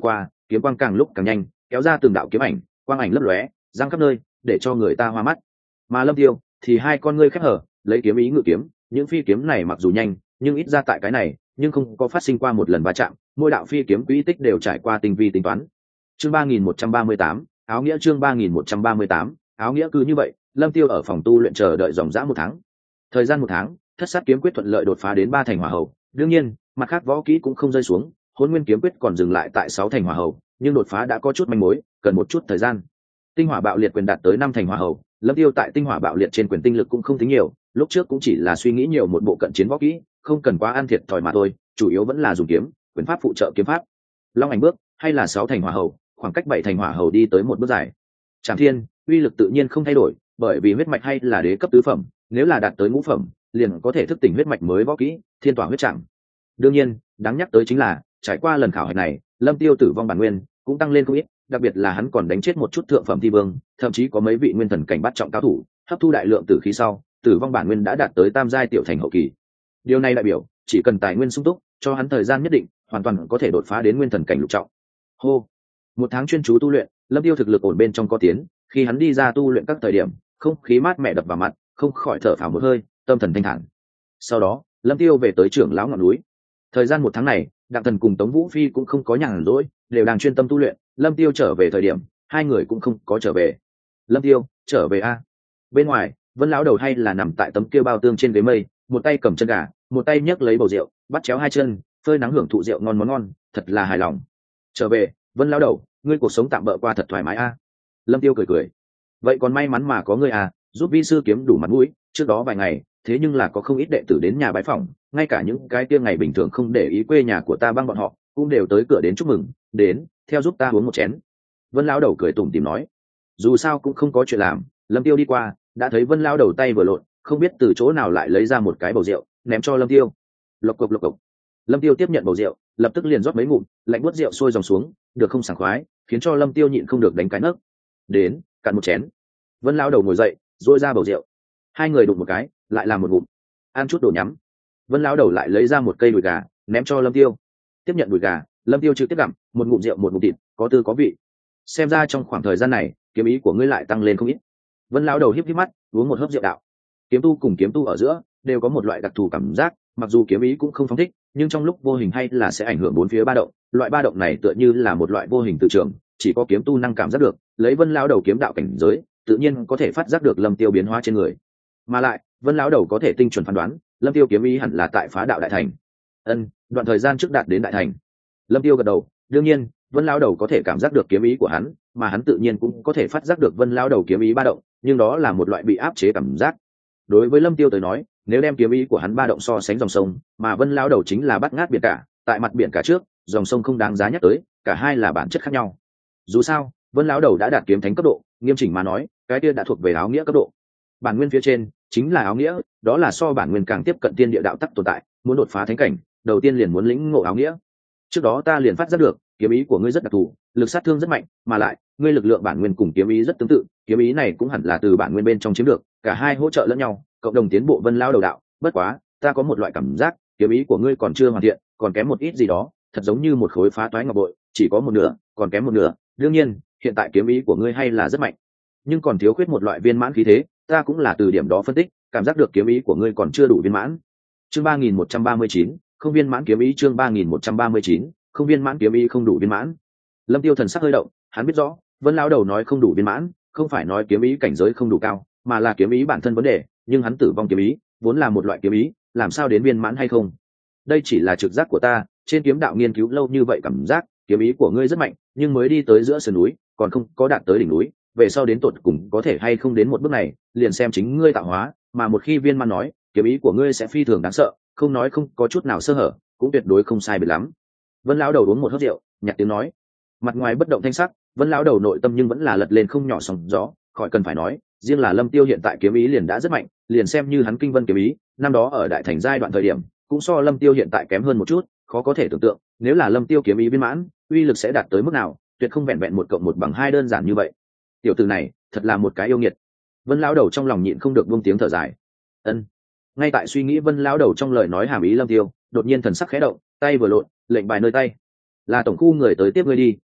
kiếm quang càng lúc càng nhanh, kéo ra từng đạo kiếm ảnh, quang ảnh lấp lóe giang khắp nơi, để cho người ta hoa mắt. Mà Lâm Tiêu thì hai con ngươi khép hở, lấy kiếm ý ngự kiếm. Những phi kiếm này mặc dù nhanh, nhưng ít ra tại cái này nhưng không có phát sinh qua một lần va chạm, mỗi đạo phi kiếm quỹ tích đều trải qua tinh vi tính toán. Chương ba nghìn một trăm ba mươi tám, áo nghĩa. Chương ba nghìn một trăm ba mươi tám, áo nghĩa. Cứ như vậy, Lâm Tiêu ở phòng tu luyện chờ đợi dòng dã một tháng. Thời gian một tháng, thất sát kiếm quyết thuận lợi đột phá đến ba thành hỏa hầu. Đương nhiên, mặt khác võ kỹ cũng không rơi xuống, hôn nguyên kiếm quyết còn dừng lại tại sáu thành hỏa hầu, nhưng đột phá đã có chút manh mối, cần một chút thời gian. Tinh hỏa bạo liệt quyền đạt tới năm thành hỏa hầu. Lâm Tiêu tại tinh hỏa bạo liệt trên quyền tinh lực cũng không tính nhiều, lúc trước cũng chỉ là suy nghĩ nhiều một bộ cận chiến võ kỹ, không cần quá ăn thiệt thòi mà thôi, chủ yếu vẫn là dùng kiếm, quyền pháp phụ trợ kiếm pháp. Long ảnh bước hay là sáu thành hỏa hầu, khoảng cách bảy thành hỏa hầu đi tới một bước dài. Trảm thiên, uy lực tự nhiên không thay đổi, bởi vì huyết mạch hay là đế cấp tứ phẩm, nếu là đạt tới ngũ phẩm, liền có thể thức tỉnh huyết mạch mới võ kỹ, thiên tỏa huyết trảm. Đương nhiên, đáng nhắc tới chính là, trải qua lần khảo hạch này, Lâm Tiêu tử vong bản nguyên cũng tăng lên không ít, đặc biệt là hắn còn đánh chết một chút thượng phẩm thi vương, thậm chí có mấy vị nguyên thần cảnh bắt trọng cao thủ, hấp thu đại lượng tử khí sau, tử vong bản nguyên đã đạt tới tam giai tiểu thành hậu kỳ. Điều này đại biểu, chỉ cần tài nguyên sung túc, cho hắn thời gian nhất định, hoàn toàn có thể đột phá đến nguyên thần cảnh lục trọng. Hô, một tháng chuyên chú tu luyện, Lâm Tiêu thực lực ổn bên trong có tiến, khi hắn đi ra tu luyện các thời điểm, không khí mát mẻ đập vào mặt, không khỏi thở phào một hơi, tâm thần thanh thản. Sau đó, Lâm Tiêu về tới trưởng lão ngọn núi. Thời gian một tháng này, Đặng Thần cùng Tống Vũ Phi cũng không có nhàn rỗi, đều đang chuyên tâm tu luyện. Lâm Tiêu trở về thời điểm, hai người cũng không có trở về. Lâm Tiêu, trở về a. Bên ngoài, Vân lão đầu hay là nằm tại tấm kia bao tương trên ghế mây, một tay cầm chân gà, một tay nhấc lấy bầu rượu, bắt chéo hai chân, phơi nắng hưởng thụ rượu ngon món ngon, thật là hài lòng. Trở về, Vân lão đầu, ngươi cuộc sống tạm bỡ qua thật thoải mái a. Lâm Tiêu cười cười. Vậy còn may mắn mà có ngươi à, giúp vi sư kiếm đủ mặt mũi. Trước đó vài ngày, thế nhưng là có không ít đệ tử đến nhà bái phỏng, ngay cả những cái kia ngày bình thường không để ý quê nhà của ta băng bọn họ, cũng đều tới cửa đến chúc mừng, đến, theo giúp ta uống một chén. Vân lão đầu cười tủm tỉm nói. Dù sao cũng không có chuyện làm, Lâm Tiêu đi qua, đã thấy Vân lão đầu tay vừa lộn, không biết từ chỗ nào lại lấy ra một cái bầu rượu, ném cho Lâm Tiêu. Lộc cộc lộc cộc. Lâm Tiêu tiếp nhận bầu rượu, lập tức liền rót mấy ngụm, lạnh buốt rượu sôi dòng xuống, được không sảng khoái, khiến cho Lâm Tiêu nhịn không được đánh cái nấc. Đến, cạn một chén. Vân lão đầu ngồi dậy, dôi ra bầu rượu. Hai người đụng một cái, lại làm một ngụm. Ăn chút đồ nhắm. Vân lão đầu lại lấy ra một cây đùi gà, ném cho Lâm Tiêu. Tiếp nhận đùi gà, Lâm Tiêu trực tiếp gặm, một ngụm rượu một ngụm thịt, có tư có vị. Xem ra trong khoảng thời gian này, kiếm ý của ngươi lại tăng lên không ít. Vân lão đầu híp híp mắt, uống một hớp rượu đạo. Kiếm tu cùng kiếm tu ở giữa đều có một loại đặc thù cảm giác, mặc dù kiếm ý cũng không phóng thích, nhưng trong lúc vô hình hay là sẽ ảnh hưởng bốn phía ba động. Loại ba động này tựa như là một loại vô hình tự trưởng, chỉ có kiếm tu năng cảm giác được. Lấy Vân lão đầu kiếm đạo cảnh giới, tự nhiên có thể phát giác được Lâm Tiêu biến hóa trên người. Mà lại, Vân lão đầu có thể tinh chuẩn phán đoán, Lâm Tiêu kiếm ý hẳn là tại phá đạo đại thành. Ân, đoạn thời gian trước đạt đến đại thành. Lâm Tiêu gật đầu, đương nhiên, Vân lão đầu có thể cảm giác được kiếm ý của hắn, mà hắn tự nhiên cũng có thể phát giác được Vân lão đầu kiếm ý ba động, nhưng đó là một loại bị áp chế cảm giác. Đối với Lâm Tiêu tới nói, nếu đem kiếm ý của hắn ba động so sánh dòng sông, mà Vân lão đầu chính là bắt ngát biển cả, tại mặt biển cả trước, dòng sông không đáng giá nhắc tới, cả hai là bản chất khác nhau. Dù sao, Vân lão đầu đã đạt kiếm thánh cấp độ, nghiêm chỉnh mà nói, cái kia đã thuộc về áo nghĩa cấp độ. Bản nguyên phía trên chính là áo nghĩa, đó là so bản nguyên càng tiếp cận tiên địa đạo tắc tồn tại, muốn đột phá thánh cảnh, đầu tiên liền muốn lĩnh ngộ áo nghĩa. Trước đó ta liền phát giác được, kiếm ý của ngươi rất đặc thù, lực sát thương rất mạnh, mà lại, ngươi lực lượng bản nguyên cùng kiếm ý rất tương tự, kiếm ý này cũng hẳn là từ bản nguyên bên trong chiếm được, cả hai hỗ trợ lẫn nhau, cộng đồng tiến bộ. Vân lão đầu đạo, bất quá, ta có một loại cảm giác, kiếm ý của ngươi còn chưa hoàn thiện, còn kém một ít gì đó, thật giống như một khối phá toái ngọc bội, chỉ có một nửa, còn kém một nửa. Đương nhiên, hiện tại kiếm ý của ngươi hay là rất mạnh, nhưng còn thiếu khuyết một loại viên mãn khí thế, ta cũng là từ điểm đó phân tích, cảm giác được kiếm ý của ngươi còn chưa đủ viên mãn. Chương ba nghìn một trăm ba mươi chín, không viên mãn kiếm ý. Chương ba nghìn một trăm ba mươi chín, không viên mãn kiếm ý không đủ viên mãn. Lâm Tiêu thần sắc hơi động, hắn biết rõ, Vân lão đầu nói không đủ viên mãn, không phải nói kiếm ý cảnh giới không đủ cao, mà là kiếm ý bản thân vấn đề, nhưng hắn tử vong kiếm ý, vốn là một loại kiếm ý, làm sao đến viên mãn hay không? Đây chỉ là trực giác của ta, trên kiếm đạo nghiên cứu lâu như vậy cảm giác, kiếm ý của ngươi rất mạnh, nhưng mới đi tới giữa sườn núi, còn không có đạt tới đỉnh núi, về sau đến tột cùng có thể hay không đến một bước này, liền xem chính ngươi tạo hóa, mà một khi viên mãn nói, kiếm ý của ngươi sẽ phi thường đáng sợ, không nói không có chút nào sơ hở, cũng tuyệt đối không sai biệt lắm. Vân lão đầu uống một hớp rượu, nhạt tiếng nói, mặt ngoài bất động thanh sắc, Vân lão đầu nội tâm nhưng vẫn là lật lên không nhỏ sóng gió, khỏi cần phải nói, riêng là Lâm Tiêu hiện tại kiếm ý liền đã rất mạnh, liền xem như hắn kinh vân kiếm ý, năm đó ở đại thành giai đoạn thời điểm, cũng so Lâm Tiêu hiện tại kém hơn một chút, khó có thể tưởng tượng, nếu là Lâm Tiêu kiếm ý viên mãn, uy lực sẽ đạt tới mức nào, tuyệt không vẹn vẹn một cộng một bằng hai đơn giản như vậy. Tiểu tử này, thật là một cái yêu nghiệt. Vân lão đầu trong lòng nhịn không được buông tiếng thở dài. Ân. Ngay tại suy nghĩ Vân lão đầu trong lời nói hàm ý Lâm Tiêu, đột nhiên thần sắc khẽ động, tay vừa lộn, lệnh bài nơi tay. Là tổng khu người tới tiếp ngươi đi,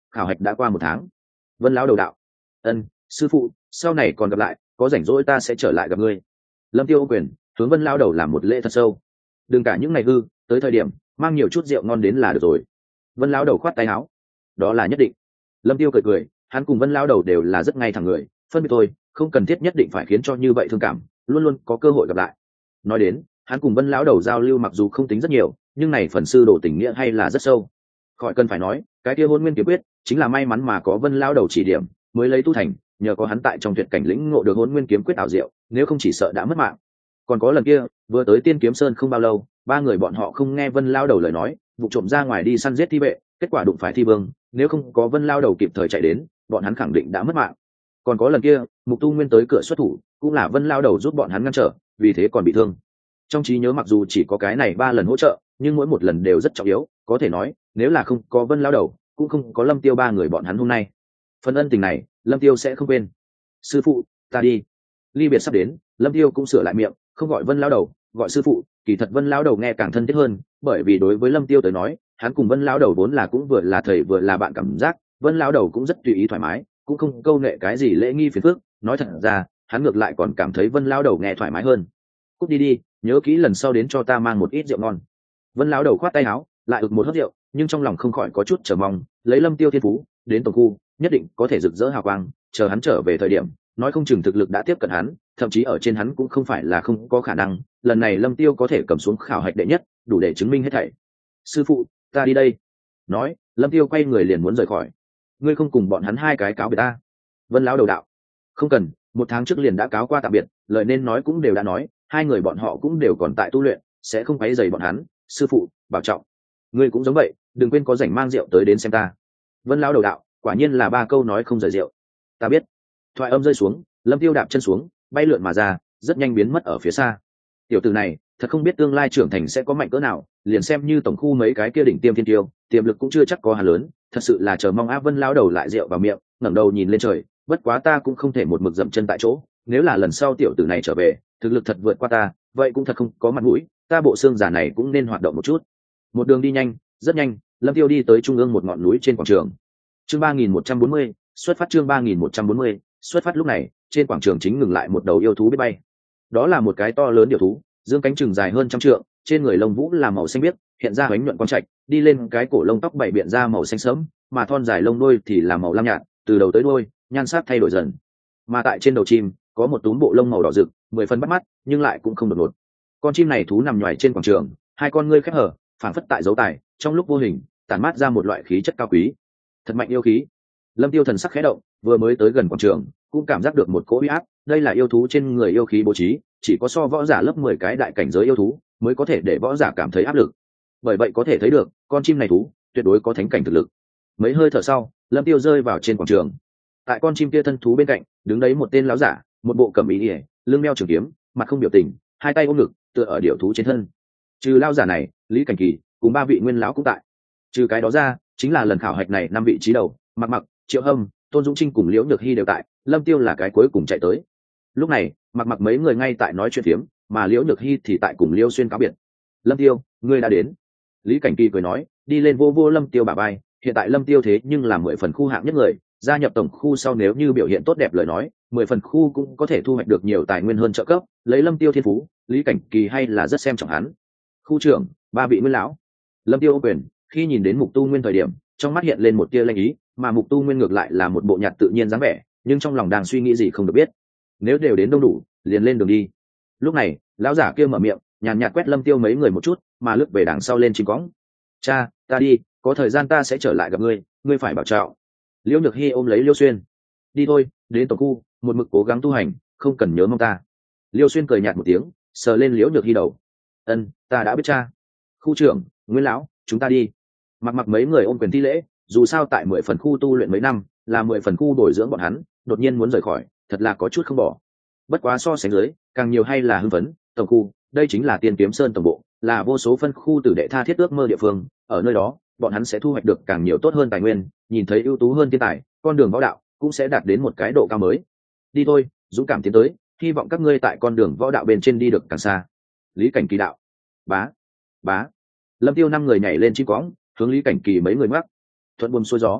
khảo hạch đã qua một tháng. Vân lão đầu đạo: ân, sư phụ, sau này còn gặp lại, có rảnh rỗi ta sẽ trở lại gặp ngươi. Lâm Tiêu ô quyền, hướng Vân lão đầu làm một lễ thật sâu. Đừng cả những ngày hư, tới thời điểm mang nhiều chút rượu ngon đến là được rồi. Vân lão đầu khoát tay áo: đó là nhất định. Lâm Tiêu cười cười, hắn cùng Vân lão đầu đều là rất ngay thẳng người, phân biệt thôi, không cần thiết nhất định phải khiến cho như vậy thương cảm, luôn luôn có cơ hội gặp lại. Nói đến, hắn cùng Vân lão đầu giao lưu mặc dù không tính rất nhiều, nhưng này phần sư đồ tình nghĩa hay là rất sâu. Khỏi cần phải nói, cái kia Hôn Nguyên Kiếm Quyết chính là may mắn mà có Vân lão đầu chỉ điểm, mới lấy tu thành, nhờ có hắn tại trong tuyệt cảnh lĩnh ngộ được Hôn Nguyên Kiếm Quyết ảo diệu, nếu không chỉ sợ đã mất mạng. Còn có lần kia, vừa tới Tiên Kiếm Sơn không bao lâu, ba người bọn họ không nghe Vân lão đầu lời nói, vụ trộm ra ngoài đi săn giết thi vệ, kết quả đụng phải thi vương, nếu không có Vân lão đầu kịp thời chạy đến, bọn hắn khẳng định đã mất mạng. Còn có lần kia, Mục Tu Nguyên tới cửa xuất thủ, cũng là Vân lão đầu giúp bọn hắn ngăn trở, vì thế còn bị thương. Trong trí nhớ mặc dù chỉ có cái này ba lần hỗ trợ, nhưng mỗi một lần đều rất trọng yếu, có thể nói, nếu là không có Vân lão đầu, cũng không có Lâm Tiêu ba người bọn hắn hôm nay. Phần ân tình này, Lâm Tiêu sẽ không quên. Sư phụ, ta đi. Ly biệt sắp đến, Lâm Tiêu cũng sửa lại miệng, không gọi Vân lão đầu, gọi sư phụ. Kỳ thật Vân lão đầu nghe càng thân thiết hơn, bởi vì đối với Lâm Tiêu tới nói, hắn cùng Vân lão đầu vốn là cũng vừa là thầy vừa là bạn cảm giác, Vân lão đầu cũng rất tùy ý thoải mái, cũng không câu nệ cái gì lễ nghi phiền phức, nói thật ra, hắn ngược lại còn cảm thấy Vân lão đầu nghe thoải mái hơn. Cút đi đi, nhớ kỹ lần sau đến cho ta mang một ít rượu ngon. Vân lão đầu khoát tay áo, lại ực một hớp rượu, nhưng trong lòng không khỏi có chút chờ mong, lấy Lâm Tiêu thiên phú, đến tổng khu, nhất định có thể rực rỡ hào quang, chờ hắn trở về thời điểm, nói không chừng thực lực đã tiếp cận hắn, thậm chí ở trên hắn cũng không phải là không có khả năng, lần này Lâm Tiêu có thể cầm xuống khảo hạch đệ nhất, đủ để chứng minh hết thảy. Sư phụ, ta đi đây. Nói, Lâm Tiêu quay người liền muốn rời khỏi. Ngươi không cùng bọn hắn hai cái cáo biệt ta? Vân lão đầu đạo: không cần, một tháng trước liền đã cáo qua tạm biệt, lời nên nói cũng đều đã nói, hai người bọn họ cũng đều còn tại tu luyện, sẽ không quấy rầy bọn hắn. Sư phụ, bảo trọng. Ngươi cũng giống vậy, đừng quên có rảnh mang rượu tới đến xem ta. Vân lão đầu đạo: quả nhiên là ba câu nói không rời rượu. Ta biết. Thoại âm rơi xuống, Lâm Tiêu đạp chân xuống, bay lượn mà ra, rất nhanh biến mất ở phía xa. Tiểu tử này, thật không biết tương lai trưởng thành sẽ có mạnh cỡ nào, liền xem như tổng khu mấy cái kia đỉnh tiêm thiên tiêu, tiềm lực cũng chưa chắc có hắn lớn, thật sự là chờ mong Á. Vân lão đầu lại rượu vào miệng, ngẩng đầu nhìn lên trời, bất quá ta cũng không thể một mực dậm chân tại chỗ, nếu là lần sau tiểu tử này trở về, thực lực thật vượt qua ta, vậy cũng thật không có mặt mũi, ta bộ xương giả này cũng nên hoạt động một chút. Một đường đi nhanh, rất nhanh, Lâm Tiêu đi tới trung ương một ngọn núi trên quảng trường. Chương ba nghìn một trăm bốn mươi, xuất phát. Chương ba nghìn một trăm bốn mươi, xuất phát. Lúc này, trên quảng trường chính ngừng lại một đầu yêu thú biết bay. Đó là một cái to lớn điểu thú, dương cánh chừng dài hơn trăm trượng, trên người lông vũ là màu xanh biếc, hiện ra bánh nhuận quang trạch, đi lên cái cổ lông tóc bảy biện ra màu xanh sẫm, mà thon dài lông đuôi thì là màu lam nhạt, từ đầu tới đuôi, nhan sắc thay đổi dần. Mà tại trên đầu chim, có một túm bộ lông màu đỏ rực, mười phần bắt mắt, nhưng lại cũng không đột ngột. Con chim này thú nằm nhoài trên quảng trường, hai con ngươi khép hở, phảng phất tại dấu tài, trong lúc vô hình, tản mát ra một loại khí chất cao quý. Thật mạnh yêu khí. Lâm Tiêu thần sắc khẽ động, vừa mới tới gần quảng trường, cũng cảm giác được một cỗ uy áp, đây là yêu thú trên người yêu khí bố trí, chỉ có so võ giả lớp mười cái đại cảnh giới yêu thú, mới có thể để võ giả cảm thấy áp lực. Bởi vậy có thể thấy được, con chim này thú, tuyệt đối có thánh cảnh thực lực. Mấy hơi thở sau, Lâm Tiêu rơi vào trên quảng trường. Tại con chim kia thân thú bên cạnh, đứng đấy một tên lão giả, một bộ cẩm y, lưng đeo trường kiếm, mặt không biểu tình, hai tay ôm ngực, tựa ở điểu thú trên thân. Trừ lão giả này, Lý Cảnh Kỳ cùng ba vị nguyên lão cũng tại. Trừ cái đó ra, chính là lần khảo hạch này năm vị trí đầu, Mặc Mặc, Triệu Hâm, Tôn Dũng Trinh cùng Liễu Nhược Hy đều tại, Lâm Tiêu là cái cuối cùng chạy tới. Lúc này, Mặc Mặc mấy người ngay tại nói chuyện phiếm, mà Liễu Nhược Hy thì tại cùng Liêu Xuyên cáo biệt. Lâm Tiêu, ngươi đã đến. Lý Cảnh Kỳ cười nói, đi lên vô vô Lâm Tiêu bả vai, hiện tại Lâm Tiêu thế nhưng là mười phần khu hạng nhất người, gia nhập tổng khu sau nếu như biểu hiện tốt đẹp lời nói, mười phần khu cũng có thể thu hoạch được nhiều tài nguyên hơn trợ cấp, lấy Lâm Tiêu thiên phú, Lý Cảnh Kỳ hay là rất xem trọng hắn. Khu trưởng, ba vị nguyên lão. Lâm Tiêu ô quyền, khi nhìn đến Mục Tu Nguyên thời điểm, trong mắt hiện lên một tia lanh ý, mà Mục Tu Nguyên ngược lại là một bộ nhạt tự nhiên dáng vẻ, nhưng trong lòng đang suy nghĩ gì không được biết. Nếu đều đến đông đủ, liền lên đường đi. Lúc này, lão giả kia mở miệng, nhàn nhạt quét Lâm Tiêu mấy người một chút, mà lướt về đằng sau lên chim cõng. Cha, ta đi, có thời gian ta sẽ trở lại gặp ngươi, ngươi phải bảo trọng. Liễu Nhược Hy ôm lấy Liêu Xuyên. Đi thôi, đến tổng khu, một mực cố gắng tu hành, không cần nhớ mong ta. Liêu Xuyên cười nhạt một tiếng, sờ lên Liễu Nhược Hy đầu. Ân, ta đã biết cha. Khu trưởng, Nguyên lão, chúng ta đi. Mặc Mặc mấy người ôm quyền thi lễ, dù sao tại mười phần khu tu luyện mấy năm, là mười phần khu bồi dưỡng bọn hắn, đột nhiên muốn rời khỏi, thật là có chút không bỏ. Bất quá so sánh dưới, càng nhiều hay là hưng phấn. Tổng khu, đây chính là Tiên Kiếm Sơn tổng bộ, là vô số phân khu tử đệ tha thiết ước mơ địa phương, ở nơi đó, bọn hắn sẽ thu hoạch được càng nhiều tốt hơn tài nguyên, nhìn thấy ưu tú hơn thiên tài, con đường võ đạo cũng sẽ đạt đến một cái độ cao mới. Đi thôi, dũng cảm tiến tới, hy vọng các ngươi tại con đường võ đạo bên trên đi được càng xa. Lý Cảnh Kỳ đạo. Bá, bá. Lâm Tiêu năm người nhảy lên chim cõng, hướng Lý Cảnh Kỳ mấy người ngoắc. Thuận buồm xuôi gió.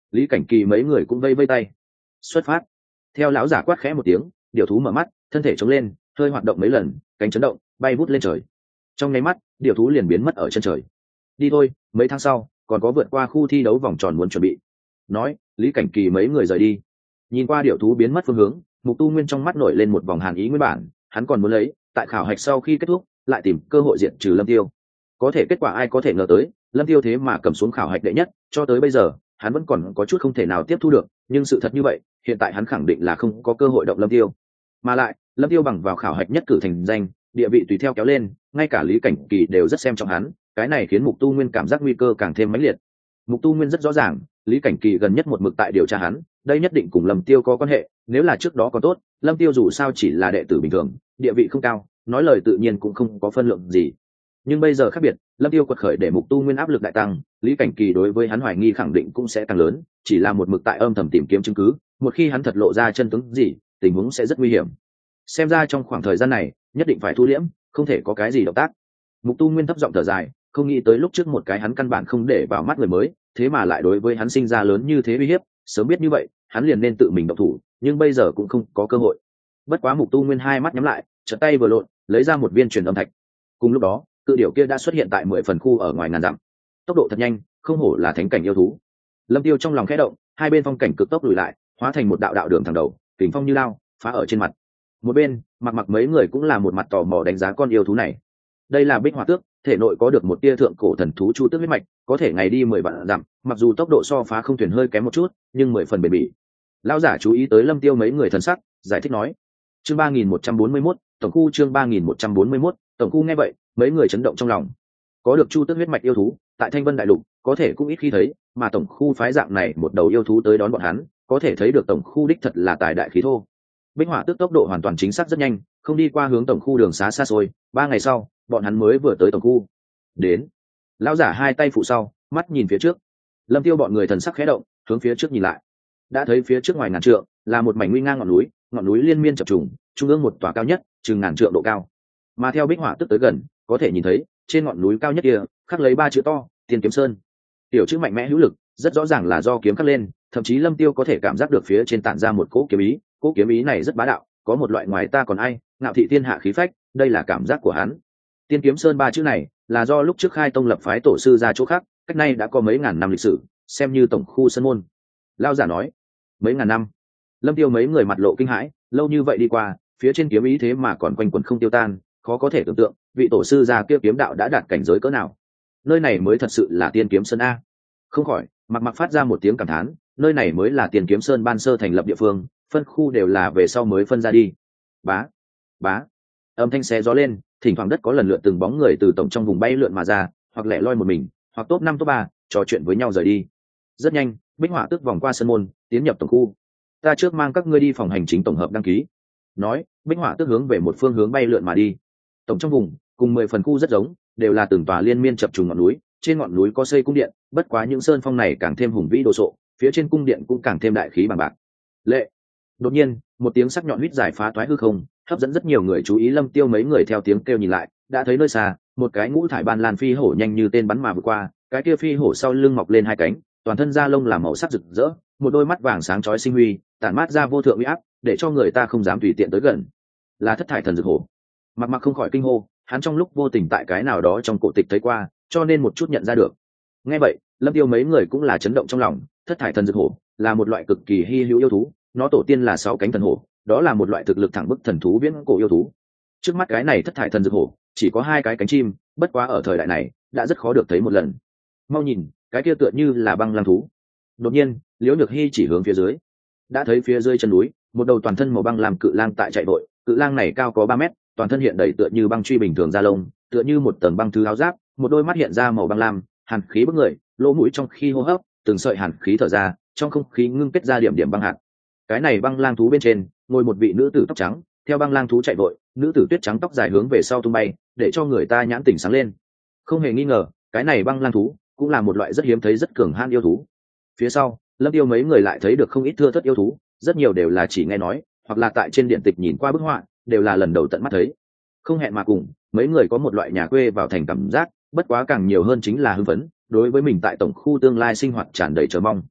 Lý Cảnh Kỳ mấy người cũng vây vây tay. Xuất phát. Theo lão giả quát khẽ một tiếng, điểu thú mở mắt, thân thể chống lên, hơi hoạt động mấy lần, cánh chấn động, bay vút lên trời. Trong nháy mắt, điểu thú liền biến mất ở chân trời. Đi thôi, mấy tháng sau còn có vượt qua khu thi đấu vòng tròn muốn chuẩn bị. Nói, Lý Cảnh Kỳ mấy người rời đi. Nhìn qua điểu thú biến mất phương hướng, Mục Tu Nguyên trong mắt nổi lên một vòng hàn ý nguyên bản, hắn còn muốn lấy, tại khảo hạch sau khi kết thúc, lại tìm cơ hội diệt trừ Lâm Tiêu. Có thể kết quả ai có thể ngờ tới, Lâm Tiêu thế mà cầm xuống khảo hạch đệ nhất, cho tới bây giờ, hắn vẫn còn có chút không thể nào tiếp thu được, nhưng sự thật như vậy, hiện tại hắn khẳng định là không có cơ hội động Lâm Tiêu. Mà lại, Lâm Tiêu bằng vào khảo hạch nhất cử thành danh, địa vị tùy theo kéo lên, ngay cả Lý Cảnh Kỳ đều rất xem trọng hắn, cái này khiến Mục Tu Nguyên cảm giác nguy cơ càng thêm mãnh liệt. Mục Tu Nguyên rất rõ ràng, Lý Cảnh Kỳ gần nhất một mực tại điều tra hắn, đây nhất định cùng Lâm Tiêu có quan hệ, nếu là trước đó còn tốt, Lâm Tiêu dù sao chỉ là đệ tử bình thường, địa vị không cao, nói lời tự nhiên cũng không có phân lượng gì. Nhưng bây giờ khác biệt, Lâm Tiêu quật khởi để Mục Tu Nguyên áp lực đại tăng, Lý Cảnh Kỳ đối với hắn hoài nghi khẳng định cũng sẽ càng lớn, chỉ là một mực tại âm thầm tìm kiếm chứng cứ, một khi hắn thật lộ ra chân tướng gì, tình huống sẽ rất nguy hiểm. Xem ra trong khoảng thời gian này, nhất định phải thu liễm, không thể có cái gì động tác. Mục Tu Nguyên thấp giọng thở dài, không nghĩ tới lúc trước một cái hắn căn bản không để vào mắt người mới, thế mà lại đối với hắn sinh ra lớn như thế uy hiếp, sớm biết như vậy, hắn liền nên tự mình động thủ, nhưng bây giờ cũng không có cơ hội. Bất quá Mục Tu Nguyên hai mắt nhắm lại, chợt tay vừa lộn, lấy ra một viên truyền âm thạch. Cùng lúc đó, cự điểu kia đã xuất hiện tại mười phần khu ở ngoài ngàn dặm. Tốc độ thật nhanh, không hổ là thánh cảnh yêu thú. Lâm Tiêu trong lòng khẽ động, hai bên phong cảnh cực tốc lùi lại, hóa thành một đạo đạo đường thẳng đầu, kình phong như lao, phá ở trên mặt. Một bên, mặc mặc mấy người cũng là một mặt tò mò đánh giá con yêu thú này. Đây là Bích Hỏa Tước, thể nội có được một tia thượng cổ thần thú chu tước huyết mạch, có thể ngày đi mười vạn dặm, mặc dù tốc độ so phá không thuyền hơi kém một chút, nhưng mười phần bền bỉ. Lão giả chú ý tới Lâm Tiêu mấy người thần sắc, giải thích nói: chương ba nghìn một trăm bốn mươi mốt, tổng khu chương ba nghìn một trăm bốn mươi mốt, tổng khu nghe vậy, mấy người chấn động trong lòng. Có được chu tước huyết mạch yêu thú, tại Thanh Vân đại lục, có thể cũng ít khi thấy, mà tổng khu phái dạng này một đầu yêu thú tới đón bọn hắn, có thể thấy được tổng khu đích thật là tài đại khí thô. Bích Hỏa Tước tốc độ hoàn toàn chính xác rất nhanh, không đi qua hướng tổng khu đường xá xa xôi, ba ngày sau, bọn hắn mới vừa tới tổng khu. Đến. Lão giả hai tay phụ sau, mắt nhìn phía trước. Lâm Tiêu bọn người thần sắc khẽ động, hướng phía trước nhìn lại. Đã thấy phía trước ngoài ngàn trượng là một mảnh nguy ngang ngọn núi, ngọn núi liên miên chập trùng, trung ương một tòa cao nhất, chừng ngàn trượng độ cao. Mà theo Bích Hỏa Tước tới gần, có thể nhìn thấy, trên ngọn núi cao nhất kia, khắc lấy ba chữ to, Tiên Kiếm Sơn. Tiểu chữ mạnh mẽ hữu lực, rất rõ ràng là do kiếm khắc lên, thậm chí Lâm Tiêu có thể cảm giác được phía trên tản ra một cỗ kiếm ý, cỗ kiếm ý này rất bá đạo, có một loại ngoài ta còn ai, ngạo thị thiên hạ khí phách, đây là cảm giác của hắn. Tiên Kiếm Sơn ba chữ này là do lúc trước khai tông lập phái tổ sư ra chỗ khác, cách nay đã có mấy ngàn năm lịch sử, xem như tổng khu sân môn. Lão giả nói, mấy ngàn năm. Lâm Tiêu mấy người mặt lộ kinh hãi, lâu như vậy đi qua, phía trên kiếm ý thế mà còn quanh quẩn không tiêu tan, khó có thể tưởng tượng, vị tổ sư già kia kiếm đạo đã đạt cảnh giới cỡ nào. Nơi này mới thật sự là Tiên Kiếm Sơn a. Không khỏi, Mặc Mặc phát ra một tiếng cảm thán, nơi này mới là Tiên Kiếm Sơn ban sơ thành lập địa phương, phân khu đều là về sau mới phân ra đi. Bá, bá. Âm thanh xé gió lên, thỉnh thoảng đất có lần lượt từng bóng người từ tổng trong vùng bay lượn mà ra, hoặc lẻ loi một mình, hoặc top năm top ba, trò chuyện với nhau rời đi. Rất nhanh, Bích Hỏa Tước vòng qua sân môn, tiến nhập tổng khu. Ta trước mang các ngươi đi phòng hành chính tổng hợp đăng ký. Nói, Bích Hỏa Tước hướng về một phương hướng bay lượn mà đi. Tổng trong vùng, cùng mười phần khu rất giống, đều là từng tòa liên miên chập trùng ngọn núi, trên ngọn núi có xây cung điện, bất quá những sơn phong này càng thêm hùng vĩ đồ sộ, phía trên cung điện cũng càng thêm đại khí bằng bạc. Lệ. Đột nhiên, một tiếng sắc nhọn huýt dài phá toái hư không, hấp dẫn rất nhiều người chú ý. Lâm Tiêu mấy người theo tiếng kêu nhìn lại, đã thấy nơi xa, một cái ngũ thải ban lan phi hổ nhanh như tên bắn mà vượt qua, cái kia phi hổ sau lưng mọc lên hai cánh, toàn thân da lông làm màu sắc rực rỡ, một đôi mắt vàng sáng chói sinh huy, tản mát ra vô thượng uy áp, để cho người ta không dám tùy tiện tới gần. Là thất thải thần dược hổ. Mặc Mặc không khỏi kinh hô, hắn trong lúc vô tình tại cái nào đó trong cổ tịch thấy qua, cho nên một chút nhận ra được. Nghe vậy, Lâm Tiêu mấy người cũng là chấn động trong lòng, thất thải thần dược hổ là một loại cực kỳ hi hữu yêu thú, nó tổ tiên là sáu cánh thần hổ, đó là một loại thực lực thẳng bức thần thú viễn cổ yêu thú. Trước mắt cái này thất thải thần dược hổ chỉ có hai cái cánh chim, bất quá ở thời đại này đã rất khó được thấy một lần. Mau nhìn, cái kia tựa như là băng lang thú. Đột nhiên, Liễu Nhược Hi chỉ hướng phía dưới, đã thấy phía dưới chân núi, một đầu toàn thân màu băng làm cự lang tại chạy vội, cự lang này cao có ba mét, toàn thân hiện đầy tựa như băng truy bình thường da lông, tựa như một tầng băng thứ áo giáp, một đôi mắt hiện ra màu băng lam, hàn khí bức người, lỗ mũi trong khi hô hấp, từng sợi hàn khí thở ra, trong không khí ngưng kết ra điểm điểm băng hạt. Cái này băng lang thú bên trên ngồi một vị nữ tử tóc trắng, theo băng lang thú chạy vội, nữ tử tuyết trắng tóc dài hướng về sau tung bay, để cho người ta nhãn tỉnh sáng lên. Không hề nghi ngờ, cái này băng lang thú cũng là một loại rất hiếm thấy rất cường hãn yêu thú. Phía sau, Lâm Tiêu mấy người lại thấy được không ít thưa thớt yêu thú, rất nhiều đều là chỉ nghe nói, hoặc là tại trên điện tịch nhìn qua bức họa, đều là lần đầu tận mắt thấy. Không hẹn mà cùng, mấy người có một loại nhà quê vào thành cảm giác, bất quá càng nhiều hơn chính là hưng phấn, đối với mình tại tổng khu tương lai sinh hoạt tràn đầy chờ mong.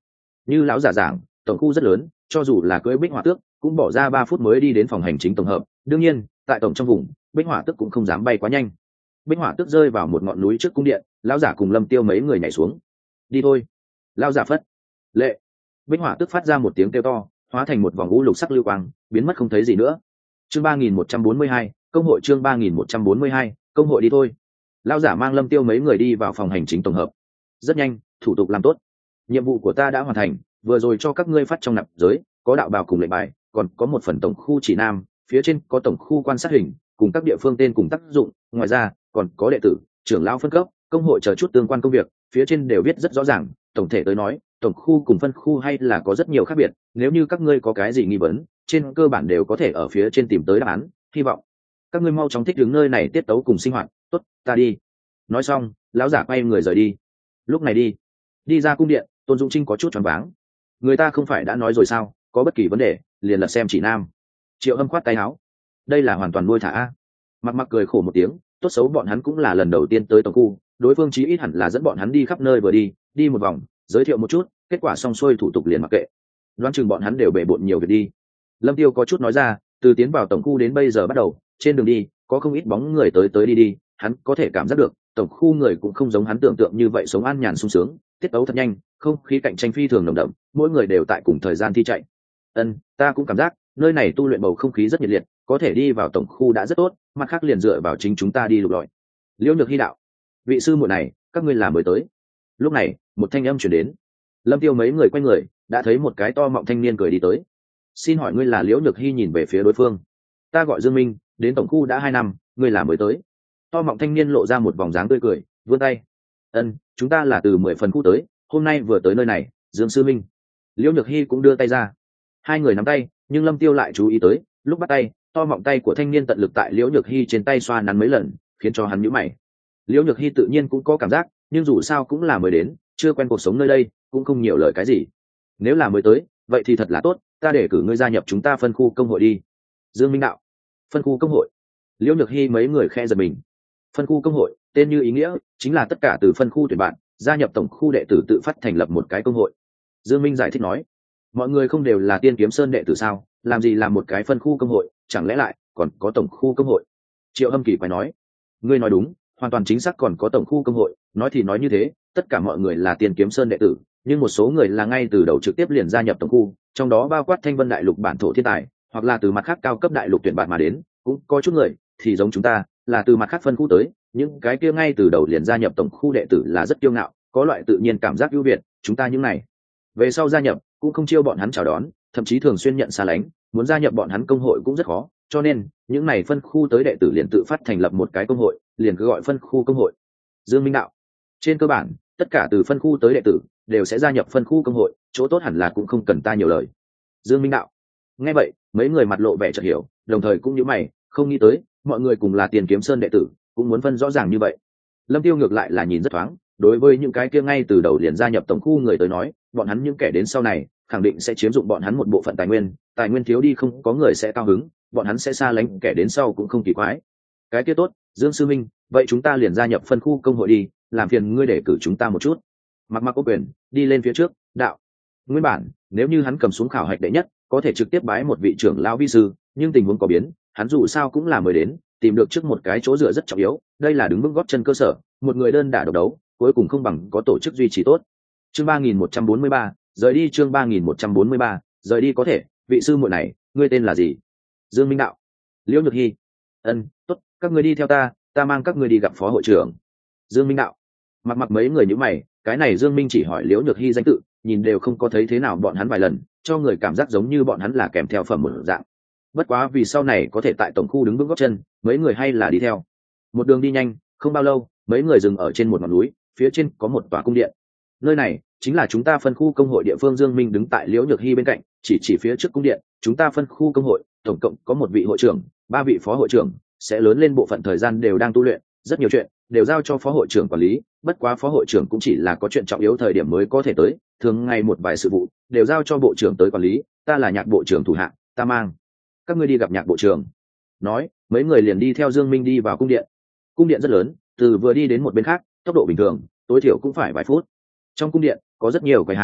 Như lão giả giảng, tổng khu rất lớn, cho dù là cưỡi bích hỏa tước cũng bỏ ra ba phút mới đi đến phòng hành chính tổng hợp. Đương nhiên tại tổng trong vùng, bích hỏa tước cũng không dám bay quá nhanh. Bích hỏa tước rơi vào một ngọn núi trước cung điện, lão giả cùng Lâm Tiêu mấy người nhảy xuống. Đi thôi. Lão giả phất lệ. Bích hỏa tước phát ra một tiếng kêu to, hóa thành một vòng u lục sắc lưu quang, biến mất không thấy gì nữa. Chương ba nghìn một trăm bốn mươi hai, công hội. Chương ba nghìn một trăm bốn mươi hai, công hội. Đi thôi. Lão giả mang Lâm Tiêu mấy người đi vào phòng hành chính tổng hợp. Rất nhanh, thủ tục làm tốt. Nhiệm vụ của ta đã hoàn thành, vừa rồi cho các ngươi phát trong nạp giới, có đạo bào cùng lệnh bài, còn có một phần tổng khu chỉ nam, phía trên có tổng khu quan sát hình, cùng các địa phương tên cùng tác dụng, ngoài ra còn có đệ tử, trưởng lão phân cấp, công hội chờ chút tương quan công việc, phía trên đều viết rất rõ ràng. Tổng thể tới nói, tổng khu cùng phân khu hay là có rất nhiều khác biệt, nếu như các ngươi có cái gì nghi vấn, trên cơ bản đều có thể ở phía trên tìm tới đáp án. Hy vọng các ngươi mau chóng thích ứng nơi này tiết tấu cùng sinh hoạt. Tốt, ta đi. Nói xong, lão giả quay người rời đi. Lúc này đi đi ra cung điện, Tôn Dũng Trinh có chút choáng váng. Người ta không phải đã nói rồi sao, có bất kỳ vấn đề liền lật xem chỉ nam. Triệu Âm khoát tay áo, đây là hoàn toàn nuôi thả a. Mặc Mặc cười khổ một tiếng, tốt xấu bọn hắn cũng là lần đầu tiên tới tổng khu, đối phương chí ít hẳn là dẫn bọn hắn đi khắp nơi vừa đi đi một vòng, giới thiệu một chút, kết quả xong xuôi thủ tục liền mặc kệ. Đoán chừng bọn hắn đều bể bộn nhiều việc đi. Lâm Tiêu có chút nói ra, từ tiến vào tổng khu đến bây giờ bắt đầu, trên đường đi có không ít bóng người tới tới đi đi, hắn có thể cảm giác được tổng khu người cũng không giống hắn tưởng tượng như vậy sống an nhàn sung sướng, tiết tấu thật nhanh, không khí cạnh tranh phi thường nồng đậm, mỗi người đều tại cùng thời gian thi chạy. Ân, ta cũng cảm giác nơi này tu luyện bầu không khí rất nhiệt liệt, có thể đi vào tổng khu đã rất tốt, mặt khác liền dựa vào chính chúng ta đi lục lọi. Liễu Nhược Hy đạo, vị sư muội này, các ngươi là mới tới. Lúc này, một thanh âm truyền đến. Lâm Tiêu mấy người quay người, đã thấy một cái to mọng thanh niên cười đi tới. Xin hỏi ngươi là Liễu Nhược Hy? Nhìn về phía đối phương. Ta gọi Dương Minh, đến tổng khu đã hai năm, ngươi là mới tới. To mọng thanh niên lộ ra một vòng dáng tươi cười, vươn tay. Ân, chúng ta là từ mười phần khu tới, hôm nay vừa tới nơi này. Dương sư minh. Liễu Nhược Hy cũng đưa tay ra. Hai người nắm tay, nhưng Lâm Tiêu lại chú ý tới, lúc bắt tay, to mọng tay của thanh niên tận lực tại Liễu Nhược Hy trên tay xoa nắn mấy lần, khiến cho hắn nhíu mày. Liễu Nhược Hy tự nhiên cũng có cảm giác, nhưng dù sao cũng là mới đến, chưa quen cuộc sống nơi đây, cũng không nhiều lời cái gì. Nếu là mới tới, vậy thì thật là tốt, ta để cử ngươi gia nhập chúng ta phân khu công hội đi. Dương Minh đạo. Phân khu công hội. Liễu Nhược Hy mấy người khe giật mình. Phân khu công hội, tên như ý nghĩa, chính là tất cả từ phân khu tuyển bạn, gia nhập tổng khu đệ tử tự phát thành lập một cái công hội. Dương Minh giải thích nói, mọi người không đều là Tiên Kiếm Sơn đệ tử sao, làm gì làm một cái phân khu công hội, chẳng lẽ lại còn có tổng khu công hội? Triệu Âm Kỳ phải nói, ngươi nói đúng, hoàn toàn chính xác, còn có tổng khu công hội. Nói thì nói như thế, tất cả mọi người là Tiên Kiếm Sơn đệ tử, nhưng một số người là ngay từ đầu trực tiếp liền gia nhập tổng khu, trong đó bao quát Thanh Vân Đại Lục bản thổ thiên tài, hoặc là từ mặt khác cao cấp đại lục tuyển bạn mà đến, cũng có chút người thì giống chúng ta, là từ mặt khác phân khu tới. Những cái kia ngay từ đầu liền gia nhập tổng khu đệ tử là rất kiêu ngạo, có loại tự nhiên cảm giác ưu việt. Chúng ta những này về sau gia nhập cũng không chiêu bọn hắn chào đón, thậm chí thường xuyên nhận xa lánh, muốn gia nhập bọn hắn công hội cũng rất khó, cho nên những này phân khu tới đệ tử liền tự phát thành lập một cái công hội, liền cứ gọi phân khu công hội. Dương Minh đạo, trên cơ bản tất cả từ phân khu tới đệ tử đều sẽ gia nhập phân khu công hội, chỗ tốt hẳn là cũng không cần ta nhiều lời. Dương Minh đạo. Nghe vậy, mấy người mặt lộ vẻ chợt hiểu, đồng thời cũng nhíu mày, không nghĩ tới mọi người cùng là Tiền Kiếm Sơn đệ tử, cũng muốn phân rõ ràng như vậy. Lâm Tiêu ngược lại là nhìn rất thoáng, đối với những cái kia ngay từ đầu liền gia nhập tổng khu người tới nói, bọn hắn những kẻ đến sau này khẳng định sẽ chiếm dụng bọn hắn một bộ phận tài nguyên, tài nguyên thiếu đi không có người sẽ cao hứng, bọn hắn sẽ xa lánh kẻ đến sau cũng không kỳ quái. Cái kia tốt, Dương sư minh, vậy chúng ta liền gia nhập phân khu công hội đi, làm phiền ngươi để cử chúng ta một chút. Mặc Mặc có quyền đi lên phía trước, đạo. Nguyên bản nếu như hắn cầm xuống khảo hạch đệ nhất, có thể trực tiếp bái một vị trưởng lão vi sư, nhưng tình huống có biến, hắn dù sao cũng là mới đến, tìm được trước một cái chỗ dựa rất trọng yếu, đây là đứng vững gót chân cơ sở, một người đơn đả độc đấu, cuối cùng không bằng có tổ chức duy trì tốt. Chương ba nghìn một trăm bốn mươi ba, rời đi. Chương ba nghìn một trăm bốn mươi ba, rời đi. Có thể, vị sư muội này, ngươi tên là gì? Dương Minh đạo. Liễu Nhược Hy. Ân, tốt, các ngươi đi theo ta, ta mang các ngươi đi gặp phó hội trưởng. Dương Minh đạo. Mặc Mặc mấy người nhíu mày, cái này Dương Minh chỉ hỏi Liễu Nhược Hy danh tự, nhìn đều không có thấy thế nào bọn hắn vài lần, cho người cảm giác giống như bọn hắn là kèm theo phẩm một dạng. Bất quá vì sau này có thể tại tổng khu đứng vững gót chân, mấy người hay là đi theo. Một đường đi nhanh, không bao lâu, mấy người dừng ở trên một ngọn núi, phía trên có một tòa cung điện. Nơi này chính là chúng ta phân khu công hội địa phương. Dương Minh đứng tại Liễu Nhược Hy bên cạnh, chỉ chỉ phía trước cung điện. Chúng ta phân khu công hội tổng cộng có một vị hội trưởng, ba vị phó hội trưởng, sẽ lớn lên bộ phận thời gian đều đang tu luyện, rất nhiều chuyện đều giao cho phó hội trưởng quản lý. Bất quá phó hội trưởng cũng chỉ là có chuyện trọng yếu thời điểm mới có thể tới, thường ngày một vài sự vụ đều giao cho bộ trưởng tới quản lý. Ta là Nhạc bộ trưởng thủ hạ, ta mang các ngươi đi gặp Nhạc bộ trưởng. Nói, mấy người liền đi theo Dương Minh đi vào cung điện. Cung điện rất lớn, từ vừa đi đến một bên khác, tốc độ bình thường tối thiểu cũng phải vài phút. Trong cung điện có rất nhiều quầy hàng,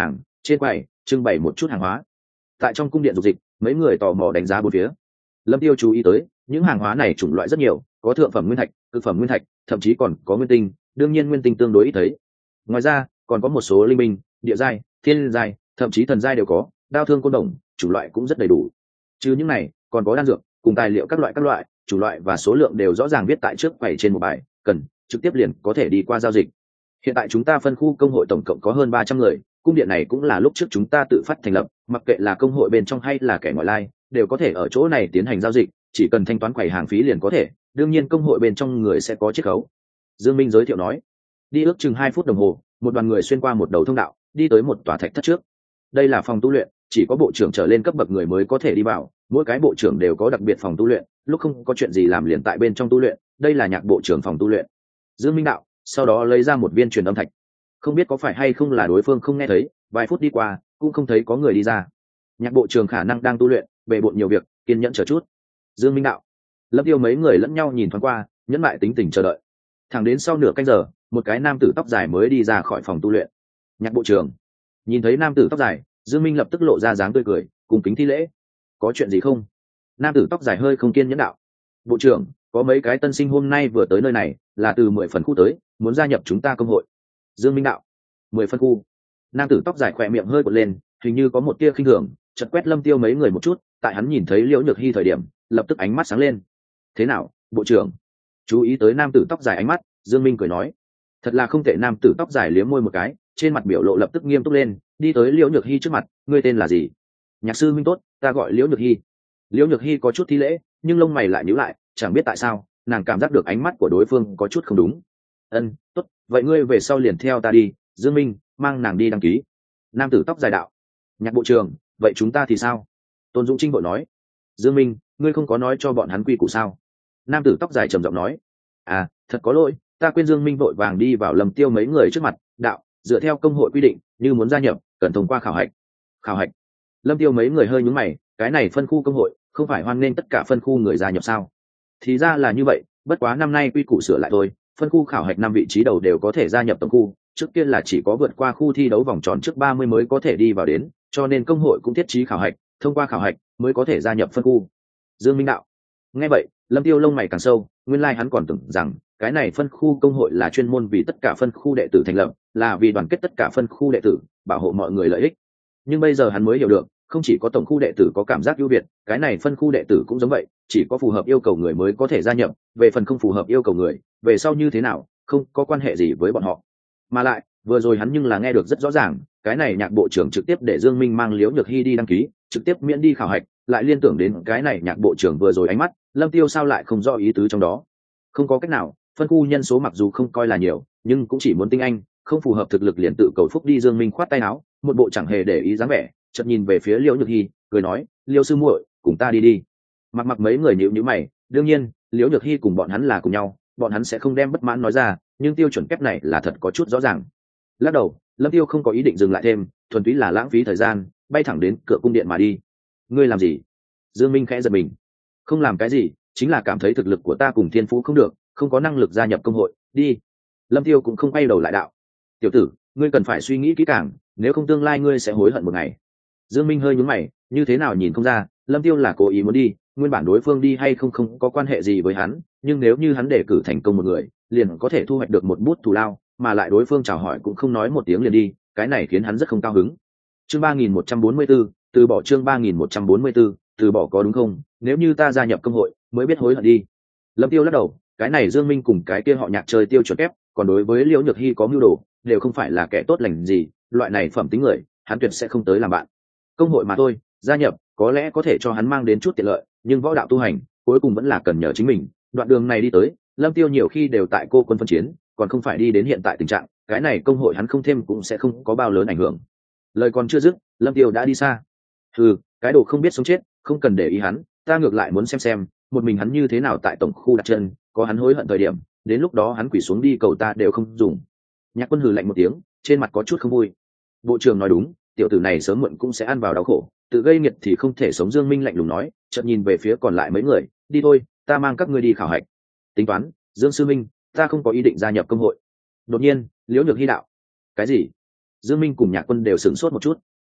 trên quầy trưng bày một chút hàng hóa. Tại trong cung điện dục dịch, mấy người tò mò đánh giá bốn phía. Lâm Tiêu chú ý tới những hàng hóa này chủng loại rất nhiều, có thượng phẩm nguyên thạch, cực phẩm nguyên thạch, thậm chí còn có nguyên tinh, đương nhiên nguyên tinh tương đối ít thấy. Ngoài ra còn có một số linh minh, địa giai, thiên giai, thậm chí thần giai đều có, đao thương côn đồng chủng loại cũng rất đầy đủ. Trừ những này còn có đan dược cùng tài liệu các loại các loại, chủng loại và số lượng đều rõ ràng viết tại trước quầy trên một bài, cần trực tiếp liền có thể đi qua giao dịch. Hiện tại chúng ta phân khu công hội tổng cộng có hơn ba trăm người, cung điện này cũng là lúc trước chúng ta tự phát thành lập, mặc kệ là công hội bên trong hay là kẻ ngoại lai đều có thể ở chỗ này tiến hành giao dịch, chỉ cần thanh toán quầy hàng phí liền có thể, đương nhiên công hội bên trong người sẽ có chiết khấu. Dương Minh giới thiệu nói. Đi ước chừng hai phút đồng hồ, một đoàn người xuyên qua một đầu thông đạo, đi tới một tòa thạch thất trước. Đây là phòng tu luyện, chỉ có bộ trưởng trở lên cấp bậc người mới có thể đi vào, mỗi cái bộ trưởng đều có đặc biệt phòng tu luyện, lúc không có chuyện gì làm liền tại bên trong tu luyện, đây là Nhạc bộ trưởng phòng tu luyện. Dương Minh đạo, sau đó lấy ra một viên truyền âm thạch. Không biết có phải hay không là đối phương không nghe thấy, vài phút đi qua cũng không thấy có người đi ra. Nhạc bộ trưởng khả năng đang tu luyện, bề bộn nhiều việc, kiên nhẫn chờ chút. Dương Minh đạo. Lâm Tiêu mấy người lẫn nhau nhìn thoáng qua, nhẫn lại tính tình chờ đợi. Thẳng đến sau nửa canh giờ, một cái nam tử tóc dài mới đi ra khỏi phòng tu luyện. Nhạc bộ trưởng nhìn thấy nam tử tóc dài, Dương Minh lập tức lộ ra dáng tươi cười, cùng kính thi lễ. Có chuyện gì không? Nam tử tóc dài hơi không kiên nhẫn đạo. Bộ trưởng, có mấy cái tân sinh hôm nay vừa tới nơi này, là từ mười phần khu tới, muốn gia nhập chúng ta công hội. Dương Minh đạo. Mười phân khu. Nam tử tóc dài khỏe miệng hơi bật lên, hình như có một tia khinh thường, chợt quét Lâm Tiêu mấy người một chút, tại hắn nhìn thấy Liễu Nhược Hi thời điểm, lập tức ánh mắt sáng lên. Thế nào, bộ trưởng? Chú ý tới nam tử tóc dài ánh mắt, Dương Minh cười nói. Thật là không tệ. Nam tử tóc dài liếm môi một cái, trên mặt biểu lộ lập tức nghiêm túc lên, đi tới Liễu Nhược Hi trước mặt. Ngươi tên là gì? Nhạc sư minh tốt, ta gọi Liễu Nhược Hi. Liễu Nhược Hi có chút thi lễ, nhưng lông mày lại nhíu lại, chẳng biết tại sao nàng cảm giác được ánh mắt của đối phương có chút không đúng. Ân, tốt, vậy ngươi về sau liền theo ta đi. Dương Minh mang nàng đi đăng ký. Nam tử tóc dài đạo. Nhạc bộ trưởng, vậy chúng ta thì sao? Tôn Dũng Trinh vội nói. Dương Minh, ngươi không có nói cho bọn hắn quy củ sao? Nam tử tóc dài trầm giọng nói. À, thật có lỗi, ta quên. Dương Minh vội vàng đi vào Lâm Tiêu mấy người trước mặt. Đạo, dựa theo công hội quy định, như muốn gia nhập cần thông qua khảo hạch. Khảo hạch? Lâm Tiêu mấy người hơi nhướng mày, cái này phân khu công hội không phải hoan nghênh tất cả phân khu người gia nhập sao? Thì ra là như vậy, bất quá năm nay quy củ sửa lại thôi, phân khu khảo hạch năm vị trí đầu đều có thể gia nhập tổng khu, trước kia là chỉ có vượt qua khu thi đấu vòng tròn trước ba mươi mới có thể đi vào đến, cho nên công hội cũng thiết trí khảo hạch, thông qua khảo hạch mới có thể gia nhập phân khu. Dương Minh đạo. Nghe vậy, Lâm Tiêu lông mày càng sâu, nguyên lai like hắn còn tưởng rằng cái này phân khu công hội là chuyên môn vì tất cả phân khu đệ tử thành lập, là vì đoàn kết tất cả phân khu đệ tử, bảo hộ mọi người lợi ích. Nhưng bây giờ hắn mới hiểu được, không chỉ có tổng khu đệ tử có cảm giác ưu việt, cái này phân khu đệ tử cũng giống vậy, chỉ có phù hợp yêu cầu người mới có thể gia nhập, về phần không phù hợp yêu cầu người, về sau như thế nào, không có quan hệ gì với bọn họ. Mà lại, vừa rồi hắn nhưng là nghe được rất rõ ràng, cái này Nhạc bộ trưởng trực tiếp để Dương Minh mang Liễu Nhược Hi đi đăng ký, trực tiếp miễn đi khảo hạch, lại liên tưởng đến cái này Nhạc bộ trưởng vừa rồi ánh mắt, Lâm Tiêu sao lại không rõ ý tứ trong đó. Không có cách nào, phân khu nhân số mặc dù không coi là nhiều, nhưng cũng chỉ muốn tinh anh, không phù hợp thực lực liền tự cầu phúc đi. Dương Minh khoát tay áo, một bộ chẳng hề để ý dáng vẻ, chợt nhìn về phía Liễu Nhược Hi, cười nói, Liễu sư muội, cùng ta đi đi. Mặc mặc mấy người nhíu nhíu mày, đương nhiên, Liễu Nhược Hi cùng bọn hắn là cùng nhau, bọn hắn sẽ không đem bất mãn nói ra, nhưng tiêu chuẩn kép này là thật có chút rõ ràng. Lắc đầu, Lâm Tiêu không có ý định dừng lại thêm, thuần túy là lãng phí thời gian, bay thẳng đến cửa cung điện mà đi. Ngươi làm gì? Dương Minh khẽ giật mình. Không làm cái gì, chính là cảm thấy thực lực của ta cùng thiên phú không được, không có năng lực gia nhập công hội. Đi. Lâm Tiêu cũng không quay đầu lại đạo. Tiểu tử, ngươi cần phải suy nghĩ kỹ càng, nếu không tương lai ngươi sẽ hối hận một ngày. Dương Minh hơi nhướng mày, như thế nào nhìn không ra, Lâm Tiêu là cố ý muốn đi, nguyên bản đối phương đi hay không không có quan hệ gì với hắn, nhưng nếu như hắn đề cử thành công một người, liền có thể thu hoạch được một bút thù lao, mà lại đối phương chào hỏi cũng không nói một tiếng liền đi, cái này khiến hắn rất không cao hứng. Chương ba nghìn một trăm bốn mươi 4, từ bỏ. Chương ba nghìn một trăm bốn mươi 4, từ bỏ có đúng không? Nếu như ta gia nhập công hội, mới biết hối hận đi. Lâm Tiêu lắc đầu, cái này Dương Minh cùng cái kia họ Nhạc chơi tiêu chuẩn kép, còn đối với Liễu Nhược Hi có mưu đồ, đều không phải là kẻ tốt lành gì, loại này phẩm tính người, hắn tuyệt sẽ không tới làm bạn. Công hội mà thôi, gia nhập có lẽ có thể cho hắn mang đến chút tiện lợi, nhưng võ đạo tu hành cuối cùng vẫn là cần nhờ chính mình. Đoạn đường này đi tới, Lâm Tiêu nhiều khi đều tại cô quân phân chiến, còn không phải đi đến hiện tại tình trạng, cái này công hội hắn không thêm cũng sẽ không có bao lớn ảnh hưởng. Lời còn chưa dứt, Lâm Tiêu đã đi xa. Ừ, cái đồ không biết sống chết, không cần để ý hắn, ta ngược lại muốn xem xem, một mình hắn như thế nào tại tổng khu đặt chân, có hắn hối hận thời điểm, đến lúc đó hắn quỳ xuống đi cầu ta đều không dùng. Nhạc Quân hừ lạnh một tiếng, trên mặt có chút không vui. Bộ trưởng nói đúng, tiểu tử này sớm muộn cũng sẽ ăn vào đau khổ, tự gây nghiệt thì không thể sống. Dương Minh lạnh lùng nói, chợt nhìn về phía còn lại mấy người, đi thôi, ta mang các ngươi đi khảo hạch. Tính toán, Dương sư minh, ta không có ý định gia nhập công hội. Đột nhiên, Liễu Nhược Hi đạo. Cái gì? Dương Minh cùng Nhạc Quân đều sửng sốt một chút.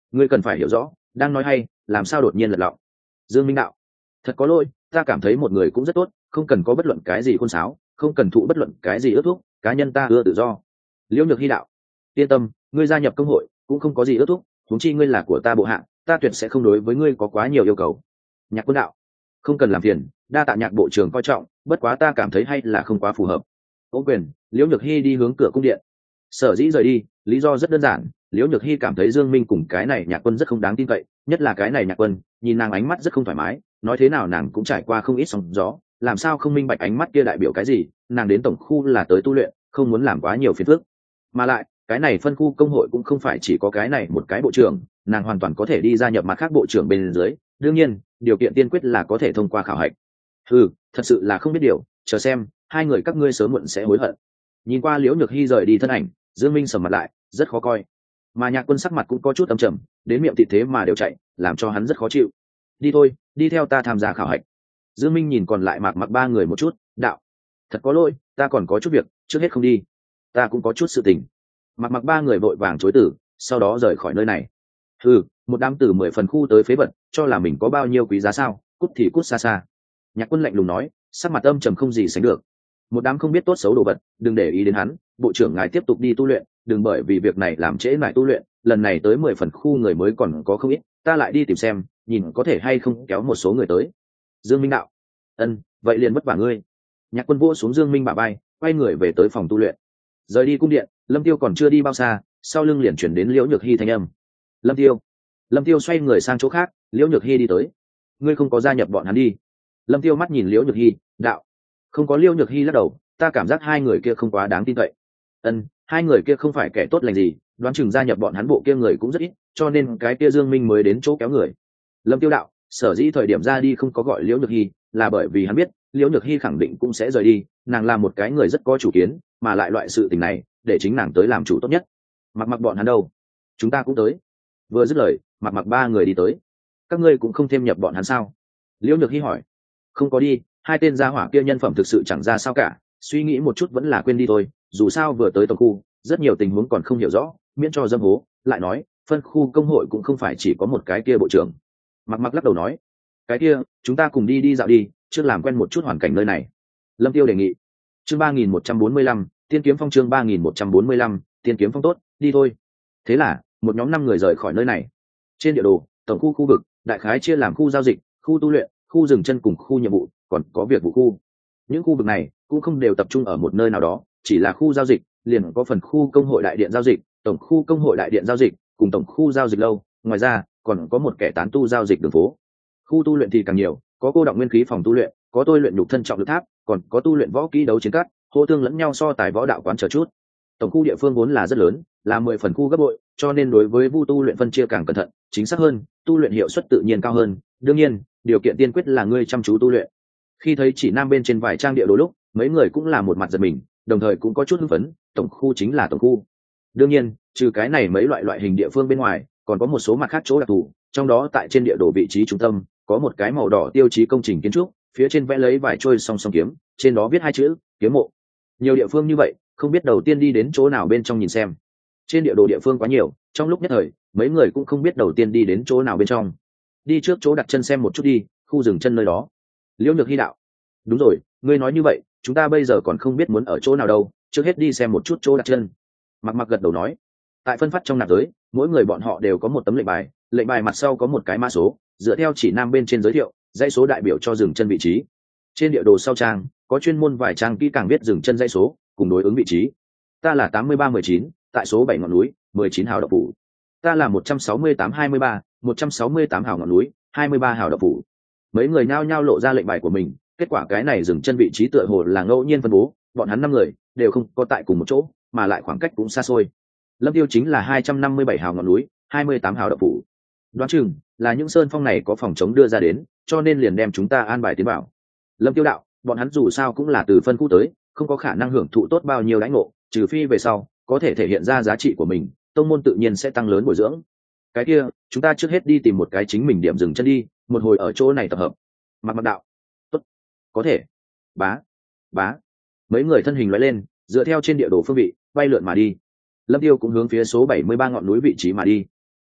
ngươi cần phải hiểu rõ đang nói hay làm sao đột nhiên lật lọng. Dương Minh đạo, thật có lỗi, ta cảm thấy một người cũng rất tốt, không cần có bất luận cái gì khôn sáo, không cần thụ bất luận cái gì ước thúc, cá nhân ta ưa tự do. Liễu Nhược Hy đạo, yên tâm, ngươi gia nhập công hội cũng không có gì ước thúc, huống chi ngươi là của ta bộ hạ, ta tuyệt sẽ không đối với ngươi có quá nhiều yêu cầu. Nhạc Quân đạo, không cần làm phiền, đa tạ Nhạc bộ trưởng coi trọng, bất quá ta cảm thấy hay là không quá phù hợp. Ô quyền, Liễu Nhược Hy đi hướng cửa cung điện. Sở dĩ rời đi, lý do rất đơn giản, Liễu Nhược Hy cảm thấy Dương Minh cùng cái này Nhạc Quân rất không đáng tin cậy, nhất là cái này Nhạc Quân, nhìn nàng ánh mắt rất không thoải mái, nói thế nào nàng cũng trải qua không ít sóng gió, làm sao không minh bạch ánh mắt kia đại biểu cái gì, nàng đến tổng khu là tới tu luyện, không muốn làm quá nhiều phiền phức. Mà lại, cái này phân khu công hội cũng không phải chỉ có cái này một cái bộ trưởng, nàng hoàn toàn có thể đi gia nhập mặt khác bộ trưởng bên dưới, đương nhiên, điều kiện tiên quyết là có thể thông qua khảo hạch. Ừ, thật sự là không biết điều, chờ xem, hai người các ngươi sớm muộn sẽ hối hận. Nhìn qua Liễu Nhược Hy rời đi thân ảnh, Dương Minh sầm mặt lại, rất khó coi. Mà Nhạc Quân sắc mặt cũng có chút âm trầm, đến miệng thịt thế mà đều chạy, làm cho hắn rất khó chịu. Đi thôi, đi theo ta tham gia khảo hạch. Dương Minh nhìn còn lại Mạc Mặc ba người một chút, đạo, thật có lỗi, ta còn có chút việc, trước hết không đi. Ta cũng có chút sự tình. Mạc Mặc ba người vội vàng chối từ, sau đó rời khỏi nơi này. Ừ, một đám từ mười phần khu tới phế vật, cho là mình có bao nhiêu quý giá sao? Cút thì cút xa xa. Nhạc Quân lạnh lùng nói, sắc mặt âm trầm không gì sánh được. Một đám không biết tốt xấu đồ vật, đừng để ý đến hắn, bộ trưởng ngài tiếp tục đi tu luyện, đừng bởi vì việc này làm trễ lại tu luyện, lần này tới mười phần khu người mới còn có không ít, ta lại đi tìm xem, nhìn có thể hay không kéo một số người tới. Dương Minh đạo, ân, vậy liền vất vả ngươi. Nhạc Quân vỗ xuống Dương Minh bả vai, quay người về tới phòng tu luyện. Rời đi cung điện, Lâm Tiêu còn chưa đi bao xa, sau lưng liền chuyển đến Liễu Nhược Hy thanh âm. Lâm Tiêu. Lâm Tiêu xoay người sang chỗ khác, Liễu Nhược Hy đi tới. Ngươi không có gia nhập bọn hắn đi. Lâm Tiêu mắt nhìn Liễu Nhược Hy, đạo, không có. Liễu Nhược Hy lắc đầu, ta cảm giác hai người kia không quá đáng tin cậy. Ân, hai người kia không phải kẻ tốt lành gì, đoán chừng gia nhập bọn hắn bộ kia người cũng rất ít, cho nên cái kia Dương Minh mới đến chỗ kéo người. Lâm Tiêu đạo, sở dĩ thời điểm ra đi không có gọi Liễu Nhược Hy, là bởi vì hắn biết Liễu Nhược Hy khẳng định cũng sẽ rời đi, nàng là một cái người rất có chủ kiến, mà lại loại sự tình này để chính nàng tới làm chủ tốt nhất. Mặc mặc bọn hắn đâu? Chúng ta cũng tới. Vừa dứt lời, mặc mặc ba người đi tới. Các ngươi cũng không thêm nhập bọn hắn sao? Liễu Nhược Hy hỏi. Không có đi, hai tên gia hỏa kia nhân phẩm thực sự chẳng ra sao cả, suy nghĩ một chút vẫn là quên đi thôi, dù sao vừa tới tổng khu, rất nhiều tình huống còn không hiểu rõ, miễn cho dâm hố. Lại nói, phân khu công hội cũng không phải chỉ có một cái kia bộ trưởng. Mặc mặc lắc đầu nói, cái kia chúng ta cùng đi đi dạo đi, trước làm quen một chút hoàn cảnh nơi này. Lâm Tiêu đề nghị. Chương ba nghìn một trăm bốn mươi lăm, Tiên kiếm phong. Chương ba nghìn một trăm bốn mươi lăm, Tiên kiếm phong. Tốt, đi thôi. Thế là một nhóm năm người rời khỏi nơi này. Trên địa đồ, tổng khu khu vực đại khái chia làm khu giao dịch, khu tu luyện, khu dừng chân cùng khu nhiệm vụ, còn có việc vụ khu. Những khu vực này cũng không đều tập trung ở một nơi nào đó, chỉ là khu giao dịch liền có phần khu công hội đại điện giao dịch, tổng khu công hội đại điện giao dịch cùng tổng khu giao dịch lâu, ngoài ra còn có một kẻ tán tu giao dịch đường phố. Khu tu luyện thì càng nhiều, có cô động nguyên khí phòng tu luyện, có tôi luyện nhục thân trọng lực tháp, còn có tu luyện võ kỹ đấu chiến cát, hô tương lẫn nhau so tài võ đạo quán chờ chút. Tổng khu địa phương vốn là rất lớn, là mười phần khu gấp bội, cho nên đối với vu tu luyện phân chia càng cẩn thận, chính xác hơn, tu luyện hiệu suất tự nhiên cao hơn. Đương nhiên, điều kiện tiên quyết là ngươi chăm chú tu luyện. Khi thấy chỉ nam bên trên vài trang địa đồ lúc, mấy người cũng là một mặt giật mình, đồng thời cũng có chút hưng phấn, tổng khu chính là tổng khu. Đương nhiên, trừ cái này mấy loại loại hình địa phương bên ngoài, còn có một số mặt khác chỗ đặc thù, trong đó tại trên địa đồ vị trí trung tâm, có một cái màu đỏ tiêu chí công trình kiến trúc, phía trên vẽ lấy vài trôi song song kiếm, trên đó viết hai chữ kiếm mộ. Nhiều địa phương như vậy, không biết đầu tiên đi đến chỗ nào bên trong nhìn xem. Trên địa đồ địa phương quá nhiều, trong lúc nhất thời mấy người cũng không biết đầu tiên đi đến chỗ nào bên trong. Đi trước chỗ đặt chân xem một chút đi, khu dừng chân nơi đó. Liễu Nhược Hy đạo, đúng rồi, ngươi nói như vậy, chúng ta bây giờ còn không biết muốn ở chỗ nào đâu, trước hết đi xem một chút chỗ đặt chân. Mặc mặc gật đầu nói, tại phân phát trong nạp giới, mỗi người bọn họ đều có một tấm lệnh bài, lệnh bài mặt sau có một cái mã số, dựa theo chỉ nam bên trên giới thiệu, dãy số đại biểu cho dừng chân vị trí. Trên địa đồ sau trang có chuyên môn vài trang kỹ càng viết dừng chân dãy số cùng đối ứng vị trí. Ta là tám mươi ba mười chín, tại số bảy ngọn núi, mười chín hào độc phủ. Ta là một trăm sáu mươi tám hai mươi ba, một trăm sáu mươi tám hào ngọn núi, hai mươi ba hào độc phủ. Mấy người nhao nhao lộ ra lệnh bài của mình, kết quả cái này dừng chân vị trí tựa hồ là ngẫu nhiên phân bố, bọn hắn năm người đều không có tại cùng một chỗ, mà lại khoảng cách cũng xa xôi. Lâm Tiêu chính là hai trăm năm mươi bảy hào ngọn núi, hai mươi tám hào độc phủ. Đoán chừng là những sơn phong này có phòng chống đưa ra đến, cho nên liền đem chúng ta an bài tiến vào. Lâm Tiêu đạo, bọn hắn dù sao cũng là từ phân khu tới, không có khả năng hưởng thụ tốt bao nhiêu đãi ngộ, trừ phi về sau có thể thể hiện ra giá trị của mình, tông môn tự nhiên sẽ tăng lớn bồi dưỡng. Cái kia, chúng ta trước hết đi tìm một cái chính mình điểm dừng chân đi, một hồi ở chỗ này tập hợp. Mặc mặc đạo, tốt, có thể. Bá, bá. Mấy người thân hình lóe lên, dựa theo trên địa đồ phương vị bay lượn mà đi. Lâm Tiêu cũng hướng phía số bảy mươi ba ngọn núi vị trí mà đi.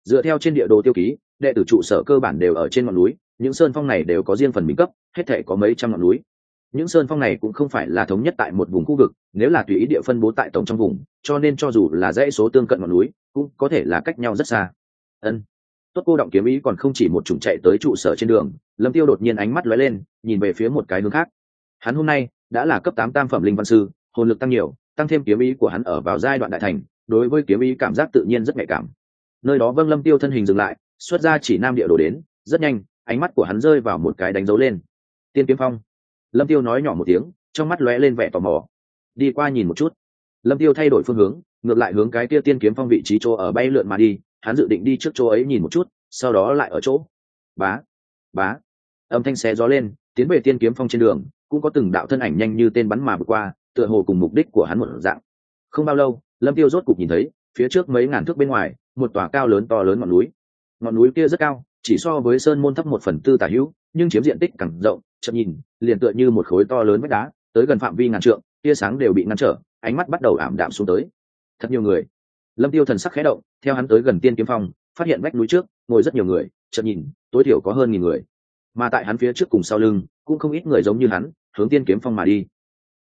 Dựa theo trên địa đồ tiêu ký, đệ tử trụ sở cơ bản đều ở trên ngọn núi, những sơn phong này đều có riêng phần mình cấp, hết thể có mấy trăm ngọn núi. Những sơn phong này cũng không phải là thống nhất tại một vùng khu vực, nếu là tùy ý địa phân bố tại tổng trong vùng, cho nên cho dù là dãy số tương cận ngọn núi, cũng có thể là cách nhau rất xa. Ân, tốt cô động kiếm ý còn không chỉ một chủng chạy tới trụ sở trên đường, Lâm Tiêu đột nhiên ánh mắt lóe lên, nhìn về phía một cái hướng khác. Hắn hôm nay đã là cấp tám tam phẩm linh văn sư, hồn lực tăng nhiều, tăng thêm kiếm ý của hắn ở vào giai đoạn đại thành, đối với kiếm ý cảm giác tự nhiên rất nhạy cảm. Nơi đó Vâng Lâm Tiêu thân hình dừng lại, xuất ra chỉ nam địa đổ đến, rất nhanh, ánh mắt của hắn rơi vào một cái đánh dấu lên. Tiên kiếm phong. Lâm Tiêu nói nhỏ một tiếng, trong mắt lóe lên vẻ tò mò. Đi qua nhìn một chút. Lâm Tiêu thay đổi phương hướng, ngược lại hướng cái kia tiên kiếm phong vị trí chỗ ở bay lượn mà đi, hắn dự định đi trước chỗ ấy nhìn một chút, sau đó lại ở chỗ. Bá, bá. Âm thanh xé gió lên, tiến về tiên kiếm phong trên đường, cũng có từng đạo thân ảnh nhanh như tên bắn mà vượt qua, tựa hồ cùng mục đích của hắn một dạng. Không bao lâu, Lâm Tiêu rốt cục nhìn thấy, phía trước mấy ngàn thước bên ngoài, một tòa cao lớn to lớn ngọn núi. Ngọn núi kia rất cao, chỉ so với sơn môn thấp một phần tư tả hữu, nhưng chiếm diện tích càng rộng, chậm nhìn, liền tựa như một khối to lớn vách đá, tới gần phạm vi ngàn trượng, tia sáng đều bị ngăn trở, ánh mắt bắt đầu ảm đạm xuống tới. Thật nhiều người. Lâm Tiêu thần sắc khẽ động, theo hắn tới gần tiên kiếm phong, phát hiện vách núi trước ngồi rất nhiều người, chậm nhìn, tối thiểu có hơn nghìn người. Mà tại hắn phía trước cùng sau lưng, cũng không ít người giống như hắn, hướng tiên kiếm phong mà đi.